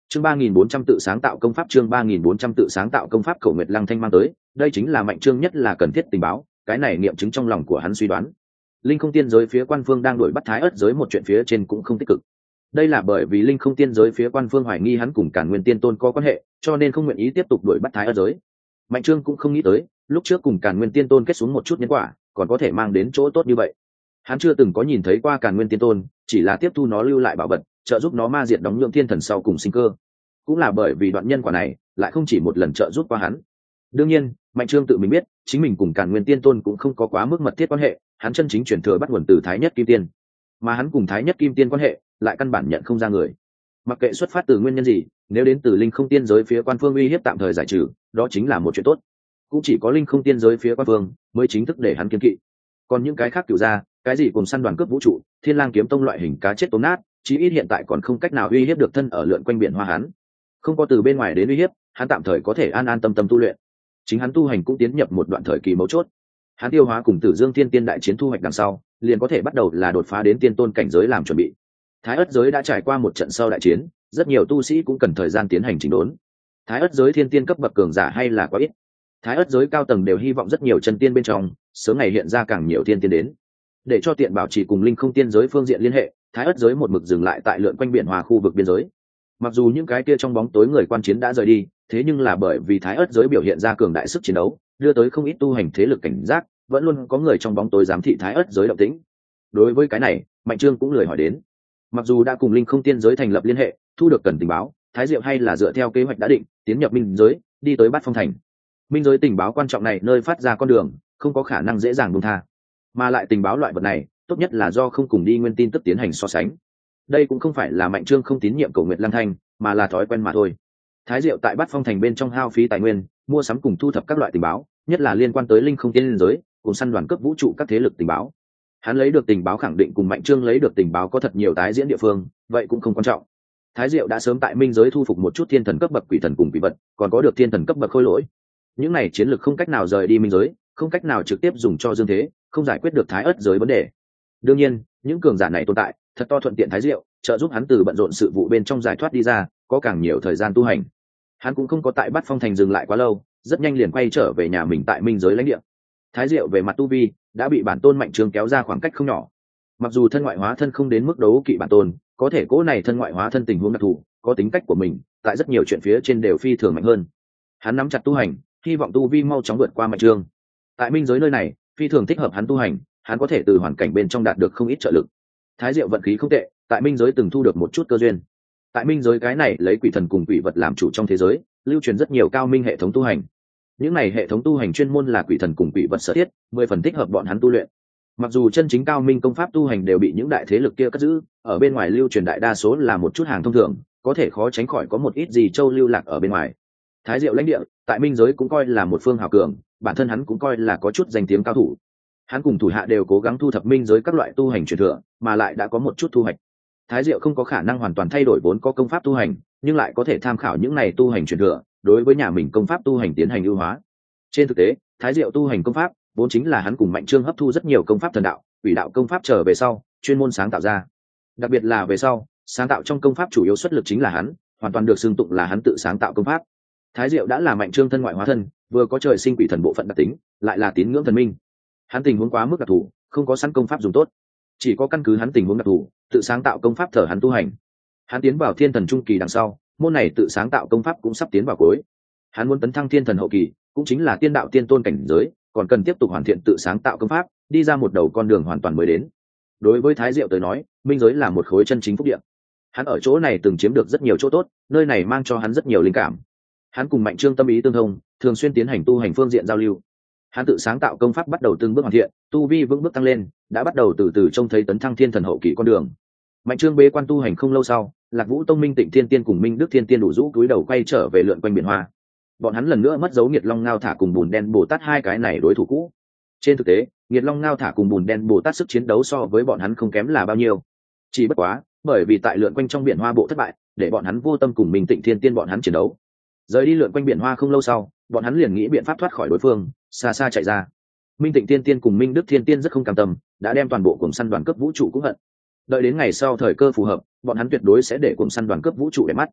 Speaker 1: chương ba nghìn bốn trăm tự sáng tạo công pháp chương ba nghìn bốn trăm tự sáng tạo công pháp Cổ Nguyệt Lăng Thanh mang tới, đây chính là Mạnh Trương nhất là cần thiết tình báo, cái này nghiệm chứng trong lòng của hắn suy đoán. Linh Không Tiên giới phía quan phương đang đuổi bắt Thái Ức giới một chuyện phía trên cũng không tích cực. Đây là bởi vì Linh Không Tiên giới phía quan phương hoài nghi hắn cùng Càn Nguyên Tiên Tôn có quan hệ, cho nên không nguyện ý tiếp tục đuổi bắt Thái Ức giới. Mạnh Trương cũng không nghĩ tới, lúc trước cùng Càn Nguyên Tiên Tôn kết xuống một chút nhân quả, còn có thể mang đến chỗ tốt như vậy. Hắn chưa từng có nhìn thấy qua Càn Nguyên Tiên Tôn, chỉ là tiếp thu nó lưu lại bảo vật, trợ giúp nó ma diệt đóng nhượng thiên thần sau cùng sinh cơ. Cũng là bởi vì đoạn nhân quả này, lại không chỉ một lần trợ giúp qua hắn. Đương nhiên, Mạnh Trương tự mình biết, chính mình cùng Càn Nguyên Tiên Tôn cũng không có quá mức mật thiết quan hệ, hắn chân chính truyền thừa bắt nguồn từ Thái Nhất Kim Tiên, mà hắn cùng Thái Nhất Kim Tiên quan hệ lại căn bản nhận không ra người. Mặc kệ xuất phát từ nguyên nhân gì, nếu đến từ Linh Không Tiên giới phía quan phương uy hiếp tạm thời giải trừ, đó chính là một chuyện tốt. Cũng chỉ có Linh Không Tiên giới phía quan phương mới chính thức để hắn kiên kỵ. Còn những cái khác cửu ra, cái gì cùng săn đoàn cướp vũ trụ, Thiên Lang kiếm tông loại hình cá chết tôm nát, chí ít hiện tại còn không cách nào uy hiếp được thân ở lượn quanh biển hoa hắn. Không có từ bên ngoài đến uy hiếp, hắn tạm thời có thể an an tâm tâm tu luyện. Chính hắn tu hành cũng tiến nhập một đoạn thời kỳ mấu chốt. Hắn tiêu hóa cùng Tử Dương Thiên Tiên đại chiến thu hoạch đằng sau, liền có thể bắt đầu là đột phá đến tiên tôn cảnh giới làm chuẩn bị. Thái Ức giới đã trải qua một trận sau đại chiến, rất nhiều tu sĩ cũng cần thời gian tiến hành chỉnh đốn. Thái Ức giới thiên tiên cấp bậc cường giả hay là quá ít. Thái Ức giới cao tầng đều hy vọng rất nhiều chân tiên bên trong, sớm ngày hiện ra càng nhiều thiên tiên đến. Để cho tiện bảo trì cùng Linh Không Tiên giới phương diện liên hệ, Thái Ức giới một mực dừng lại tại lượn quanh biển Hòa khu vực biên giới. Mặc dù những cái kia trong bóng tối người quan chiến đã rời đi, thế nhưng là bởi vì Thái Ức giới biểu hiện ra cường đại sức chiến đấu, đưa tới không ít tu hành thế lực cảnh giác, vẫn luôn có người trong bóng tối giám thị Thái Ức giới động tĩnh. Đối với cái này, Mạnh Trương cũng lười hỏi đến. Mặc dù đã cùng Linh Không Tiên giới thành lập liên hệ, thu được cần tình báo, Thái Diệu hay là dựa theo kế hoạch đã định, tiến nhập minh giới, đi tới Bát Phong thành. Minh giới tình báo quan trọng này nơi phát ra con đường, không có khả năng dễ dàng buông tha. Mà lại tình báo loại vật này, tốt nhất là do không cùng đi nguyên tin tức tiến hành so sánh. Đây cũng không phải là Mạnh Trương không tín nhiệm Cổ Nguyệt Lăng Thanh, mà là thói quen mà thôi. Thái Diệu tại Bát Phong thành bên trong hao phí tài nguyên, mua sắm cùng thu thập các loại tình báo, nhất là liên quan tới Linh Không Tiên giới, cùng săn đoàn cấp vũ trụ các thế lực tình báo. Hắn lấy được tình báo khẳng định cùng Mạnh Trương lấy được tình báo có thật nhiều tái diễn địa phương, vậy cũng không quan trọng. Thái Diệu đã sớm tại minh giới thu phục một chút thiên thần cấp bậc quỷ thần cùng quỷ vật, còn có được thiên thần cấp bậc khôi lỗi. Những này chiến lược không cách nào rời đi minh giới, không cách nào trực tiếp dùng cho dương thế, không giải quyết được Thái Ức giới vấn đề. Đương nhiên, những cường giả này tồn tại, thật to thuận tiện Thái Diệu, trợ giúp hắn từ bận rộn sự vụ bên trong giải thoát đi ra, có càng nhiều thời gian tu hành. Hắn cũng không có tại Bát Phong thành dừng lại quá lâu, rất nhanh liền quay trở về nhà mình tại minh giới lãnh địa. Thái Diệu về mặt tu vi đã bị bản tôn Mạnh Trương kéo ra khoảng cách không nhỏ. Mặc dù thân ngoại hóa thân không đến mức đấu kỵ bản tôn, có thể cố này thân ngoại hóa thân tình huống đặc thù, có tính cách của mình, tại rất nhiều chuyện phía trên đều phi thường mạnh hơn. Hắn nắm chặt tu hành, hy vọng tu vi mau chóng vượt qua Mạnh Trương. Tại minh giới nơi này, phi thường thích hợp hắn tu hành, hắn có thể từ hoàn cảnh bên trong đạt được không ít trợ lực. Thái Diệu vận khí không tệ, tại minh giới từng thu được một chút cơ duyên. Tại minh giới cái này lấy quỷ thần cùng quỷ vật làm chủ trong thế giới, lưu truyền rất nhiều cao minh hệ thống tu hành. Những này hệ thống tu hành chuyên môn là quỷ thần cùng quỷ vật sở thiết, mười phần thích hợp bọn hắn tu luyện. Mặc dù chân chính cao minh công pháp tu hành đều bị những đại thế lực kia cất giữ, ở bên ngoài lưu truyền đại đa số là một chút hàng thông thường, có thể khó tránh khỏi có một ít gì châu lưu lạc ở bên ngoài. Thái Diệu lãnh địa tại minh giới cũng coi là một phương hào cường, bản thân hắn cũng coi là có chút danh tiếng cao thủ. Hắn cùng thủ hạ đều cố gắng thu thập minh giới các loại tu hành truyền thừa, mà lại đã có một chút thu hoạch. Thái Diệu không có khả năng hoàn toàn thay đổi vốn có công pháp tu hành, nhưng lại có thể tham khảo những này tu hành truyền thừa, đối với nhà mình công pháp tu hành tiến hành ưu hóa. Trên thực tế, Thái Diệu tu hành công pháp vốn chính là hắn cùng Mạnh Trương hấp thu rất nhiều công pháp thần đạo, quỷ đạo công pháp trở về sau, chuyên môn sáng tạo ra. Đặc biệt là về sau, sáng tạo trong công pháp chủ yếu xuất lực chính là hắn, hoàn toàn được xưng tụng là hắn tự sáng tạo công pháp. Thái Diệu đã là Mạnh Trương thân ngoại hóa thân, vừa có trời sinh quỷ thần bộ phận đặc tính, lại là tín ngưỡng thần minh. Hắn tình huống quá mức đặc thù, không có sẵn công pháp dùng tốt, chỉ có căn cứ hắn tình huống đặc thù, tự sáng tạo công pháp thở hắn tu hành. Hắn tiến vào thiên thần trung kỳ đằng sau, môn này tự sáng tạo công pháp cũng sắp tiến vào cuối. Hắn muốn tấn thăng thiên thần hậu kỳ, cũng chính là tiên đạo tiên tôn cảnh giới, còn cần tiếp tục hoàn thiện tự sáng tạo công pháp, đi ra một đầu con đường hoàn toàn mới đến. Đối với Thái Diệu tới nói, minh giới là một khối chân chính phúc địa. Hắn ở chỗ này từng chiếm được rất nhiều chỗ tốt, nơi này mang cho hắn rất nhiều linh cảm. Hắn cùng Mạnh Trương tâm ý tương thông, thường xuyên tiến hành tu hành phương diện giao lưu. Hắn tự sáng tạo công pháp bắt đầu từng bước hoàn thiện, tu vi vững bước tăng lên, đã bắt đầu từ từ trông thấy tấn thăng thiên thần hậu kỳ con đường. Mạnh Trương bế quan tu hành không lâu sau, Lạc Vũ Tông Minh Tịnh Thiên Tiên cùng Minh Đức Thiên Tiên đủ rũ cúi đầu quay trở về lượn quanh biển hoa. Bọn hắn lần nữa mất dấu Nghiệt Long Ngao Thả cùng Bùn Đen Bồ Tát hai cái này đối thủ cũ. Trên thực tế, Nghiệt Long Ngao Thả cùng Bùn Đen Bồ Tát sức chiến đấu so với bọn hắn không kém là bao nhiêu. Chỉ bất quá, bởi vì tại lượn quanh trong biển hoa bộ thất bại, để bọn hắn vô tâm cùng Minh Tịnh Thiên Tiên bọn hắn chiến đấu. Rời đi lượn quanh biển hoa không lâu sau, bọn hắn liền nghĩ biện pháp thoát khỏi đối phương, xa xa chạy ra. Minh Tịnh Tiên Tiên cùng Minh Đức Thiên Tiên rất không cam tâm, đã đem toàn bộ cuồng săn đoàn cấp vũ trụ cũng hận. Đợi đến ngày sau thời cơ phù hợp, bọn hắn tuyệt đối sẽ để cuồng săn đoàn cấp vũ trụ để mắt.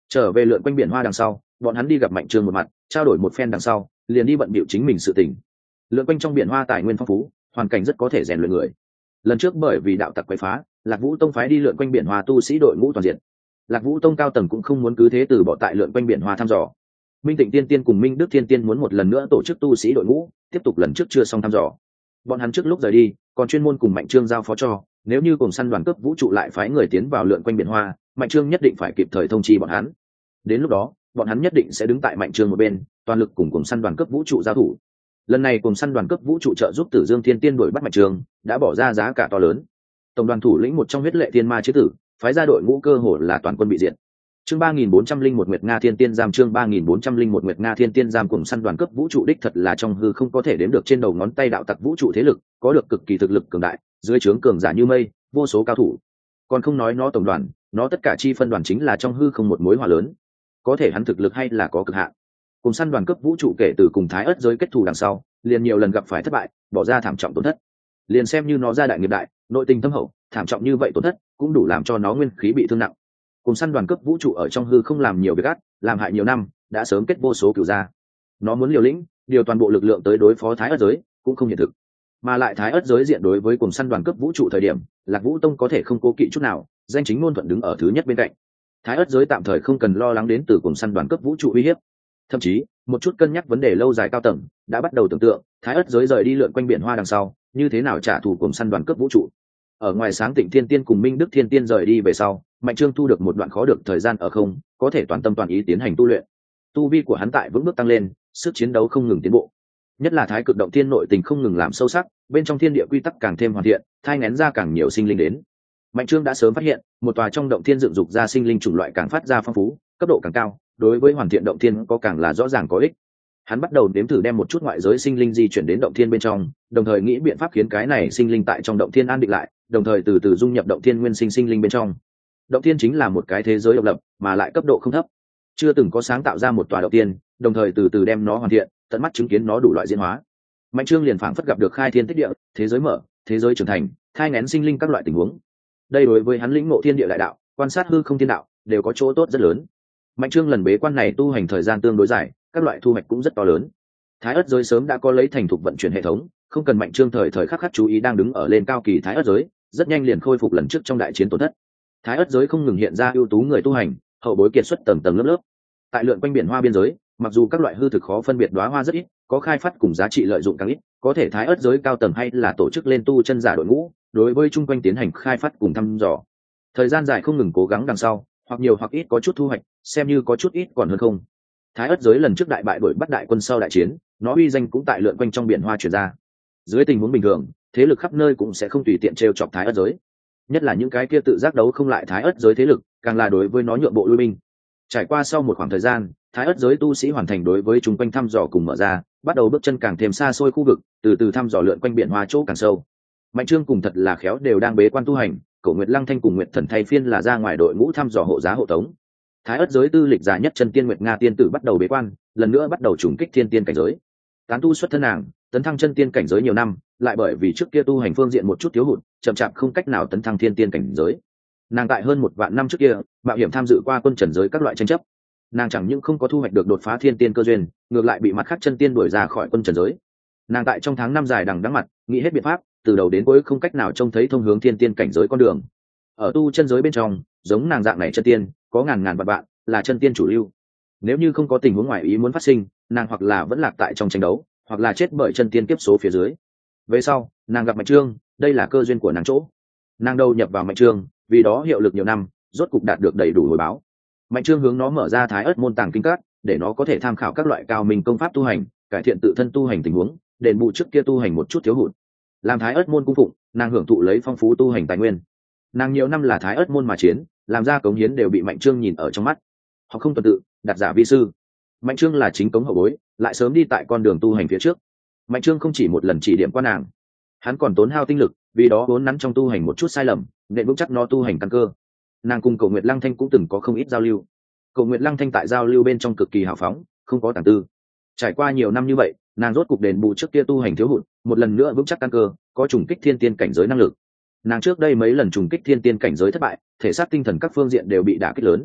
Speaker 1: Trở về lượn quanh biển hoa đằng sau, bọn hắn đi gặp Mạnh Trương một mặt, trao đổi một phen đằng sau, liền đi bận bịu chính mình sự tình. Lượn quanh trong biển hoa tài nguyên phong phú, hoàn cảnh rất có thể rèn luyện người. Lần trước bởi vì đạo tặc quấy phá, Lạc Vũ Tông phái đi lượn quanh biển hoa tu sĩ đội ngũ toàn diện. Lạc Vũ Tông cao tầng cũng không muốn cứ thế từ bỏ tại lượn quanh biển hoa thăm dò. Minh Tịnh Tiên Tiên cùng Minh Đức Tiên Tiên muốn một lần nữa tổ chức tu sĩ đội ngũ, tiếp tục lần trước chưa xong thăm dò. Bọn hắn trước lúc rời đi, còn chuyên môn cùng Mạnh Trương giao phó cho, nếu như cùng săn đoàn cướp vũ trụ lại phái người tiến vào lượn quanh biển hoa, Mạnh Trương nhất định phải kịp thời thông chi bọn hắn. Đến lúc đó, bọn hắn nhất định sẽ đứng tại Mạnh Trương một bên, toàn lực cùng cùng săn đoàn cướp vũ trụ giao thủ. Lần này cùng săn đoàn cướp vũ trụ trợ giúp Tử Dương Thiên Tiên đuổi bắt Mạnh Trương, đã bỏ ra giá cả to lớn. Tổng đoàn thủ lĩnh một trong huyết lệ tiên ma chế tử, phái ra đội ngũ cơ hồ là toàn quân bị diệt. Chương ba nghìn bốn trăm linh một Nguyệt Nga Thiên Tiên giam chương ba nghìn bốn trăm linh một Nguyệt Nga Thiên Tiên giam cùng săn đoàn cấp vũ trụ đích thật là trong hư không có thể đếm được trên đầu ngón tay đạo tặc vũ trụ thế lực, có được cực kỳ thực lực cường đại, dưới trướng cường giả như mây, vô số cao thủ. Còn không nói nó tổng đoàn, nó tất cả chi phân đoàn chính là trong hư không một mối hòa lớn. Có thể hắn thực lực hay là có cực hạn. Cùng săn đoàn cấp vũ trụ kể từ cùng Thái Ức giới kết thù đằng sau, liền nhiều lần gặp phải thất bại, bỏ ra thảm trọng tổn thất. Liền xem như nó ra đại nghiệp đại, nội tình thâm hậu, thảm trọng như vậy tổn thất, cũng đủ làm cho nó nguyên khí bị thương nặng. Cùng săn đoàn cấp vũ trụ ở trong hư không làm nhiều việc ác, làm hại nhiều năm, đã sớm kết vô số cửu gia. Nó muốn liều lĩnh, điều toàn bộ lực lượng tới đối phó Thái Ức giới, cũng không hiện thực. Mà lại Thái Ức giới diện đối với cùng săn đoàn cấp vũ trụ thời điểm, Lạc Vũ Tông có thể không cố kỵ chút nào, danh chính ngôn thuận đứng ở thứ nhất bên cạnh. Thái Ức giới tạm thời không cần lo lắng đến từ cùng săn đoàn cấp vũ trụ uy hiếp. Thậm chí, một chút cân nhắc vấn đề lâu dài cao tầng, đã bắt đầu tưởng tượng, Thái Ức giới rời đi lượn quanh biển hoa đằng sau, như thế nào trả thù cùng săn đoàn cấp vũ trụ. Ở ngoài Sáng Tịnh Thiên Tiên cùng Minh Đức Thiên Tiên rời đi về sau, Mạnh Trương thu được một đoạn khó được thời gian ở không, có thể toàn tâm toàn ý tiến hành tu luyện. Tu vi của hắn tại vững bước tăng lên, sức chiến đấu không ngừng tiến bộ. Nhất là Thái Cực Động Thiên nội tình không ngừng làm sâu sắc, bên trong thiên địa quy tắc càng thêm hoàn thiện, thai nghén ra càng nhiều sinh linh đến. Mạnh Trương đã sớm phát hiện, một tòa trong động thiên dựng dục ra sinh linh chủng loại càng phát ra phong phú, cấp độ càng cao, đối với hoàn thiện động thiên có càng là rõ ràng có ích. Hắn bắt đầu nếm thử đem một chút ngoại giới sinh linh di chuyển đến động thiên bên trong, đồng thời nghĩ biện pháp khiến cái này sinh linh tại trong động thiên an định lại, đồng thời từ từ dung nhập động thiên nguyên sinh sinh linh bên trong. Động thiên chính là một cái thế giới độc lập, mà lại cấp độ không thấp. Chưa từng có sáng tạo ra một tòa động thiên, đồng thời từ từ đem nó hoàn thiện, tận mắt chứng kiến nó đủ loại diễn hóa. Mạnh Trương liền phảng phất gặp được khai thiên tích địa, thế giới mở, thế giới trưởng thành, thai nghén sinh linh các loại tình huống. Đây đối với hắn lĩnh ngộ thiên địa đại đạo, quan sát hư không thiên đạo, đều có chỗ tốt rất lớn. Mạnh Trương lần bế quan này tu hành thời gian tương đối dài, các loại thu hoạch cũng rất to lớn. Thái Ức giới sớm đã có lấy thành thục vận chuyển hệ thống, không cần Mạnh Trương thời thời khắc khắc chú ý đang đứng ở lên cao kỳ Thái Ức giới, rất nhanh liền khôi phục lần trước trong đại chiến tổn thất. Thái Ức giới không ngừng hiện ra ưu tú người tu hành, hậu bối kiệt xuất tầng tầng lớp lớp. Tại lượn quanh biển hoa biên giới, mặc dù các loại hư thực khó phân biệt đóa hoa rất ít, có khai phát cùng giá trị lợi dụng càng ít, có thể Thái Ức giới cao tầng hay là tổ chức lên tu chân giả đội ngũ, đối với chung quanh tiến hành khai phát cùng thăm dò. Thời gian dài không ngừng cố gắng đằng sau, hoặc nhiều hoặc ít có chút thu hoạch, xem như có chút ít còn hơn không. Thái Ức giới lần trước đại bại đuổi bắt đại quân sau đại chiến, nó uy danh cũng tại lượn quanh trong biển hoa truyền ra. Dưới tình huống bình thường, thế lực khắp nơi cũng sẽ không tùy tiện trêu chọc Thái Ức giới. Nhất là những cái kia tự giác đấu không lại Thái Ức giới thế lực, càng là đối với nó nhượng bộ lui binh. Trải qua sau một khoảng thời gian, Thái Ức giới tu sĩ hoàn thành đối với chúng quanh thăm dò cùng mở ra, bắt đầu bước chân càng thêm xa xôi khu vực, từ từ thăm dò lượn quanh biển hoa chỗ càng sâu. Mạnh Trương cùng thật là khéo đều đang bế quan tu hành, Cổ Nguyệt Lăng Thanh cùng Nguyệt Thần thay phiên là ra ngoài đội ngũ thăm dò hộ giá hộ tống. Thái Ức giới tư lịch dài nhất chân tiên Nguyệt Nga tiên tử bắt đầu bế quan, lần nữa bắt đầu trùng kích thiên tiên cảnh giới. Tán tu xuất thân nàng, tấn thăng chân tiên cảnh giới nhiều năm, lại bởi vì trước kia tu hành phương diện một chút thiếu hụt, chậm chạp không cách nào tấn thăng thiên tiên cảnh giới. Nàng tại hơn một vạn năm trước kia, mạo hiểm tham dự qua quân trần giới các loại tranh chấp. Nàng chẳng những không có thu hoạch được đột phá thiên tiên cơ duyên, ngược lại bị mặt khác chân tiên đuổi ra khỏi quân trần giới. Nàng tại trong tháng năm dài đằng đẵng mặt, nghĩ hết biện pháp, từ đầu đến cuối không cách nào trông thấy thông hướng thiên tiên cảnh giới con đường. Ở tu chân giới bên trong, giống nàng dạng này chân tiên, có ngàn ngàn vạn vạn, là chân tiên chủ lưu. Nếu như không có tình huống ngoài ý muốn phát sinh, nàng hoặc là vẫn lạc tại trong tranh đấu, hoặc là chết bởi chân tiên kiếp số phía dưới. Về sau, nàng gặp Mạnh Trương, đây là cơ duyên của nàng chỗ. Nàng đầu nhập vào Mạnh Trương, vì đó hiệu lực nhiều năm, rốt cục đạt được đầy đủ hồi báo. Mạnh Trương hướng nó mở ra Thái Ức môn tàng kinh các, để nó có thể tham khảo các loại cao minh công pháp tu hành, cải thiện tự thân tu hành tình huống, đền bù trước kia tu hành một chút thiếu hụt. Làm Thái Ức môn cung phụng, nàng hưởng thụ lấy phong phú tu hành tài nguyên. Nàng nhiều năm là Thái Ức môn mà chiến, làm ra cống hiến đều bị Mạnh Trương nhìn ở trong mắt. Họ không tuần tự, đặt giả vi sư. Mạnh Trương là chính cống hậu bối, lại sớm đi tại con đường tu hành phía trước. Mạnh Trương không chỉ một lần chỉ điểm qua nàng, hắn còn tốn hao tinh lực, vì đó vốn nắn trong tu hành một chút sai lầm, để vững chắc nó tu hành căn cơ. Nàng cùng Cổ Nguyệt Lăng Thanh cũng từng có không ít giao lưu. Cổ Nguyệt Lăng Thanh tại giao lưu bên trong cực kỳ hào phóng, không có tàng tư. Trải qua nhiều năm như vậy, nàng rốt cục đền bù trước kia tu hành thiếu hụt, một lần nữa vững chắc căn cơ, có trùng kích thiên tiên cảnh giới năng lực. Nàng trước đây mấy lần trùng kích thiên tiên cảnh giới thất bại, thể xác tinh thần các phương diện đều bị đả kích lớn.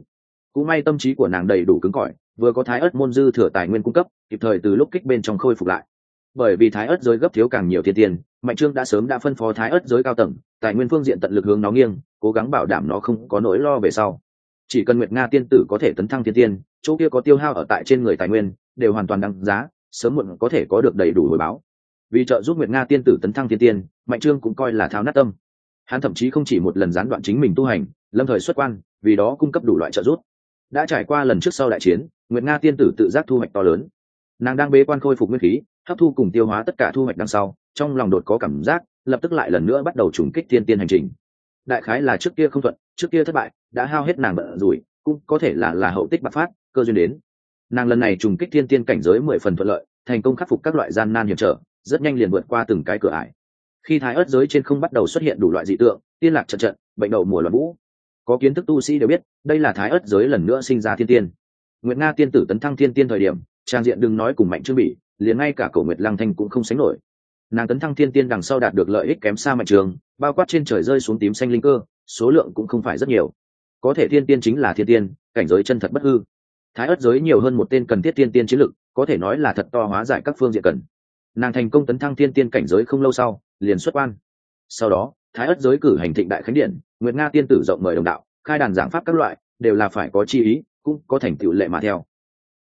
Speaker 1: cũng may tâm trí của nàng đầy đủ cứng cỏi, vừa có thái ớt môn dư thừa tài nguyên cung cấp, kịp thời từ lúc kích bên trong khôi phục lại. Bởi vì thái ớt giới gấp thiếu càng nhiều thiên tiền, mạnh trương đã sớm đã phân phó thái ớt giới cao tầng tài nguyên phương diện tận lực hướng nó nghiêng, cố gắng bảo đảm nó không có nỗi lo về sau. Chỉ cần nguyệt nga tiên tử có thể tấn thăng thiên tiên, chỗ kia có tiêu hao ở tại trên người tài nguyên đều hoàn toàn đáng giá, sớm muộn có thể có được đầy đủ hồi báo. Vì trợ giúp nguyệt nga tiên tử tấn thăng thiên tiên, mạnh trương cũng coi là thao nát tâm. Hắn thậm chí không chỉ một lần gián đoạn chính mình tu hành, lâm thời xuất quan, vì đó cung cấp đủ loại trợ giúp. Đã trải qua lần trước sau đại chiến, nguyệt nga tiên tử tự giác thu hoạch to lớn. Nàng đang bế quan khôi phục nguyên khí, hấp thu cùng tiêu hóa tất cả thu hoạch đằng sau, trong lòng đột có cảm giác, lập tức lại lần nữa bắt đầu trùng kích thiên tiên hành trình. Đại khái là trước kia không thuận, trước kia thất bại, đã hao hết nàng bận rủi, cũng có thể là là hậu tích bạc phát, cơ duyên đến. Nàng lần này trùng kích thiên tiên cảnh giới mười phần thuận lợi, thành công khắc phục các loại gian nan hiểm trở, rất nhanh liền vượt qua từng cái cửa ải. Khi thái ớt giới trên không bắt đầu xuất hiện đủ loại dị tượng, tiên lạc trận trận, bệnh đầu mùa loạn vũ, có kiến thức tu sĩ đều biết, đây là thái ớt giới lần nữa sinh ra thiên tiên. Nguyệt nga tiên tử tấn thăng thiên tiên thời điểm, trang diện đừng nói cùng mạnh trương bị, liền ngay cả cổ nguyệt lăng thanh cũng không sánh nổi. Nàng tấn thăng thiên tiên đằng sau đạt được lợi ích kém xa mạnh trường, bao quát trên trời rơi xuống tím xanh linh cơ, số lượng cũng không phải rất nhiều. Có thể thiên tiên chính là thiên tiên, cảnh giới chân thật bất hư. Thái ớt giới nhiều hơn một tên cần thiết thiên tiên chiến lực, có thể nói là thật to hóa giải các phương diện cần. Nàng thành công tấn thăng thiên tiên cảnh giới không lâu sau, liền xuất quan. Sau đó, thái ớt giới cử hành thịnh đại khánh điện, nguyệt nga tiên tử rộng mời đồng đạo, khai đàn giảng pháp các loại, đều là phải có chi ý, cũng có thành tựu lệ mà theo.